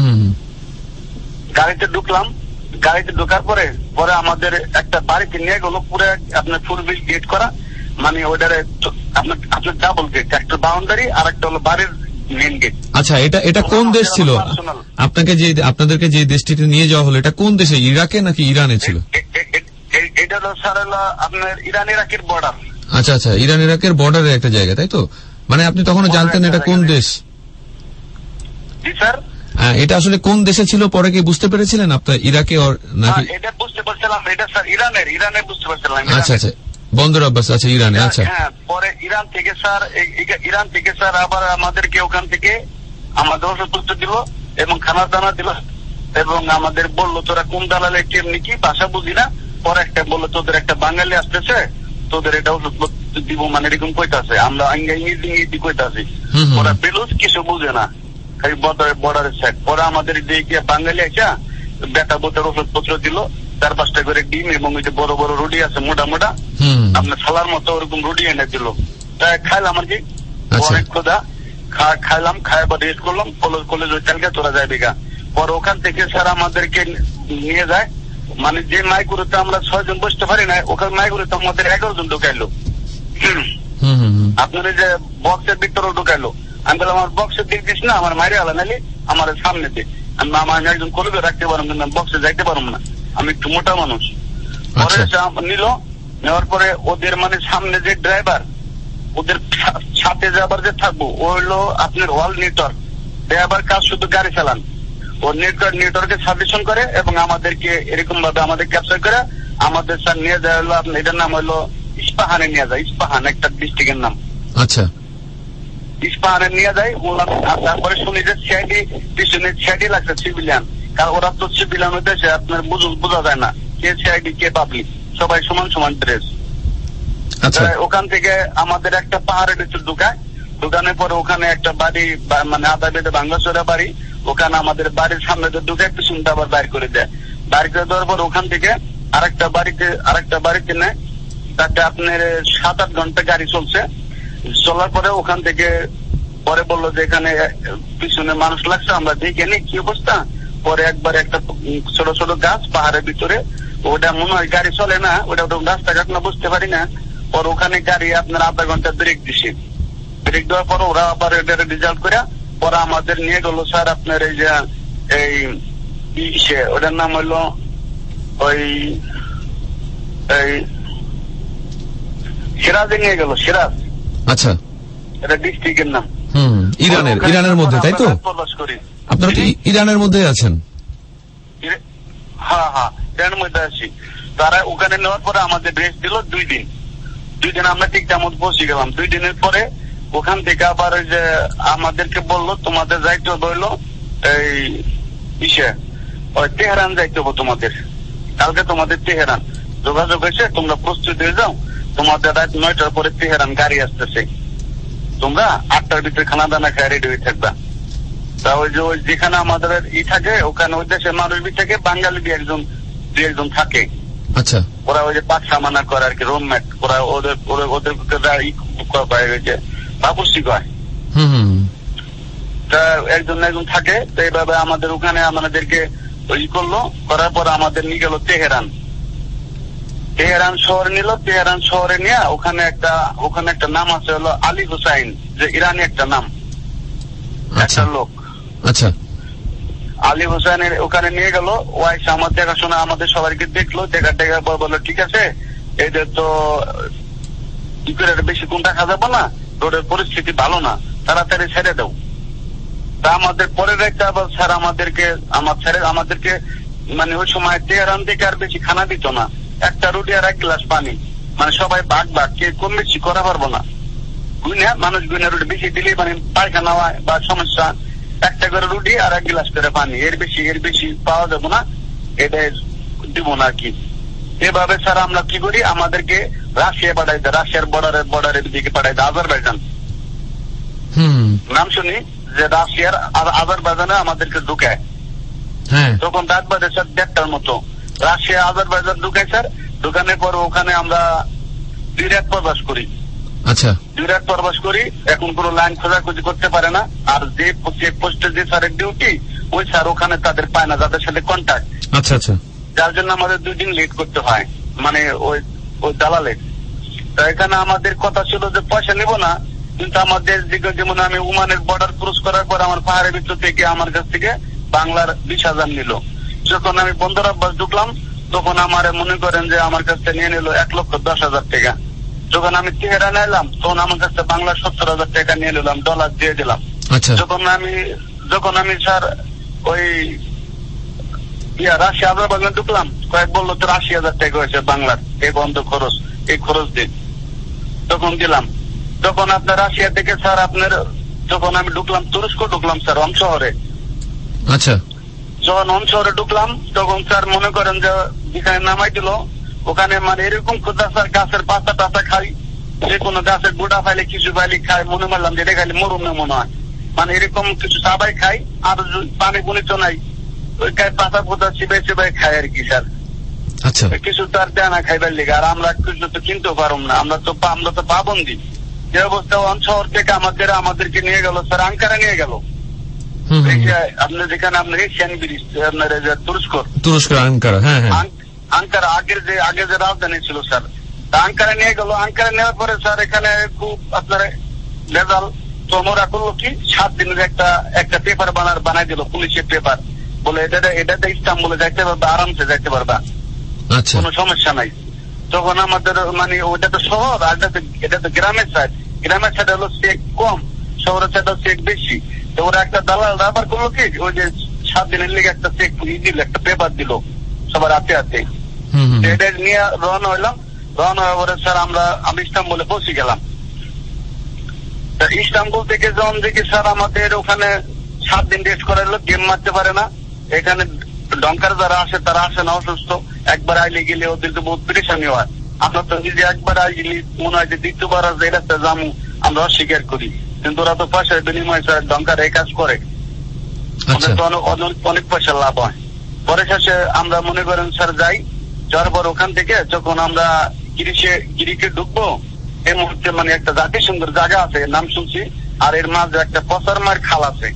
[SPEAKER 8] গাড়িতে ঢুকলাম। গাড়িতে ঢোকার পরে পরে আমাদের একটা বাড়িতে নিয়ে গেল, পুরো আপনার ফুল বিল গেট করা, মানে ওইটারে আপনার আপনার ডাবল গেট, একটা বাউন্ডারি আর একটা হলো বাড়ির মেন গেট।
[SPEAKER 2] আচ্ছা, এটা এটা কোন দেশ ছিল? আপনাকে যে আপনাদেরকে যে দেশটিতে নিয়ে যাওয়া হলো, এটা কোন দেশে, ইরাকে নাকি ইরানে ছিল?
[SPEAKER 8] এটা হলো স্যার হলো আপনার ইরান ইরাকের বর্ডার।
[SPEAKER 2] আচ্ছা আচ্ছা, ইরান ইরাকের বর্ডারের একটা জায়গা, তাই তো? মানে আপনি তখন জানতেন এটা কোন দেশ?
[SPEAKER 8] জি স্যার।
[SPEAKER 2] এটা আসলে কোন দেশে ছিল পরে কি বুঝতে পেরেছিলেন আপনার? ইরাকে নাকি?
[SPEAKER 8] এটা বুঝতে পারছিলাম, এটা স্যার ইরানের, ইরানে বুঝতে পারছিলাম।
[SPEAKER 2] আচ্ছা আচ্ছা, বন্দর আব্বাস, আচ্ছা ইরানে। আচ্ছা
[SPEAKER 8] হ্যাঁ, পরে ইরান থেকে স্যার, ইরান থেকে স্যার আবার আমাদেরকে ওখান থেকে আমাদের ওষুধপত্র দিল এবং খানা দানা দিল এবং আমাদের বললো তোরা কোন দালালে কেমনি কি ভাষা বুঝি না, পরে একটা বললো তোদের একটা বাঙালি আসতেছে, তোদের এটা ওষুধপত্র দিব, মানে এরকম কইতাছে, আমরা ইংরেজি ইংরেজি কইতাছি, ওরা বেলুচ কিছু বুঝে না, খালি বর্ডারের সাইড। পরে আমাদের দিয়ে বাঙালি আসা বেটা বোতের ওষুধপত্র দিল, চার পাঁচটা করে ডিম এবং ওই যে বড় বড় রুটি আছে মোটা মোটা, আপনার ছালার মতো ওরকম রুটি এনে দিল। তাই খাইলাম আর কি, অনেক খোদা খাইলাম, খাই বা রেস্ট করলাম, কলেজ ওই চালকে তোরা যায় বেগা। পরে ওখান থেকে স্যার আমাদেরকে নিয়ে যায়, মানে যে মাইগুলোতে আমরা ছয় জন বসতে পারি না, ওখানে মাইগুলোতে আমাদের এগারো জন ঢুকাইলো, আপনার যে বক্সের ভিতরেও ঢুকাইলো। আমি বললাম আমার বক্সের দিক দিস না, আমার মাইরে আলা নালি আমার সামনে দিয়ে, আমি একজন কলেজে রাখতে পারবো না, বক্সে যাইতে পারবো না, আমি একটু মোটা মানুষ। পরে নিল, নেওয়ার পরে ওদের মানে সামনে যে ড্রাইভার, ওদের সাথে যাবার যে থাকবো ও হলো আপনার ওয়াল নেটওয়ার্ক ড্রাইভার, কাজ শুধু গাড়ি চালান, ও নেটওয়ার্ক নেটওয়ার্কে সাবমিশন করে এবং আমাদেরকে এরকম ভাবে আমাদের ক্যাপচার করে আমাদের স্যার নিয়ে যায় হলো আপনার, এটার নাম হলো ইস্পাহানে নিয়ে যায়, ইস্পাহান একটা ডিস্ট্রিক্টের নাম।
[SPEAKER 2] আচ্ছা,
[SPEAKER 8] ইস্পাহানে নিয়ে যায়। তারপরে শুনি যে সিআইডি পিছনে সিআইডি লাগছে সিভিলিয়ান, কারণ ওরা তো সিভিলিয়ান হইতেছে আপনার বোঝা যায় না কে সিআইডি কে পাবলিক, সবাই সমান সমান ড্রেস। ওখান থেকে আমাদের একটা পাহাড়ের ভিতর ঢুকায়, ঢুকানোর পরে ওখানে একটা বাড়ি মানে আদা বেঁধে ভাঙ্গাচোরা বাড়ি, ওখানে আমাদের বাড়ির সামনে তো ঢুকে পিছনটা আবার বাইর করে দেয়। বাইর করে দেওয়ার পর ওখান থেকে আরেকটা বাড়িতে আরেকটা বাড়িতে নেয়, তাতে আপনার সাত আট ঘন্টা গাড়ি চলছে। চলার পরে ওখান থেকে পরে বললো যে এখানে পিছনে মানুষ লাগছে, আমরা দেখে নি কি অবস্থা। পরে একবার একটা ছোট ছোট গাছ পাহাড়ের ভিতরে, ওটা মনে হয় গাড়ি চলে না, ওটা রাস্তাঘাট না বুঝতে পারি না। পর ওখানে গাড়ি আপনার আধা ঘন্টা ব্রেক দিছে, ব্রেক দেওয়ার পর ওরা আবার এটার রিজাল্ট করে পরে আমাদের নিয়ে গেল স্যার আপনার এই যে এই ইসে, ওটার নাম হইলো ওই এই সিরাজে নিয়ে গেল, সিরাজ।
[SPEAKER 2] আচ্ছা,
[SPEAKER 8] এটা ডিস্ট্রিক্টের নাম।
[SPEAKER 2] হুম, ইরানের ইরানের মধ্যে, তাই তো? আপনারা তো ইরানের মধ্যে আছেন?
[SPEAKER 8] হ্যাঁ হ্যাঁ, ইরানের মধ্যে আছি। তারা ওখানে নেওয়ার পরে আমাদের রেস্ট দিল দুই দিন, দুই দিন আমরা ঠিক তেমন পৌঁছে গেলাম। দুই দিনের পরে ওখান থেকে আবার ওই যে আমাদেরকে বললো তোমাদের যাইতে হবে হইলো এই ইসে ওই তেহরান যাইতে হবে তোমাদের, কালকে তোমাদের তেহরান যোগাযোগ হয়েছে, তোমরা প্রস্তুত হয়ে যাও, তোমাদের রাত নয়টার পরে তেহরান গাড়ি আসতেছে, তোমরা আটটার ভিতরে খানা দানা খায় রেডি হয়ে থাকবা। তা ওই যে ওই যেখানে আমাদের ই থাকে ওখানে ওই দেশের মানুষ বি থেকে বাঙালি বি একজন দুই একজন থাকে।
[SPEAKER 2] আচ্ছা,
[SPEAKER 8] ওরা ওই যে পাক সামানা করে আর কি, রুমমেট, ওরা ওদের ওদের বাবুসি কয়, তা একজন একজন থাকে। তো এইভাবে আমাদের ওখানে আমাদেরকে ওই করলো, করার পর আমাদের নিয়ে গেল তেহরান। তেহরান শহরে নিল, তেহরান শহরে নিয়ে ওখানে একটা ওখানে একটা নাম আছে হলো আলী হুসাইন, যে ইরানি একটা নাম, একটা লোক।
[SPEAKER 2] আচ্ছা,
[SPEAKER 8] আলী হুসাইনের ওখানে নিয়ে গেল, ওয়াইস আমার দেখাশোনা আমাদের সবাইকে দেখলো, দেখা টেকার পর বললো ঠিক আছে এদের তো বেশি কোন দেখা যাবো না, রোডের পরিস্থিতি ভালো না, তাড়াতাড়ি ছেড়ে দাও। তা আমাদের পরের একটা আবার স্যার আমাদেরকে আমার ছেড়ে আমাদেরকে মানে ওই সময় তেহরান থেকে আর বেশি খানা দিত না, একটা রুটি আর এক গ্লাস পানি, মানে সবাই ভাগ ভাগ, কে কম বেশি করা পারবো না, গুইনা মানুষ গুইনা রুটি বেশি দিলে মানে পায়খানা হয় বা সমস্যা, একটা করে রুটি আর এক গ্লাস করে পানি, এর বেশি এর বেশি পাওয়া যাবো না, এটা দিব না আর কি। এভাবে স্যার আমরা কি করি, আমাদেরকে রাশিয়া পাঠাই দেয়, রাশিয়ার বর্ডারের বর্ডারের দিকে পাঠাই দেয় আজারবাইজান, নাম শুনি যে রাশিয়ার আজারবাইজানে আমাদেরকে ঢুকায়। তখন রাত বাজে স্যার দেড়টার মতো, রাশিয়া আজারবাইজান ঢুকায় স্যার, ঢুকানোর পর ওখানে আমরা দুই রাত প্রবাস করি।
[SPEAKER 2] আচ্ছা,
[SPEAKER 8] দুই রাত প্রবাস করি, এখন কোনো লাইন খোঁজাখুঁজি করতে পারে না, আর যে চেক পোস্টের যে স্যারের ডিউটি ওই স্যার ওখানে তাদের পায় না, যাদের সাথে কন্ট্যাক্ট।
[SPEAKER 2] আচ্ছা আচ্ছা,
[SPEAKER 8] যার জন্য আমাদের দুই দিন লেট করতে হয়, মানে ওই ওই দালালে। তা এখানে আমাদের কথা ছিল যে পয়সা নিব না, কিন্তু আমাদের দিকে যেমন আমি ওমানের বর্ডার ক্রস করার পর আমার পাহাড়ের ভিতর থেকে আমার কাছ থেকে বাংলার বিশ হাজার নিল। যখন আমি বন্দর আব্বাস ঢুকলাম তখন আমার মনে করেন যে আমার কাছ থেকে নিয়ে নিল এক লক্ষ দশ হাজার টাকা। যখন আমি তেহরান এলাম তখন আমার কাছে বাংলার সত্তর হাজার টাকা নিয়ে নিলাম, ডলার দিয়ে দিলাম। যখন আমি যখন আমি স্যার ওই ইয়া রাশিয়া আজারবাইজান ঢুকলাম, কয়েক বললো তোর আশি হাজার টাকা হয়েছে বাংলার এই বন্ধ খরচ, এই খরচ দিন। তখন দিলাম। তখন আপনার রাশিয়া থেকে স্যার আপনার যখন আমি ঢুকলাম তুরস্ক ঢুকলাম স্যার অন শহরে।
[SPEAKER 2] আচ্ছা,
[SPEAKER 8] যখন অন শহরে ঢুকলাম তখন স্যার মনে করেন যে যেখানে নামাই দিল ওখানে মানে এরকম ক্ষুদা স্যার গাছের পাতা টাতা খাই, যে কোনো গাছের গোটা ফাইলে কিছু ফাইলে খাই, মনে করলাম যে এটা খাইলে মরুম না মনে হয়, মানে এরকম কিছু সাবাই খাই আর পানি পুনি তো নাই, ওই পাতা পোতা চিবাই চিবাই খাই আর কি স্যার।
[SPEAKER 2] আচ্ছা,
[SPEAKER 8] কিছু তার দেয় না খাইবার লিগে, আর আমরা কিছু তো কিনতেও পারব না, আমরা তো আমরা তো পাবন্দি। যে অবস্থা অন শহর থেকে আমাদের আমাদেরকে নিয়ে গেল স্যার আঙ্কারা নিয়ে গেল, আপনার যেখানে আপনার এশিয়ান ব্রিজ আপনার তুরস্ক
[SPEAKER 2] তুরস্ক আঙ্কারা, হ্যাঁ হ্যাঁ
[SPEAKER 8] আঙ্কারা আগের যে আগে যে রাজধানী ছিল স্যার, আঙ্কারা নিয়ে গেল। আঙ্কারা নেওয়ার পরে স্যার এখানে খুব আপনার রেজাল্ট তোমরা করলো কি সাত দিনের একটা একটা পেপার বানার বানাই দিল, পুলিশের পেপার, বলে এটা এটাতে ইস্তাম্বুলে যাইতে পারবা, আরামসে যাইতে পারবা, কোনো সমস্যা নাই। তখন আমাদের মানে ওটা তো শহর আর এটা তো গ্রামের সাইড, গ্রামের সাইড হলো চেক কম, শহরের সাইড হলো চেক বেশি। তো ওরা একটা দালাল আবার করলো কি ওই যে সাত দিনের লেগে একটা চেক দিল, একটা পেপার দিল সবার হাতে হাতে। এটা নিয়ে রওনা হইলাম। রওনা হওয়ার পরে স্যার আমরা আমি ইস্তাম্বুলে পৌঁছে গেলাম। ইস্তাম্বুল থেকে যখন দেখি স্যার আমাদের ওখানে সাত দিন রেস্ট করাইলো, গেম মারতে পারে না। এখানে ডঙ্কার যারা আসে তারা আসে না, অসুস্থ, একবার আইলে গেলে ওদেরকে বহুত পরেশানি হয়। আমরা তো নিজে একবার আইলি মনে হয় যে দ্বিতীয়বার এই রাস্তায় যাবো আমরা অস্বীকার করি, কিন্তু ওরা তো পয়সার বিনিময় স্যার ডঙ্কার এই কাজ করে, অনেক পয়সা লাভ হয়। পরে শেষে আমরা মনে করেন স্যার যাই, যাওয়ার পর ওখান থেকে যখন আমরা গিরিশে গিরিকে ঢুকবো এই মুহূর্তে মানে একটা জাতি সুন্দর জায়গা আছে নাম শুনছি, আর এর মাঝে একটা পচার মার খাল আছে।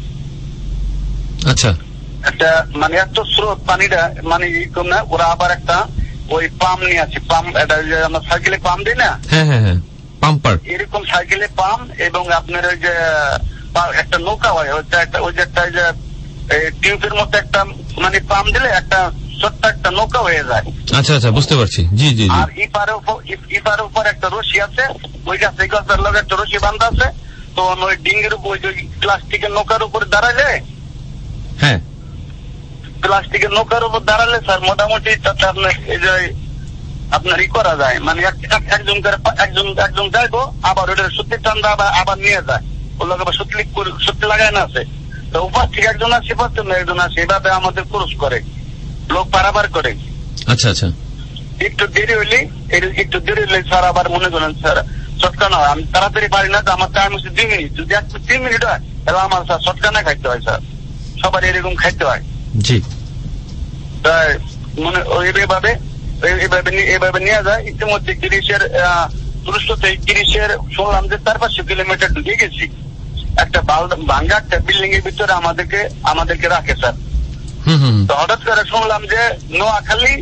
[SPEAKER 2] আচ্ছা,
[SPEAKER 8] একটা মানে এত স্রোত পানিটা মানে কম না, ওরা আবার একটা ওই পাম নিয়ে আছে, পাম এটা আমরা সাইকেলে পাম দিই না,
[SPEAKER 2] হ্যাঁ হ্যাঁ হ্যাঁ পাম্পার,
[SPEAKER 8] এরকম সাইকেলে পাম এবং আপনার ওই যে একটা নৌকা হয় ওইটা একটা ওই যে একটা যে টিউবের মতো একটা মানে পাম দিলে একটা ছোট্ট একটা নৌকা হয়ে যায়।
[SPEAKER 2] আচ্ছা আচ্ছা বুঝতে পারছি, জি জি।
[SPEAKER 8] আর ইপারের উপর ইপারের উপর একটা রশি আছে, ওই গাছে গাছের লগে একটা রশি বান্ধা আছে। তো ওই ডিঙ্গের উপর ওই প্লাস্টিকের নৌকার উপরে দাঁড়ালে,
[SPEAKER 2] হ্যাঁ
[SPEAKER 8] প্লাস্টিকের নৌকার উপর দাঁড়ালে স্যার মোটামুটি তাতে আপনার এই যে আপনার ই করা যায়, মানে একজন একজন একজন যাইবো আবার ওটা সত্যি টান্দা আবার আবার নিয়ে যায়, ওর লোক আবার সত্যি সত্যি লাগায় না আছে। তো উপর থেকে একজন আসে পারতেন না একজন আসে, এভাবে আমাদের ক্রস করে লোক পারাবার করে।
[SPEAKER 2] আচ্ছা আচ্ছা,
[SPEAKER 8] একটু দেরি হইলে একটু দেরি হইলে স্যার আবার মনে করেন স্যার চটকা না হয়, আমি তাড়াতাড়ি পারি না, তো আমার টাইম হচ্ছে দুই মিনিট, যদি এক তিন মিনিট হয় তাহলে আমার স্যার চটকা না খাইতে হয় স্যার, সবার এরকম খাইতে হয়।
[SPEAKER 2] জি,
[SPEAKER 8] তাই মনে এইভাবে এইভাবে এইভাবে নিয়ে যায়। ইতিমধ্যে গিরিশের তুরস্ক থেকে গিরিশের শুনলাম যে চার পাঁচশো কিলোমিটার ঢুকে গেছি, একটা ভাঙ্গা একটা বিল্ডিং এর ভিতরে আমাদেরকে আমাদেরকে রাখে স্যার। তো হঠাৎ করে শুনলাম যে নোয়াখালী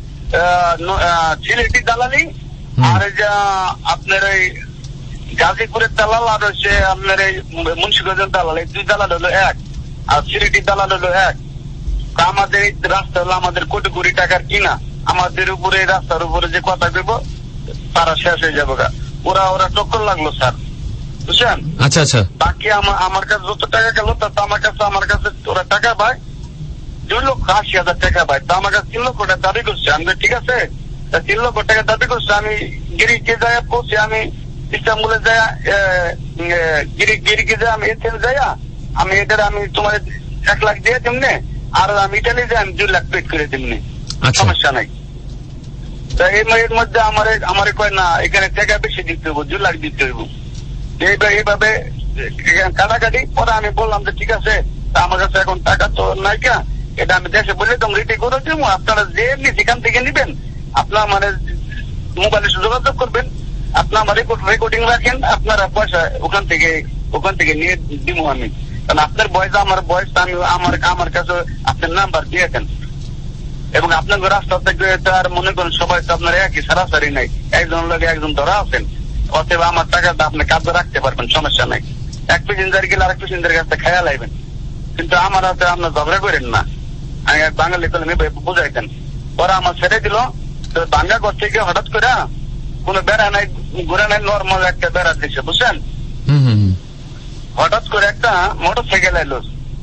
[SPEAKER 8] সিলেটি দালালি আর আপনার এই গাজীপুরের দালাল আর হচ্ছে আপনার এই মুন্সিগঞ্জের দালাল, এই দুই দালাল হলো এক, আর সিলেটি দালাল হলো এক। আমাদের এই রাস্তা হলো আমাদের কোটি কোটি টাকার কিনা, আমাদের উপরে রাস্তার উপরে যে কথা দেব তারা শেষ হয়ে যাবে। ওরা ওরা টক্কর লাগলো স্যার, বুঝছেন?
[SPEAKER 2] আচ্ছা আচ্ছা,
[SPEAKER 8] বাকি আমার কাছে যত টাকা গেল তাতে আমার কাছে আমার কাছে ওরা টাকা পায় দুই লক্ষ আশি হাজার টাকা পায়, তা আমার কাছে তিন লক্ষ টাকা দাবি করছে। আমি ঠিক আছে তিন লক্ষ টাকা দাবি করছে, আমি গিরিকে যাই পৌঁছে আমি ইস্তাম্বুলে যাই গিরি গিরিকে যাই আমি এতে যাই আমি এটার আমি তোমার এক লাখ দিয়ে তেমনি, আর আমি ইটালি যাই আমি দুই লাখ পেড করে তেমনি, সমস্যা নাই। তা এর মধ্যে আমার আমার কয় না এখানে টাকা বেশি দিতে হইব, দুই লাখ দিতে হইব, এইভাবে কাটাকাটি। পরে আমি বললাম যে ঠিক আছে আমার কাছে এখন টাকা তো নাই, কে এটা আমি দেশে বলে তো রেডি করে দেবো, আপনারা যে এমনি সেখান থেকে নিবেন, আপনার মানে মোবাইলে যোগাযোগ করবেন, আপনার আমার রেকর্ডিং রাখেন, আপনারা পয়সা ওখান থেকে ওখান থেকে নিয়ে দিব আমি, কারণ আপনার বয়স আমার বয়স, আমি আমার আমার কাছে আপনার নাম্বার দিয়েছেন এবং আপনার রাস্তা থেকে তার মনে করেন সবাই তো আপনার একই সারাসারি নাই, একজন লোকে একজন ধরা আছেন, অতএব আমার টাকাটা আপনি কাজে রাখতে পারবেন, সমস্যা নাই। এক প্যাসেঞ্জার গেলে আরেক প্যাসেঞ্জারের কাছে খেয়াল লাগবেন, কিন্তু আমার হাতে আপনার ঝগড়া করেন না, আমি এক বাঙালি কলমে বুঝাইতেন। ওরা আমার ছেড়ে দিল, তো বাঙ্গা করতে গিয়ে হঠাৎ করে কোনো বেড়া নাই ঘুরে নাই, নর্মাল একটা বেড়া দিচ্ছে, বুঝছেন? হঠাৎ করে একটা মোটর সাইকেল এলো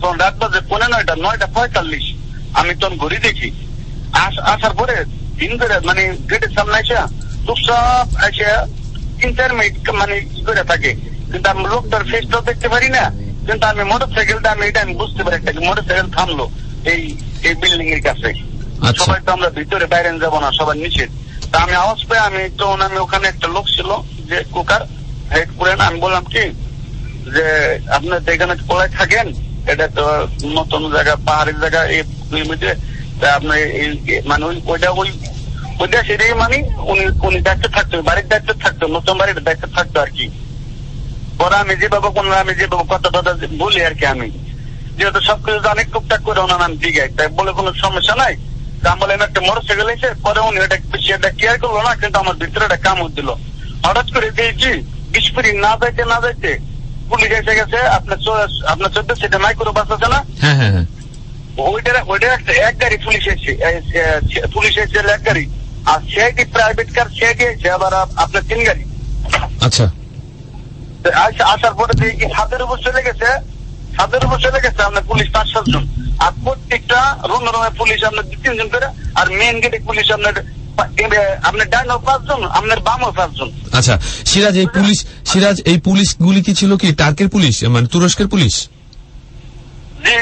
[SPEAKER 8] তখন রাত বাজে পনেরো নয়টা নয়টা পঁয়তাল্লিশ আমি তখন ঘড়ি দেখি আসার পরে দিন করে মানে গেটের সামনে এসে চুপচাপ এসে তিন চার মিনিট মানে করে থাকে, কিন্তু আমি লোকটার ফেসটাও দেখতে পারি না, কিন্তু আমি মোটর সাইকেলটা আমি এটা আমি বুঝতে পারি একটা মোটর সাইকেল থামলো এই এই বিল্ডিং এর কাছে। সবাই তো আমরা ভিতরে বাইরে যাবো না, সবার নিচে। তা আমি আওয়াজ পাই, আমি তখন আমি ওখানে একটা লোক ছিল যে কুকার হেড করে না, আমি বললাম কি যে আপনার এখানে কোলায় থাকেন, এটা তো নতুন জায়গা পাহাড়ের জায়গা এই মধ্যে আপনার মানে ওই ওইটা ওই ওইটা সেটাই মানে উনি উনি দায়িত্ব থাকতো, বাড়ির দায়িত্ব থাকতো, নতুন বাড়ির দায়িত্ব থাকতো আর কি। পরে আমি যেভাবে কোন আমি যেভাবে কথা কথা বলি আর কি, আমি যেহেতু সবকিছু অনেক টুকটাক করে ওনার নাম দিঘাই, তাই বলে কোনো সমস্যা নাই। তা বলে একটা মোটর সাইকেল এসে পরে উনি ওটা সেটা কেয়ার করলো না, কিন্তু আমার ভিতরে একটা কামড় দিল। হঠাৎ করে দিয়েছি বিস্ফোরি না যাইতে না যাইতে পুলিশ এসে গেছে। আপনার আপনার চোদ্দ সেটা মাইক্রো বাস আছে না, ওইটার ওইটার একটা এক গাড়ি পুলিশ এসছে, পুলিশ এসছে এক গাড়ি, আর সিআইডি প্রাইভেট কার সিআইডি এসছে আবার আপনার তিন গাড়ি।
[SPEAKER 2] আচ্ছা,
[SPEAKER 8] আসার পরে দেখি ছাদের উপর চলে গেছে, ছাদের উপর চলে গেছে আপনার পুলিশ পাঁচ সাতজন, আর প্রত্যেকটা রুমে রুমে পুলিশ আপনার দু তিনজন করে, আর মেন গেটে পুলিশ আপনার আপনার ডাইনও পাঁচজন, আপনার বামও পাঁচজন।
[SPEAKER 2] আচ্ছা সিরাজ, এই পুলিশ সিরাজ এই পুলিশ গুলি কি ছিল কি টার্কের পুলিশ মানে তুরস্কের পুলিশ?
[SPEAKER 8] জি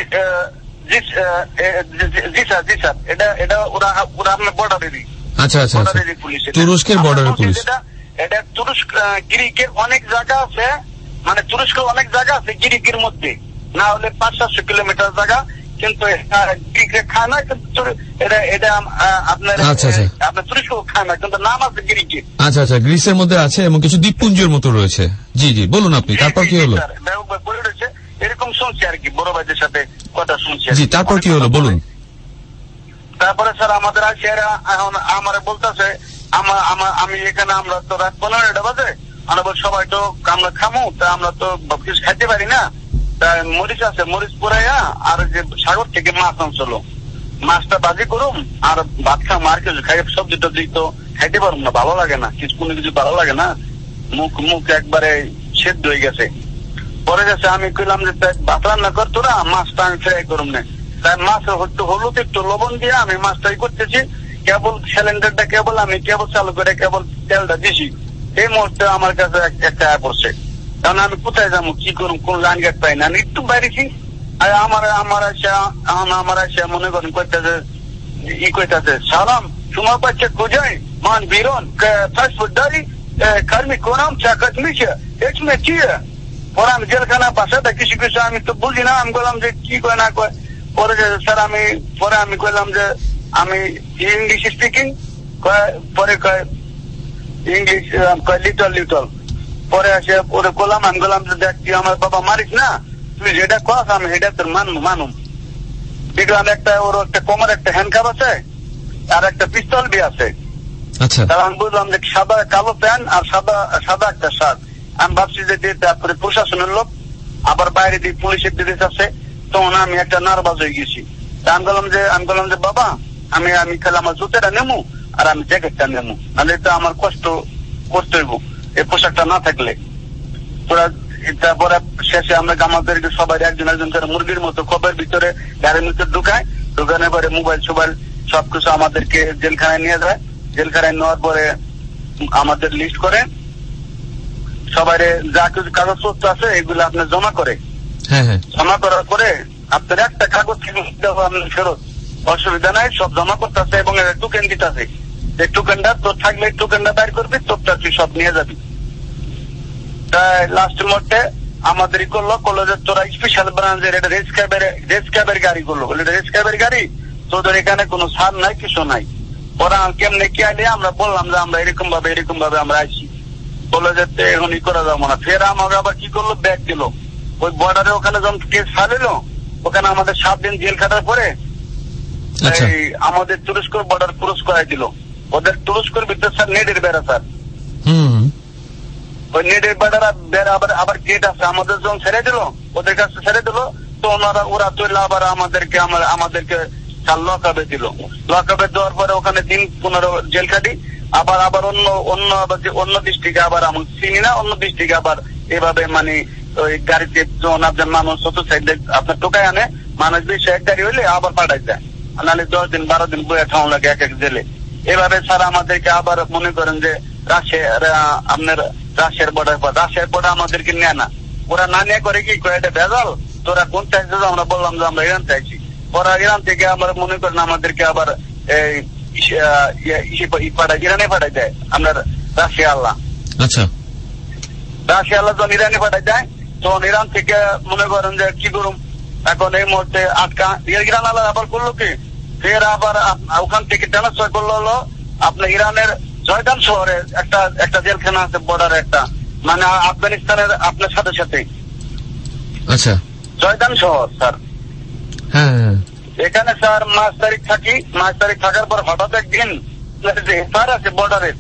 [SPEAKER 8] জি স্যার, জি স্যার, এটা এটা ওরা ওরা আপনার বর্ডারেরই।
[SPEAKER 2] আচ্ছা আচ্ছা, তুরস্কের বর্ডারের পুলিশ।
[SPEAKER 8] এটা তুরস্ক গ্রিকের অনেক জায়গা আছে, মানে তুরস্কের অনেক জায়গা আছে গ্রিকের মধ্যে, না হলে পাঁচ সাতশো কিলোমিটার জায়গা, কিন্তু গ্রিকে খায় না, কিন্তু এটা এটা আপনার আপনার তুরস্ক খায় না, কিন্তু নাম আছে গ্রিকে।
[SPEAKER 2] আচ্ছা আচ্ছা, গ্রিসের মধ্যে আছে এবং কিছু দ্বীপপুঞ্জের মতো রয়েছে। জি জি বলুন আপনি, তারপর কি হলো?
[SPEAKER 8] এরকম শুনছি আর কি, বড় ভাইদের সাথে কথা শুনছি।
[SPEAKER 2] জি, তারপর কি হলো বলুন?
[SPEAKER 8] তারপরে স্যার আমাদের আছে এখন আমার বলতেছে আমি এখানে আমরা তো রাত পনেরোটা বাজে, আমরা বল সবাই তো আমরা খামো, তা আমরা তো কিছু খাইতে পারি না, তা মরিচ আছে মরিচ পুরাইয়া আর যে সাগর থেকে মাছ আনছিল, মাছটা বাজি করুম আর ভাত খাম, আর কিছু খাই সবজি টবজি তো খাইতে পারুম না, ভালো লাগে না কিছু, কোনো কিছু ভালো লাগে না, মুখ মুখ একবারে সেদ্ধ হয়ে গেছে। পরে গেছে আমি কইলাম যে ভাত রান্না করতো না, মাছটা আমি ফ্রাই করুম না, তাই মাছ একটু হলুদ একটু লবণ দিয়ে আমি মাছটাই করতেছি, কেবল সিলিন্ডারটা কেবল আমি কেবল চালু করে কেবল তেলটা দিছি, এই মুহূর্তে আমার কাছে একটা আয় পড়ছে, কারণ আমি কোথায় যাবো কি করুম, কোন লাইন গেট পাই না, আমি একটু বাইরেছি। আর আমার আমার আসা আমার আসা মনে করেন কইতেছে ই কইতেছে সালাম তোমার বাচ্চা কোথায় মান বিরন ফাস্টফুডদারি কর্মী কোনাম চাকত মিশে এসমে কি। পরে আমি জেলখানা বাসাটা কিছু কিছু আমি তো বুঝি না, আমি বললাম যে কি কয় না কয়। পরে স্যার আমি পরে আমি কইলাম যে আমি ইংলিশ স্পিকিং, পরে কয় ইংলিশ কয় লিটল লিটল। পরে আসে ওরে বললাম, আমি বললাম যে দেখ তুই আমার বাবা মারিস না, তুই যেটা কস আমি সেটা তোর মানু মানুম। দেখলাম একটা ওর একটা কোমর একটা হ্যান্ডকাপ আছে আর একটা পিস্তল বি আছে।
[SPEAKER 2] আচ্ছা,
[SPEAKER 8] তাহলে আমি বুঝলাম যে সাদা কালো প্যান্ট আর সাদা সাদা একটা শার্ট। আমি ভাবছি যে তারপরে প্রশাসনের লোক, আবার বাইরে দিয়ে পুলিশের দিকে আছে, তখন আমি একটা নার্ভাস হয়ে গেছি। আমি বললাম যে আমি বললাম যে বাবা আমি আমি খালি আমার জুতেটা নেবো আর আমি জ্যাকেটটা নেবো, নাহলে এটা আমার কষ্ট করতে হইব এই পোশাকটা না থাকলে। তারপরে শেষে আমরা আমাদেরকে সবাই একজন একজন করে মুরগির মতো খবরের ভিতরে গাড়ির ভিতরে ঢুকায়, ঢুকানোর পরে মোবাইল সোবাইল সবকিছু আমাদেরকে জেলখানায় নিয়ে যায়। জেলখানায় নেওয়ার পরে আমাদের লিস্ট করে সবাই যা কিছু কাগজপত্র আছে এগুলো আপনার জমা করে, জমা করার পরে আপনার একটা কাগজ আপনার ফেরত, অসুবিধা নাই, সব জমা করতে আছে এবং টোকেন দিতে আছে, এই টোকেনটা তোর থাকলে টোকেনটা বাইর করবি, তোরটা তুই সব নিয়ে যাবি। তাই লাস্টের মধ্যে আমাদের করলো কলেজের তোরা স্পেশাল ব্রাঞ্চের এটা রেস ক্যাবের রেস ক্যাবের গাড়ি করলো, বলে রেস ক্যাবের গাড়ি তোদের এখানে কোনো ছাড় নাই কিছু নাই। ওরা কেমনে কি আইলে আমরা বললাম যে আমরা এরকম ভাবে এরকম ভাবে আমরা আইছি, বলে যে এখন ই করা যাবো না। ফের আমাকে আবার কি করলো, ব্যাগ দিল ওই বর্ডারে, ওখানে যখন কেস ফাইল, ওখানে আমাদের সাত দিন জেল খাটার পরে আমাদের তুরস্ক বর্ডার ক্রস করাই দিল। ওদের তুরস্কের ভিতরে স্যার নেটের বেড়া, স্যার ওই নেটের বেড়া বেড়া আবার আবার গেট আছে, আমাদের যখন ছেড়ে দিল ওদের কাছে ছেড়ে দিল, তো ওনারা ওরা তুললে আবার আমাদেরকে আমাদেরকে লকআপে দিল। লকআপে দেওয়ার পরে ওখানে দিন পনেরো জেল খাটি, আবার আবার অন্য অন্য অন্য ডিস্ট্রিক্টে আবার আমি চিনি না, অন্য ডিস্ট্রিক্টে আবার এভাবে মানে ওই গাড়িতে যখন আপনার মানুষ চত সাইডে আপনার টোকায় আনে, মানুষ বেশি এক গাড়ি হইলে আবার পাঠাই যায়, নাহলে দশ দিন বারো দিন বয়ে ঠাউন লাগে এক এক জেলে। এভাবে স্যার আমাদেরকে আবার মনে করেন যে রাশিয়ার আপনার রাশিয়ার বর্ডার পর রাশিয়ার বর্ডার আমাদেরকে নেয় না, ওরা না নিয়ে করে কি করে এটা ভেজাল, তোরা কোন চাইছে, আমরা বললাম যে আমরা ইরান চাইছি। ওরা ইরান থেকে আমরা মনে করেন আমাদেরকে আবার এই ইরানে পাঠাই দেয় আপনার রাশিয়া আল্লাহ।
[SPEAKER 2] আচ্ছা,
[SPEAKER 8] রাশিয়া আল্লাহ যখন ইরানে পাঠাই দেয় তখন ইরান থেকে মনে করেন যে কি করুন এখন এই মুহূর্তে আটকা ইরান আল্লাহ আবার করলো কি, ফের আবার ওখান থেকে ট্রান্সফার করলো হলো আপনার ইরানের জয়দান শহরে একটা একটা জেলখানা আছে বর্ডারে একটা, মানে আফগানিস্তানের আপনার সাথে সাথে।
[SPEAKER 2] আচ্ছা,
[SPEAKER 8] জয়দান শহর স্যার।
[SPEAKER 2] হ্যাঁ,
[SPEAKER 8] এখানে স্যার মাস তারিখ থাকি, মাস তারিখ থাকার পর হঠাৎ একদিন স্যার আছে বর্ডারে,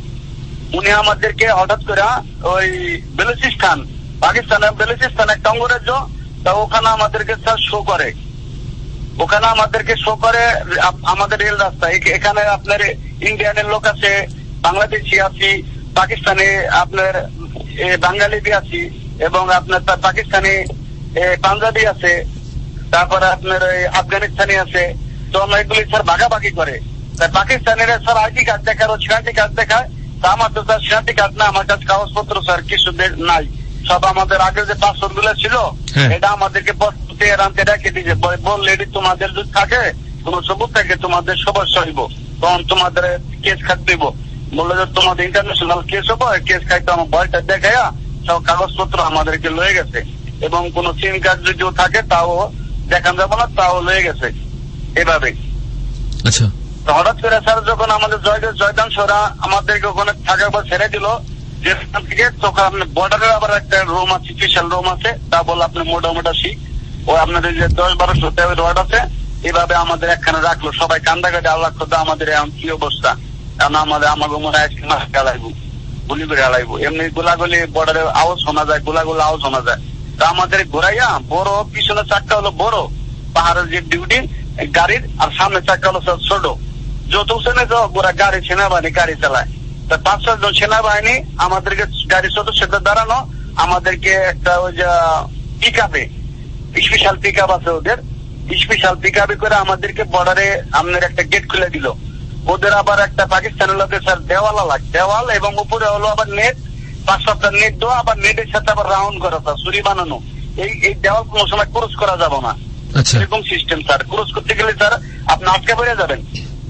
[SPEAKER 8] উনি আমাদেরকে হঠাৎ করে ওই বেলুচিস্তান পাকিস্তানের বেলুচিস্তান একটা অঙ্গরাজ্য, তা ওখানে আমাদেরকে স্যার শো করে, ওখানে আমাদেরকে শো করে আমাদের রেল রাস্তা এখানে আপনার ইন্ডিয়ানের লোক আছে, বাংলাদেশি আছি, পাকিস্তানে আপনার বাঙালি আছি এবং আপনার পাকিস্তানি পাঞ্জাবি আছে, তারপরে আপনার আফগানিস্তানি আছে। তো আমরা এগুলি স্যার ভাগাভাগি করে, তাই পাকিস্তানিরা স্যার আইডি কার্ড দেখার ও সিনাটি কার্ড দেখায়, তা আমার তো স্যার সিনাটি কার্ড না, আমার কাছে কাগজপত্র স্যার কিছু নাই, সব আমাদের আগে যে পাসপোর্ট গুলো ছিল এটা আমাদেরকে আনতে রেখে দিয়েছে, বললে এটি তোমাদের যদি থাকে কোন সবুজ থাকে তোমাদের সমস্যা হইব, তখন তোমাদের কেস খাট দিব, বললো যে তোমাদের ইন্টারন্যাশনাল কেস হবো, কেস খাইতে আমার ভয়টা দেখাইয়া সব কাগজপত্র আমাদেরকে লয়ে গেছে এবং কোন সিম কার্ড যদিও থাকে তাও দেখান যাবো না, তাও লয়ে গেছে এভাবে।
[SPEAKER 2] আচ্ছা,
[SPEAKER 8] হঠাৎ করে স্যার যখন আমাদের জয় জয়দান সরা আমাদেরকে ওখানে থাকার পর ছেড়ে দিল যেখান থেকে, তখন আপনার বর্ডারের আবার একটা রুম আছে, স্পেশাল রুম আছে, তা বলে আপনার মোটা মোটা শিখ ও আপনাদের যে দশ বারোশো রোড আছে, এভাবে আমাদের একখানে রাখলো, সবাই কান্দাকাটি আল্লাহ খোদা আমাদের এখন কি অবস্থা, কারণ আমাদের আমাকে মনে হয় হালাইবো, গুলি করে হালাইবো, এমনি গোলাগুলি বর্ডারে আওয়াজ শোনা যায়, গোলাগুলো আওয়াজ শোনা যায়। তা আমাদের ঘোরাইয়া বড় পিছনে চারটা হলো বড় পাহাড়ের যে ডিউটি গাড়ির, আর সামনে চারটা হলো ছোট, যত সেনে ওরা গাড়ি সেনাবাহিনী গাড়ি চালায়, তা পাঁচ ছয় জন সেনাবাহিনী আমাদেরকে গাড়ির সদস্যদের দাঁড়ানো, আমাদেরকে একটা ওই যে পিক আপে স্পেশাল পিক আপ আছে ওদের, স্পেশাল পিক আপে করে আমাদেরকে বর্ডারে আপনার একটা গেট খুলে দিল। ওদের আবার একটা পাকিস্তানের লোকের স্যার দেওয়াল লাগ দেওয়াল এবং উপরে হলো আবার নেট, পাঁচ সাতটা নেট দেওয়া, আবার নেটের সাথে আবার রাউন্ড করা স্যার, ছুরি বানানো, এই এই দেওয়াল কোনো সময় ক্রস করা যাবে না, এরকম সিস্টেম স্যার। ক্রস করতে গেলে স্যার আপনি আটকে পড়ে যাবেন,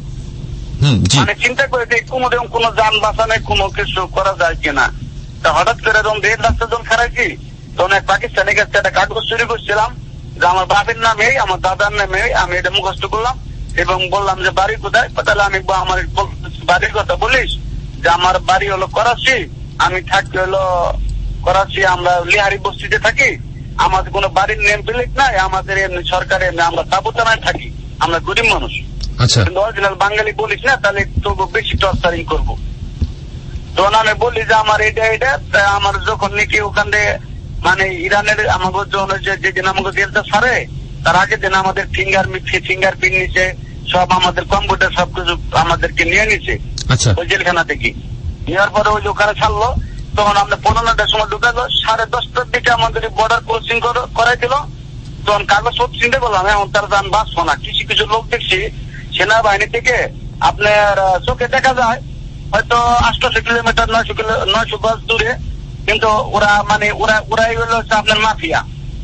[SPEAKER 8] মানে চিন্তা করে যে কোনো কোন যান বাঁচানো কোনো কিছু করা যায় কিনা। তা হঠাৎ করে যখন রেল রাস্তা যখন খারাইছি তখন এক পাকিস্তানের কাছে একটা কাগজ চুরি করছিলাম যে আমার বাপের নামে আমার দাদার নামে, আমি এটা মুখস্থ করলাম এবং বললাম যে বাড়ি কোথায়, তাহলে আমি আমার বাড়ির কথা বলিস যে আমার বাড়ি হলো করাচি, আমি থাকি হলো করাচি, আমরা লিহারি বস্তিতে থাকি, আমাদের কোনো বাড়ির নেম প্লেট নাই, আমাদের এমনি সরকারের আমরা তাবুতানায় থাকি, আমরা গরিব মানুষ, কিন্তু অরিজিনাল বাঙালি বলিস না, তাহলে তবু বেশি টর্চারিং করবো। তখন আমি বলি যে আমার এটা এটা আমার যখন নাকি ওখানে মানে ইরানের আমাকে যেদিন আমাকে জেলটা ছাড়ে তার আগের দিন আমাদের ফিঙ্গার ফিঙ্গার প্রিন্ট নিচ্ছে, সব আমাদের কম্পিউটার সবকিছু আমাদেরকে নিয়ে নিচ্ছে ওই জেলখানা থেকে। নেওয়ার পরে ওই যে ওখানে ছাড়লো, তখন আমরা পনেরোটার সময় ঢুকালো, সাড়ে দশটার দিকে আমাদের বর্ডার ক্রসিং করাই দিল। তখন কাগজপত্র চিন্তা করলাম এখন তার যান বাঁচবো না, কিছু কিছু লোক দেখছি সেনাবাহিনী থেকে আপনার চোখে দেখা যায় হয়তো আটশো কিলোমিটার নয়শো কিলো নয়শো গজ দূরে, কিন্তু ওরা মানে ওরা ওরাই হলো আপনার মাফিয়া,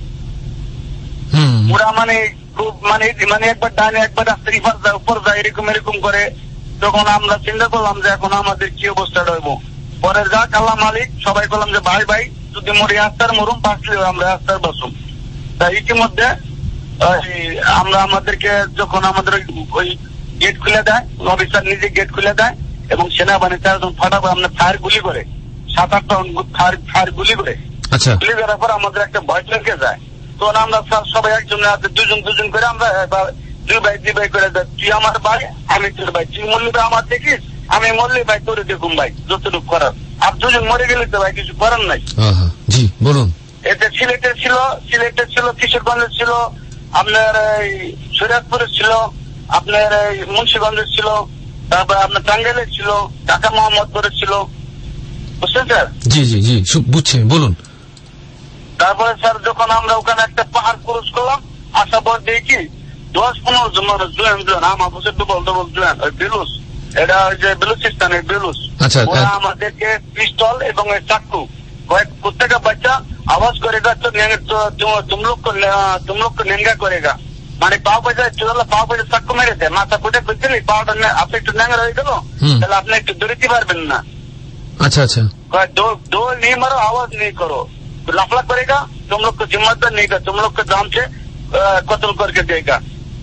[SPEAKER 8] ওরা মানে খুব মানে মানে একবার ডানে একবার রাস্তার উপর যায় উপর যায় এরকম এরকম করে। তখন আমরা চিন্তা করলাম যে এখন আমাদের কি অবস্থা রইব। পরে যাক আল্লাহ মালিক, সবাই বললাম যে ভাই ভাই যদি মরি আস্তার মরুম, বাঁচলে আমরা আস্তার বসুম। তা ইতিমধ্যে আমরা আমাদেরকে যখন আমাদের ওই গেট খুলে দেয়, অফিসার নিজে গেট খুলে দেয় এবং সেনাবাহিনী চারজন ফাটাফাট আমরা ফায়ার গুলি করে, সাত আটটা ফায়ার গুলি করে গুলি করার পর আমাদের একটা ভয় চলকে যায়। তখন আমরা সবাই একজন দুজন দুজন করে আমরা দুই ভাই দুই ভাই করে দেয়, তুই আমার ভাই আমি তোর ভাই, তুই মল্লি ভাই আমার দেখিস আমি মল্লি ভাই তোরে দেখুন ভাই যতটুকু করার, আর দুজন মরে গেলে তো ভাই কিছু করার নাই।
[SPEAKER 2] জি বলুন।
[SPEAKER 8] এতে সিলেটের ছিল, সিলেটের ছিল, কিশোরগঞ্জের ছিল, আপনার এই শরীয়তপুরের ছিল, আপনার এই মুন্সিগঞ্জের ছিল, তারপর আপনার টাঙ্গাইলের ছিল, ঢাকা মোহাম্মদপুরের ছিল, বুঝছেন স্যার?
[SPEAKER 2] জি জি জি বুঝছি, বলুন।
[SPEAKER 8] তারপরে স্যার যখন আমরা ওখানে একটা পাহাড় ক্রস করলাম, আসার পর দেখি দশ পনেরো জন মানুষ জোয়ান জোয়ান আমার বসে ডবল ডবল জোয়ান ওই বেলুস, এটা ওই যে বেলুচিস্তানের বেলুস, ওরা আমাদেরকে পিস্তল এবং চাকু কয়েক প্রত্যেকটা বাচ্চা আওয়াজ করেগা তো তুম লোক তুম লোক নেঙ্গা করেগা, মানে পাও পয়সা চলে পাও পয়সা চাকু মেরে দেয়, মাথা ফুটে বুঝলি পাওটা আপনি একটু ন্যাঙ্গা হয়ে গেল তাহলে আপনি একটু দৌড়িতে পারবেন না।
[SPEAKER 2] আচ্ছা আচ্ছা,
[SPEAKER 8] दौड़ नहीं मारो, आवाज नहीं करो, लफड़ा करेगा, तुम लोग को जिम्मेदार नहीं कर, तुम लोग को दाम से कत्ल करके देगा।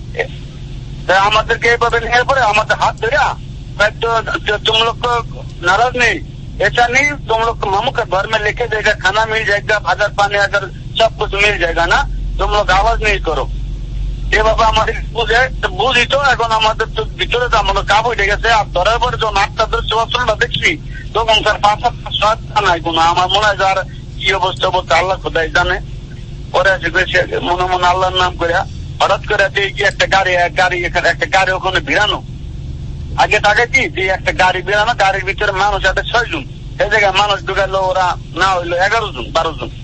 [SPEAKER 8] আমাদেরকে এইভাবে নিয়ে পরে আমাদের হাত ধরে तो तुम लोग को नाराज नहीं, ऐसा नहीं, तुम लोग को मामू का घर में लेके देगा, खाना मिल जाएगा, बाजार पानी अगर सब कुछ मिल जाएगा ना, तुम लोग आवाज नहीं करो। ये बाबा हमारे बुझे तो बुझी तो এখন আমাদের তো ভিতরে তো আমাদের কাবু হয়ে গেছে। আর ধরার পরে যখন আটটা ধরে চলাচলটা দেখছি তখন স্যার পাঁচ সাত নাই কোনো, আমার মনে হয় যার কি অবস্থা অবস্থা আল্লাহ খোদাই জানে। পরে আসে মনে মনে আল্লাহর নাম করে হঠাৎ করে দেখি একটা গাড়ি গাড়ি এখানে একটা গাড়ি ওখানে ভিড়ানো, আগে তাকাইছি যে একটা গাড়ি বেরানো, গাড়ির ভিতরে মানুষ একটা ছয় জন, এই জায়গায় মানুষ ঢুকাইলো ওরা না হইলো এগারো জন বারো জন,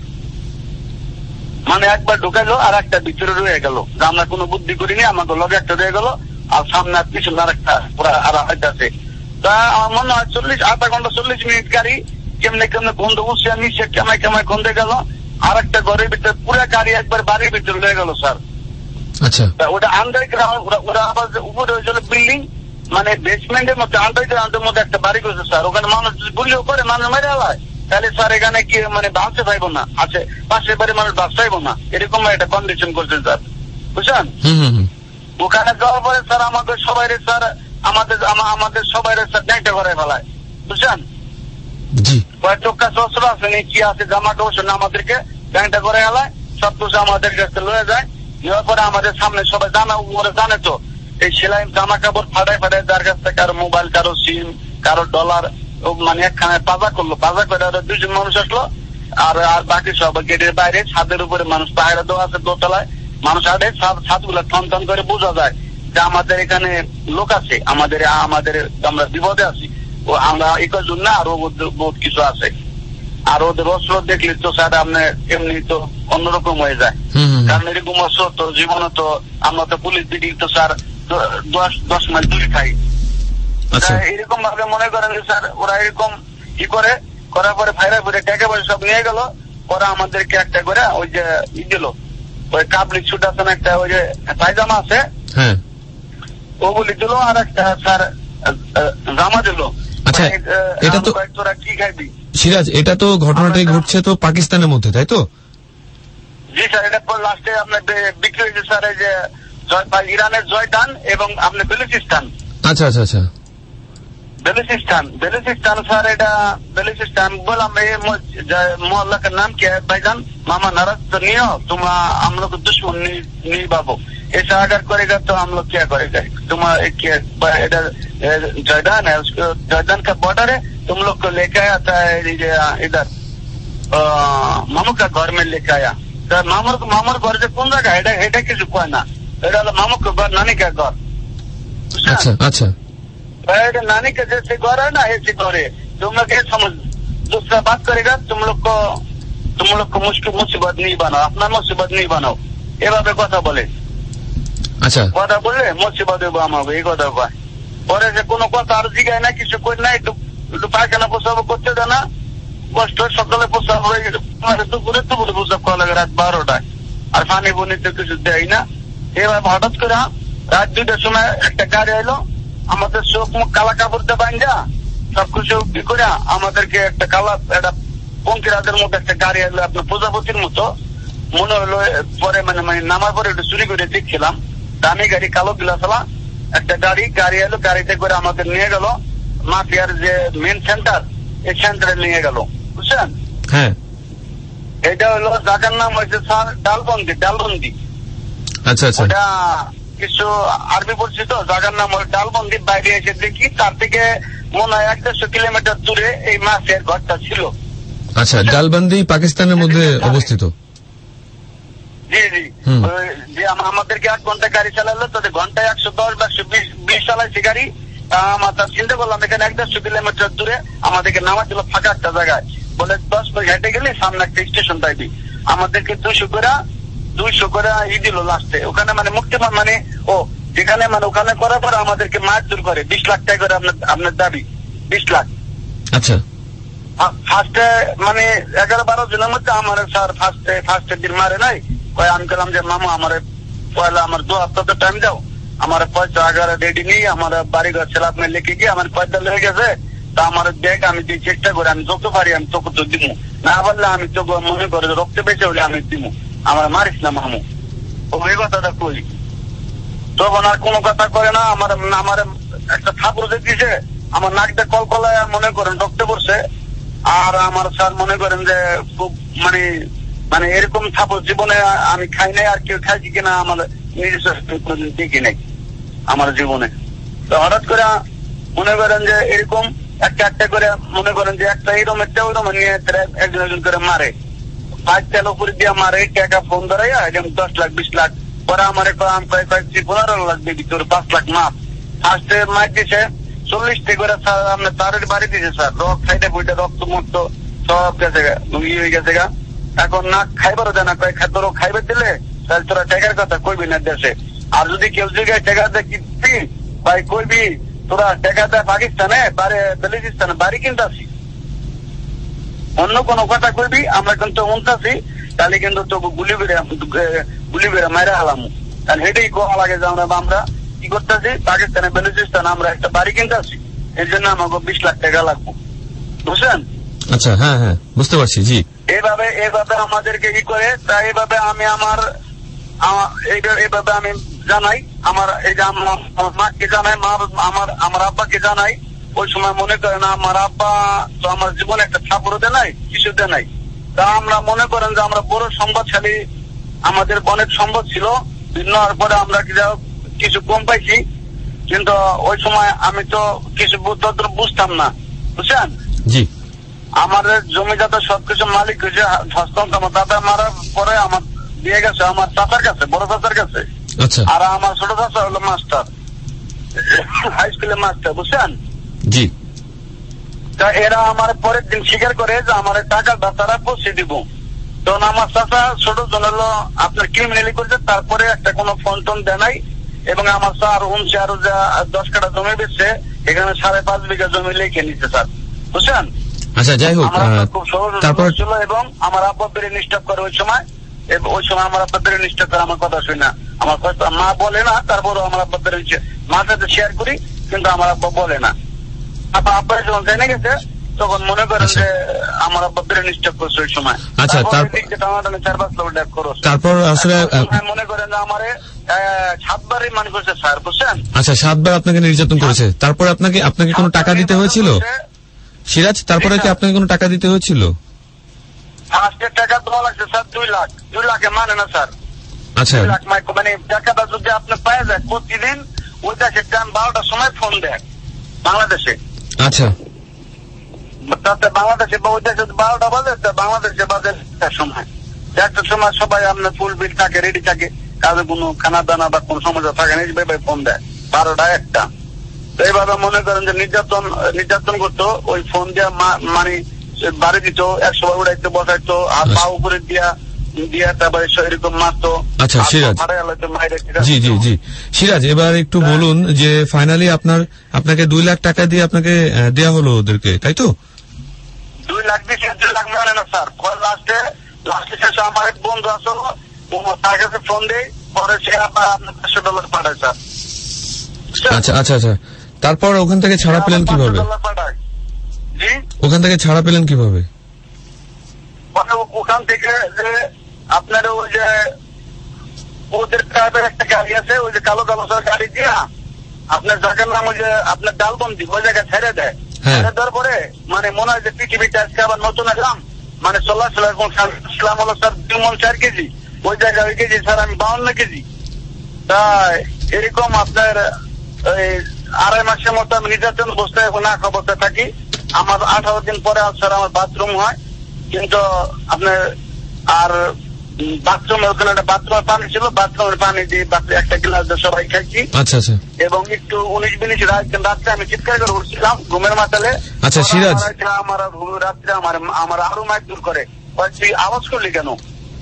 [SPEAKER 8] মানে একবার ঢুকাইলো আর একটা ভিতরে রয়ে গেল, আমরা কোনো বুদ্ধি করিনি, আমাকে লগে একটা রয়ে গেল আর সামনে আর পিছনে আর একটা পুরা আর আছে। তা আমার মনে হয় চল্লিশ আধা ঘন্টা চল্লিশ মিনিট গাড়ি কেমনে কেমনে গন্ধ উঠছে নিচে কেমাই কেমাই গন্ধে গেল, আর একটা ঘরের ভিতরে পুরা গাড়ি একবার বাড়ির ভিতরে রয়ে গেল স্যার।
[SPEAKER 2] আচ্ছা,
[SPEAKER 8] ওটা আন্ডারগ্রাউন্ড, ওরা আবার উপরে হয়েছিল বিল্ডিং, মানে বেসমেন্টের মধ্যে আন্ডারগ্রাউন্ডের মধ্যে একটা বাড়ি করছে স্যার, ওখানে মানুষ গুলিও করে মানুষ মেরে হয়, তাহলে স্যার এখানে কি মানে বাঁচতে পাইবো না, আছে পাশের বাড়ি মানুষ বাঁচতে না, এরকম একটা কন্ডিশন করছেন স্যার, বুঝছেন। ওখানে যাওয়ার পরে স্যার আমাদের সবাই স্যার আমাদের আমাদের সবাই স্যার ব্যাংকটা করে ফেলায়, বুঝছেন। কয়েক টুকা শস্ত্র আছে কি আছে জামা কাপড় আমাদেরকে ব্যাংকটা করে ফেলায়, সব কিছু আমাদের কাছে লয়ে যায়, নেওয়ার পরে আমাদের সামনে সবাই জানা ওরা জানে তো এই সেলাই জামা কাপড় ফাটায় ফাটায় যার কাছ থেকে কারো মোবাইল কারো সিম কারো ডলার মানে একখানে পাজা করলো, পাজা করে দুজন মানুষ আসলো আর আর বাকি সব গেটের বাইরে ছাদের উপরে মানুষ পাহাড়ে দেওয়া আছে দোতলায় মানুষ আড়ে ছাদ গুলা টন টন করে বোঝা যায় যে আমাদের এখানে লোক আছে, আমাদের আমাদের আমরা বিপদে আছি, ও আমরা একই জন্য আরো বহুত কিছু আছে। আর ওদের অস্ত্র দেখলে তো স্যার আপনার এমনি তো অন্যরকম হয়ে যায়, কারণ এরকম অস্ত্র তো জীবনে তো আমরা তো পুলিশ দিদি তো স্যার দশ দশ মাইল দূরে খাই, এরকম ভাবে মনে করেন যে স্যার ওরা এরকম কি করে করার পরে ফাইরা করে টাকা পয়সা সব নিয়ে গেল, ওরা আমাদেরকে একটা করে ওই যে ই দিল ওই কাবলি ছুট আছে না একটা ওই যে পায়জামা আছে ওগুলি দিল আর একটা স্যার জামা দিল।
[SPEAKER 2] আচ্ছা, এটা তো
[SPEAKER 8] তোরা কি খাইবি
[SPEAKER 2] সিরাজ, এটা তো ঘটনাটাই ঘটছে তো পাকিস্তানের মধ্যে, তাই তো?
[SPEAKER 8] জি স্যার, এটা লাস্টে আপনার বিক্রি হয়েছে স্যার এই যে ইরানের জয়দান এবং আপনার বেলুচিস্তান।
[SPEAKER 2] আচ্ছা আচ্ছা আচ্ছা,
[SPEAKER 8] বেলুচিস্তান বেলুচিস্তান স্যার, এটা বেলুচিস্তান বললাম এই मोहल्ला का नाम क्या है भाईजान? मामा नाराज तो नहीं हो तुम, हम लोग दुश्मन नहीं, नहीं बाबू, ऐसा अगर करेगा तो हम लोग क्या करेगा, तुम जयदान है उसको जयदान का बॉर्डर है, तुम लोग को लेके आया था इधर मामू का घर में लेके आया, मामूर मामूर घर से कौन जगह है এটা কিছু কয় না, এটা হলো মামু का घर नानी का घर।
[SPEAKER 2] अच्छा अच्छा,
[SPEAKER 8] नानी का जैसे घर है ना ऐसे घर है, तुम लोग ये समझ, दूसरा बात करेगा तुम लोग को तुम लोग को मुश्किल मुसीबत नहीं बनाओ, अपना मुसीबत नहीं बनाओ, এভাবে কথা বলে।
[SPEAKER 2] আচ্ছা,
[SPEAKER 8] কথা বললে মুসিবত হবে আমাকে, এই কথা কয়। পরে যে কোনো কথা আর জিগায় না, কিছু করি না, একটু একটু পায়খানা প্রসাব করতে দেয় না, কষ্ট সকালে প্রসাব হয়ে গেছে, দুপুরে দুপুরে প্রসাব করা লাগে রাত বারোটায়, আর পানি বনি তো কিছু দেয় না। এবার হঠাৎ করে রাত দুইটার সময় একটা গাড়ি এলো, আমাদের চোখ মুখ কালা কাপড় দিয়ে বান্ধা সবকিছু কি করে আমাদেরকে একটা কালা একটা পঙ্কিরাজের মতো একটা গাড়ি এলো, আপনার প্রজাপতির মতো মনে হলো। পরে মানে মানে নামার পরে একটু চুরি করে দেখছিলাম, দামি গাড়ি কালো গিলাসলা একটা গাড়ি গাড়ি এলো, গাড়িতে করে আমাদের নিয়ে গেল মাফিয়ার যে মেন সেন্টার, এই সেন্টারে নিয়ে গেল, বুঝছেন।
[SPEAKER 2] হ্যাঁ,
[SPEAKER 8] এটা হলো জায়গার নাম হয়েছে স্যার ডালবন্দি, ডালবন্দি।
[SPEAKER 2] আচ্ছা আচ্ছা,
[SPEAKER 8] ওটা কিছু আরবি পড়ছি তো, জায়গার নাম হলো ডালবন্দি। বাইরে এসে দেখি তার থেকে মনে হয় এক দেড়শো কিলোমিটার দূরে এই মাফিয়ার ঘরটা ছিল।
[SPEAKER 2] আচ্ছা, ডালবন্দি পাকিস্তানের মধ্যে অবস্থিত।
[SPEAKER 8] জি জি, যে আমাদেরকে আট ঘন্টা গাড়ি চালালো, তাদের ঘন্টায় একশো দশ বা একশো বিশ বিশ চালাইছে গাড়ি। আমার চিন্তা করলাম এখানে এক দেড়শো কিলোমিটার দূরে আমাদেরকে নামা ছিল ফাঁকা একটা জায়গায়, বলে দশ মিনিট হেঁটে গেলে সামনে একটা স্টেশন পাইবি। আমাদেরকে দুইশো করে দুইশো করে ই দিল লাস্টে ওখানে, মানে মুক্তি মানে ও যেখানে মানে ওখানে করার পর আমাদেরকে মারধর করে বিশ লাখ টাকা করে আপনার আপনার দাবি বিশ লাখ।
[SPEAKER 2] আচ্ছা
[SPEAKER 8] ফার্স্টে মানে এগারো বারো জনের মধ্যে আমার স্যার ফার্স্টে ফার্স্টের দিন মারে নাই, কয় আমি বললাম যে মামা আমার পয়লা আমার দু হপ্তাহ তো টাইম দাও, আমার পয়সা আগারে রেডি নেই, আমার বাড়ি ঘর ছেলে আপনি লিখে গিয়ে আমার পয়সা লেগে গেছে, তা আমার দেখ আমি যে চেষ্টা করি আমি যত পারি আমি তোকে তো দিব, না বললে আমি তো মনে করে রক্ত বেঁচে হলে আমি দিব, আমার মারিস না মামু। ওই কথাটা কই তখন আর কোনো কথা করে না, আমার আমার একটা থাপুর দিয়েছে আমার নাকটা কলকলায় মনে করেন রক্ত পড়ছে। আর আমার স্যার মনে করেন যে খুব মানে মানে এরকম থাপুর জীবনে আমি খাই নাই, আর কেউ খাইছি কিনা আমার নিজস্ব দেখি নাই আমার জীবনে। তো হঠাৎ করে মনে করেন যে এরকম একটা একটা করে মনে করেন যে একটা এরকম একটা ওইরকম নিয়ে একজন একজন করে মারে, পাঁচ তেল উপরে দিয়ে মারে, টাকা ফোন ধরাইয়া এরকম দশ লাখ বিশ লাখ পরে আমার কয়েকটি পনেরো লাখ দিবি তোর পাঁচ লাখ মাপ। ফার্স্টে মার দিছে চল্লিশ থেকে করে আপনার তারের বাড়ি দিয়েছে স্যার, রক্ত সাইডে বইটা রক্ত মুক্ত সব গেছে গা ইয়ে হয়ে গেছে গা। এখন না খাইবারও দেয় না, কয়েক তোর খাইবার দিলে তাহলে তোরা টাকার কথা কইবি না দেশে, আর যদি কেউ জায়গায় টাকা দেয় কিনবি ভাই কইবি তোরা টাকা দেয় পাকিস্তানে বেলুচিস্তানে বাড়ি কিনতে আসি, অন্য কোনো কথা কইবি আমরা কিন্তু উনতাছি তাহলে কিন্তু তো গুলি বেড়ে গুলি বেড়ে মাইরা হালাম। তাহলে হেঁটেই কোয়া লাগে যে আমরা আমরা কি করতেছি পাকিস্তানে বেলুচিস্তানে আমরা একটা বাড়ি কিনতে আসি, এর জন্য আমাকে বিশ লাখ টাকা লাগবো, বুঝছেন?
[SPEAKER 2] আচ্ছা হ্যাঁ হ্যাঁ বুঝতে পারছি। জি
[SPEAKER 8] এইভাবে এইভাবে আমাদেরকে কি করে, তা এইভাবে আমি আমার এইভাবে আমি জানাই আমার এই যে আমার মাকে জানাই, মা আমার আমার আব্বাকে জানাই। ওই সময় মনে করেন আমার আব্বা তো আমার জীবনে একটা ছাপড় দেয় নাই, কিছু দেয় নাই। তা আমরা মনে করেন যে আমরা বড় সম্পদশালী, আমাদের অনেক সম্পদ ছিল, নেওয়ার পরে আমরা কিছু কম পাইছি, কিন্তু ওই সময় আমি তো কিছু বুঝতাম না, বুঝছেন?
[SPEAKER 2] জি
[SPEAKER 8] আমাদের জমি জায়গা সবকিছু মালিক হয়েছে হস্তান্তর আমার দাদা মারার পরে আমার দিয়ে গেছে আমার চাচার কাছে, বড় চাচার কাছে। আর আমার ছোট চাচা হলো মাস্টার, হাই স্কুলের মাস্টার, বুঝছেন?
[SPEAKER 2] জি
[SPEAKER 8] তা এরা আমার পরের দিন স্বীকার করে যে আমার টাকাটা তারা পৌঁছে দিব। তখন আমার চাচা ছোট জন হলো আপনার ক্রিমিনালি করছে, তারপরে একটা কোনো ফোন টোন দেয় নাই, এবং আমার স্যার উনছে আরো যা দশ কাটা জমি বেচছে, এখানে সাড়ে পাঁচ বিঘা জমি লিখে নিচ্ছে স্যার, বুঝছেন?
[SPEAKER 2] আচ্ছা যাই হোক,
[SPEAKER 8] খুব সহজ ছিল এবং আমার আব্বা বেড়ে নিষ্ঠব করে ওই সময়, ওই সময় আমার আব্বা বেড়ে নিষ্ঠব করে আমার কথা শুনে না, আমার কথা মা বলে না, তারপরও আমার আব্বা বেড়ে মার সাথে শেয়ার করি, কিন্তু আমার আব্বা বলে না। আব্বা আব্বা যখন জেনে গেছে তখন মনে করেন যে আমার আব্বা বেড়ে নিষ্ঠব করছে ওই সময়।
[SPEAKER 2] আচ্ছা
[SPEAKER 8] চার পাঁচ লক্ষ টাকা খরচ,
[SPEAKER 2] তারপর আসলে
[SPEAKER 8] মনে করেন যে আমার সাতবারই মান করছে স্যার, বুঝছেন?
[SPEAKER 2] আচ্ছা সাতবার আপনাকে নির্যাতন করেছে, তারপর আপনাকে আপনাকে কোনো টাকা দিতে হয়েছিল সিরাজ? তারপরে কি আপনাকে কোনো টাকা দিতে হয়েছিল?
[SPEAKER 8] ফার্স্টের টাকা দেওয়া লাগছে স্যার দুই লাখ, দুই লাখে মানে না স্যার।
[SPEAKER 2] আচ্ছা
[SPEAKER 8] দুই লাখ মানে টাকাটা যদি আপনি পাওয়া যায় প্রতিদিন ওই দেশের টাইম বারোটার সময় ফোন দেয় বাংলাদেশে।
[SPEAKER 2] আচ্ছা
[SPEAKER 8] তাতে বাংলাদেশে বা ওই দেশে বারোটা বাজে, বাংলাদেশে বাজে একটার সময়, একটার সময় সবাই আপনার ফুল বিল থাকে, রেডি থাকে, কাজে কোনো খানা দানা বা কোন সমস্যা থাকে না, এইভাবে ফোন দেয় বারোটা একটা। এইভাবে মনে করেন যে নির্যাতন নির্যাতন করতো, ওই ফোন দিয়া মানে বাড়ি দিত, একশো বার উড়াইতো বসাইতো, আর পা উপরে দিয়া দিয়া তারপরে এরকম মারতো।
[SPEAKER 2] আচ্ছা সিরাজ, জি জি জি সিরাজ, এবার একটু বলুন যে ফাইনালি আপনার আপনাকে দুই লাখ টাকা দিয়ে আপনাকে দেয়া হলো ওদেরকে, তাই তো?
[SPEAKER 8] দুই লাখ দিয়ে দুই লাখ মানে না স্যার, লাস্টে লাস্টে শেষে আমার এক বন্ধু আসলো, তার কাছে ফোন দেয়, পরে সে আবার আপনার পাঁচশো ডলার পাঠায় স্যার।
[SPEAKER 2] আচ্ছা আচ্ছা আচ্ছা তারপর ওখান থেকে ছাড়া পেলেন কিভাবে? ওখান থেকে ছাড়া পেলেন কিভাবে?
[SPEAKER 8] ওখান থেকে যে আপনার ওই যে ওদের ড্রাইভার একটা গাড়ি আছে, ওই যে কালো কালো গাড়ি দিয়া আপনার জায়গার নাম ওই যে আপনার ডালবন্দি ওই জায়গায় ছেড়ে দেয়। ছেড়ে দেওয়ার পরে মানে মনে হয় যে পৃথিবীতে আজকে আবার নতুন এলাম, মানে চল্লাশিলাম হলো স্যার দুই মন চার কেজি, ওই জায়গায় ওই কেজি স্যার আমি বাউন্ন কেজি। তাই এরকম আপনার ওই আড়াই মাসের মতো আমি নির্যাতন অবস্থায় না অবস্থায় থাকি। আমার আঠারো দিন পরে স্যার আমার বাথরুম হয়, কিন্তু আপনার আর বাথরুমে ওখানে একটা বাথরুমের পানি ছিল, বাথরুমের পানি দিয়ে একটা গ্লাস দিয়ে সবাই খাইছি।
[SPEAKER 2] আচ্ছা আচ্ছা
[SPEAKER 8] এবং একটু উনিশ মিনিট রাত্রে আমি চিৎকার করে উঠছিলাম ঘুমের মাতালে।
[SPEAKER 2] আচ্ছা সিরাজ,
[SPEAKER 8] আমার রাত্রে আমার আমার আরো মাইক দূর করে, তুই আওয়াজ করলি কেন?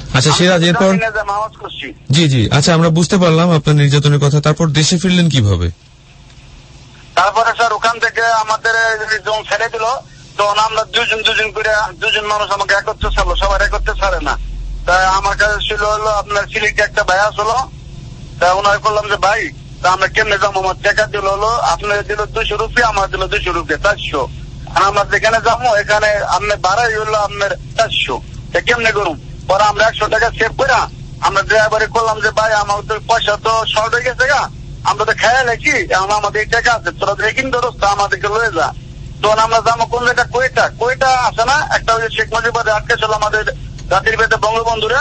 [SPEAKER 2] আচ্ছা সিরাজ, এরপর জি জি আচ্ছা আমরা বুঝতে পারলাম আপনার নির্যাতনের কথা, তারপর দেশে ফিরলেন কিভাবে?
[SPEAKER 8] তারপরে স্যার ওখান থেকে আমাদের যখন ছেড়ে দিল তখন আমরা দুজন দুজন করে দুজন মানুষ আমাকে একত্রে ছাড়লো, সবার একত্রে ছাড়ে না। তাই আমার কাছে ছিল হলো আপনার সিলেটে একটা ভাই আসলো, তা ওনার করলাম যে ভাই তা আমরা কেমনে যাবো, আমার টাকা দিল হলো আপনার দিল দুইশো রুপিয়া, আমার দিল দুইশো রুপিয়া চারশো, আর আমরা যেখানে যাবো এখানে আপনার ভাড়াই হলো আপনার চারশো, তা কেমনে করুন? পরে আমরা একশো টাকা সেভ করে আমরা ড্রাইভারে করলাম যে ভাই আমার তো পয়সা তো শর্ট হয়ে গেছে গা, আমরা তো খেয়াল রাখি আমাদের এই টাকা আছে, তোরা রেকিং ধরো আমাদেরকে লয়ে যা। তখন আমরা যাবো কোন জায়গা, কোয়েটা কোয়েটা আছে না একটা, ওই শেখ মুজিবুর আটকে ছিল আমাদের জাতির পেতে বঙ্গবন্ধুরা,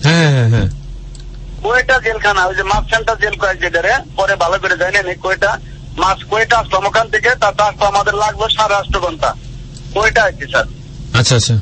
[SPEAKER 8] কোয়েটা জেলখানা, ওই যে মাছ সেন্টার জেল কয়েক যেটারে পরে ভালো করে জানি না কোয়েটা মাছ, কোয়েটা আসলাম ওখান থেকে, তার আসতো আমাদের লাগলো সাড়ে আট ঘন্টা কোয়েটা আসছি স্যার।
[SPEAKER 2] আচ্ছা আচ্ছা,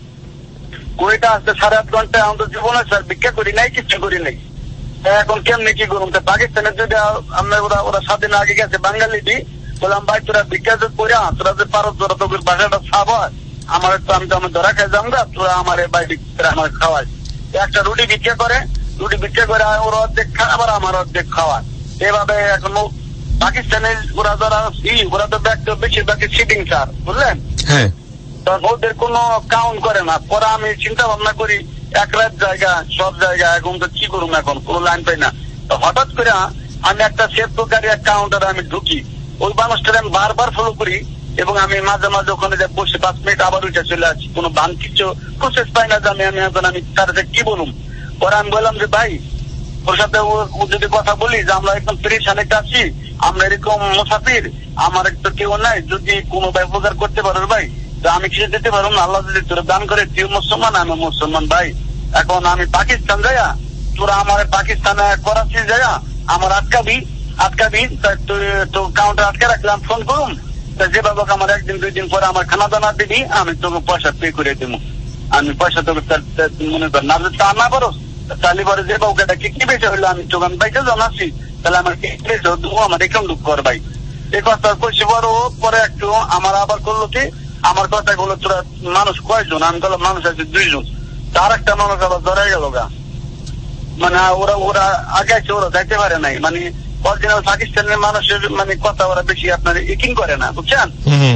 [SPEAKER 8] কোয়েটা আসতে সাড়ে আট ঘন্টায় আমাদের জীবনে স্যার ভিক্ষা করি নাই, কিছু করি নাই। এখন কেমনি কি করুন? পাকিস্তানের যদি আমরা ওরা ওরা স্বাধীন আগে গেছে বাঙালি দি বললাম ভাই তোরা ভিক্ষা যে করে তোরা যে পারো তোরা তোকে বাসাটা ছাপ হয় আমার তো আমি তো আমি ধরা খাই যাম গা, তোরা আমার বাইরে আমার খাওয়াই, একটা রুটি ভিক্ষা করে রুটি ভিক্ষা করে ওরা অর্ধেক খায় আবার আমার অর্ধেক খাওয়ায়, এভাবে এখন পাকিস্তানের ওরা যারা ওরা তো বেশিরভাগই সিটিং স্যার বুঝলেন, হ্যাঁ ওদের কোনো কাউন্ট করে না। পরে আমি চিন্তা ভাবনা করি এক রাত জায়গা সব জায়গা এখন তো কি করুম, এখন কোনো লাইন পাই না। হঠাৎ করে আমি একটা সেফ প্রকারী এক কাউন্টারে আমি ঢুকি, ওই মানুষটার আমি বারবার ফলো করি এবং আমি মাঝে মাঝে ওখানে যে বসে পাঁচ মিনিট আবার উঠে চলে আসি, কোনো বান কিছু প্রসেস পাই না জানি আমি এখন আমি তার কি বলুম। পরে আমি বললাম যে ভাই ওর সাথে ও যদি কথা বলি যে আমরা একদম পরেশানে আছি, আমরা এরকম মুসাফির, আমার একটু কেউ নাই, যদি কোনো ব্যবহার করতে পারো ভাই আমি কিছু দিতে পারবো না, আল্লাহ যদি তোর দান করে তুই মুসলমান আমি মুসলমান ভাই, এখন আমি পাকিস্তান যাইয়া তোরা আমার পাকিস্তানে করাচি যাইয়া আমার আটকাবি আটকাবি তো কাউন্টার আটকে রাখলাম, ফোন করুম যেভাবে আমার একদিন দুই দিন পরে আমার খানা দানা দিবি আমি তোকে পয়সা পে করে দেবো, আমি পয়সা তোকে মনে কর না তা না পারো তাহলে পরে যে বাবুকে কি বেঁচে হইলো আমি তোকে আমি বাইকে জানাচ্ছি তাহলে আমার কি বেঁচে আমার এখান দুঃখ কর ভাই, এই কথা কইছি। বড় পরে একটু আমার আবার করলো কি আমার কথা গুলো তোরা মানুষ কয়জন, আমি বললাম মানুষ আছে দুইজন, তার একটা মানুষ আবার ধরে গেল গা, মানে ওরা ওরা আগে আছে ওরা যাইতে পারে নাই, মানে অরিজিনাল পাকিস্তানের মানুষের মানে কথা ওরা বেশি আপনার ইকিং করে না বুঝছেন।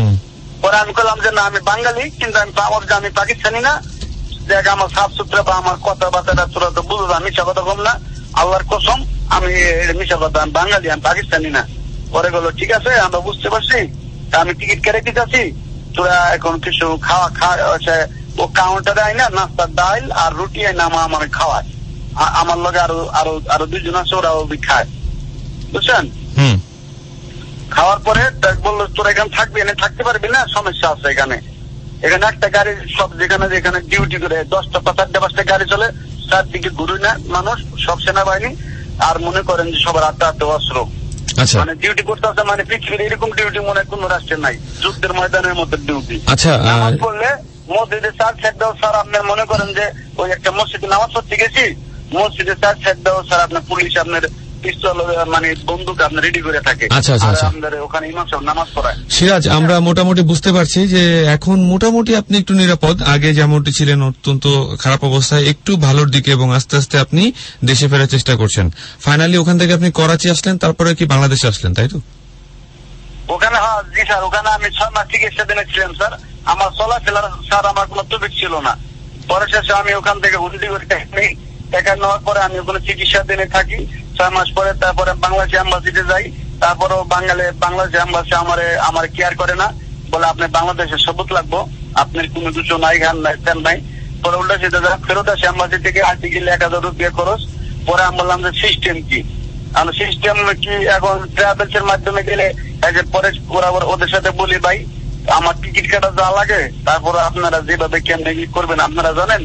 [SPEAKER 8] পরে আমি বললাম যে না আমি বাঙালি কিন্তু আমি আমার যে আমি পাকিস্তানি না, দেখ আমার সাফ সুতরা বা আমার কথাবার্তা তোরা তো বুঝবো আমি মিশা কথা কম না, আল্লাহর কসম আমি মিশা কথা আমি বাঙালি আমি পাকিস্তানি না। পরে বললো ঠিক আছে আমরা বুঝতে পারছি, আমি টিকিট কেটে দিতেছি তোরা এখন কিছু খাওয়া খাওয়া ও কাউন্টারে আয় না নাস্তার ডাল আর রুটি আয় না আমার খাওয়ায়, আমার লগে আরো আরো আরো দুজন আছে ওরাও খায় বুঝছেন। খাওয়ার পরে বললো তোরা এখানে থাকবি এনে থাকতে পারবি না, সমস্যা আছে এখানে, এখানে একটা গাড়ি সব যেখানে যেখানে ডিউটি করে দশটা চারটে পাঁচটা গাড়ি চলে চারদিকে ঘুরুই না মানুষ সব সেনাবাহিনী, আর মনে করেন যে সবার আটটা আটটা অস্ত্র মানে ডিউটি করতে আছে, মানে পৃথিবীর এরকম ডিউটি মনে কোন রাষ্ট্রের নাই, যুদ্ধের ময়দানের মধ্যে ডিউটি। আচ্ছা নামাজ পড়লে মসজিদে চার সাইড দাও স্যার, আপনার মনে করেন যে ওই একটা মসজিদে নামাজ পড়তে গেছি মসজিদে চার সাইড দাও স্যার আপনার পুলিশ আপনার পিস্তল মানে বন্দুক আপনার রেডি করে থাকে। আচ্ছা আচ্ছা আমাদের ওখানে ইমাম সাহেব নামাজ পড়ায়।
[SPEAKER 2] সিরাজ আমরা মোটামুটি বুঝতে পারছি যে এখন মোটামুটি আপনি একটু নিরাপদ, আগে যেমনটি ছিলেন অত্যন্ত খারাপ অবস্থায় একটু ভালোর দিকে এবং আস্তে আস্তে আপনি দেশে ফেরার চেষ্টা করছেন। ফাইনালি ওখান থেকে আপনি করাচি আসলেন, তারপরে কি বাংলাদেশে আসলেন তাই তো?
[SPEAKER 8] ওখানে হ্যাঁ জি স্যার, ওখানে আমি ছয় মাস চিকিৎসা দিনে ছিলাম স্যার, আমার চলাফেরার স্যার আমার কোনো তবিক ছিল না। পরে শেষে আমি ওখান থেকে হুন্ডি করে নেই, টাকা নেওয়ার পরে আমি ওখানে চিকিৎসা দিনে থাকি ছয় মাস পরে, তারপরে বাংলাদেশ এম্বাসিতে যাই, তারপরেও বাঙালি বাংলাদেশ এম্বাসি আমার আমার কেয়ার করে না, বলে আপনি বাংলাদেশের সবুত লাগবো আপনার কোনো কিছু নাই গান নাই তেল নাই। পরে উল্টা সেটা যা ফেরত আসে এম্বাসি থেকে আজকে গেলে এক হাজার রুপিয়া খরচ। পরে আমি বললাম যে সিস্টেম কি, আমি সিস্টেম কি এখন ট্রাভেলস এর মাধ্যমে গেলে পরে ওরা ওদের সাথে বলি ভাই আমার টিকিট কাটা যা লাগে তারপরে আপনারা যেভাবে কেমনে কি করবেন আপনারা জানেন,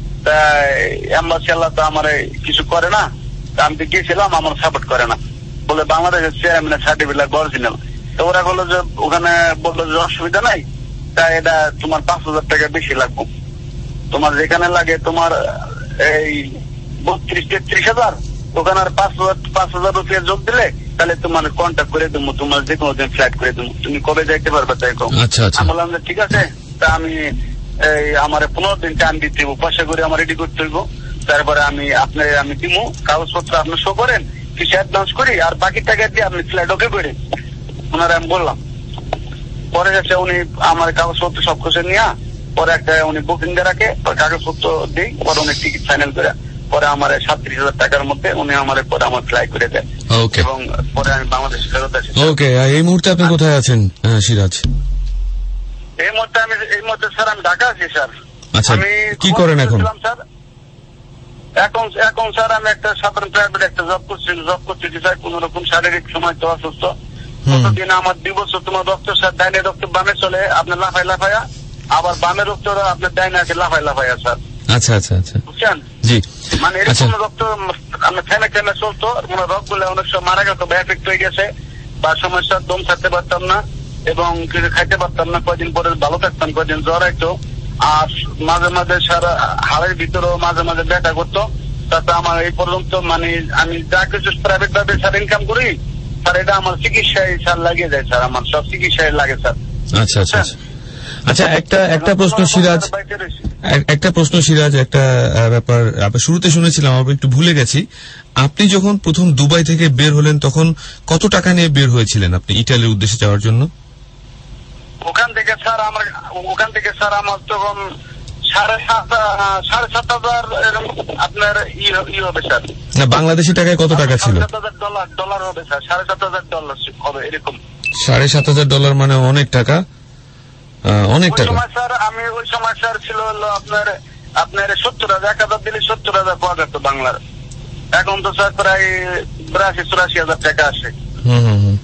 [SPEAKER 8] এম্বাসি আল্লাহ তো আমার কিছু করে না, আমি তো গিয়েছিলাম আমার সাপোর্ট করে না, বলে বাংলাদেশের চেয়ারম্যানের সার্টিফিকেট অরিজিনাল। তো ওরা বললো যে ওখানে বললো যে অসুবিধা নাই, তাই এটা তোমার পাঁচ হাজার টাকা বেশি লাগবে, তোমার যেখানে লাগে তোমার এই বত্রিশ তেত্রিশ হাজার ওখানে আর পাঁচ হাজার পাঁচ হাজার রুপিয়া যোগ দিলে তাহলে তোমার কন্ট্যাক্ট করে দেবো, তোমার যে কোনো দিন ফ্লাইট করে দেবো, তুমি কবে যাইতে পারবে তাই কম। আমি বললাম যে ঠিক আছে, তা আমি এই আমার পনেরো দিন টাইম দিতে হইব, পয়সা করে আমার রেডি করতে হইব। তারপরে আমি আপনার আমি দিমু কাগজপত্র আপনি শো করেন, কিছু অ্যাডভান্স করি, আর বাকি টাকা দিয়ে আপনি ফ্ল্যাট ওকে করেন। ওনারা আমি বললাম, পরে যাচ্ছে উনি আমার কাগজপত্র সব কিছু নিয়ে পরে একটা উনি বুকিং দিয়ে রাখে, কাগজপত্র দিই, পরে উনি টিকিট ফাইনাল করে পরে আমার সাতত্রিশ হাজার টাকার মধ্যে উনি আমার পরে আমার ফ্লাই করে দেন এবং পরে আমি বাংলাদেশ ফেরত আসি।
[SPEAKER 2] ওকে, এই মুহূর্তে আপনি কোথায় আছেন সিরাজ?
[SPEAKER 8] এই মুহূর্তে আমি এই মুহূর্তে স্যার আমি ঢাকা আছি স্যার।
[SPEAKER 2] আচ্ছা, কি করেন এখন?
[SPEAKER 8] স্যার এখন এখন স্যার আমি একটা সাধারণ প্রাইভেট একটা জব করছি, জব করছি স্যার। কোন রকম শারীরিক সময় তো অসুস্থ, প্রতিদিন আমার দুই বছর তোমার রক্ত স্যার ডাইনে রক্ত বামে চলে, আপনার লাফাই লাফাইয়া, আবার বামে রক্ত আপনার ডাইনে আছে লাফাই লাফাইয়া স্যার।
[SPEAKER 2] আচ্ছা আচ্ছা আচ্ছা,
[SPEAKER 8] বুঝছেন?
[SPEAKER 2] জি,
[SPEAKER 8] মানে এরকম রক্ত আমরা থেমে থেমে চলতো, মানে রক্ত গুলো অনেক সময় মারা গেত বা এফেক্ট হয়ে গেছে, বা সমস্যার দম ছাড়তে পারতাম না এবং কিছু খাইতে পারতাম না, কয়দিন পরে ভালো থাকতাম, কয়দিন জ্বর আইতো, আর মাঝে মাঝে সারা হাড়ের ভিতরেও মাঝে মাঝে ব্যথা করতো। তাতে আমার এই পর্যন্ত মানে আমি যা কিছু প্রাইভেট ভাবে স্যার ইনকাম করি স্যার, এটা আমার চিকিৎসায় স্যার লাগিয়ে যায় স্যার, আমার সব চিকিৎসায় লাগে স্যার।
[SPEAKER 2] আচ্ছা আচ্ছা আচ্ছা, একটা একটা প্রশ্ন সিরাজ, একটা প্রশ্ন সিরাজ, একটা ব্যাপার শুরুতে শুনেছিলাম, আমি একটু ভুলে গেছি। আপনি যখন প্রথম দুবাই থেকে বের হলেন তখন কত টাকা নিয়ে বের হয়েছিলেন আপনি ইটালির উদ্দেশ্যে যাওয়ার জন্য?
[SPEAKER 8] ওখান থেকে স্যার আমার ওখান থেকে স্যার আমার তখন সাড়ে সাত সাড়ে সাত হাজার আপনার ই হবে স্যার।
[SPEAKER 2] না, বাংলাদেশি টাকায় কত টাকা ছিল?
[SPEAKER 8] সাত হাজার ডলার ডলার হবে স্যার, সাড়ে সাত হাজার ডলার হবে এরকম।
[SPEAKER 2] সাড়ে সাত হাজার ডলার মানে অনেক টাকা, অনেক টাকা।
[SPEAKER 8] স্যার আমি ওই সময় স্যার ছিল হলো আপনার আপনার সত্তর হাজার, এক হাজার দিলে সত্তর হাজার পাওয়া যেত বাংলার। এখন তো স্যার প্রায় বিরাশি চুরাশি হাজার টাকা আসে।
[SPEAKER 2] হম হম হম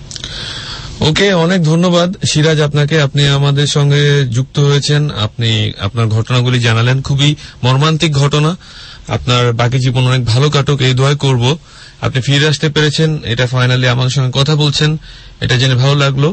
[SPEAKER 2] ওকে, অনেক ধন্যবাদ সিরাজ আপনাকে, আপনি আমাদের সঙ্গে যুক্ত হয়েছেন, আপনি আপনার ঘটনাগুলি জানালেন, খুবই মর্মান্তিক ঘটনা। আপনার বাকি জীবন অনেক ভালো কাটুক এই দোয়া করব। আপনি ফিরে আসতে পেরেছেন, এটা ফাইনালি আমাদের সঙ্গে কথা বলছেন, এটা জেনে ভালো লাগলো।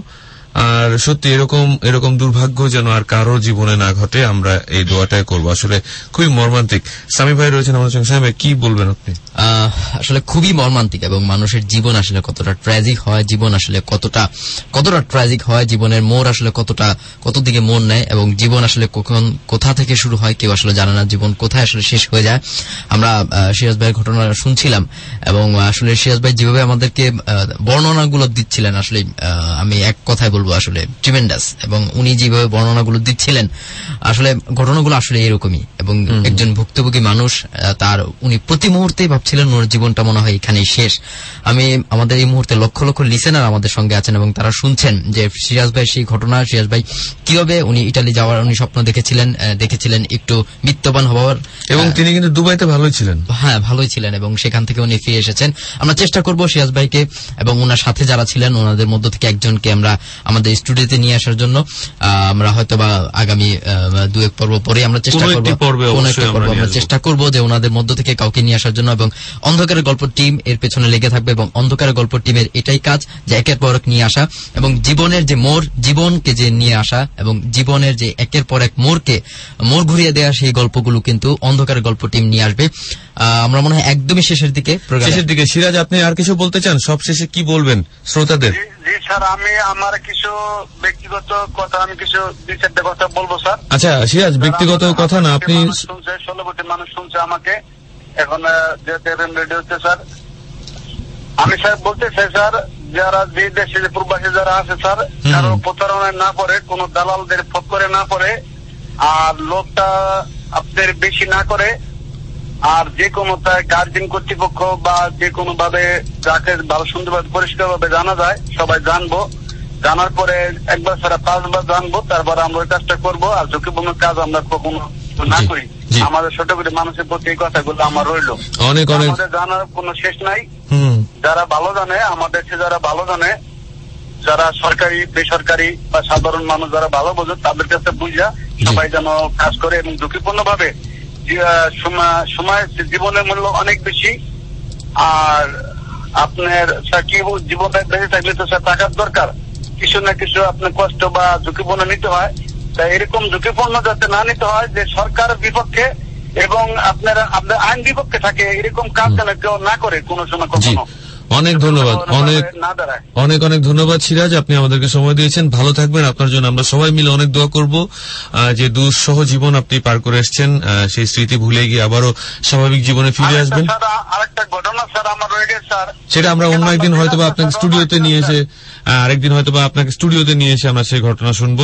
[SPEAKER 2] আর সত্যি এরকম এরকম দুর্ভাগ্য যেন আর কারো জীবনে না ঘটে, আমরা এই দোয়াটাই করবো। আসলে খুবই মর্মান্তিক। সামি ভাই রয়েছেন আমাদের সঙ্গে। সামি ভাই, কি বলবেন আপনি?
[SPEAKER 6] আসলে খুবই মর্মান্তিক এবং মানুষের জীবন আসলে কতটা ট্র্যাজিক হয়, জীবন আসলে কতটা কতটা ট্র্যাজিক হয়, জীবনের মোড় আসলে কতটা কত দিকে মোড় নেয় এবং জীবন আসলে কখন কোথা থেকে শুরু হয় কেউ আসলে জানে না, জীবন কোথায় আসলে শেষ হয়ে যায়। আমরা সিরাজ ভাইয়ের ঘটনা শুনছিলাম এবং আসলে সিরাজ ভাই যেভাবে আমাদেরকে বর্ণনাগুলো দিচ্ছিলেন, আসলে আমি এক কথায় বলবো আসলে ট্রিমেন্ডাস, এবং উনি যেভাবে বর্ণনাগুলো দিচ্ছিলেন আসলে ঘটনাগুলো আসলে এরকমই। এবং একজন ভুক্তভোগী মানুষ, তার উনি প্রতি মুহূর্তে ভাবছিলেন ওর জীবনটা মনে হয় এখানেই শেষ। আমি আমাদের এই মুহূর্তে লক্ষ লক্ষ লিসেনার আমাদের সঙ্গে আছেন এবং তারা শুনছেন যে সিরাজ ভাই সেই ঘটনা, সিরাজ ভাই কিভাবে উনি ইটালি যাওয়ার উনি স্বপ্ন দেখেছিলেন দেখেছিলেন একটু বিত্তবান হওয়ার,
[SPEAKER 2] এবং তিনি কিন্তু দুবাইতে ভালোই ছিলেন।
[SPEAKER 6] হ্যাঁ, ভালোই ছিলেন এবং সেখান থেকে উনি ফিরে এসেছেন। আমরা চেষ্টা করবো সিরাজ ভাইকে এবং ওনার সাথে যারা ছিলেন ওনাদের মধ্য থেকে একজনকে আমরা আমাদের স্টুডিওতে নিয়ে আসার জন্য আমরা হয়তো বা আগামী দু এক পর্ব পরে আমরা চেষ্টা করবো আমরা চেষ্টা করবো যে ওনাদের মধ্য থেকে কাউকে নিয়ে আসার জন্য। এবং অন্ধকারের গল্প টিম এর পেছনে লেগে থাকবে এবং অন্ধকারের গল্প টিমের এটাই কাজ যে একের পর এক নিয়ে আসা এবং জীবনের যে মোড়, জীবনকে যে নিয়ে আসা এবং জীবনের যে একের পর এক মোড়কে মোড় ঘুরিয়ে দেওয়া, সেই গল্পগুলো কিন্তু অন্ধকারের গল্প টিম নিয়ে আসবে। আমরা মনে হয় একদমই শেষের দিকে
[SPEAKER 2] শেষের দিকে সিরাজ, আপনি আর কিছু বলতে চান? সব শেষে কি বলবেন শ্রোতাদের?
[SPEAKER 8] জি স্যার, আমি আমার কিছু ব্যক্তিগত কথা আমি কিছু দুই চারটে কথা বলবো স্যার।
[SPEAKER 2] আচ্ছা সিরাজ, ব্যক্তিগত কথা না, আপনি
[SPEAKER 8] শুনছে, ষোলো কোটি মানুষ শুনছে আমাকে এখন রেডিওতে স্যার। আমি স্যার বলতে চাই স্যার, যারা যে দেশে যে প্রবাসী যারা আছে স্যার, কারো প্রতারণায় না পড়ে, কোন দালালদের ফোক করে না পড়ে, আর লোকটা আপনাদের বেশি না করে, আর যে কোনো গার্জেন কর্তৃপক্ষ বা যে কোনো ভাবে যাকে ভালো সুন্দরভাবে পরিষ্কার ভাবে জানা যায় সবাই জানবো, জানার পরে একবার সারা পাঁচবার জানবো, তারপর আমরা ওই কাজটা করবো। আর ঝুঁকিপূর্ণ কাজ আমরা কখনো না করি। আমাদের ছোট করে মানুষের প্রতি এই কথাগুলো আমার রইলো।
[SPEAKER 2] অনেক অনেক
[SPEAKER 8] আমাদের জানার কোনো শেষ নাই। যারা ভালো জানে, আমাদের সে যারা ভালো জানে, যারা সরকারি বেসরকারি বা সাধারণ মানুষ যারা ভালো বোঝে, তাদের কাছে বুঝা সবাই যেন কাজ করে এবং ঝুঁকিপূর্ণ ভাবে। সময় জীবনের মূল্য অনেক বেশি, আর আপনার কি জীবনে বেঁচে থাকলে তো স্যার টাকার দরকার, কিছু না কিছু আপনার কষ্ট বা ঝুঁকিপূর্ণ নিতে হয়। তাই এরকম ঝুঁকিপূর্ণ যাতে না নিতে হয় যে সরকারের বিপক্ষে এবং আপনারা আপনার আইন বিপক্ষে থাকে, এরকম কাজ যেন কেউ না করে কোনো সময় কখনো।
[SPEAKER 2] অনেক ধন্যবাদ, অনেক অনেক অনেক ধন্যবাদ সিরাজ, আপনি আমাদেরকে সময় দিয়েছেন। ভালো থাকবেন, আপনার জন্য আমরা সবাই মিলে অনেক দোয়া করব। যে দুঃসহ জীবন আপনি পার করে এসছেন, সেই স্মৃতি ভুলে গিয়ে আবারও স্বাভাবিক জীবনে ফিরে আসবেন।
[SPEAKER 8] আরেকটা ঘটনা স্যার আমার রয়ে গেছে স্যার,
[SPEAKER 2] সেটা আমরা অন্য একদিন হয়তো বা আপনাকে স্টুডিওতে নিয়ে এসে আরেকদিন হয়তো বা আপনাকে স্টুডিওতে নিয়ে এসে আমরা সেই ঘটনা শুনবো।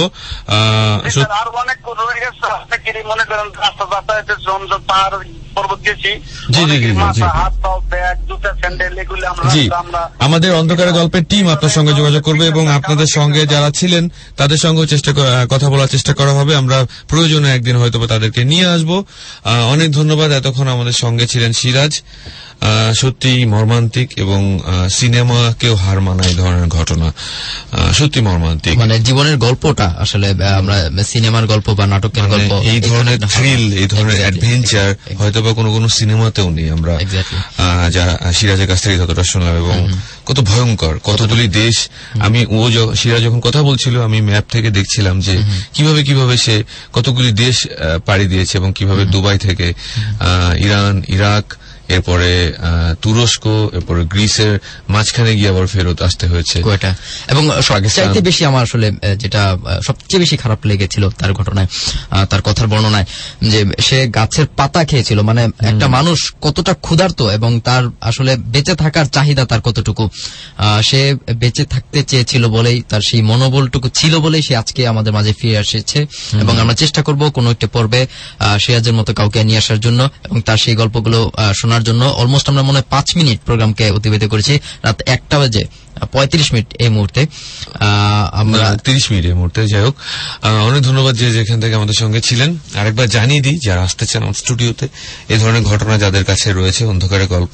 [SPEAKER 8] আর অনেক রয়ে গেছে, আপনাকে মনে করেন রাস্তা যাতায়াতের জন্য পাহাড় পর্বত গেছি,
[SPEAKER 2] জি জি জি
[SPEAKER 8] হাত পাও ব্যাগ জুতা স্যান্ডেল এগুলো
[SPEAKER 2] জি আমাদের অন্ধকারে গল্পের টিম আপনার সঙ্গে যোগাযোগ করবে এবং আপনাদের সঙ্গে যারা ছিলেন তাদের সঙ্গে চেষ্টা কথা বলার চেষ্টা করা হবে। আমরা প্রয়োজনে একদিন হয়তো তাদেরকে নিয়ে আসবো। অনেক ধন্যবাদ, এতক্ষণ আমাদের সঙ্গে ছিলেন সিরাজ। সত্যি মর্মান্তিক এবং সিনেমাকেও হার মানায় এই ধরনের ঘটনা, সত্যি মর্মান্তিক।
[SPEAKER 6] মানে জীবনের গল্পটা আসলে আমরা সিনেমার গল্প বা নাটকের গল্প,
[SPEAKER 2] এই ধরনের থ্রিল, এই ধরনের অ্যাডভেঞ্চার হয়তো বা কোনো কোনো সিনেমাতেও নেই। আমরা যা সিরাজের কাছ থেকে যতটা শুনলাম এবং কত ভয়ঙ্কর, কতগুলি দেশ। আমি ও সিরাজ যখন কথা বলছিল আমি ম্যাপ থেকে দেখছিলাম যে কিভাবে কিভাবে সে কতগুলি দেশ পাড়ি দিয়েছে এবং কিভাবে দুবাই থেকে ইরান, ইরাক, এরপরে তুরস্ক, এরপরে গ্রিসের মাঝখানে গিয়ে আবার ফেরত আসতে হয়েছে
[SPEAKER 6] কোয়েটা। এবং সবচেয়ে বেশি আমার আসলে যেটা সবচেয়ে বেশি খারাপ লেগেছিল তার ঘটনায়, তার কথার বর্ণনায়, যে সে গাছের পাতা খেয়েছিল। মানে একটা মানুষ কতটা ক্ষুধার্ত এবং তার আসলে বেঁচে থাকার চাহিদা তার কতটুকু, সে বেঁচে থাকতে চেয়েছিল বলেই, তার সেই মনোবলটুকু ছিল বলেই সে আজকে আমাদের মাঝে ফিরে এসেছে। এবং আমরা চেষ্টা করব কোনো একটা পর্বে সিরাজের মতো কাউকে নিয়ে আসার জন্য এবং তার সেই গল্পগুলো শোনার জন্য। অলমোস্ট আমরা মনে হয় পাঁচ মিনিট প্রোগ্রামকে অতিবাহিত করেছি, রাত একটা বাজে পঁয়ত্রিশ মিনিট এই মুহূর্তে, আমরা
[SPEAKER 2] তিরিশ মিনিট এই মুহূর্তে। যাই হোক, অনেক ধন্যবাদ যে যেখান থেকে আমাদের সঙ্গে ছিলেন। আরেকবার জানিয়ে দিই যারা আসতে চান আমার স্টুডিওতে, এই ধরনের ঘটনা যাদের কাছে রয়েছে, অন্ধকারের গল্প,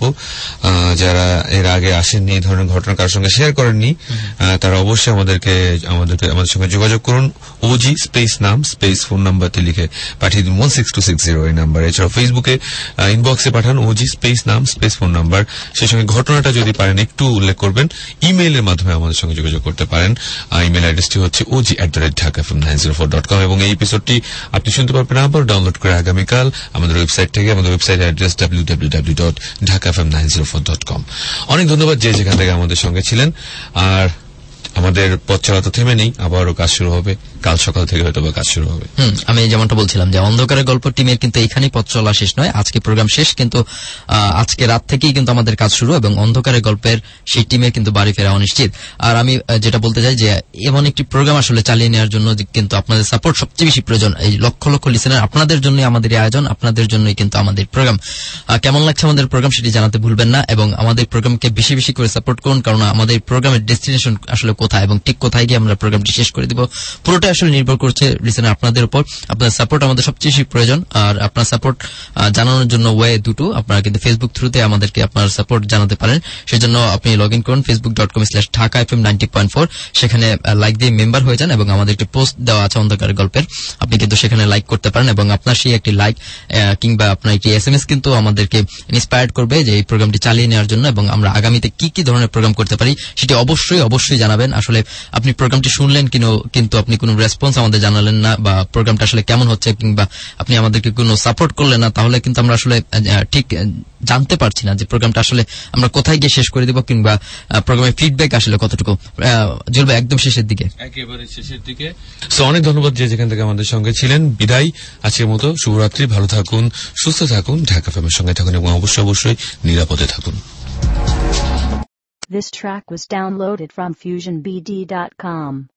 [SPEAKER 2] যারা এর আগে আসেননি, এই ধরনের ঘটনা কারোর সঙ্গে শেয়ার করেননি, তারা অবশ্যই আমাদেরকে আমাদেরকে আমাদের সঙ্গে যোগাযোগ করুন। ওজি স্পেস নাম স্পেস ফোন নাম্বারটি লিখে পাঠিয়ে দিন one six two six zero এই নাম্বার। এছাড়াও ফেসবুকে ইনবক্সে পাঠান ওজি স্পেস নাম স্পেস ফোন নাম্বার। সেই সঙ্গে ঘটনাটা যদি পারেন একটু উল্লেখ করবেন। ইমেইলের মাধ্যমে আমাদের সঙ্গে যোগাযোগ করতে পারেন। ইমেইল অ্যাড্রেসটি হচ্ছে OG at the rate Dhaka F M nine zero four dot com এবং এই এপিসোডটি আপনি শুনতে পারবেন আবার ডাউনলোড করে আগামীকাল আমাদের ওয়েবসাইট থেকে। আমাদের website address W W W dot Dhaka F M nine zero four dot com. অনেক ধন্যবাদ যে যেখান থেকে আমাদের সঙ্গে ছিলেন। আর আমাদের পথ চলা তো থেমে নেই, আবারও কাজ শুরু হবে, কাল সকাল থেকে হয়তো কাজ শুরু হবে।
[SPEAKER 6] হুম আমি যেমনটা বলছিলাম যে অন্ধকারের গল্প টিমের কিন্তু এইখানেই পথ চলা শেষ নয়, আজকে প্রোগ্রাম শেষ, কিন্তু আজকে রাত থেকেই কিন্তু আমাদের কাজ শুরু এবং অন্ধকারের গল্পের সেই টিমের কিন্তু বাড়ি ফেরা অনিশ্চিত। আর আমি যেটা বলতে চাই যে এমন একটি প্রোগ্রাম আসলে চালিয়ে নেওয়ার জন্য কিন্তু আপনাদের সাপোর্ট সবচেয়ে বেশি প্রয়োজন। এই লক্ষ লক্ষ লিসেনার, আপনাদের জন্যই আমাদের এই আয়োজন, আপনাদের জন্যই কিন্তু আমাদের প্রোগ্রাম। কেমন লাগছে আমাদের প্রোগ্রাম সেটি জানাতে ভুলবেন না এবং আমাদের প্রোগ্রামকে বেশি বেশি করে সাপোর্ট করুন, কারণ আমাদের প্রোগ্রামের ডেস্টিনেশন আসলে কোথায় এবং ঠিক কোথায় গিয়ে আমরা প্রোগ্রামটি শেষ করে দিব পুরোটা আসলে নির্ভর করছে লিসেনার আপনাদের উপর। আপনার সাপোর্ট আমাদের সবচেয়ে বেশি প্রয়োজন। আর আপনার সাপোর্ট জানানোর জন্য ওয়ে দুটো, আপনারা কিন্তু ফেসবুক থ্রুতে আমাদেরকে আপনার সাপোর্ট জানাতে পারেন। সেজন্য আপনি লগ ইন করুন Facebook dot com slash Dhaka F M ninety point four, সেখানে লাইক দিয়ে মেম্বার হয়ে যান এবং আমাদের একটি পোস্ট দেওয়া আছে অন্ধকারের গল্পের, আপনি কিন্তু সেখানে লাইক করতে পারেন এবং আপনার সেই একটি লাইক কিংবা আপনার একটি এস এম এস কিন্তু আমাদেরকে ইন্সপায়ার্ড করবে যে এই প্রোগ্রামটি চালিয়ে নেওয়ার জন্য এবং আমরা আগামীতে কি কি ধরনের প্রোগ্রাম করতে পারি সেটি অবশ্যই অবশ্যই জানাবেন। আসলে আপনি প্রোগ্রামটি শুনলেন কিন্তু আপনি কোনো রেসপন্স আমাদের জানালেন না বা প্রোগ্রামটা আসলে কেমন হচ্ছে কিংবা আপনি আমাদেরকে কোনো সাপোর্ট করলেন না, তাহলে কিন্তু আমরা আসলে ঠিক জানতে পারছি না যে প্রোগ্রামটা আসলে আমরা কোথায় গিয়ে শেষ করে দিব কিংবা প্রোগ্রামের ফিডব্যাক আসলে কতটুকু। জ্বলবে একদম শেষের দিকে,
[SPEAKER 2] একেবারে শেষের দিকে। সো অনেক ধন্যবাদ যে যেখান থেকে আমাদের সঙ্গে ছিলেন। বিদায় আজকের মতো, শুভরাত্রি, ভালো থাকুন, সুস্থ থাকুন, ঢাকা এফএমের সঙ্গে থাকুন এবং অবশ্যই অবশ্যই নিরাপদে থাকুন।
[SPEAKER 1] This track was downloaded from fusion b d dot com.